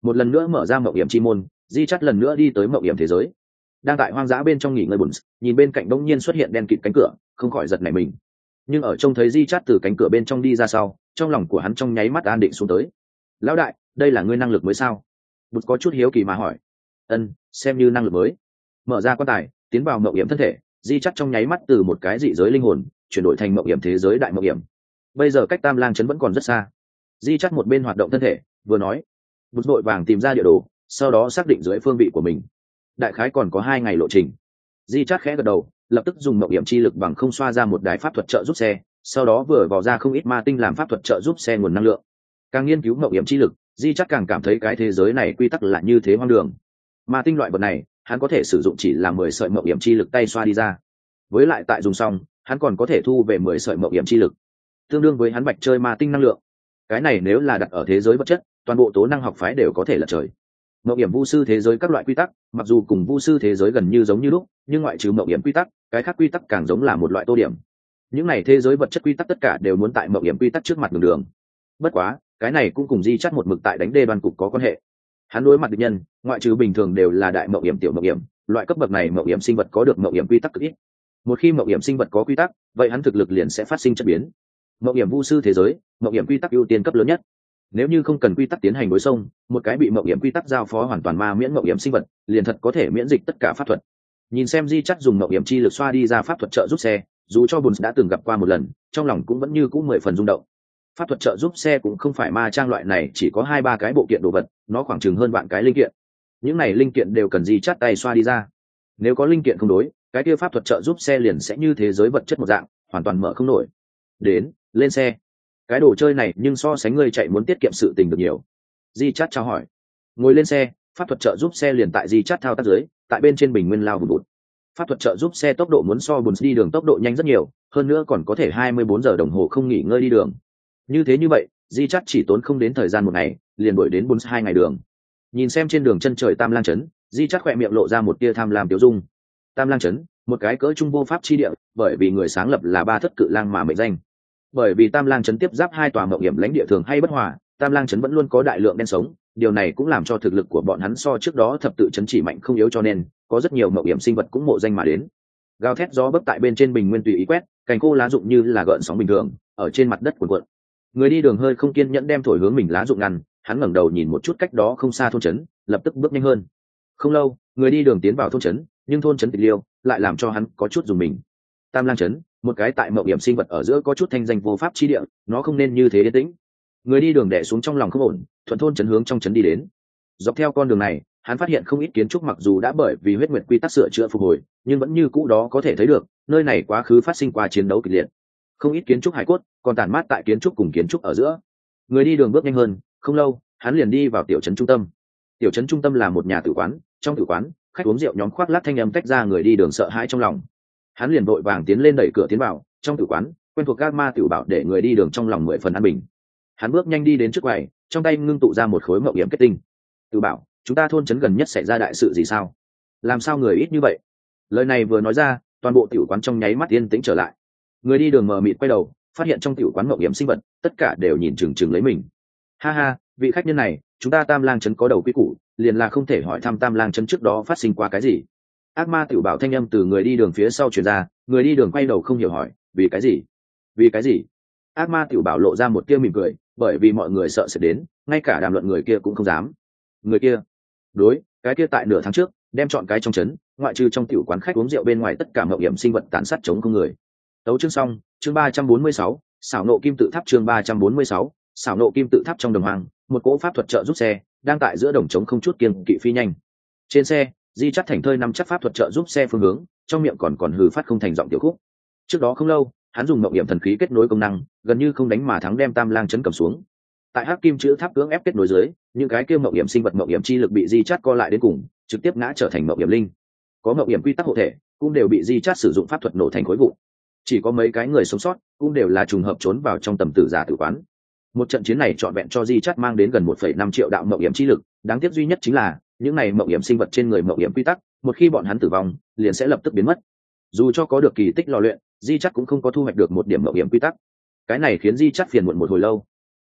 một lần nữa mở ra mộng hiểm chi môn, di chắt lần nữa đi tới mộng hiểm thế giới. Đang tại hoang dã bên trong nghỉ ngơi bùn, nhìn bên cạnh bỗng nhiên xuất hiện đen kịt cánh cửa, không khỏi giật nảy mình. Nhưng ở trông thấy di chắt từ cánh cửa bên trong đi ra sau, trong lòng của hắn trong nháy mắt an định xuống tới. Lão đại, đây là ngươi năng lực mới sao? Bùn có chút hiếu kỳ mà hỏi. Ân, xem như năng lực mới. Mở ra quan tài, tiến vào mộng hiểm thân thể, di chắt trong nháy mắt từ một cái dị giới linh hồn chuyển đổi thành mộng hiểm thế giới đại mộng hiểm. Bây giờ cách Tam Lang trấn vẫn còn rất xa. Di chắt một bên hoạt động thân thể, vừa nói. Bùn vội vàng tìm ra địa đồ, sau đó xác định dưới phương vị của mình. Đại khái còn có hai ngày lộ trình. Di chắt khẽ gật đầu, lập tức dùng mộng hiểm chi lực bằng không xoa ra một đài pháp thuật trợ giúp xe, sau đó vừa vò ra không ít ma tinh làm pháp thuật trợ giúp xe nguồn năng lượng. Càng nghiên cứu mộng hiểm chi lực, di chắt càng cảm thấy cái thế giới này quy tắc là như thế hoang đường. Ma tinh loại vật này, hắn có thể sử dụng chỉ là mười sợi mộng hiểm chi lực tay xoa đi ra. Với lại tại dùng xong, hắn còn có thể thu về mười sợi mộng hiểm chi lực, tương đương với hắn bạch chơi ma tinh năng lượng. Cái này nếu là đặt ở thế giới vật chất, toàn bộ tố năng học phái đều có thể lật trời. Mộng hiểm vu sư thế giới các loại quy tắc, mặc dù cùng vu sư thế giới gần như giống như lúc, nhưng ngoại trừ mộng hiểm quy tắc, cái khác quy tắc càng giống là một loại tô điểm. Những này thế giới vật chất quy tắc tất cả đều muốn tại mộng hiểm quy tắc trước mặt đường đường. Bất quá, cái này cũng cùng di chắt một mực tại đánh đê đoan cục có quan hệ. Hắn đối mặt địch nhân, ngoại trừ bình thường đều là đại mộng hiểm tiểu mộng hiểm, loại cấp bậc này mộng hiểm sinh vật có được mộng hiểm quy tắc cực ít. Một khi mộng hiểm sinh vật có quy tắc, vậy hắn thực lực liền sẽ phát sinh chất biến. Mộng hiểm vu sư thế giới, mộng hiểm quy tắc ưu tiên cấp lớn nhất. Nếu như không cần quy tắc tiến hành đối xông, một cái bị mộng hiểm quy tắc giao phó hoàn toàn ma miễn mộng hiểm sinh vật, liền thật có thể miễn dịch tất cả pháp thuật. Nhìn xem di chắt dùng mộng hiểm chi lực xoa đi ra pháp thuật trợ giúp xe, dù cho Bùn đã từng gặp qua một lần, trong lòng cũng vẫn như cũ mười phần rung động. Pháp thuật trợ giúp xe cũng không phải ma trang loại này chỉ có hai ba cái bộ kiện đồ vật, nó khoảng chừng hơn vạn cái linh kiện. Những này linh kiện đều cần di chắt tay xoa đi ra. Nếu có linh kiện không đối, cái kia pháp thuật trợ giúp xe liền sẽ như thế giới vật chất một dạng, hoàn toàn mở không nổi. Đến, lên xe. Cái đồ chơi này nhưng so sánh ngươi chạy muốn tiết kiệm sự tình được nhiều. Di chắt chào hỏi. Ngồi lên xe, pháp thuật trợ giúp xe liền tại di chắt thao tác dưới, tại bên trên bình nguyên lao vùn vụt. Pháp thuật trợ giúp xe tốc độ muốn so Bùn đi đường tốc độ nhanh rất nhiều, hơn nữa còn có thể hai mươi bốn giờ đồng hồ không nghỉ ngơi đi đường. Như thế như vậy, di chắt chỉ tốn không đến thời gian một ngày, liền đuổi đến bốn hai ngày đường. Nhìn xem trên đường chân trời Tam Lang trấn, di chắt khỏe miệng lộ ra một tia tham lam tiêu dung. Tam Lang trấn, một cái cỡ trung vô pháp chi địa, bởi vì người sáng lập là Ba Thất Cự Lang mà mệnh danh. Bởi vì Tam Lang trấn tiếp giáp hai tòa mộng hiểm lãnh địa thường hay bất hòa, Tam Lang trấn vẫn luôn có đại lượng đen sống, điều này cũng làm cho thực lực của bọn hắn so trước đó thập tự trấn chỉ mạnh không yếu, cho nên có rất nhiều mộng hiểm sinh vật cũng mộ danh mà đến. Gào thét gió bấc tại bên trên bình nguyên tùy ý quét, cành khô lá rụng như là gợn sóng bình thường, ở trên mặt đất cuộn cuộn. Người đi đường hơi không kiên nhẫn đem thổi hướng mình lá rụng ngăn, hắn ngẩng đầu nhìn một chút cách đó không xa thôn trấn, lập tức bước nhanh hơn. Không lâu, người đi đường tiến vào thôn trấn, nhưng thôn trấn tịch liêu lại làm cho hắn có chút dùng mình. Tam Lang trấn, một cái tại mộng hiểm sinh vật ở giữa có chút thanh danh vô pháp chi địa, nó không nên như thế yên tĩnh. Người đi đường đè xuống trong lòng không ổn, thuận thôn trấn hướng trong trấn đi đến. Dọc theo con đường này, hắn phát hiện không ít kiến trúc mặc dù đã bởi vì huyết nguyệt quy tắc sửa chữa phục hồi, nhưng vẫn như cũ đó có thể thấy được, nơi này quá khứ phát sinh qua chiến đấu kịch liệt. Không ít kiến trúc hải cốt còn tàn mát tại kiến trúc cùng kiến trúc ở giữa. Người đi đường bước nhanh hơn, không lâu, hắn liền đi vào tiểu trấn trung tâm. Tiểu trấn trung tâm là một nhà tử quán, trong tử quán, khách uống rượu nhóm khoác lác thanh âm tách ra người đi đường sợ hãi trong lòng. Hắn liền vội vàng tiến lên đẩy cửa tiến vào, trong tử quán, quen thuộc các ma tiểu bảo để người đi đường trong lòng mười phần an bình. Hắn bước nhanh đi đến trước quầy, trong tay ngưng tụ ra một khối mộng hiểm kết tinh. Tiểu bảo, chúng ta thôn trấn gần nhất xảy ra đại sự gì sao? Làm sao người ít như vậy? Lời này vừa nói ra, toàn bộ tiểu quán trong nháy mắt yên tĩnh trở lại. Người đi đường mờ mịt quay đầu, phát hiện trong tiểu quán mộng hiểm sinh vật, tất cả đều nhìn chừng chừng lấy mình. Ha ha, vị khách nhân này, chúng ta Tam Lang trấn có đầu quý củ, liền là không thể hỏi thăm Tam Lang trấn trước đó phát sinh qua cái gì. Ác ma tiểu bảo thanh âm từ người đi đường phía sau truyền ra, người đi đường quay đầu không hiểu hỏi, vì cái gì? Vì cái gì? Ác ma tiểu bảo lộ ra một tia mỉm cười, bởi vì mọi người sợ sẽ đến, ngay cả đàm luận người kia cũng không dám. Người kia? Đối, cái kia tại nửa tháng trước, đem chọn cái trong trấn, ngoại trừ trong tiểu quán khách uống rượu bên ngoài tất cả mộng hiểm sinh vật tàn sát chống không người. Tấu chương xong, chương ba trăm bốn mươi sáu, xảo nộ kim tự tháp chương ba trăm bốn mươi sáu, xảo nộ kim tự tháp trong đồng hoang, một cỗ pháp thuật trợ giúp xe đang tại giữa đồng trống không chút kiêng kỵ phi nhanh. Trên xe, Di Chắt thành thơi nắm chắc pháp thuật trợ giúp xe phương hướng, trong miệng còn còn hừ phát không thành giọng tiểu khúc. Trước đó không lâu, hắn dùng mộng hiểm thần khí kết nối công năng, gần như không đánh mà thắng đem Tam Lang trấn cầm xuống. Tại hắc kim chữ tháp cưỡng ép kết nối dưới, những cái kia mộng hiểm sinh vật mộng hiểm chi lực bị Di Chắt co lại đến cùng, trực tiếp ngã trở thành mộng hiểm linh. Có mộng hiểm quy tắc hộ thể, cũng đều bị Di Chắt sử dụng pháp thuật nổ thành khối vụn. Chỉ có mấy cái người sống sót, cũng đều là trùng hợp trốn vào trong tầm tử giả tử quán. Một trận chiến này trọn vẹn cho Di Chắt mang đến gần một phẩy năm triệu đạo mộng hiểm chi lực, đáng tiếc duy nhất chính là, những này mộng hiểm sinh vật trên người mộng hiểm quy tắc, một khi bọn hắn tử vong, liền sẽ lập tức biến mất. Dù cho có được kỳ tích lò luyện, Di Chắt cũng không có thu hoạch được một điểm mộng hiểm quy tắc. Cái này khiến Di Chắt phiền muộn một hồi lâu.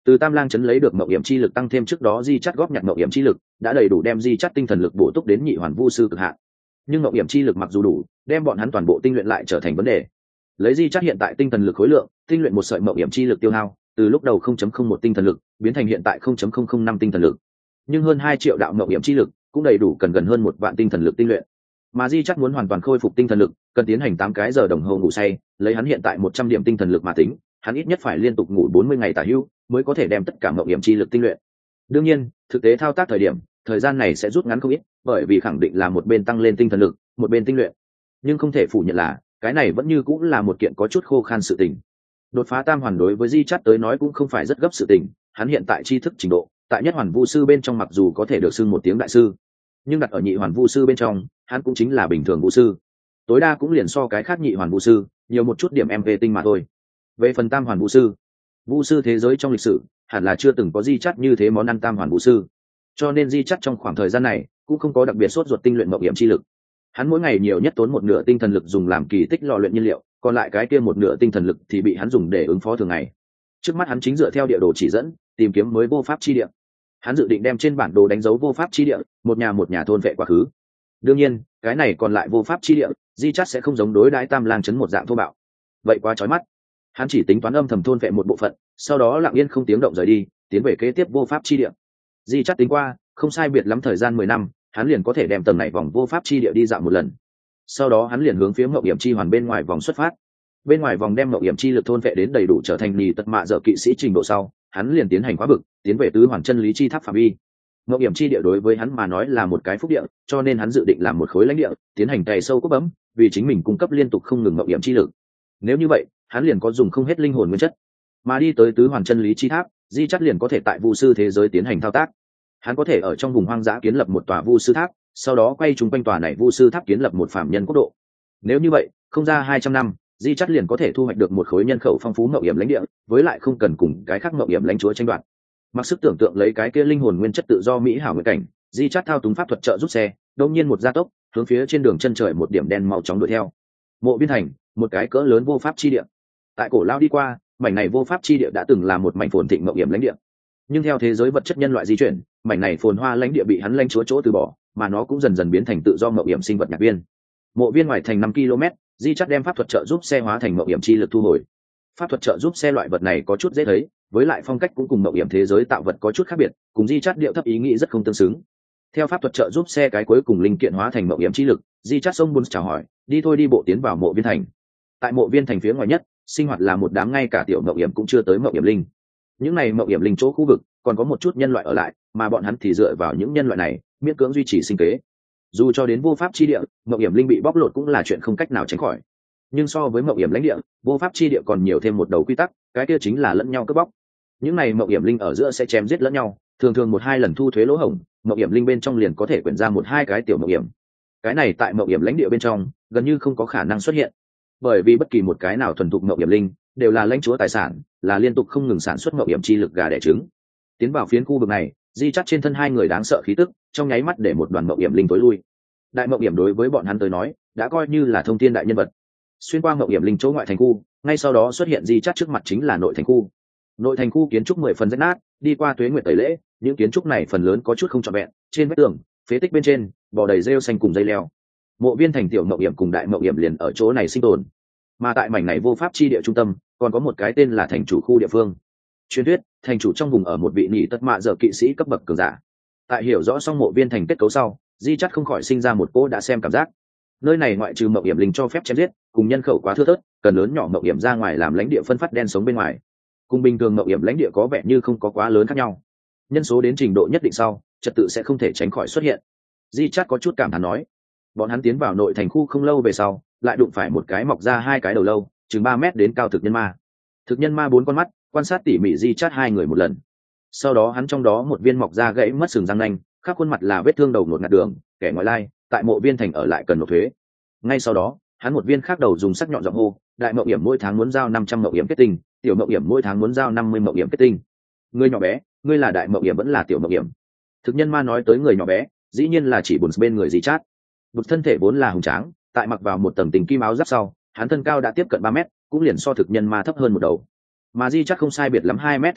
Từ Tam Lang trấn lấy được mộng hiểm chi lực tăng thêm trước đó di chắt góp nhặt mộng hiểm chi lực, đã đầy đủ đem di chắt tinh thần lực bổ túc đến nhị hoàn vu sư cực hạn. Nhưng mộng hiểm chi lực mặc dù đủ, đem bọn hắn toàn bộ tinh luyện lại trở thành vấn đề. Lấy di chắt hiện tại tinh thần lực khối lượng, tinh luyện một sợi mộng hiểm chi lực tiêu hao, từ lúc đầu không chấm không một tinh thần lực, biến thành hiện tại không chấm không không năm tinh thần lực. Nhưng hơn hai triệu đạo mộng hiểm chi lực, cũng đầy đủ cần gần hơn một vạn tinh thần lực tinh luyện. Mà di chắt muốn hoàn toàn khôi phục tinh thần lực, cần tiến hành tám cái giờ đồng hồ ngủ say, lấy hắn hiện tại một trăm điểm tinh thần lực mà tính, hắn ít nhất phải liên tục ngủ bốn mươi ngày tả hữu, mới có thể đem tất cả mộng hiểm chi lực tinh luyện. Đương nhiên, thực tế thao tác thời điểm, thời gian này sẽ rút ngắn không ít, bởi vì khẳng định là một bên tăng lên tinh thần lực, một bên tinh luyện. Nhưng không thể phủ nhận là, cái này vẫn như cũng là một kiện có chút khô khan sự tình. Đột phá tam hoàn đối với di chắt tới nói cũng không phải rất gấp sự tình, hắn hiện tại tri thức trình độ, tại nhất hoàn vu sư bên trong mặc dù có thể được xưng một tiếng đại sư, nhưng đặt ở nhị hoàn vu sư bên trong, hắn cũng chính là bình thường vu sư, tối đa cũng liền so cái khác nhị hoàn vu sư nhiều một chút điểm em về tinh mà thôi. Về phần tam hoàn vu sư, vu sư thế giới trong lịch sử hẳn là chưa từng có di chắt như thế món ăn tam hoàn vu sư, cho nên di chắt trong khoảng thời gian này cũng không có đặc biệt sốt ruột tinh luyện mộng hiểm chi lực. Hắn mỗi ngày nhiều nhất tốn một nửa tinh thần lực dùng làm kỳ tích lò luyện nhiên liệu, còn lại cái kia một nửa tinh thần lực thì bị hắn dùng để ứng phó thường ngày. Trước mắt hắn chính dựa theo địa đồ chỉ dẫn tìm kiếm mới vô pháp chi địa. Hắn dự định đem trên bản đồ đánh dấu vô pháp chi địa, một nhà một nhà thôn vệ quá khứ. Đương nhiên, cái này còn lại vô pháp chi địa, di chắt sẽ không giống đối đãi Tam Lang trấn một dạng thô bạo. Vậy quá chói mắt. Hắn chỉ tính toán âm thầm thôn vệ một bộ phận, sau đó lặng yên không tiếng động rời đi, tiến về kế tiếp vô pháp chi địa. Di chắt tính qua, không sai biệt lắm thời gian mười năm, hắn liền có thể đem tầng này vòng vô pháp chi địa đi dạo một lần. Sau đó hắn liền hướng phía mộng hiểm chi hoàn bên ngoài vòng xuất phát. Bên ngoài vòng đem mộng hiểm chi lực thôn vệ đến đầy đủ trở thành nhì tật mạ dở kỵ sĩ trình độ sau, hắn liền tiến hành khóa bực, tiến về tứ hoàn chân lý chi tháp phạm vi. Mộng hiểm chi địa đối với hắn mà nói là một cái phúc địa, cho nên hắn dự định làm một khối lãnh địa, tiến hành cày sâu cốt bấm, vì chính mình cung cấp liên tục không ngừng mộng hiểm chi lực. Nếu như vậy, hắn liền có dùng không hết linh hồn nguyên chất. Mà đi tới tứ hoàn chân lý chi tháp, di chắt liền có thể tại vu sư thế giới tiến hành thao tác. Hắn có thể ở trong vùng hoang dã kiến lập một tòa vu sư tháp, sau đó quay chung quanh tòa này vu sư tháp kiến lập một phạm nhân quốc độ. Nếu như vậy, không ra hai trăm năm, di chắt liền có thể thu hoạch được một khối nhân khẩu phong phú mậu hiểm lãnh địa, với lại không cần cùng cái khác mậu hiểm lãnh chúa tranh đoạt. Mặc sức tưởng tượng lấy cái kia linh hồn nguyên chất tự do mỹ hảo nguyện cảnh, di chắt thao túng pháp thuật trợ giúp xe, đột nhiên một gia tốc, hướng phía trên đường chân trời một điểm đen màu chóng đuổi theo. Mộ Biên Thành, một cái cỡ lớn vô pháp chi địa. Tại cổ lao đi qua, mảnh này vô pháp chi địa đã từng là một mảnh phồn thịnh mậu hiểm lãnh địa. Nhưng theo thế giới vật chất nhân loại di chuyển, mảnh này phồn hoa lãnh địa bị hắn lãnh chúa chỗ từ bỏ, mà nó cũng dần dần biến thành tự do mậu hiểm sinh vật nhạc viên. Mộ viên ngoài thành năm ki lô mét, di chắt đem pháp thuật trợ giúp xe hóa thành mậu hiểm chi lực thu hồi. Pháp thuật trợ giúp xe loại vật này có chút dễ thấy, với lại phong cách cũng cùng mậu hiểm thế giới tạo vật có chút khác biệt, cùng di chắt điệu thấp ý nghĩ rất không tương xứng. Theo pháp thuật trợ giúp xe cái cuối cùng linh kiện hóa thành mậu hiểm chi lực, di chắt sông buôn chào hỏi, đi thôi đi bộ tiến vào mộ viên thành. Tại mộ viên thành phía ngoài nhất, sinh hoạt là một đám ngay cả tiểu mậu hiểm cũng chưa tới mậu hiểm linh. Những này mậu hiểm linh chỗ khu vực còn có một chút nhân loại ở lại, mà bọn hắn thì dựa vào những nhân loại này miễn cưỡng duy trì sinh kế. Dù cho đến vô pháp chi địa, mậu hiểm linh bị bóc lột cũng là chuyện không cách nào tránh khỏi. Nhưng so với mậu hiểm lãnh địa, vô pháp chi địa còn nhiều thêm một đầu quy tắc, cái kia chính là lẫn nhau cướp bóc. Những này mậu hiểm linh ở giữa sẽ chém giết lẫn nhau, thường thường một hai lần thu thuế lỗ hổng, mậu hiểm linh bên trong liền có thể quyển ra một hai cái tiểu mậu hiểm. Cái này tại mậu hiểm lãnh địa bên trong gần như không có khả năng xuất hiện, bởi vì bất kỳ một cái nào thuần thục mậu hiểm linh đều là lãnh chúa tài sản, là liên tục không ngừng sản xuất mậu hiểm chi lực gà đẻ trứng. Tiến vào phiến khu vực này, di chắt trên thân hai người đáng sợ khí tức trong nháy mắt để một đoàn mậu hiểm linh tối lui. Đại mậu hiểm đối với bọn hắn tới nói đã coi như là thông thiên đại nhân vật. Xuyên qua mậu hiểm linh chỗ ngoại thành khu, ngay sau đó xuất hiện di chắt trước mặt chính là nội thành khu. Nội thành khu kiến trúc mười phần rách nát, đi qua tuế nguyệt tẩy lễ, những kiến trúc này phần lớn có chút không trọn vẹn, trên vách tường, phế tích bên trên bò đầy rêu xanh cùng dây leo. Mộ viên thành tiểu mậu hiểm cùng đại mậu hiểm liền ở chỗ này sinh tồn. Mà tại mảnh này vô pháp chi địa trung tâm còn có một cái tên là thành chủ khu địa phương. Truyền thuyết thành chủ trong vùng ở một vị nhị tất mạ dở kỵ sĩ cấp bậc cường giả. Tại hiểu rõ xong mộ viên thành kết cấu sau, di chắt không khỏi sinh ra một cô đã xem cảm giác. Nơi này ngoại trừ mậu hiểm linh cho phép chém giết, cùng nhân khẩu quá thưa thớt, cần lớn nhỏ mậu hiểm ra ngoài làm lãnh địa phân phát đen sống bên ngoài. Cùng bình thường mậu hiểm lãnh địa có vẻ như không có quá lớn khác nhau. Nhân số đến trình độ nhất định sau, trật tự sẽ không thể tránh khỏi xuất hiện. Di chắt có chút cảm thán nói. Bọn hắn tiến vào nội thành khu không lâu về sau, lại đụng phải một cái mọc ra hai cái đầu lâu, chừng ba mét đến cao thực nhân ma. Thực nhân ma bốn con mắt, quan sát tỉ mỉ di chắt hai người một lần. Sau đó hắn trong đó một viên mọc ra gãy mất sừng răng nanh, khắp khuôn mặt là vết thương đầu ngột ngạt đường, kẻ ngoại lai, tại mộ viên thành ở lại cần nộp thuế. Ngay sau đó, hắn một viên khác đầu dùng sắc nhọn giọng hô, đại mậu hiểm mỗi tháng muốn giao năm trăm mậu hiểm kết tinh, tiểu mậu hiểm mỗi tháng muốn giao năm mươi mậu hiểm kết tinh. Ngươi nhỏ bé, ngươi là đại mậu hiểm vẫn là tiểu mậu hiểm? Thực nhân ma nói tới người nhỏ bé, dĩ nhiên là chỉ Bùn bên người di chát. Bùn thân thể vốn là hùng tráng, tại mặc vào một tầng tình kim áo giáp sau, hắn thân cao đã tiếp cận ba mét, cũng liền so thực nhân ma thấp hơn một đầu. Mà di chắc không sai biệt lắm hai mét thân cao,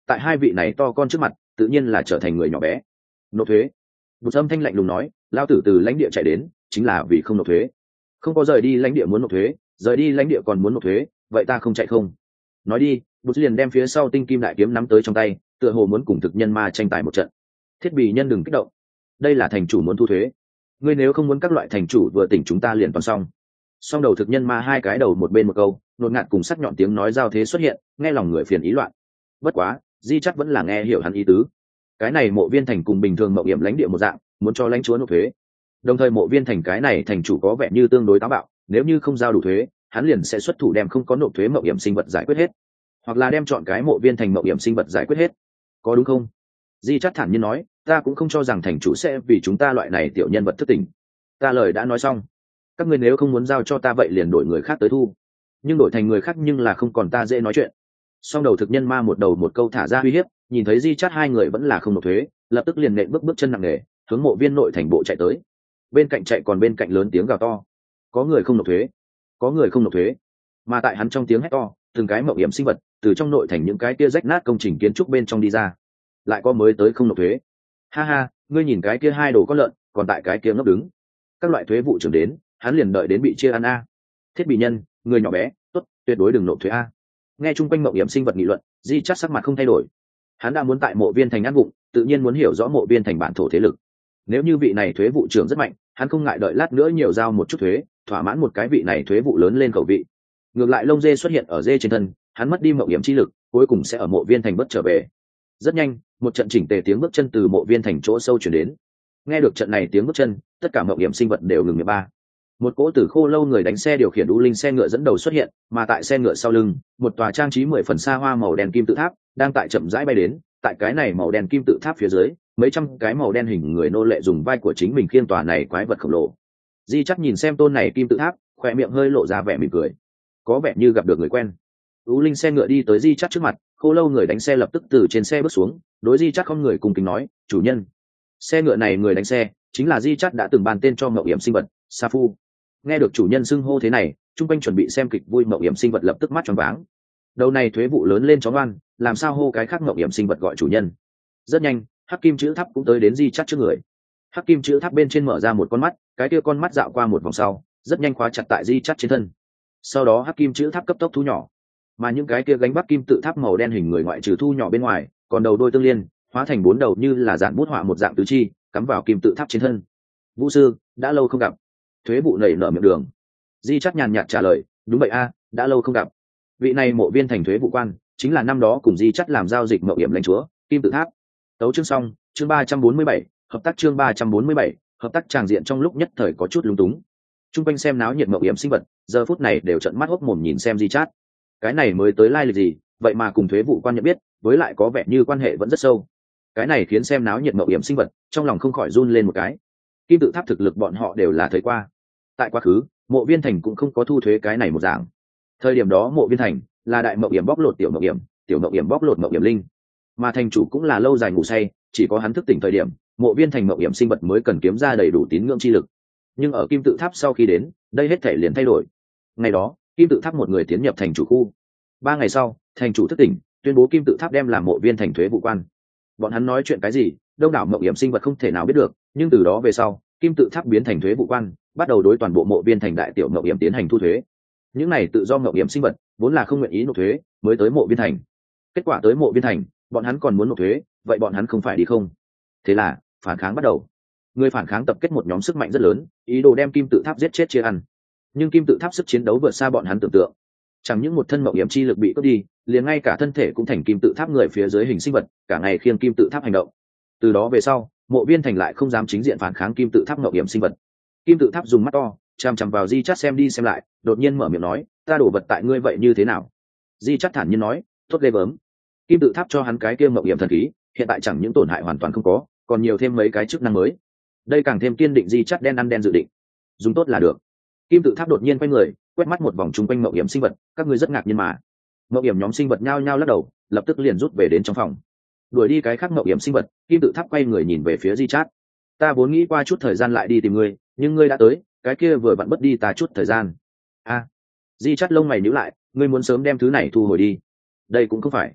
tại hai vị này to con trước mặt tự nhiên là trở thành người nhỏ bé. Nộp thuế. Một âm thanh lạnh lùng nói, lao tử từ lãnh địa chạy đến chính là vì không nộp thuế. Không có rời đi lãnh địa muốn nộp thuế, rời đi lãnh địa còn muốn nộp thuế, vậy ta không chạy không? Nói đi, bút liền đem phía sau tinh kim đại kiếm nắm tới trong tay, tựa hồ muốn cùng thực nhân ma tranh tài một trận. Thiết bị nhân đừng kích động, đây là thành chủ muốn thu thuế, ngươi nếu không muốn các loại thành chủ vừa tỉnh chúng ta liền toàn xong. Song đầu thực nhân ma hai cái đầu một bên một câu, nột ngạt cùng sắc nhọn tiếng nói giao thế xuất hiện, nghe lòng người phiền ý loạn. Bất quá di chắc vẫn là nghe hiểu hắn ý tứ. Cái này mộ viên thành cùng bình thường mậu hiểm lãnh địa một dạng, muốn cho lãnh chúa nộp thuế. Đồng thời mộ viên thành cái này thành chủ có vẻ như tương đối táo bạo, nếu như không giao đủ thuế, hắn liền sẽ xuất thủ đem không có nộp thuế mậu hiểm sinh vật giải quyết hết, hoặc là đem chọn cái mộ viên thành mậu hiểm sinh vật giải quyết hết, có đúng không? Di chắc thản nhiên nói, ta cũng không cho rằng thành chủ sẽ vì chúng ta loại này tiểu nhân vật thất tình. Ta lời đã nói xong, các ngươi nếu không muốn giao cho ta vậy liền đổi người khác tới thu, nhưng đổi thành người khác nhưng là không còn ta dễ nói chuyện. Song đầu thực nhân ma một đầu một câu thả ra uy hiếp, nhìn thấy di chát hai người vẫn là không nộp thuế, lập tức liền nện bước bước chân nặng nề hướng mộ viên nội thành bộ chạy tới. Bên cạnh chạy còn bên cạnh lớn tiếng gào to, có người không nộp thuế, có người không nộp thuế. Mà tại hắn trong tiếng hét to, từng cái mậu hiểm sinh vật từ trong nội thành những cái kia rách nát công trình kiến trúc bên trong đi ra. Lại có mới tới không nộp thuế. Ha ha, ngươi nhìn cái kia hai đồ con lợn, còn tại cái kia ngốc đứng. Các loại thuế vụ trưởng đến, hắn liền đợi đến bị chia ăn a. Thiết bị nhân, người nhỏ bé, tốt, tuyệt đối đừng nộp thuế a. Nghe chung quanh mậu hiểm sinh vật nghị luận, di chắc sắc mặt không thay đổi. Hắn đã muốn tại mộ viên thành ăn vụng, tự nhiên muốn hiểu rõ mộ viên thành bản thổ thế lực. Nếu như vị này thuế vụ trưởng rất mạnh, hắn không ngại đợi lát nữa nhiều giao một chút thuế, thỏa mãn một cái vị này thuế vụ lớn lên khẩu vị. Ngược lại lông dê xuất hiện ở dê trên thân, hắn mất đi mậu hiểm chi lực, cuối cùng sẽ ở mộ viên thành bất trở về. Rất nhanh, một trận chỉnh tề tiếng bước chân từ mộ viên thành chỗ sâu chuyển đến. Nghe được trận này tiếng bước chân, tất cả mậu hiểm sinh vật đều ngừng miệng ba. Một cỗ tử khô lâu người đánh xe điều khiển u linh xe ngựa dẫn đầu xuất hiện, mà tại xe ngựa sau lưng, một tòa trang trí mười phần xa hoa màu đen kim tự tháp đang tại chậm rãi bay đến. Tại cái này màu đen kim tự tháp phía dưới, mấy trăm cái màu đen hình người nô lệ dùng vai của chính mình khiêng tòa này quái vật khổng lồ. Di chắc nhìn xem tôn này kim tự tháp, khỏe miệng hơi lộ ra vẻ mỉm cười, có vẻ như gặp được người quen. U linh xe ngựa đi tới di chắc trước mặt, khô lâu người đánh xe lập tức từ trên xe bước xuống, đối di chắc không người cùng kính nói, chủ nhân. Xe ngựa này người đánh xe chính là di chắc đã từng bàn tên cho mậu hiểm sinh vật sa phu. Nghe được chủ nhân xưng hô thế này, chung quanh chuẩn bị xem kịch vui mậu hiểm sinh vật lập tức mắt tròn váng. Đầu này thuế vụ lớn lên chó ngoan, làm sao hô cái khác mậu hiểm sinh vật gọi chủ nhân. Rất nhanh, hắc kim chữ tháp cũng tới đến di chắc trước người. Hắc kim chữ tháp bên trên mở ra một con mắt, cái kia con mắt dạo qua một vòng sau, rất nhanh khóa chặt tại di chắc trên thân. Sau đó hắc kim chữ tháp cấp tốc thu nhỏ, mà những cái kia gánh bắt kim tự tháp màu đen hình người ngoại trừ thu nhỏ bên ngoài, còn đầu đôi tương liên, hóa thành bốn đầu như là dạng bút họa một dạng tứ chi, cắm vào kim tự tháp trên thân. Vũ sư, đã lâu không gặp. Thuế vụ nảy nở miệng đường. Di chắc nhàn nhạt trả lời, đúng vậy a, đã lâu không gặp. Vị này mộ viên thành thuế vụ quan, chính là năm đó cùng di chắc làm giao dịch mậu hiểm lãnh chúa kim tự tháp. Tấu chương xong, chương ba trăm bốn mươi bảy, hợp tác chương ba trăm bốn mươi bảy, hợp tác tràng diện trong lúc nhất thời có chút lúng túng. Trung quanh xem náo nhiệt mậu hiểm sinh vật, giờ phút này đều trợn mắt hốc mồm nhìn xem di chát. Cái này mới tới lai lịch gì, vậy mà cùng thuế vụ quan nhận biết, với lại có vẻ như quan hệ vẫn rất sâu. Cái này khiến xem náo nhiệt mậu hiểm sinh vật trong lòng không khỏi run lên một cái. Kim tự tháp thực lực bọn họ đều là thấy qua. Tại quá khứ, mộ viên thành cũng không có thu thuế cái này một dạng. Thời điểm đó mộ viên thành là đại mậu hiểm bóc lột tiểu mậu hiểm, tiểu mậu hiểm bóc lột mậu hiểm linh, mà thành chủ cũng là lâu dài ngủ say, chỉ có hắn thức tỉnh thời điểm, mộ viên thành mậu hiểm sinh vật mới cần kiếm ra đầy đủ tín ngưỡng chi lực. Nhưng ở kim tự tháp sau khi đến, đây hết thể liền thay đổi. Ngày đó, kim tự tháp một người tiến nhập thành chủ khu. Ba ngày sau, thành chủ thức tỉnh, tuyên bố kim tự tháp đem làm mộ viên thành thuế vụ quan. Bọn hắn nói chuyện cái gì, đông đảo mậu hiểm sinh vật không thể nào biết được, nhưng từ đó về sau, kim tự tháp biến thành thuế vụ quan, bắt đầu đối toàn bộ mộ viên thành đại tiểu mậu hiểm tiến hành thu thuế. Những này tự do mậu hiểm sinh vật vốn là không nguyện ý nộp thuế, mới tới mộ viên thành. Kết quả tới mộ viên thành, bọn hắn còn muốn nộp thuế, vậy bọn hắn không phải đi không? Thế là phản kháng bắt đầu. Người phản kháng tập kết một nhóm sức mạnh rất lớn, ý đồ đem kim tự tháp giết chết chia ăn. Nhưng kim tự tháp sức chiến đấu vượt xa bọn hắn tưởng tượng. Chẳng những một thân mậu hiểm chi lực bị cướp đi, liền ngay cả thân thể cũng thành kim tự tháp người phía dưới hình sinh vật, cả ngày khiêng kim tự tháp hành động. Từ đó về sau, mộ viên thành lại không dám chính diện phản kháng kim tự tháp mậu hiểm sinh vật. Kim tự tháp dùng mắt to chằm chằm vào di chát xem đi xem lại, đột nhiên mở miệng nói, ta đổ vật tại ngươi vậy như thế nào? Di chát thản nhiên nói, tốt ghê gớm. Kim tự tháp cho hắn cái kia mậu hiểm thần khí, hiện tại chẳng những tổn hại hoàn toàn không có, còn nhiều thêm mấy cái chức năng mới. Đây càng thêm kiên định di chát đen ăn đen dự định, dùng tốt là được. Kim tự tháp đột nhiên quay người, quét mắt một vòng chung quanh mậu hiểm sinh vật, các ngươi rất ngạc nhiên mà. Mậu hiểm nhóm sinh vật nhao nhao lắc đầu, lập tức liền rút về đến trong phòng. Đuổi đi cái khác mậu hiểm sinh vật, kim tự tháp quay người nhìn về phía di chát. Ta vốn nghĩ qua chút thời gian lại đi tìm ngươi, nhưng ngươi đã tới, cái kia vừa vặn mất đi ta chút thời gian. A, di chát lông mày nhíu lại, ngươi muốn sớm đem thứ này thu hồi đi. Đây cũng không phải.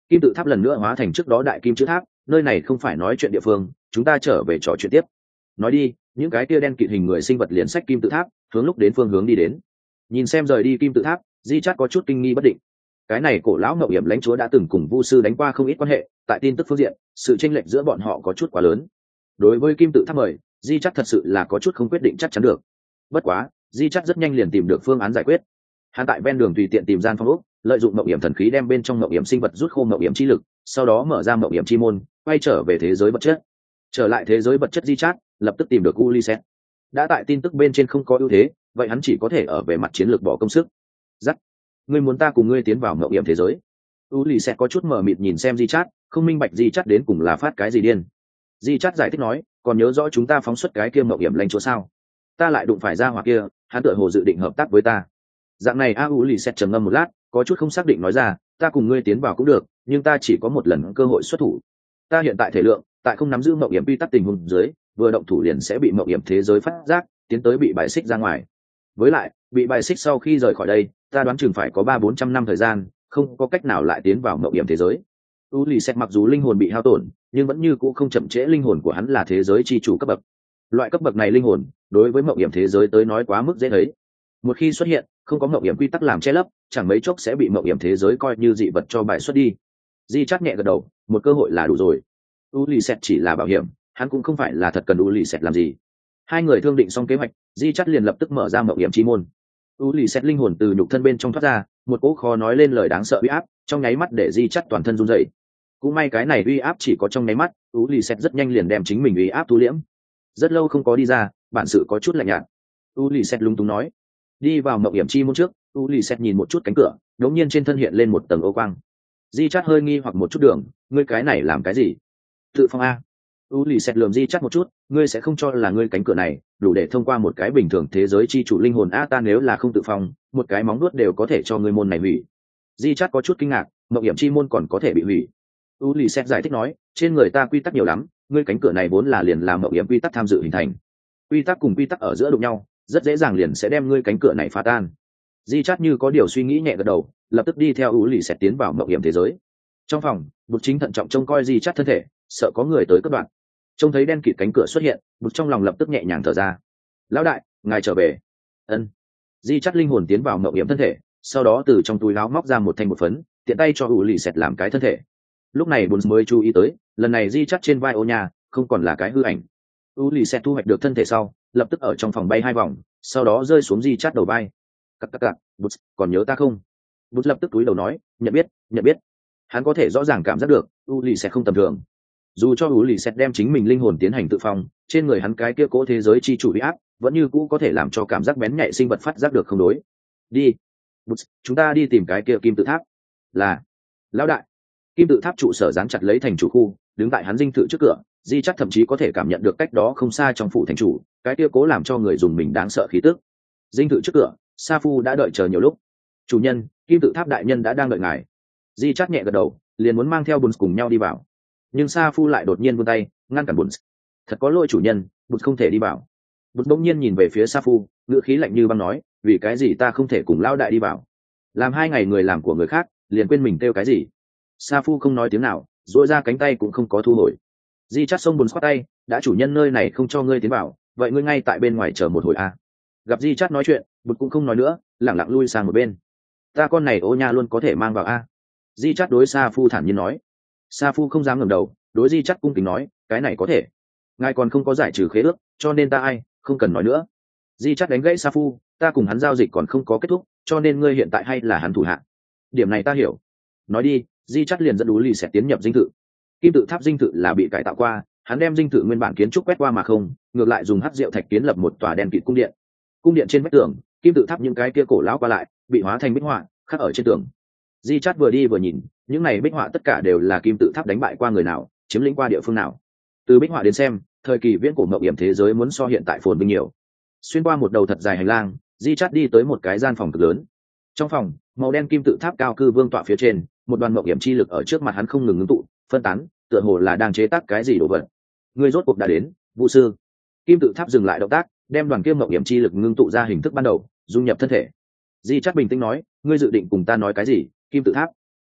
Kim tự tháp lần nữa hóa thành trước đó đại kim chữ tháp, nơi này không phải nói chuyện địa phương, chúng ta trở về trò chuyện tiếp. Nói đi. Những cái tia đen kịt hình người sinh vật liền sách kim tự tháp hướng lúc đến phương hướng đi đến. Nhìn xem rời đi kim tự tháp, Di Chát có chút kinh nghi bất định. Cái này cổ lão mậu hiểm lãnh chúa đã từng cùng vu sư đánh qua không ít quan hệ, tại tin tức phương diện sự chênh lệch giữa bọn họ có chút quá lớn. Đối với kim tự tháp mời, Di Chát thật sự là có chút không quyết định chắc chắn được. Bất quá Di Chát rất nhanh liền tìm được phương án giải quyết. Hắn tại ven đường tùy tiện tìm gian phong ốc, lợi dụng mậu hiểm thần khí đem bên trong mậu hiểm sinh vật rút khô mậu hiểm chi lực, sau đó mở ra mậu hiểm chi môn, quay trở về thế giới vật chất. Trở lại thế giới vật chất, Di Chát lập tức tìm được Ulysses. Đã tại tin tức bên trên không có ưu thế, vậy hắn chỉ có thể ở về mặt chiến lược bỏ công sức. Dắt, ngươi muốn ta cùng ngươi tiến vào mậu hiểm thế giới? Ulysses có chút mờ mịt nhìn xem Di Chát, không minh bạch Di Chát đến cùng là phát cái gì điên. Di Chát giải thích nói, còn nhớ rõ chúng ta phóng xuất cái kia mậu hiểm lãnh chúa sao? Ta lại đụng phải ra hỏa kia, hắn tựa hồ dự định hợp tác với ta. Dạng này a Ulysses trầm ngâm một lát, có chút không xác định nói ra, ta cùng ngươi tiến vào cũng được, nhưng ta chỉ có một lần cơ hội xuất thủ. Ta hiện tại thể lượng, tại không nắm giữ mậu hiểm quy tắc tình huống dưới, vừa động thủ liền sẽ bị mậu hiểm thế giới phát giác, tiến tới bị bài xích ra ngoài. Với lại, bị bài xích sau khi rời khỏi đây, ta đoán chừng phải có ba bốn trăm năm thời gian, không có cách nào lại tiến vào mậu hiểm thế giới. Ulysses mặc dù linh hồn bị hao tổn, nhưng vẫn như cũ không chậm trễ, linh hồn của hắn là thế giới chi chủ cấp bậc. Loại cấp bậc này linh hồn, đối với mậu hiểm thế giới tới nói quá mức dễ thấy. Một khi xuất hiện, không có mậu hiểm quy tắc làm che lấp, chẳng mấy chốc sẽ bị mậu hiểm thế giới coi như dị vật cho bài xuất đi. Di Chát nhẹ gật đầu, một cơ hội là đủ rồi. Ulysses chỉ là bảo hiểm, hắn cũng không phải là thật cần Ulysses làm gì. Hai người thương định xong kế hoạch, Di Chát liền lập tức mở ra mậu hiểm chi môn. Ulysses linh hồn từ nhục thân bên trong thoát ra, một cỗ khó nói lên lời đáng sợ uy áp, trong nháy mắt để Di Chát toàn thân run rẩy. Cũng may cái này uy áp chỉ có trong nháy mắt, Ulysses rất nhanh liền đem chính mình uy áp thu liễm. Rất lâu không có đi ra, bản sự có chút lạnh nhạt. Ulysses lúng túng nói. Đi vào mậu hiểm chi môn trước, Ulysses nhìn một chút cánh cửa, đống nhiên trên thân hiện lên một tầng ô quang. Di Chát hơi nghi hoặc một chút, đường, ngươi cái này làm cái gì? Tự phong a. Ulysses lườm Di Chát một chút, ngươi sẽ không cho là ngươi cánh cửa này đủ để thông qua một cái bình thường thế giới chi chủ linh hồn a? Ta nếu là không tự phong, một cái móng vuốt đều có thể cho ngươi môn này hủy. Di Chát có chút kinh ngạc, mậu hiểm chi môn còn có thể bị hủy. Ulysses giải thích nói, trên người ta quy tắc nhiều lắm, ngươi cánh cửa này vốn là liền làm mậu hiểm quy tắc tham dự hình thành. Quy tắc cùng quy tắc ở giữa đụng nhau, rất dễ dàng liền sẽ đem ngươi cánh cửa này phá tan. Di Chát như có điều suy nghĩ nhẹ gật đầu, lập tức đi theo Ulysses tiến vào mậu hiểm thế giới. Trong phòng, Bụt chính thận trọng trông coi Di Chát thân thể, sợ có người tới cắt đoạn. Trông thấy đen kịt cánh cửa xuất hiện, Bụt trong lòng lập tức nhẹ nhàng thở ra. Lão đại, ngài trở về. Ân. Di Chát linh hồn tiến vào mậu hiểm thân thể, sau đó từ trong túi áo móc ra một thanh bột phấn, tiện tay cho Ulysses làm cái thân thể. Lúc này Bụt mới chú ý tới, lần này Di Chát trên vai ô nhà không còn là cái hư ảnh. Ulysses thu hoạch được thân thể sau, lập tức ở trong phòng bay hai vòng, sau đó rơi xuống Di Chát đầu vai. Cặc cặc cặc, Bụt, còn nhớ ta không? Bụt lập tức túi đầu nói, nhận biết, nhận biết. Hắn có thể rõ ràng cảm giác được, Ulysses không tầm thường. Dù cho Ulysses đem chính mình linh hồn tiến hành tự phong, trên người hắn cái kia cố thế giới chi chủ uy áp, vẫn như cũ có thể làm cho cảm giác bén nhạy sinh vật phát giác được không đối. Đi, Bụt, chúng ta đi tìm cái kia kim tự tháp. Là, lão đại. Kim tự tháp trụ sở dán chặt lấy thành chủ khu, đứng tại hắn dinh thự trước cửa, Di Chát thậm chí có thể cảm nhận được cách đó không xa trong phủ thành chủ, cái kia cố làm cho người dùng mình đáng sợ khí tức. Dinh thự trước cửa, Sa Phu đã đợi chờ nhiều lúc. Chủ nhân, kim tự tháp đại nhân đã đang đợi ngài. Di Chát nhẹ gật đầu, liền muốn mang theo Bụt cùng nhau đi vào. Nhưng Sa Phu lại đột nhiên vươn tay, ngăn cản Bụt. Thật có lỗi chủ nhân, Bụt không thể đi vào. Bụt bỗng nhiên nhìn về phía Sa Phu, ngữ khí lạnh như băng nói, vì cái gì ta không thể cùng lão đại đi vào? Làm hai ngày người làm của người khác, liền quên mình kêu cái gì? Sa Phu không nói tiếng nào, duỗi ra cánh tay cũng không có thu hồi. Di Chát xông Bụt khoát tay, đã chủ nhân nơi này không cho ngươi tiến vào, vậy ngươi ngay tại bên ngoài chờ một hồi a. Gặp Di Chát nói chuyện, Bụt cũng không nói nữa, lẳng lặng lui sang một bên. Ta con này ô nha luôn có thể mang vào a. Di Chát đối Sa Phu thản nhiên nói. Sa Phu không dám ngẩng đầu, đối Di Chát cung kính nói, cái này có thể. Ngài còn không có giải trừ khế ước, cho nên ta ai, không cần nói nữa. Di Chát đánh gãy Sa Phu, ta cùng hắn giao dịch còn không có kết thúc, cho nên ngươi hiện tại hay là hắn thủ hạ. Điểm này ta hiểu. Nói đi, Di Chát liền dẫn Ú Lì sẽ tiến nhập dinh thự. Kim tự tháp dinh thự là bị cải tạo qua, hắn đem dinh thự nguyên bản kiến trúc quét qua mà không, ngược lại dùng hắc diệu thạch kiến lập một tòa đen kịt cung điện. Cung điện trên vách tường, kim tự tháp những cái kia cổ lão qua lại, bị hóa thành bích họa, khắc ở trên tường. Di Chát vừa đi vừa nhìn, những này bích họa tất cả đều là kim tự tháp đánh bại qua người nào, chiếm lĩnh qua địa phương nào. Từ bích họa đến xem, thời kỳ viễn cổ mộng hiểm thế giới muốn so hiện tại phồn vinh nhiều. Xuyên qua một đầu thật dài hành lang, Di Chát đi tới một cái gian phòng cực lớn. Trong phòng, màu đen kim tự tháp cao cư vương tọa phía trên, một đoàn mộng hiểm chi lực ở trước mặt hắn không ngừng ngưng tụ, phân tán, tựa hồ là đang chế tác cái gì đồ vật. Người rốt cuộc đã đến, Vũ sư. Kim tự tháp dừng lại động tác, đem đoàn kia mộng hiểm chi lực ngưng tụ ra hình thức ban đầu, dung nhập thân thể. Di Chát bình tĩnh nói, ngươi dự định cùng ta nói cái gì, kim tự tháp?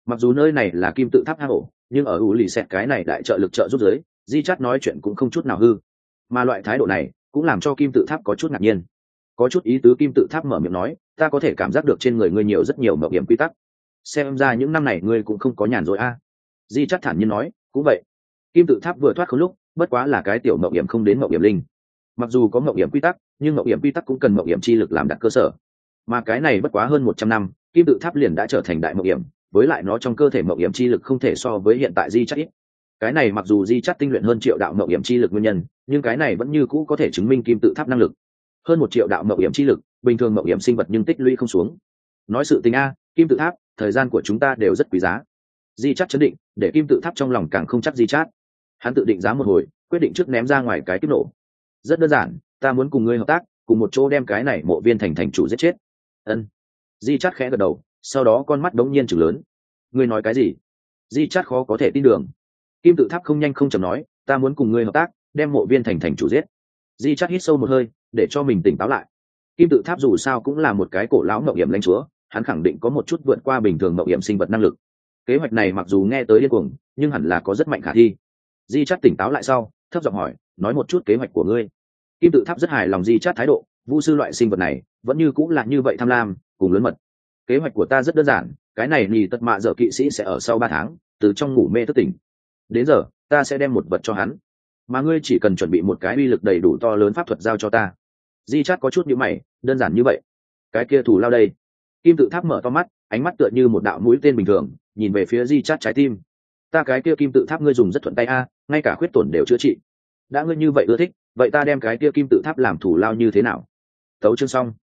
Mặc dù nơi này là kim tự tháp hang ổ, nhưng ở u lì xẹt cái này đại trợ lực trợ giúp giới, di chắt nói chuyện cũng không chút nào hư, mà loại thái độ này cũng làm cho kim tự tháp có chút ngạc nhiên. Có chút ý tứ, kim tự tháp mở miệng nói, ta có thể cảm giác được trên người ngươi nhiều rất nhiều mạo hiểm quy tắc, xem ra những năm này ngươi cũng không có nhàn rỗi a. Di chắt thản nhiên nói, cũng vậy. Kim tự tháp vừa thoát khốn lúc bất quá là cái tiểu mạo hiểm không đến mạo hiểm linh, mặc dù có mạo hiểm quy tắc nhưng mạo hiểm quy tắc cũng cần mạo hiểm chi lực làm đặt cơ sở, mà cái này bất quá hơn một trăm năm kim tự tháp liền đã trở thành đại mạo hiểm, với lại nó trong cơ thể mạo hiểm chi lực không thể so với hiện tại di chắt ít. Cái này mặc dù di chắt tinh luyện hơn triệu đạo mạo hiểm chi lực nguyên nhân, nhưng cái này vẫn như cũ có thể chứng minh kim tự tháp năng lực. Hơn một triệu đạo mạo hiểm chi lực, bình thường mạo hiểm sinh vật nhưng tích lũy không xuống. Nói sự tình a, kim tự tháp, thời gian của chúng ta đều rất quý giá. Di chắt chấn định, để kim tự tháp trong lòng càng không chắc di chắt. Hắn tự định giá một hồi, quyết định trước ném ra ngoài cái tiếp nổ. Rất đơn giản, ta muốn cùng ngươi hợp tác, cùng một chỗ đem cái này mộ viên thành thành chủ giết chết. Ân. Di chắt khẽ gật đầu, sau đó con mắt đống nhiên trừng lớn. Ngươi nói cái gì? Di chắt khó có thể tin đường. Kim tự tháp không nhanh không chậm nói, ta muốn cùng ngươi hợp tác, đem mộ viên thành thành chủ giết. Di chắt hít sâu một hơi, để cho mình tỉnh táo lại. Kim tự tháp dù sao cũng là một cái cổ lão mạo hiểm lãnh chúa, hắn khẳng định có một chút vượt qua bình thường mạo hiểm sinh vật năng lực. Kế hoạch này mặc dù nghe tới điên cuồng, nhưng hẳn là có rất mạnh khả thi. Di chắt tỉnh táo lại sau, thấp giọng hỏi, nói một chút kế hoạch của ngươi. Kim tự tháp rất hài lòng Di chắt thái độ, vu sư loại sinh vật này vẫn như cũng là như vậy tham lam cùng lớn mật. Kế hoạch của ta rất đơn giản, cái này nhì tật mạ dở kỵ sĩ sẽ ở sau ba tháng từ trong ngủ mê thức tỉnh, đến giờ ta sẽ đem một vật cho hắn, mà ngươi chỉ cần chuẩn bị một cái uy lực đầy đủ to lớn pháp thuật giao cho ta. Di chắt có chút nhíu mày, đơn giản như vậy? Cái kia thủ lao đây? Kim tự tháp mở to mắt, ánh mắt tựa như một đạo mũi tên bình thường nhìn về phía Di chắt trái tim. Ta cái kia kim tự tháp ngươi dùng rất thuận tay a, ngay cả khuyết tổn đều chữa trị. Đã ngươi như vậy ưa thích, vậy ta đem cái kia kim tự tháp làm thủ lao như thế nào? Tấu chương xong.